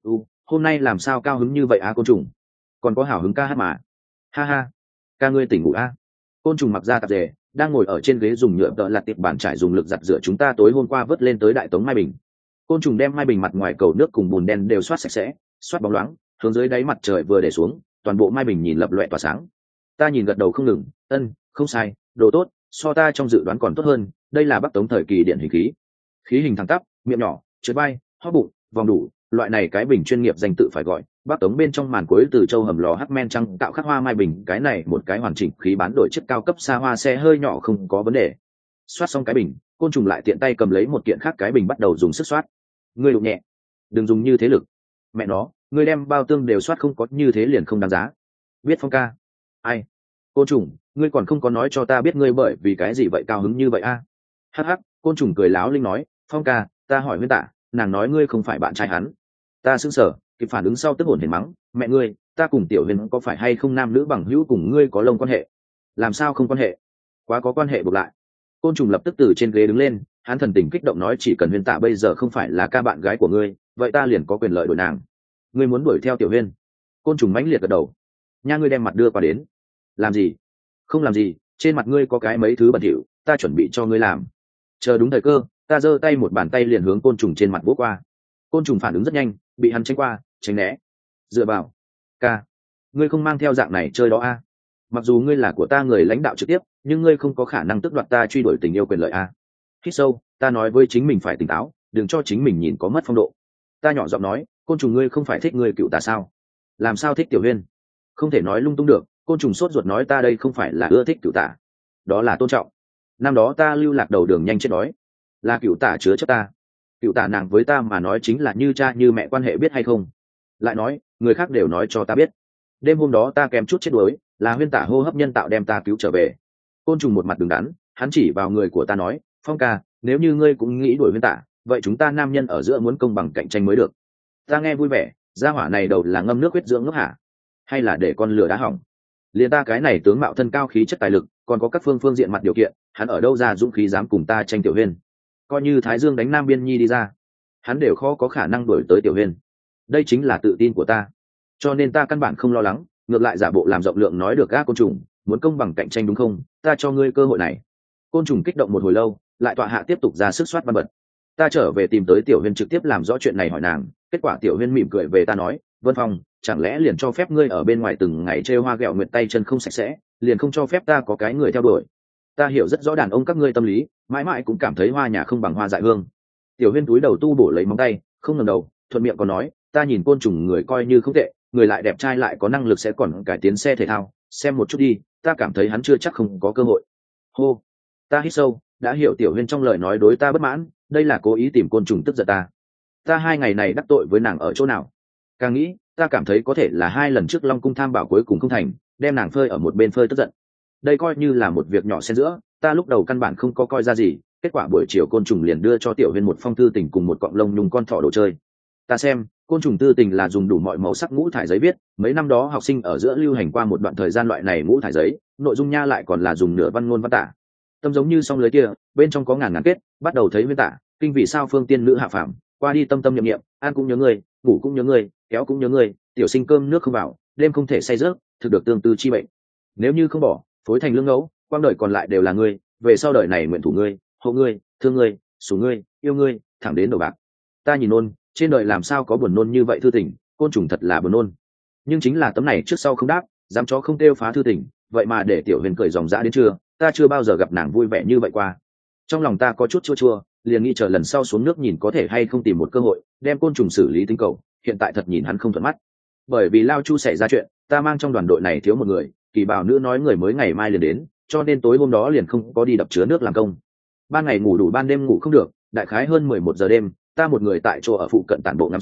Hôm nay làm sao cao hứng như vậy côn trùng? Còn có hào hứng ca hát mà. Ha ha, ca ngươi tỉnh ngủ Côn trùng mặc ra tạp dề, đang ngồi ở trên ghế dùng nhựa tợ lặt tiệp bàn trải dùng lực giặt rửa chúng ta tối hôm qua vớt lên tới đại tống mai bình. Côn trùng đem mai bình mặt ngoài cầu nước cùng bùn đen đều soát sạch sẽ, soát bóng loáng, hướng dưới đáy mặt trời vừa để xuống, toàn bộ mai bình nhìn lập loè tỏa sáng. Ta nhìn gật đầu không ngừng, không sai, đồ tốt, so ta trong dự đoán còn tốt hơn. Đây là Bắc Tống thời kỳ điển hình khí hình thẳng tắp, miệng nhỏ, trượt vai, hóp bụng, vòng đủ, loại này cái bình chuyên nghiệp danh tự phải gọi. Bắc Tống bên trong màn cuối từ châu hầm lò hắc men trăng tạo khắc hoa mai bình, cái này một cái hoàn chỉnh khí bán đổi chiếc cao cấp xa hoa xe hơi nhỏ không có vấn đề. Soát xong cái bình, côn trùng lại tiện tay cầm lấy một kiện khác cái bình bắt đầu dùng sức soát. Ngươi đụng nhẹ, đừng dùng như thế lực. Mẹ nó, ngươi đem bao tương đều soát không có như thế liền không đáng giá. Biết Phong ca. Ai? Côn trùng, ngươi còn không có nói cho ta biết ngươi bởi vì cái gì vậy cao hứng như vậy Hắc hắc, côn trùng cười láo linh nói, Phong ca, ta hỏi Huyên Tạ, nàng nói ngươi không phải bạn trai hắn. Ta sững sờ, kịp phản ứng sau tức hồn hển mắng, mẹ ngươi, ta cùng Tiểu Huyền có phải hay không nam nữ bằng hữu cùng ngươi có lông quan hệ? Làm sao không quan hệ? Quá có quan hệ buộc lại. Côn trùng lập tức từ trên ghế đứng lên, hắn thần tình kích động nói, chỉ cần Huyên Tạ bây giờ không phải là ca bạn gái của ngươi, vậy ta liền có quyền lợi đổi nàng. Ngươi muốn đuổi theo Tiểu Huyền? Côn trùng mãnh liệt gật đầu. Nha, ngươi đem mặt đưa qua đến. Làm gì? Không làm gì, trên mặt ngươi có cái mấy thứ bẩn thỉu, ta chuẩn bị cho ngươi làm. Chờ đúng thời cơ, ta giơ tay một bàn tay liền hướng côn trùng trên mặt vỗ qua. Côn trùng phản ứng rất nhanh, bị hắn tránh qua, tránh né. Dựa vào. Ca, ngươi không mang theo dạng này chơi đó Mặc dù ngươi là của ta người lãnh đạo trực tiếp, nhưng ngươi không có khả năng tước đoạt ta truy đuổi tình yêu quyền lợi Hít sâu, ta nói với chính mình phải tỉnh táo, đừng cho chính mình nhìn có mất phong độ. Ta nhỏ giọng nói, côn trùng ngươi không phải thích ngươi cựu ta sao? Làm sao thích Tiểu Huyên? Không thể nói lung tung được. Côn trùng sốt ruột nói, ta đây không phải là ưa thích cựu tả, đó là tôn trọng. Năm đó ta lưu lạc đầu đường nhanh chết đói, là cựu tả chứa chấp ta. Cựu tả nàng với ta mà nói chính là như cha như mẹ quan hệ, biết hay không? Lại nói, người khác đều nói cho ta biết. Đêm hôm đó ta kém chút chết đuối, là Huyên Tả hô hấp nhân tạo đem ta cứu trở về. Côn trùng một mặt đứng đắn, hắn chỉ vào người của ta nói, Phong ca, nếu như ngươi cũng nghĩ đuổi Huyên Tả, vậy chúng ta nam nhân ở giữa muốn công bằng cạnh tranh mới được. Ta nghe vui vẻ, gia hỏa này đầu là ngâm nước huyết dưỡng ngốc hả? Hay là để con lửa đá hỏng? Liền ta cái này tướng mạo thân cao khí chất tài lực, còn có các phương diện mặt điều kiện, hắn ở đâu ra dũng khí dám cùng ta tranh Tiểu Huyên? Coi như Thái Dương đánh Nam Biên Nhi đi ra, hắn đều khó có khả năng đuổi tới Tiểu Huyên. Đây chính là tự tin của ta, cho nên ta căn bản không lo lắng, ngược lại giả bộ làm rộng lượng nói, được côn trùng, muốn công bằng cạnh tranh đúng không? Ta cho ngươi cơ hội này. Côn trùng kích động một hồi lâu, lại tọa hạ tiếp tục ra sức soát văn bật. Ta trở về tìm tới Tiểu Huyên trực tiếp làm rõ chuyện này hỏi nàng, kết quả Tiểu Huyên mỉm cười về ta nói, Vân Phong, chẳng lẽ liền cho phép ngươi ở bên ngoài từng ngày trêu hoa ghẹo nguyệt tay chân không sạch sẽ, liền không cho phép ta có cái người theo đuổi? Ta hiểu rất rõ đàn ông các ngươi tâm lý, mãi mãi cũng cảm thấy hoa nhà không bằng hoa dại hương. Tiểu Huyên túi đầu tu bổ lấy móng tay, không ngẩng đầu, thuận miệng còn nói, ta nhìn côn trùng người coi như không tệ, người lại đẹp trai lại có năng lực, sẽ còn cải tiến xe thể thao, xem một chút đi, ta cảm thấy hắn chưa chắc không có cơ hội. Hô, ta hít sâu, đã hiểu Tiểu Huyên trong lời nói đối ta bất mãn, đây là cố ý tìm côn trùng tức giận ta. Ta 2 ngày này đắc tội với nàng ở chỗ nào? Càng nghĩ, ta cảm thấy có thể là 2 lần trước Long Cung tham bảo cuối cùng không thành, đem nàng phơi ở một bên phơi tức giận. Đây coi như là một việc nhỏ xen giữa, ta lúc đầu căn bản không có coi ra gì, kết quả buổi chiều côn trùng liền đưa cho Tiểu Huyên một phong thư tình cùng một cọng lông nhung con thỏ đồ chơi. Ta xem, côn trùng thư tình là dùng đủ mọi màu sắc ngũ thải giấy viết, mấy năm đó học sinh ở giữa lưu hành qua một đoạn thời gian loại này ngũ thải giấy, nội dung nha lại còn là dùng nửa văn ngôn văn tả. Tâm giống như song lưới kia, bên trong có ngàn ngàn kết, bắt đầu thấy nguyên tả, kinh vì sao phương tiên nữ hạ phàm, qua đi tâm tâm niệm niệm, ăn cũng nhớ người, ngủ cũng nhớ người, kéo cũng nhớ người, tiểu sinh cơm nước không vào, đêm không thể say giấc, thực được tương tư chi bệnh. Nếu như không bỏ, phối thành lương ngẫu, quang đời còn lại đều là ngươi, về sau đời này nguyện thủ ngươi, hộ ngươi, thương ngươi, sủng ngươi, yêu ngươi, thẳng đến đầu bạc. Ta nhìn nôn, trên đời làm sao có buồn nôn như vậy thư tình, côn trùng thật là buồn nôn. Nhưng chính là tấm này trước sau không đáp, dám chó không kêu phá thư tình, vậy mà để Tiểu Huyền cười ròng rã đến trưa, ta chưa bao giờ gặp nàng vui vẻ như vậy qua. Trong lòng ta có chút chua chua, liền nghĩ chờ lần sau xuống nước nhìn có thể hay không tìm một cơ hội đem côn trùng xử lý tính cầu, hiện tại thật nhìn hắn không thuận mắt. Bởi vì Lao Chu xảy ra chuyện, ta mang trong đoàn đội này thiếu một người, Kỳ Bảo nữ nói người mới ngày mai liền đến, cho nên tối hôm đó liền không có đi đập chứa nước làm công. Ban ngày ngủ đủ, ban đêm ngủ không được, đại khái hơn 11 giờ đêm, ta một người tại chỗ ở phụ cận tản bộ ngắm sao,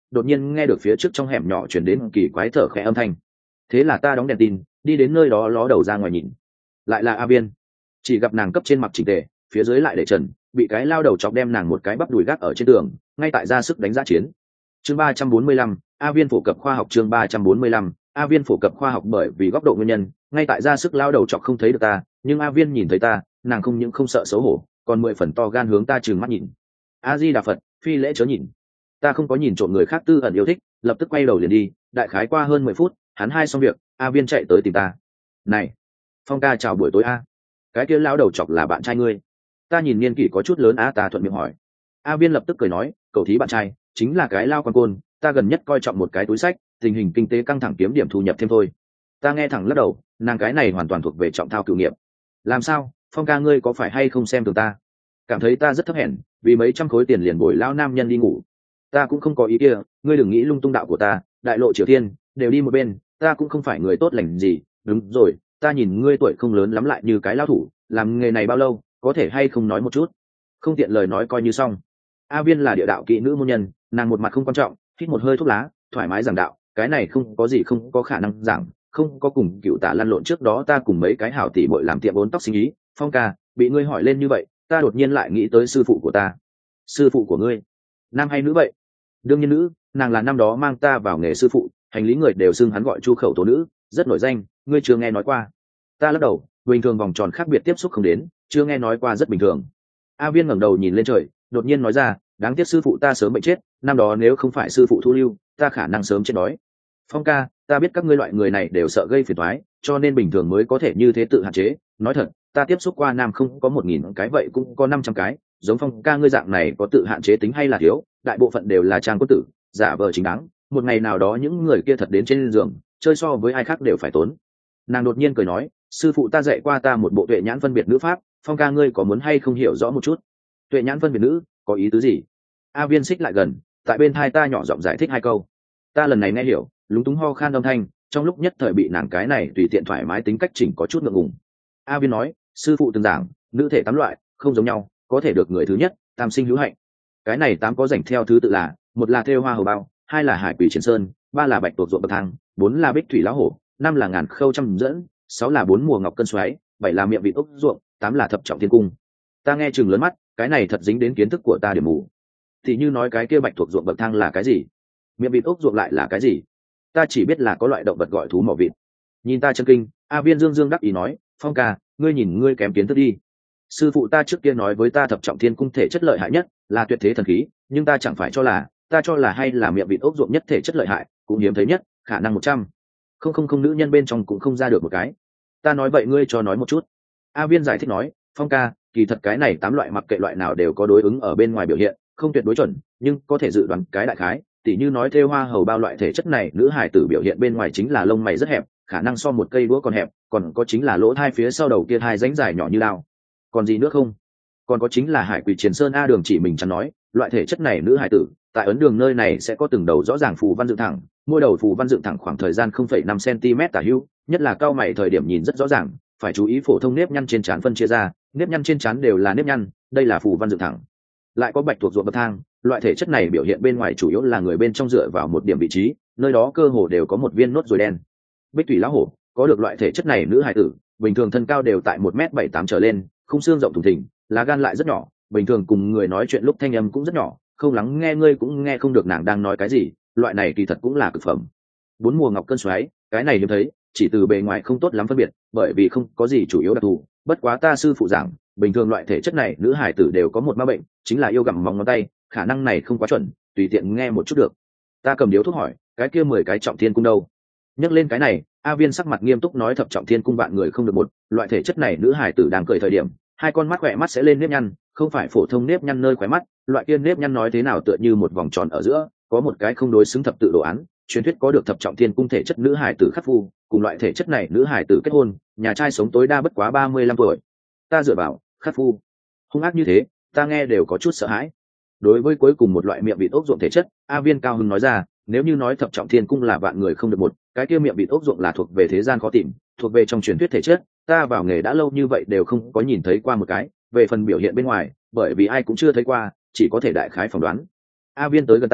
đột nhiên nghe được phía trước trong hẻm nhỏ chuyển đến kỳ quái thở khẽ âm thanh. Thế là ta đóng đèn tin đi đến nơi đó ló đầu ra ngoài nhìn, lại là A Viên. Chỉ gặp nàng cấp trên mặc chỉnh tề, phía dưới lại để trần, bị cái lao đầu chọc đem nàng một cái bắp đùi gác ở trên tường, ngay tại ra sức đánh giá chiến. Chương 345, A Viên phổ cập khoa học. Chương 345, A Viên phổ cập khoa học. Bởi vì góc độ nguyên nhân, ngay tại ra sức lao đầu chọc không thấy được ta, nhưng A Viên nhìn thấy ta, nàng không những không sợ xấu hổ, còn 10 phần to gan hướng ta trừng mắt nhìn. A Di Đà Phật, phi lễ chớ nhìn. Ta không có nhìn trộm người khác tư ẩn yêu thích, lập tức quay đầu liền đi. Đại khái qua hơn 10 phút, hắn hai xong việc, A Viên chạy tới tìm ta. Này, Phong ca chào buổi tối a. Cái kia lao đầu chọc là bạn trai ngươi? Ta nhìn niên kỷ có chút lớn á, ta thuận miệng hỏi. A Viên lập tức cười nói, cậu thí bạn trai chính là cái lao quan côn, ta gần nhất coi trọng một cái túi sách, tình hình kinh tế căng thẳng kiếm điểm thu nhập thêm thôi. Ta nghe thẳng lắc đầu, nàng cái này hoàn toàn thuộc về trọng thao cựu nghiệp. Làm sao, Phong ca ngươi có phải hay không xem thường ta, cảm thấy ta rất thấp hèn, vì mấy trăm khối tiền liền bồi lao nam nhân đi ngủ? Ta cũng không có ý kia, ngươi đừng nghĩ lung tung đạo của ta, đại lộ Triều Tiên đều đi một bên, ta cũng không phải người tốt lành gì. Đúng rồi, ta nhìn ngươi tuổi không lớn lắm lại như cái lao thủ, làm nghề này bao lâu, có thể hay không nói một chút? Không tiện lời nói coi như xong. A Viên là địa đạo kỹ nữ môn nhân, nàng một mặt không quan trọng, hít một hơi thuốc lá, thoải mái giảng đạo, cái này không có gì không có khả năng giảng, không có cùng cựu tả lăn lộn trước đó ta cùng mấy cái hảo tỷ bội làm tiệm bốn tóc sinh ý. Phong ca, bị ngươi hỏi lên như vậy, ta đột nhiên lại nghĩ tới sư phụ của ta. Sư phụ của ngươi, nam hay nữ vậy? Đương nhiên nữ, nàng là năm đó mang ta vào nghề sư phụ, hành lý người đều xưng hắn gọi Chu Khẩu Tố Nữ, rất nổi danh, ngươi chưa nghe nói qua? Ta lắc đầu, bình thường vòng tròn khác biệt tiếp xúc không đến, chưa nghe nói qua rất bình thường. A Viên ngẩng đầu nhìn lên trời, đột nhiên nói ra, đáng tiếc sư phụ ta sớm bệnh chết, năm đó nếu không phải sư phụ thu lưu, ta khả năng sớm chết đói. Phong ca, ta biết các ngươi loại người này đều sợ gây phiền toái, cho nên bình thường mới có thể như thế tự hạn chế. Nói thật, ta tiếp xúc qua nam không có 1000 cái vậy cũng có 500 cái, giống Phong ca ngươi dạng này có tự hạn chế tính hay là thiếu, đại bộ phận đều là trang quân tử, giả vờ chính đáng. Một ngày nào đó những người kia thật đến trên giường, chơi so với ai khác đều phải tốn. Nàng đột nhiên cười nói, sư phụ ta dạy qua ta một bộ tuệ nhãn phân biệt nữ pháp, Phong ca ngươi có muốn hay không hiểu rõ một chút? Tuệ nhãn phân biệt nữ có ý tứ gì? A Viên xích lại gần, tại bên tai ta nhỏ giọng giải thích hai câu. Ta lần này nghe hiểu, lúng túng ho khan âm thanh, trong lúc nhất thời bị nàng cái này tùy tiện thoải mái tính cách chỉnh có chút ngượng ngùng. A Viên nói, sư phụ từng giảng, nữ thể 8 loại, không giống nhau, có thể được người thứ nhất, tam sinh hữu hạnh. Cái này 8 có dành theo thứ tự là, một là thêu hoa hầu bao, hai là hải quỷ triển sơn, ba là bạch tuộc ruộng bậc thang, bốn là bích thủy lão hổ, năm là ngàn khâu trăm dẫn, sáu là bốn mùa ngọc cân xoáy, bảy là miệng vịt ốc ruộng, tám là thập trọng thiên cung. Ta nghe chừng lớn mắt, cái này thật dính đến kiến thức của ta điểm mù. Thì như nói cái kia bạch thuộc ruộng bậc thang là cái gì, miệng vịt ốc ruộng lại là cái gì? Ta chỉ biết là có loại động vật gọi thú mỏ vịt. Nhìn ta chân kinh, A Viên dương dương đắc ý nói, Phong ca, ngươi nhìn ngươi kém kiến thức đi. Sư phụ ta trước kia nói với ta thập trọng thiên cung thể chất lợi hại nhất, là tuyệt thế thần khí, nhưng ta chẳng phải cho là, ta cho là hay là miệng vịt ốc ruộng nhất thể chất lợi hại, cũng hiếm thấy nhất, khả năng 100. Không nữ nhân bên trong cũng không ra được một cái. Ta nói vậy ngươi cho nói một chút. A Viên giải thích nói, Phong ca, kỳ thật cái này 8 loại mặc kệ loại nào đều có đối ứng ở bên ngoài biểu hiện, không tuyệt đối chuẩn, nhưng có thể dự đoán cái đại khái. Tỉ như nói thêu hoa hầu bao loại thể chất này, nữ hài tử biểu hiện bên ngoài chính là lông mày rất hẹp, khả năng so một cây đũa còn hẹp, còn có chính là lỗ thai phía sau đầu kia hai rãnh dài nhỏ như lao. Còn gì nữa không? Còn có chính là hải quỷ triển sơn. A Đường chỉ mình chẳng nói, loại thể chất này nữ hài tử tại ấn đường nơi này sẽ có từng đầu rõ ràng phù văn dựng thẳng, mỗi đầu phù văn dựng thẳng khoảng thời gian 0,5 cm tả hữu, nhất là cao mày thời điểm nhìn rất rõ ràng, phải chú ý phổ thông nếp nhăn trên trán phân chia ra, nếp nhăn trên trán đều là nếp nhăn, đây là phù văn dựng thẳng. Lại có bạch thuộc ruộng bậc thang, loại thể chất này biểu hiện bên ngoài chủ yếu là người bên trong dựa vào một điểm vị trí, nơi đó cơ hồ đều có một viên nốt ruồi đen. Bích thủy lão hổ, có được loại thể chất này nữ hài tử bình thường thân cao đều tại 1m78 trở lên, khung xương rộng thùng thình, lá gan lại rất nhỏ, bình thường cùng người nói chuyện lúc thanh âm cũng rất nhỏ, không lắng nghe ngươi cũng nghe không được nàng đang nói cái gì, loại này kỳ thật cũng là cực phẩm. Bốn mùa ngọc cân xoáy, cái này hiếm thấy, chỉ từ bề ngoài không tốt lắm phân biệt, bởi vì không có gì chủ yếu đặc thù, bất quá ta sư phụ giảng, bình thường loại thể chất này nữ hải tử đều có một ma bệnh, chính là yêu gặm móng ngón tay, khả năng này không quá chuẩn, tùy tiện nghe một chút được. Ta cầm điếu thuốc hỏi, cái kia 10 cái trọng thiên cung đâu? Nhắc lên cái này, A Viên sắc mặt nghiêm túc nói, thập trọng thiên cung bạn người không được một, loại thể chất này nữ hải tử đang cười thời điểm, hai con mắt khỏe mắt sẽ lên nếp nhăn, không phải phổ thông nếp nhăn nơi khóe mắt, loại kia nếp nhăn nói thế nào tựa như một vòng tròn ở giữa, có một cái không đối xứng thập tự đồ án. Truyền thuyết có được thập trọng thiên cung thể chất nữ hải tử khắc phu, cùng loại thể chất này nữ hải tử kết hôn, nhà trai sống tối đa bất quá 35 tuổi. Ta dựa vào khắc phu hung ác như thế, ta nghe đều có chút sợ hãi. Đối với cuối cùng một loại miệng vịt ốc ruộng thể chất, A Viên cao hứng nói ra, nếu như nói thập trọng thiên cung là vạn người không được một, cái kia miệng vịt ốc ruộng là thuộc về thế gian khó tìm, thuộc về trong truyền thuyết thể chất, ta vào nghề đã lâu như vậy đều không có nhìn thấy qua một cái. Về phần biểu hiện bên ngoài, bởi vì ai cũng chưa thấy qua, chỉ có thể đại khái phỏng đoán. A Viên tới gần ta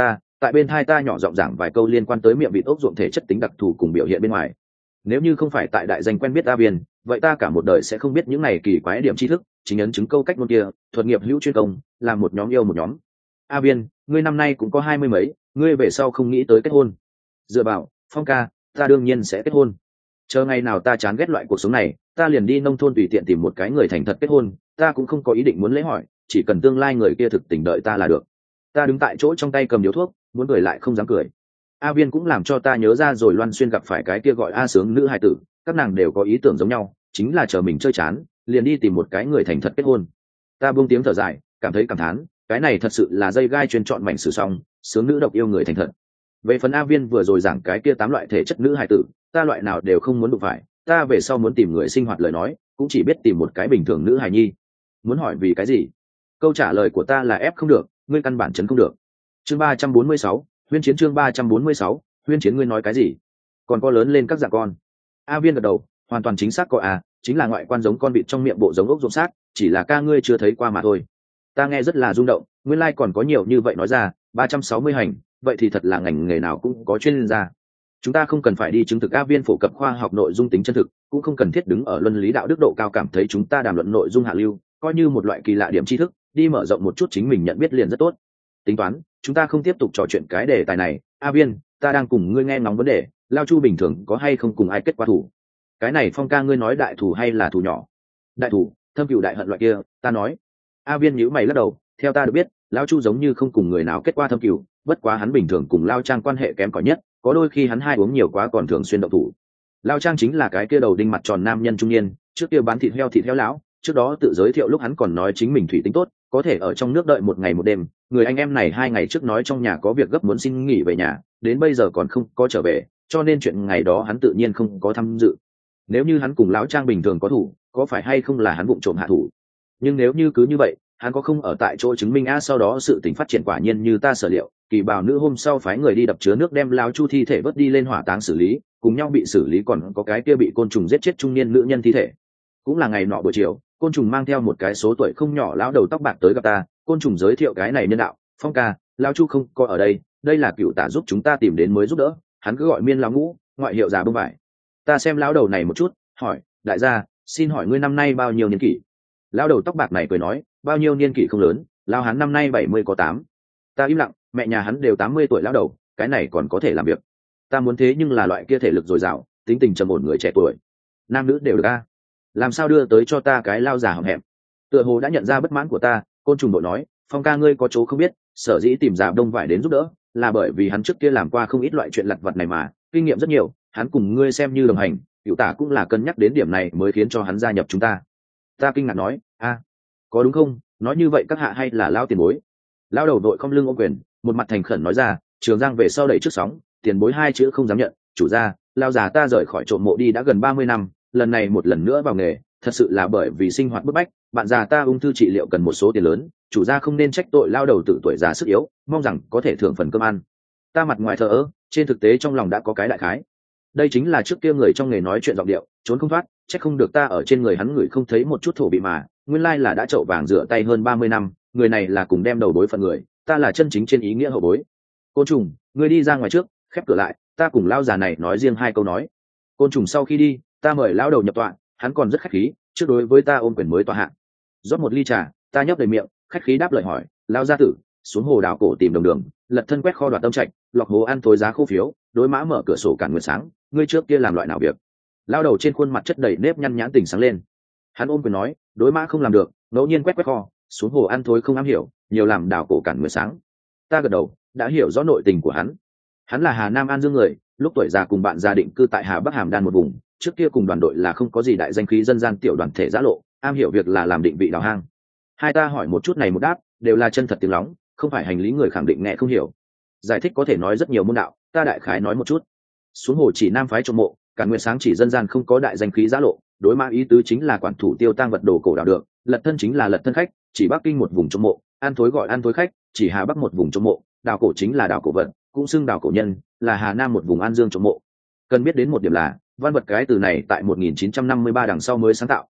tại bên thai ta nhỏ giọng giảng vài câu liên quan tới miệng vịt ốc ruộng thể chất tính đặc thù cùng biểu hiện bên ngoài. Nếu như không phải tại đại danh quen biết A Viên, vậy ta cả một đời sẽ không biết những này kỳ quái điểm tri thức, chính ấn chứng câu cách ngôn kia, thuật nghiệp hữu chuyên công, làm một nhóm yêu một nhóm. A Viên, ngươi năm nay cũng có 20 mấy, ngươi về sau không nghĩ tới kết hôn? Dựa vào, Phong ca, ta đương nhiên sẽ kết hôn. Chờ ngày nào ta chán ghét loại cuộc sống này, ta liền đi nông thôn tùy tiện tìm một cái người thành thật kết hôn, ta cũng không có ý định muốn lễ hỏi, chỉ cần tương lai người kia thực tình đợi ta là được. Ta đứng tại chỗ trong tay cầm điếu thuốc, muốn cười lại không dám cười. A Viên cũng làm cho ta nhớ ra rồi Loan Xuyên gặp phải cái kia gọi A Sướng nữ hài tử, các nàng đều có ý tưởng giống nhau, chính là chờ mình chơi chán, liền đi tìm một cái người thành thật kết hôn. Ta buông tiếng thở dài, cảm thấy cảm thán, cái này thật sự là dây gai chuyên chọn mảnh sử song, sướng nữ độc yêu người thành thật. Về phần A Viên vừa rồi giảng cái kia 8 loại thể chất nữ hài tử, ta loại nào đều không muốn đụng phải, ta về sau muốn tìm người sinh hoạt lời nói, cũng chỉ biết tìm một cái bình thường nữ hài nhi. Muốn hỏi vì cái gì? Câu trả lời của ta là ép không được, ngươi căn bản chấn không được. Chương 346, huyên chiến. Chương 346, huyên chiến. Ngươi nói cái gì? Còn có lớn lên các dạng con. A Viên gật đầu, hoàn toàn chính xác có à, chính là ngoại quan giống con vịt trong miệng bộ giống ốc ruộng xác, chỉ là ca ngươi chưa thấy qua mà thôi. Ta nghe rất là rung động, nguyên lai còn có nhiều như vậy nói ra, 360 hành, vậy thì thật là ngành nghề nào cũng có chuyên gia. Chúng ta không cần phải đi chứng thực. A Viên phổ cập khoa học nội dung tính chân thực, cũng không cần thiết đứng ở luân lý đạo đức độ cao cảm thấy chúng ta đàm luận nội dung hạ lưu, coi như một loại kỳ lạ điểm tri thức, đi mở rộng một chút chính mình nhận biết liền rất tốt. Tính toán, chúng ta không tiếp tục trò chuyện cái đề tài này. A Viên, ta đang cùng ngươi nghe ngóng vấn đề, Lao Chu bình thường có hay không cùng ai kết quả thủ? Cái này Phong ca ngươi nói đại thủ hay là thủ nhỏ? Đại thủ, thâm cửu đại hận loại kia, ta nói. A Viên nhíu mày lắc đầu, theo ta được biết, Lao Chu giống như không cùng người nào kết quả thâm cửu, bất quá hắn bình thường cùng Lao Trang quan hệ kém cỏi nhất, có đôi khi hắn hai uống nhiều quá còn thường xuyên động thủ. Lao Trang chính là cái kia đầu đinh mặt tròn nam nhân trung niên, trước kia bán thịt heo lão, trước đó tự giới thiệu lúc hắn còn nói chính mình thủy tính tốt, có thể ở trong nước đợi một ngày một đêm. Người anh em này 2 ngày trước nói trong nhà có việc gấp muốn xin nghỉ về nhà, đến bây giờ còn không có trở về, cho nên chuyện ngày đó hắn tự nhiên không có tham dự. Nếu như hắn cùng lão Trang bình thường có thủ, có phải hay không là hắn vụng trộm hạ thủ? Nhưng nếu như cứ như vậy, hắn có không ở tại chỗ chứng minh a? Sau đó sự tình phát triển quả nhiên như ta sở liệu, Kỳ Bảo nữ hôm sau phái người đi đập chứa nước đem lão Chu thi thể vớt đi lên hỏa táng xử lý, cùng nhau bị xử lý còn có cái kia bị côn trùng giết chết trung niên nữ nhân thi thể. Cũng là ngày nọ buổi chiều, côn trùng mang theo một cái số tuổi không nhỏ lão đầu tóc bạc tới gặp ta. Côn trùng giới thiệu cái này nhân đạo, Phong ca, lão Chu không có ở đây, đây là cựu tả giúp chúng ta tìm đến mới giúp đỡ, hắn cứ gọi Miên lão ngũ, ngoại hiệu già bông vải. Ta xem lão đầu này một chút, hỏi, đại gia, xin hỏi ngươi năm nay bao nhiêu niên kỷ? Lão đầu tóc bạc này cười nói, bao nhiêu niên kỷ không lớn, lão hắn năm nay 70 có 8. Ta im lặng, mẹ nhà hắn đều 80 tuổi lão đầu, cái này còn có thể làm việc. Ta muốn thế nhưng là loại kia thể lực dồi dào, tính tình trầm ổn người trẻ tuổi, nam nữ đều được a. Làm sao đưa tới cho ta cái lao già hậm hẹm? Tựa hồ đã nhận ra bất mãn của ta, côn trùng đội nói, Phong ca ngươi có chỗ không biết, sở dĩ tìm già đông vải đến giúp đỡ, là bởi vì hắn trước kia làm qua không ít loại chuyện lặt vặt này mà, kinh nghiệm rất nhiều, hắn cùng ngươi xem như đồng hành, Cửu tả cũng là cân nhắc đến điểm này mới khiến cho hắn gia nhập chúng ta. Ta kinh ngạc nói, a, có đúng không? Nói như vậy các hạ hay là lao tiền bối? Lao đầu đội không lưng ôm quyền, một mặt thành khẩn nói ra, Trường Giang về sau đẩy trước sóng, tiền bối 2 chữ không dám nhận, chủ gia, lao già ta rời khỏi trộm mộ đi đã gần 30 năm, lần này một lần nữa vào nghề, thật sự là bởi vì sinh hoạt bức bách, bạn già ta ung thư trị liệu cần một số tiền lớn, chủ gia không nên trách tội lao đầu tử tuổi già sức yếu, mong rằng có thể thưởng phần cơm ăn. Ta mặt ngoài thờ ơ, trên thực tế trong lòng đã có cái đại khái. Đây chính là trước kia người trong nghề nói chuyện giọng điệu, trốn không thoát, trách không được ta ở trên người hắn người không thấy một chút thổ bị mà, nguyên lai là đã chậu vàng rửa tay hơn 30 năm, người này là cùng đem đầu bối phận người, ta là chân chính trên ý nghĩa hậu bối. Côn trùng, ngươi đi ra ngoài trước, khép cửa lại, ta cùng lao già này nói riêng 2 câu nói. Côn trùng sau khi đi, ta mời lão đầu nhập tọa, hắn còn rất khách khí, trước đối với ta ôm quyền mới tọa hạng. Rót một ly trà, ta nhấp đầy miệng, khách khí đáp lời hỏi, lao gia tử, xuống hồ đào cổ tìm đồng đường, lật thân quét kho đoạt tâm trạch, lọc hố ăn thối giá khô phiếu, đối mã mở cửa sổ cản nguyệt sáng, ngươi trước kia làm loại nào việc? Lao đầu trên khuôn mặt chất đầy nếp nhăn nhãn tình sáng lên. Hắn ôm quyền nói, đối mã không làm được, ngẫu nhiên quét kho, xuống hồ ăn thối không am hiểu, nhiều làm đào cổ cản nguyệt sáng. Ta gật đầu, đã hiểu rõ nội tình của hắn. Hắn là Hà Nam An Dương người, lúc tuổi già cùng bạn gia định cư tại Hà Bắc Hàm Đan một vùng, trước kia cùng đoàn đội là không có gì đại danh khí dân gian tiểu đoàn thể giã lộ, am hiểu việc là làm định vị đào hang. Hai ta hỏi một chút này một đáp, đều là chân thật tiếng lóng, không phải hành lý người khẳng định nghe không hiểu. Giải thích có thể nói rất nhiều môn đạo, ta đại khái nói một chút. Xuống hồ chỉ nam phái trộm mộ, Càn Nguyệt sáng chỉ dân gian không có đại danh khí giã lộ, đối mã ý tứ chính là quản thủ tiêu tang vật đồ cổ đào được, lật thân chính là lật thân khách, chỉ Bắc Kinh một vùng trộm mộ, ăn thối gọi ăn thối khách, chỉ Hà Bắc một vùng trộm mộ, đào cổ chính là đào cổ vật, cũng xưng đào cổ nhân, là Hà Nam một vùng An Dương trộm mộ. Cần biết đến một điểm là, văn vật cái từ này tại 1953 đằng sau mới sáng tạo,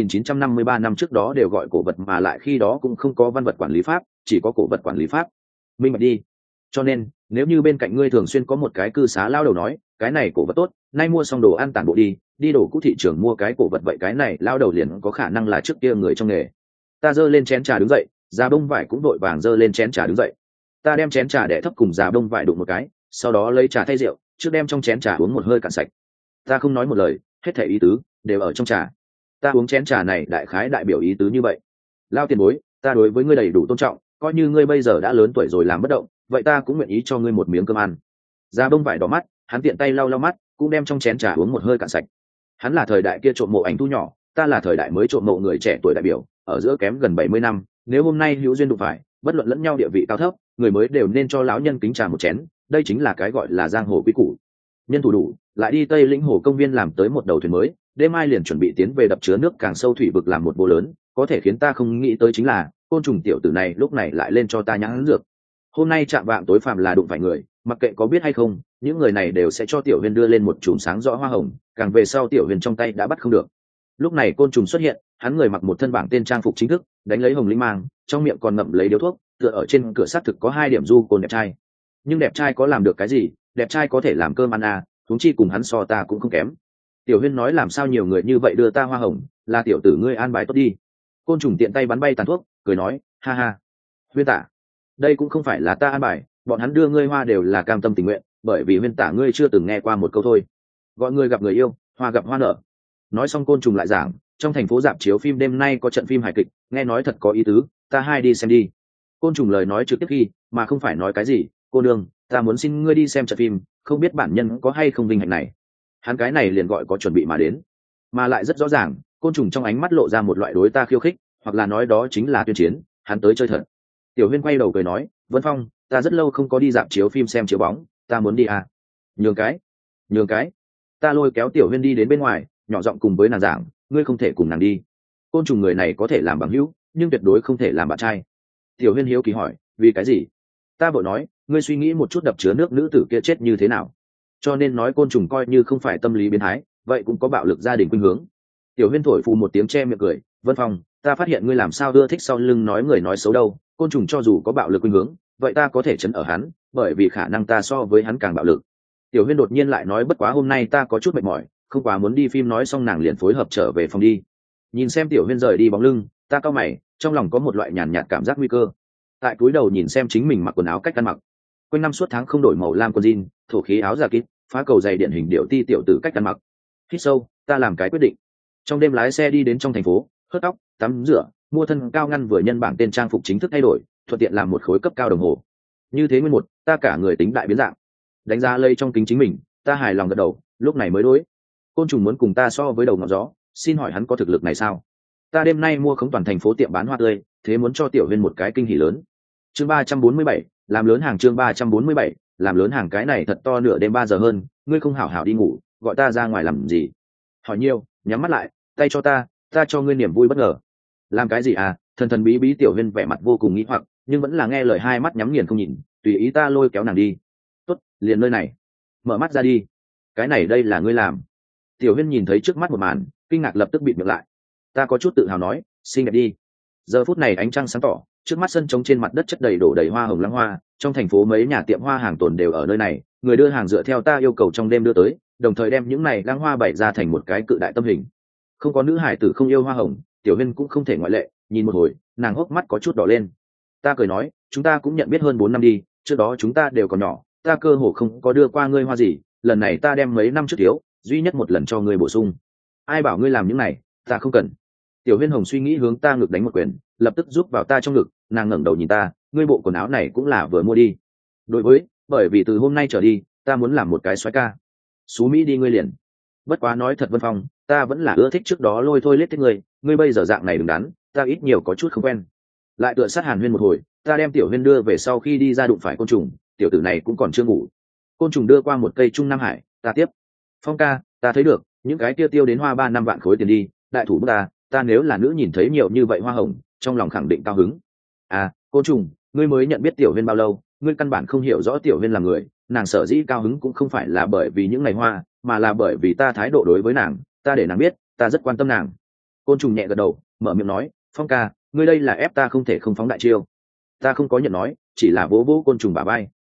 1953 năm trước đó đều gọi cổ vật mà lại khi đó cũng không có văn vật quản lý pháp, chỉ có cổ vật quản lý pháp. Minh bạch đi. cho nên nếu như bên cạnh ngươi thường xuyên có một cái cư xá lao đầu nói cái này cổ vật tốt, nay mua xong đồ ăn tản bộ đi đồ cũ thị trường mua cái cổ vật, vậy cái này lao đầu liền có khả năng là trước kia người trong nghề. Ta giơ lên chén trà đứng dậy, già bông vải cũng đội vàng giơ lên chén trà đứng dậy. Ta đem chén trà đẻ thấp cùng già bông vải đụng một cái, sau đó lấy trà thay rượu, trước đem trong chén trà uống một hơi cạn sạch. Ta không nói một lời, hết thể ý tứ đều ở trong trà. Ta uống chén trà này đại khái đại biểu ý tứ như vậy: lao tiền bối, ta đối với ngươi đầy đủ tôn trọng, coi như ngươi bây giờ đã lớn tuổi rồi làm bất động, vậy ta cũng nguyện ý cho ngươi một miếng cơm ăn. Già bông vải đỏ mắt, hắn tiện tay lau lau mắt, cũng đem trong chén trà uống một hơi cạn sạch. Hắn là thời đại kia trộm mộ ảnh thu nhỏ, ta là thời đại mới trộm mộ người trẻ tuổi đại biểu, ở giữa kém gần 70 năm, nếu hôm nay hữu duyên đụng phải, bất luận lẫn nhau địa vị cao thấp, người mới đều nên cho lão nhân kính trà một chén, đây chính là cái gọi là giang hồ quy củ. Nhân thủ đủ, lại đi Tây Lĩnh Hồ công viên làm tới một đầu thuyền mới, đêm mai liền chuẩn bị tiến về đập chứa nước càng sâu thủy vực làm một bố lớn, có thể khiến ta không nghĩ tới chính là côn trùng tiểu tử này lúc này lại lên cho ta nhãn dược. Hôm nay chạm vạng tối phàm là đụng phải người, mặc kệ có biết hay không, những người này đều sẽ cho tiểu huyền đưa lên một chùm sáng rõ hoa hồng, càng về sau tiểu huyền trong tay đã bắt không được. Lúc này côn trùng xuất hiện, hắn người mặc một thân bảng tên trang phục chính thức, đánh lấy hồng linh mang, trong miệng còn ngậm lấy điếu thuốc, tựa ở trên cửa xác thực có 2 điểm du côn đẹp trai. Nhưng đẹp trai có làm được cái gì, đẹp trai có thể làm cơm ăn à, huống chi cùng hắn so ta cũng không kém. Tiểu huyên nói làm sao nhiều người như vậy đưa ta hoa hồng, là tiểu tử ngươi an bài tốt đi. Côn trùng tiện tay bắn bay tàn thuốc, cười nói, ha ha, huyên tả, đây cũng không phải là ta an bài, bọn hắn đưa ngươi hoa đều là cam tâm tình nguyện, bởi vì huyên tả ngươi chưa từng nghe qua một câu thôi, gọi người gặp người yêu, hoa gặp hoa nở. Nói xong côn trùng lại giảng, trong thành phố rạp chiếu phim đêm nay có trận phim hài kịch, nghe nói thật có ý tứ, ta hai đi xem đi. Côn trùng lời nói trực tiếp khi mà không phải nói cái gì, cô nương, ta muốn xin ngươi đi xem trận phim, không biết bản nhân có hay không vinh hạnh này. Hắn cái này liền gọi có chuẩn bị mà đến, mà lại rất rõ ràng, côn trùng trong ánh mắt lộ ra một loại đối ta khiêu khích, hoặc là nói đó chính là tuyên chiến, hắn tới chơi thật. Tiểu huyên quay đầu cười nói, Vân Phong, ta rất lâu không có đi rạp chiếu phim xem chiếu bóng, ta muốn đi à. Nhường cái. Ta lôi kéo tiểu huyên đi đến bên ngoài, nhỏ giọng cùng với nàng giảng, ngươi không thể cùng nàng đi, côn trùng người này có thể làm bằng hữu, nhưng tuyệt đối không thể làm bạn trai. Tiểu huyên hiếu kỳ hỏi, vì cái gì? Ta vội nói, ngươi suy nghĩ một chút đập chứa nước nữ tử kia chết như thế nào, cho nên nói côn trùng coi như không phải tâm lý biến thái, vậy cũng có bạo lực gia đình khuynh hướng. Tiểu huyên thổi phù một tiếng che miệng cười, Vân Phong, ta phát hiện ngươi làm sao ưa thích sau lưng nói người nói xấu đâu, côn trùng cho dù có bạo lực khuynh hướng, vậy ta có thể chấn ở hắn, bởi vì khả năng ta so với hắn càng bạo lực. Tiểu huyên đột nhiên lại nói, bất quá hôm nay ta có chút mệt mỏi, không quá muốn đi phim. Nói xong nàng liền phối hợp trở về phòng đi. Nhìn xem tiểu huyên rời đi bóng lưng, ta cau mày, trong lòng có một loại nhàn nhạt cảm giác nguy cơ. Tại cúi đầu nhìn xem chính mình mặc quần áo cách ăn mặc, quanh năm suốt tháng không đổi màu lam quần jean, thổ khí áo giả kít, phá cầu dày điển hình điệu ti tiểu tử cách ăn mặc. Hít sâu, ta làm cái quyết định. Trong đêm lái xe đi đến trong thành phố, hớt tóc, tắm rửa, mua thân cao ngăn vừa nhân bảng tên trang phục chính thức thay đổi, thuận tiện làm một khối cấp cao đồng hồ. Như thế nguyên một, ta cả người tính đại biến dạng. Đánh giá lây trong kính chính mình, ta hài lòng gật đầu, lúc này mới đối. Côn trùng muốn cùng ta so với đầu ngọn gió, xin hỏi hắn có thực lực này sao? Ta đêm nay mua khống toàn thành phố tiệm bán hoa tươi, thế muốn cho tiểu huyên một cái kinh hỉ lớn. Chương 347, làm lớn hàng. Chương 347, làm lớn hàng. Cái này thật to, nửa đêm 3 giờ hơn, ngươi không hảo hảo đi ngủ, gọi ta ra ngoài làm gì? Hỏi nhiều, nhắm mắt lại, tay cho ta cho ngươi niềm vui bất ngờ. Làm cái gì à? Thần thần bí bí tiểu huyên vẻ mặt vô cùng nghĩ hoặc, nhưng vẫn là nghe lời, hai mắt nhắm nghiền không nhìn, tùy ý ta lôi kéo nàng đi. Tốt, liền nơi này. Mở mắt ra đi. Cái này đây là ngươi làm? Tiểu huyên nhìn thấy trước mắt một màn, kinh ngạc lập tức bịt miệng lại. Ta có chút tự hào nói, xinh đẹp đi. Giờ phút này ánh trăng sáng tỏ, trước mắt sân trống trên mặt đất chất đầy đổ đầy hoa hồng lăng hoa, trong thành phố mấy nhà tiệm hoa hàng tồn đều ở nơi này, người đưa hàng dựa theo ta yêu cầu trong đêm đưa tới, đồng thời đem những này lăng hoa bày ra thành một cái cự đại tâm hình. Không có nữ hải tử không yêu hoa hồng, tiểu huyên cũng không thể ngoại lệ, nhìn một hồi, nàng hốc mắt có chút đỏ lên. Ta cười nói, chúng ta cũng nhận biết hơn 4 năm đi, trước đó chúng ta đều còn nhỏ, ta cơ hồ không có đưa qua ngươi hoa gì, lần này ta đem mấy năm trước thiếu, duy nhất một lần cho ngươi bổ sung. Ai bảo ngươi làm những này, ta không cần. Tiểu huyên hồng suy nghĩ hướng ta ngực đánh một quyền, lập tức giúp vào ta trong ngực, nàng ngẩng đầu nhìn ta, ngươi bộ quần áo này cũng là vừa mua đi? Đối với, bởi vì từ hôm nay trở đi, ta muốn làm một cái soái ca. Xú Mỹ đi ngươi liền. Bất quá nói thật Vân Phong, ta vẫn là ưa thích trước đó lôi thôi lết thích ngươi bây giờ dạng này đứng đắn, ta ít nhiều có chút không quen. Lại tựa sát Hàn Huyên một hồi, ta đem tiểu huyên đưa về, sau khi đi ra đụng phải côn trùng, tiểu tử này cũng còn chưa ngủ. Côn trùng đưa qua một cây Trung Nam Hải, ta tiếp. Phong ca, ta thấy được, những cái tiêu tiêu đến hoa 3-5 vạn khối tiền đi, đại thủ bút ta nếu là nữ nhìn thấy nhiều như vậy hoa hồng, trong lòng khẳng định cao hứng. À, côn trùng, ngươi mới nhận biết tiểu huyên bao lâu, ngươi căn bản không hiểu rõ tiểu huyên là người, nàng sở dĩ cao hứng cũng không phải là bởi vì những ngày hoa, mà là bởi vì ta thái độ đối với nàng, ta để nàng biết ta rất quan tâm nàng. Côn trùng nhẹ gật đầu, mở miệng nói, Phong ca, ngươi đây là ép ta không thể không phóng đại chiêu. Ta không có nhận nói, chỉ là vỗ vỗ côn trùng bả vai.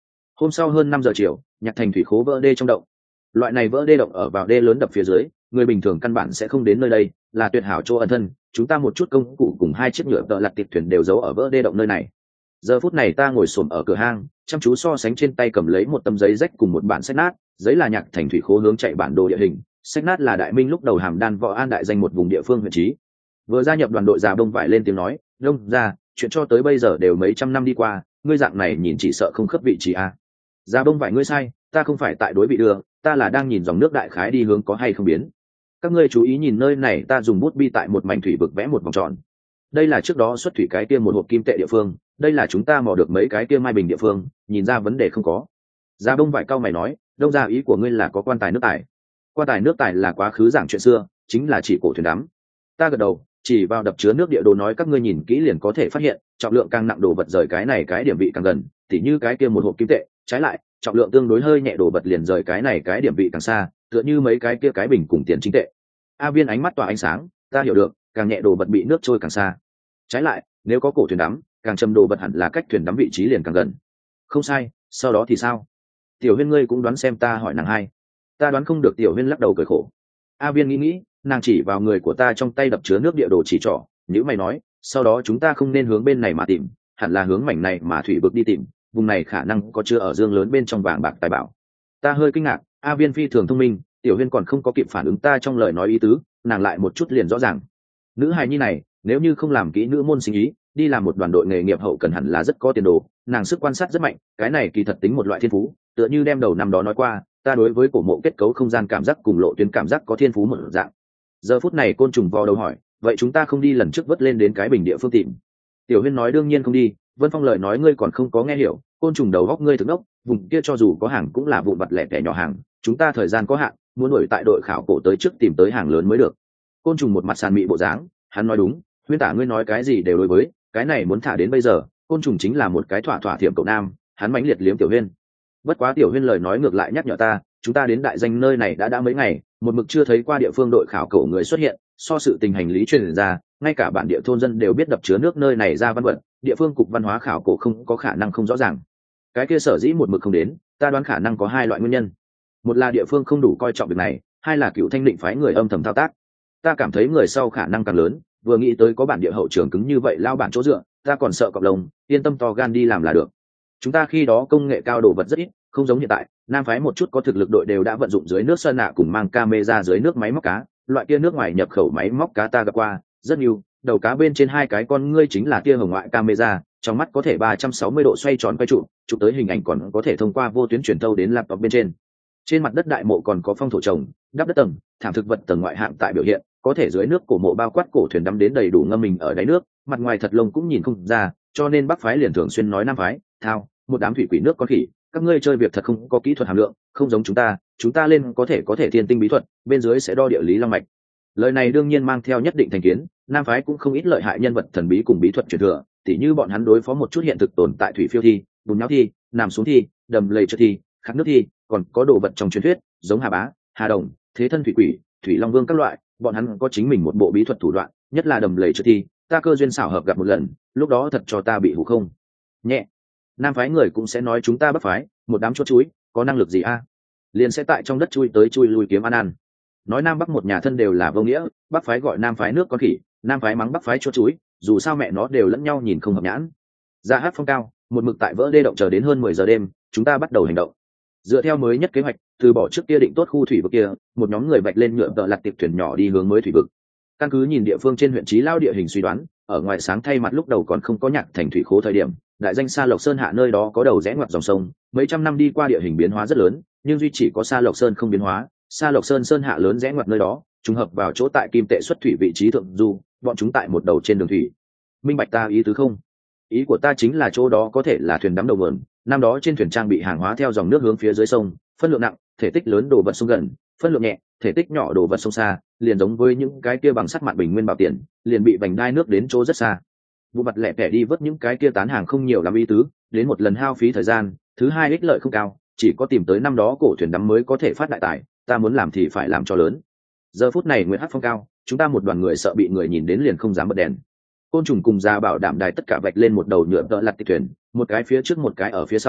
Hôm sau hơn 5 giờ chiều, Nhạc Thành thủy khố vỡ đê trong động. Loại này vỡ đê động ở vào đê lớn đập phía dưới, người bình thường căn bản sẽ không đến nơi đây, là tuyệt hảo chỗ ẩn thân. Chúng ta một chút công cụ cùng 2 chiếc nhựa tợ lặt tiệp thuyền đều giấu ở vỡ đê động nơi này. Giờ phút này ta ngồi xổm ở cửa hang, chăm chú so sánh trên tay cầm lấy một tấm giấy rách cùng một bản sách nát. Giấy là Nhạc Thành thủy khố hướng chạy bản đồ địa hình, sách nát là Đại Minh lúc đầu Hàm Đan Võ An đại danh một vùng địa phương huyện trí. Vừa gia nhập đoàn đội già Đông Vải lên tiếng nói, đông ra chuyện cho tới bây giờ đều mấy trăm năm đi qua, ngươi dạng này nhìn chỉ sợ không khớp vị trí a. Già Đông Vải ngươi sai, ta không phải tại đối vị đưa, ta là đang nhìn dòng nước đại khái đi hướng có hay không biến. Các ngươi chú ý nhìn nơi này, ta dùng bút bi tại một mảnh thủy vực vẽ một vòng tròn. Đây là trước đó xuất thủy cái kia một hộp kim tệ địa phương, đây là chúng ta mò được mấy cái kia mai bình địa phương, nhìn ra vấn đề không có. Già Đông Vải cao mày nói, đông ra ý của ngươi là có quan tài nước tài. Quan tài nước tài là quá khứ giảng chuyện xưa, chính là chỉ cổ thuyền đắm. Ta gật đầu, chỉ vào đập chứa nước địa đồ nói các ngươi nhìn kỹ liền có thể phát hiện, trọng lượng càng nặng đồ vật rời cái này cái điểm vị càng gần, tỉ như cái kia một hộp kim tệ, trái lại, trọng lượng tương đối hơi nhẹ đồ vật liền rời cái này cái điểm vị càng xa, tựa như mấy cái kia cái bình cùng tiền chính tệ. A Viên ánh mắt tỏa ánh sáng, ta hiểu được, càng nhẹ đồ vật bị nước trôi càng xa. Trái lại, nếu có cổ thuyền đắm, càng trầm đồ vật hẳn là cách thuyền đắm vị trí liền càng gần. Không sai, sau đó thì sao? Tiểu Huyên ngươi cũng đoán xem, ta hỏi nàng hai. Ta đoán không được. Tiểu Huyên lắc đầu cười khổ. A Viên nghĩ, nàng chỉ vào người của ta trong tay đập chứa nước địa đồ chỉ trỏ, nhữ mày nói, sau đó chúng ta không nên hướng bên này mà tìm, hẳn là hướng mảnh này mà thủy vực đi tìm, vùng này khả năng có chứa ở dương lớn bên trong vàng bạc tài bảo. Ta hơi kinh ngạc, A Viên phi thường thông minh, Tiểu Huyên còn không có kịp phản ứng ta trong lời nói ý tứ, nàng lại một chút liền rõ ràng. Nữ hài nhi này, nếu như không làm kỹ nữ môn sinh ý, đi làm một đoàn đội nghề nghiệp hậu cần hẳn là rất có tiền đồ, nàng sức quan sát rất mạnh, cái này kỳ thật tính một loại thiên phú, tựa như đem đầu năm đó nói qua, ta đối với cổ mộ kết cấu không gian cảm giác cùng lộ tuyến cảm giác có thiên phú một dạng. Giờ phút này Côn Trùng vò đầu hỏi, vậy chúng ta không đi lần trước vớt lên đến cái bình địa phương tìm? Tiểu Huyên nói đương nhiên không đi. Vân Phong lời nói ngươi còn không có nghe hiểu, Côn Trùng đầu góc ngươi thực đốc, vùng kia cho dù có hàng cũng là vụn vặt lẻ tẻ nhỏ hàng, chúng ta thời gian có hạn, muốn đuổi tại đội khảo cổ tới trước tìm tới hàng lớn mới được. Côn Trùng một mặt sàn mị bộ dáng, hắn nói đúng, Huyên tả ngươi nói cái gì đều đối với, cái này muốn thả đến bây giờ, Côn Trùng chính là một cái thỏa thỏa thiểm cậu nam, hắn mãnh liệt liếm Tiểu Huyên. Bất quá Tiểu Huyên lời nói ngược lại nhắc nhở ta, chúng ta đến đại danh nơi này đã mấy ngày, một mực chưa thấy qua địa phương đội khảo cổ người xuất hiện, so sự tình hành lý truyền ra, ngay cả bản địa thôn dân đều biết đập chứa nước nơi này ra văn vật, địa phương cục văn hóa khảo cổ không có khả năng không rõ ràng. Cái kia sở dĩ một mực không đến, ta đoán khả năng có hai loại nguyên nhân. Một là địa phương không đủ coi trọng việc này, hai là Cựu Thanh định phái người âm thầm thao tác. Ta cảm thấy người sau khả năng càng lớn, vừa nghĩ tới có bản địa hậu trường cứng như vậy lao bản chỗ dựa, ta còn sợ cọp lông, yên tâm to gan đi làm là được. Chúng ta khi đó công nghệ cao đồ vật rất ít, không giống hiện tại, nam phái một chút có thực lực đội đều đã vận dụng dưới nước sơn nạ cùng mang camera dưới nước máy móc cá, loại kia nước ngoài nhập khẩu máy móc cá ta gặp qua, rất nhiều, đầu cá bên trên hai cái con ngươi chính là tia hồng ngoại camera, trong mắt có thể 360 độ xoay tròn quay trụ, chụp tới hình ảnh còn có thể thông qua vô tuyến truyền thâu đến laptop bên trên. Trên mặt đất đại mộ còn có phong thổ trồng, đắp đất tầng, thảm thực vật tầng ngoại hạng tại biểu hiện, có thể dưới nước cổ mộ bao quát cổ thuyền đắm đến đầy đủ ngâm mình ở đáy nước, mặt ngoài thật lông cũng nhìn không ra, cho nên Bắc phái liền thường xuyên nói Nam phái, thao, một đám thủy quỷ nước con khỉ, các ngươi chơi việc thật không có kỹ thuật hàm lượng, không giống chúng ta lên có thể thiên tinh bí thuật, bên dưới sẽ đo địa lý long mạch. Lời này đương nhiên mang theo nhất định thành kiến, Nam phái cũng không ít lợi hại nhân vật thần bí cùng bí thuật truyền thừa, tỉ như bọn hắn đối phó một chút hiện thực tồn tại thủy phiêu thi, bùn nhão thi, nằm xuống thi, đầm lầy trượt thi, khát nước thi, còn có đồ vật trong truyền thuyết, giống Hà Bá, Hà Đồng, thế thân thủy quỷ, thủy long vương các loại, bọn hắn có chính mình một bộ bí thuật thủ đoạn, nhất là đầm lầy trượt thi, ta cơ duyên xảo hợp gặp một lần, lúc đó thật cho ta bị hủ không nhẹ. Nam phái người cũng sẽ nói chúng ta Bắc phái một đám chốt chuối, có năng lực gì a? Liền sẽ tại trong đất chui tới chui lui kiếm ăn. Nói Nam Bắc một nhà thân đều là vô nghĩa, Bắc phái gọi Nam phái nước con khỉ, Nam phái mắng Bắc phái chốt chuối, dù sao mẹ nó đều lẫn nhau nhìn không hợp nhãn. Ra hát phong cao, một mực tại vỡ đê động chờ đến hơn 10 giờ đêm, chúng ta bắt đầu hành động. Dựa theo mới nhất kế hoạch, từ bỏ trước kia định tốt khu thủy vực kia, một nhóm người bạch lên nhựa tợ lặt tiệp thuyền nhỏ đi hướng mới thủy vực. Căn cứ nhìn địa phương trên huyện Chí Lao địa hình suy đoán, ở ngoài sáng thay mặt lúc đầu còn không có Nhạc Thành thủy khố thời điểm, đại danh Sa Lộc Sơn hạ nơi đó có đầu rẽ ngoặt dòng sông, mấy trăm năm đi qua địa hình biến hóa rất lớn, nhưng duy chỉ có Sa Lộc Sơn không biến hóa. Sa Lộc Sơn sơn hạ lớn rẽ ngoặt nơi đó, trùng hợp vào chỗ tại kim tệ xuất thủy vị trí thượng du, bọn chúng tại một đầu trên đường thủy. Minh bạch ta ý tứ không? Ý của ta chính là chỗ đó có thể là thuyền đắm đầu nguồn, năm đó trên thuyền trang bị hàng hóa theo dòng nước hướng phía dưới sông, phân lượng nặng, thể tích lớn đồ vật sông gần, phân lượng nhẹ, thể tích nhỏ đồ vật sông xa, liền giống với những cái kia bằng sắt mặt bình nguyên bảo tiền, liền bị vành đai nước đến chỗ rất xa. Vụ mặt lẻ tẻ đi vớt những cái kia tán hàng không nhiều làm ý tứ, đến một lần hao phí thời gian, thứ hai ích lợi không cao, chỉ có tìm tới năm đó cổ thuyền đắm mới có thể phát đại tài, ta muốn làm thì phải làm cho lớn. Giờ phút này Nguyệt Hắc phong cao, chúng ta một đoàn người sợ bị người nhìn đến liền không dám bật đèn. Côn Trùng cùng ra bảo đảm đài tất cả vạch lên một đầu nhựa tợ lặt tiệp thuyền, một cái phía trước một cái ở phía sau,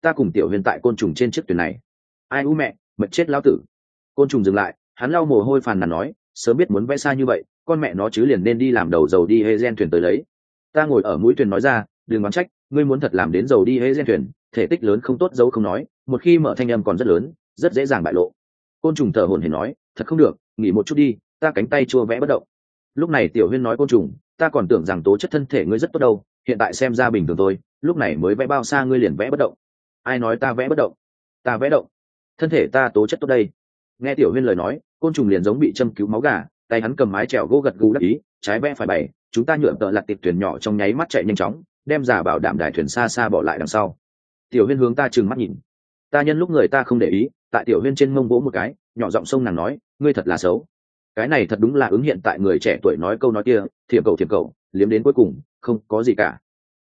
ta cùng tiểu huyền tại côn trùng trên chiếc thuyền này. Ai u mẹ, mệt chết lão tử. Côn trùng dừng lại, hắn lau mồ hôi phàn nàn nói, sớm biết muốn vẽ xa như vậy, con mẹ nó chứ liền nên đi làm đầu dầu đi hê gen thuyền tới lấy. Ta ngồi ở mũi thuyền nói ra, đừng oán trách, ngươi muốn thật làm đến dầu đi hê gen thuyền, thể tích lớn không tốt dấu không nói, một khi mở thanh âm còn rất lớn, rất dễ dàng bại lộ. Côn trùng thở hổn hển nói, thật không được, nghỉ một chút đi, ta cánh tay chua vẽ bất động. Lúc này tiểu huyên nói, côn trùng, ta còn tưởng rằng tố chất thân thể ngươi rất tốt đâu, hiện tại xem ra bình thường thôi, lúc này mới vẽ bao xa ngươi liền vẽ bất động. Ai nói ta vẽ bất động? Ta vẽ động, thân thể ta tố chất tốt đây. Nghe tiểu huyên lời nói, côn trùng liền giống bị châm cứu máu gà, tay hắn cầm mái chèo gỗ gật gù đắc ý, trái vẽ phải bày, chúng ta nhựa tợ lặt tiệp thuyền nhỏ trong nháy mắt chạy nhanh chóng, đem giả bảo đảm đài thuyền xa xa bỏ lại đằng sau. Tiểu huyên hướng ta trừng mắt nhìn, ta nhân lúc người ta không để ý, tại tiểu huyên trên mông vỗ một cái, nhỏ giọng sông nàng nói, ngươi thật là xấu. Cái này thật đúng là ứng hiện tại người trẻ tuổi nói câu nói kia, thiểm cầu liếm đến cuối cùng không có gì cả.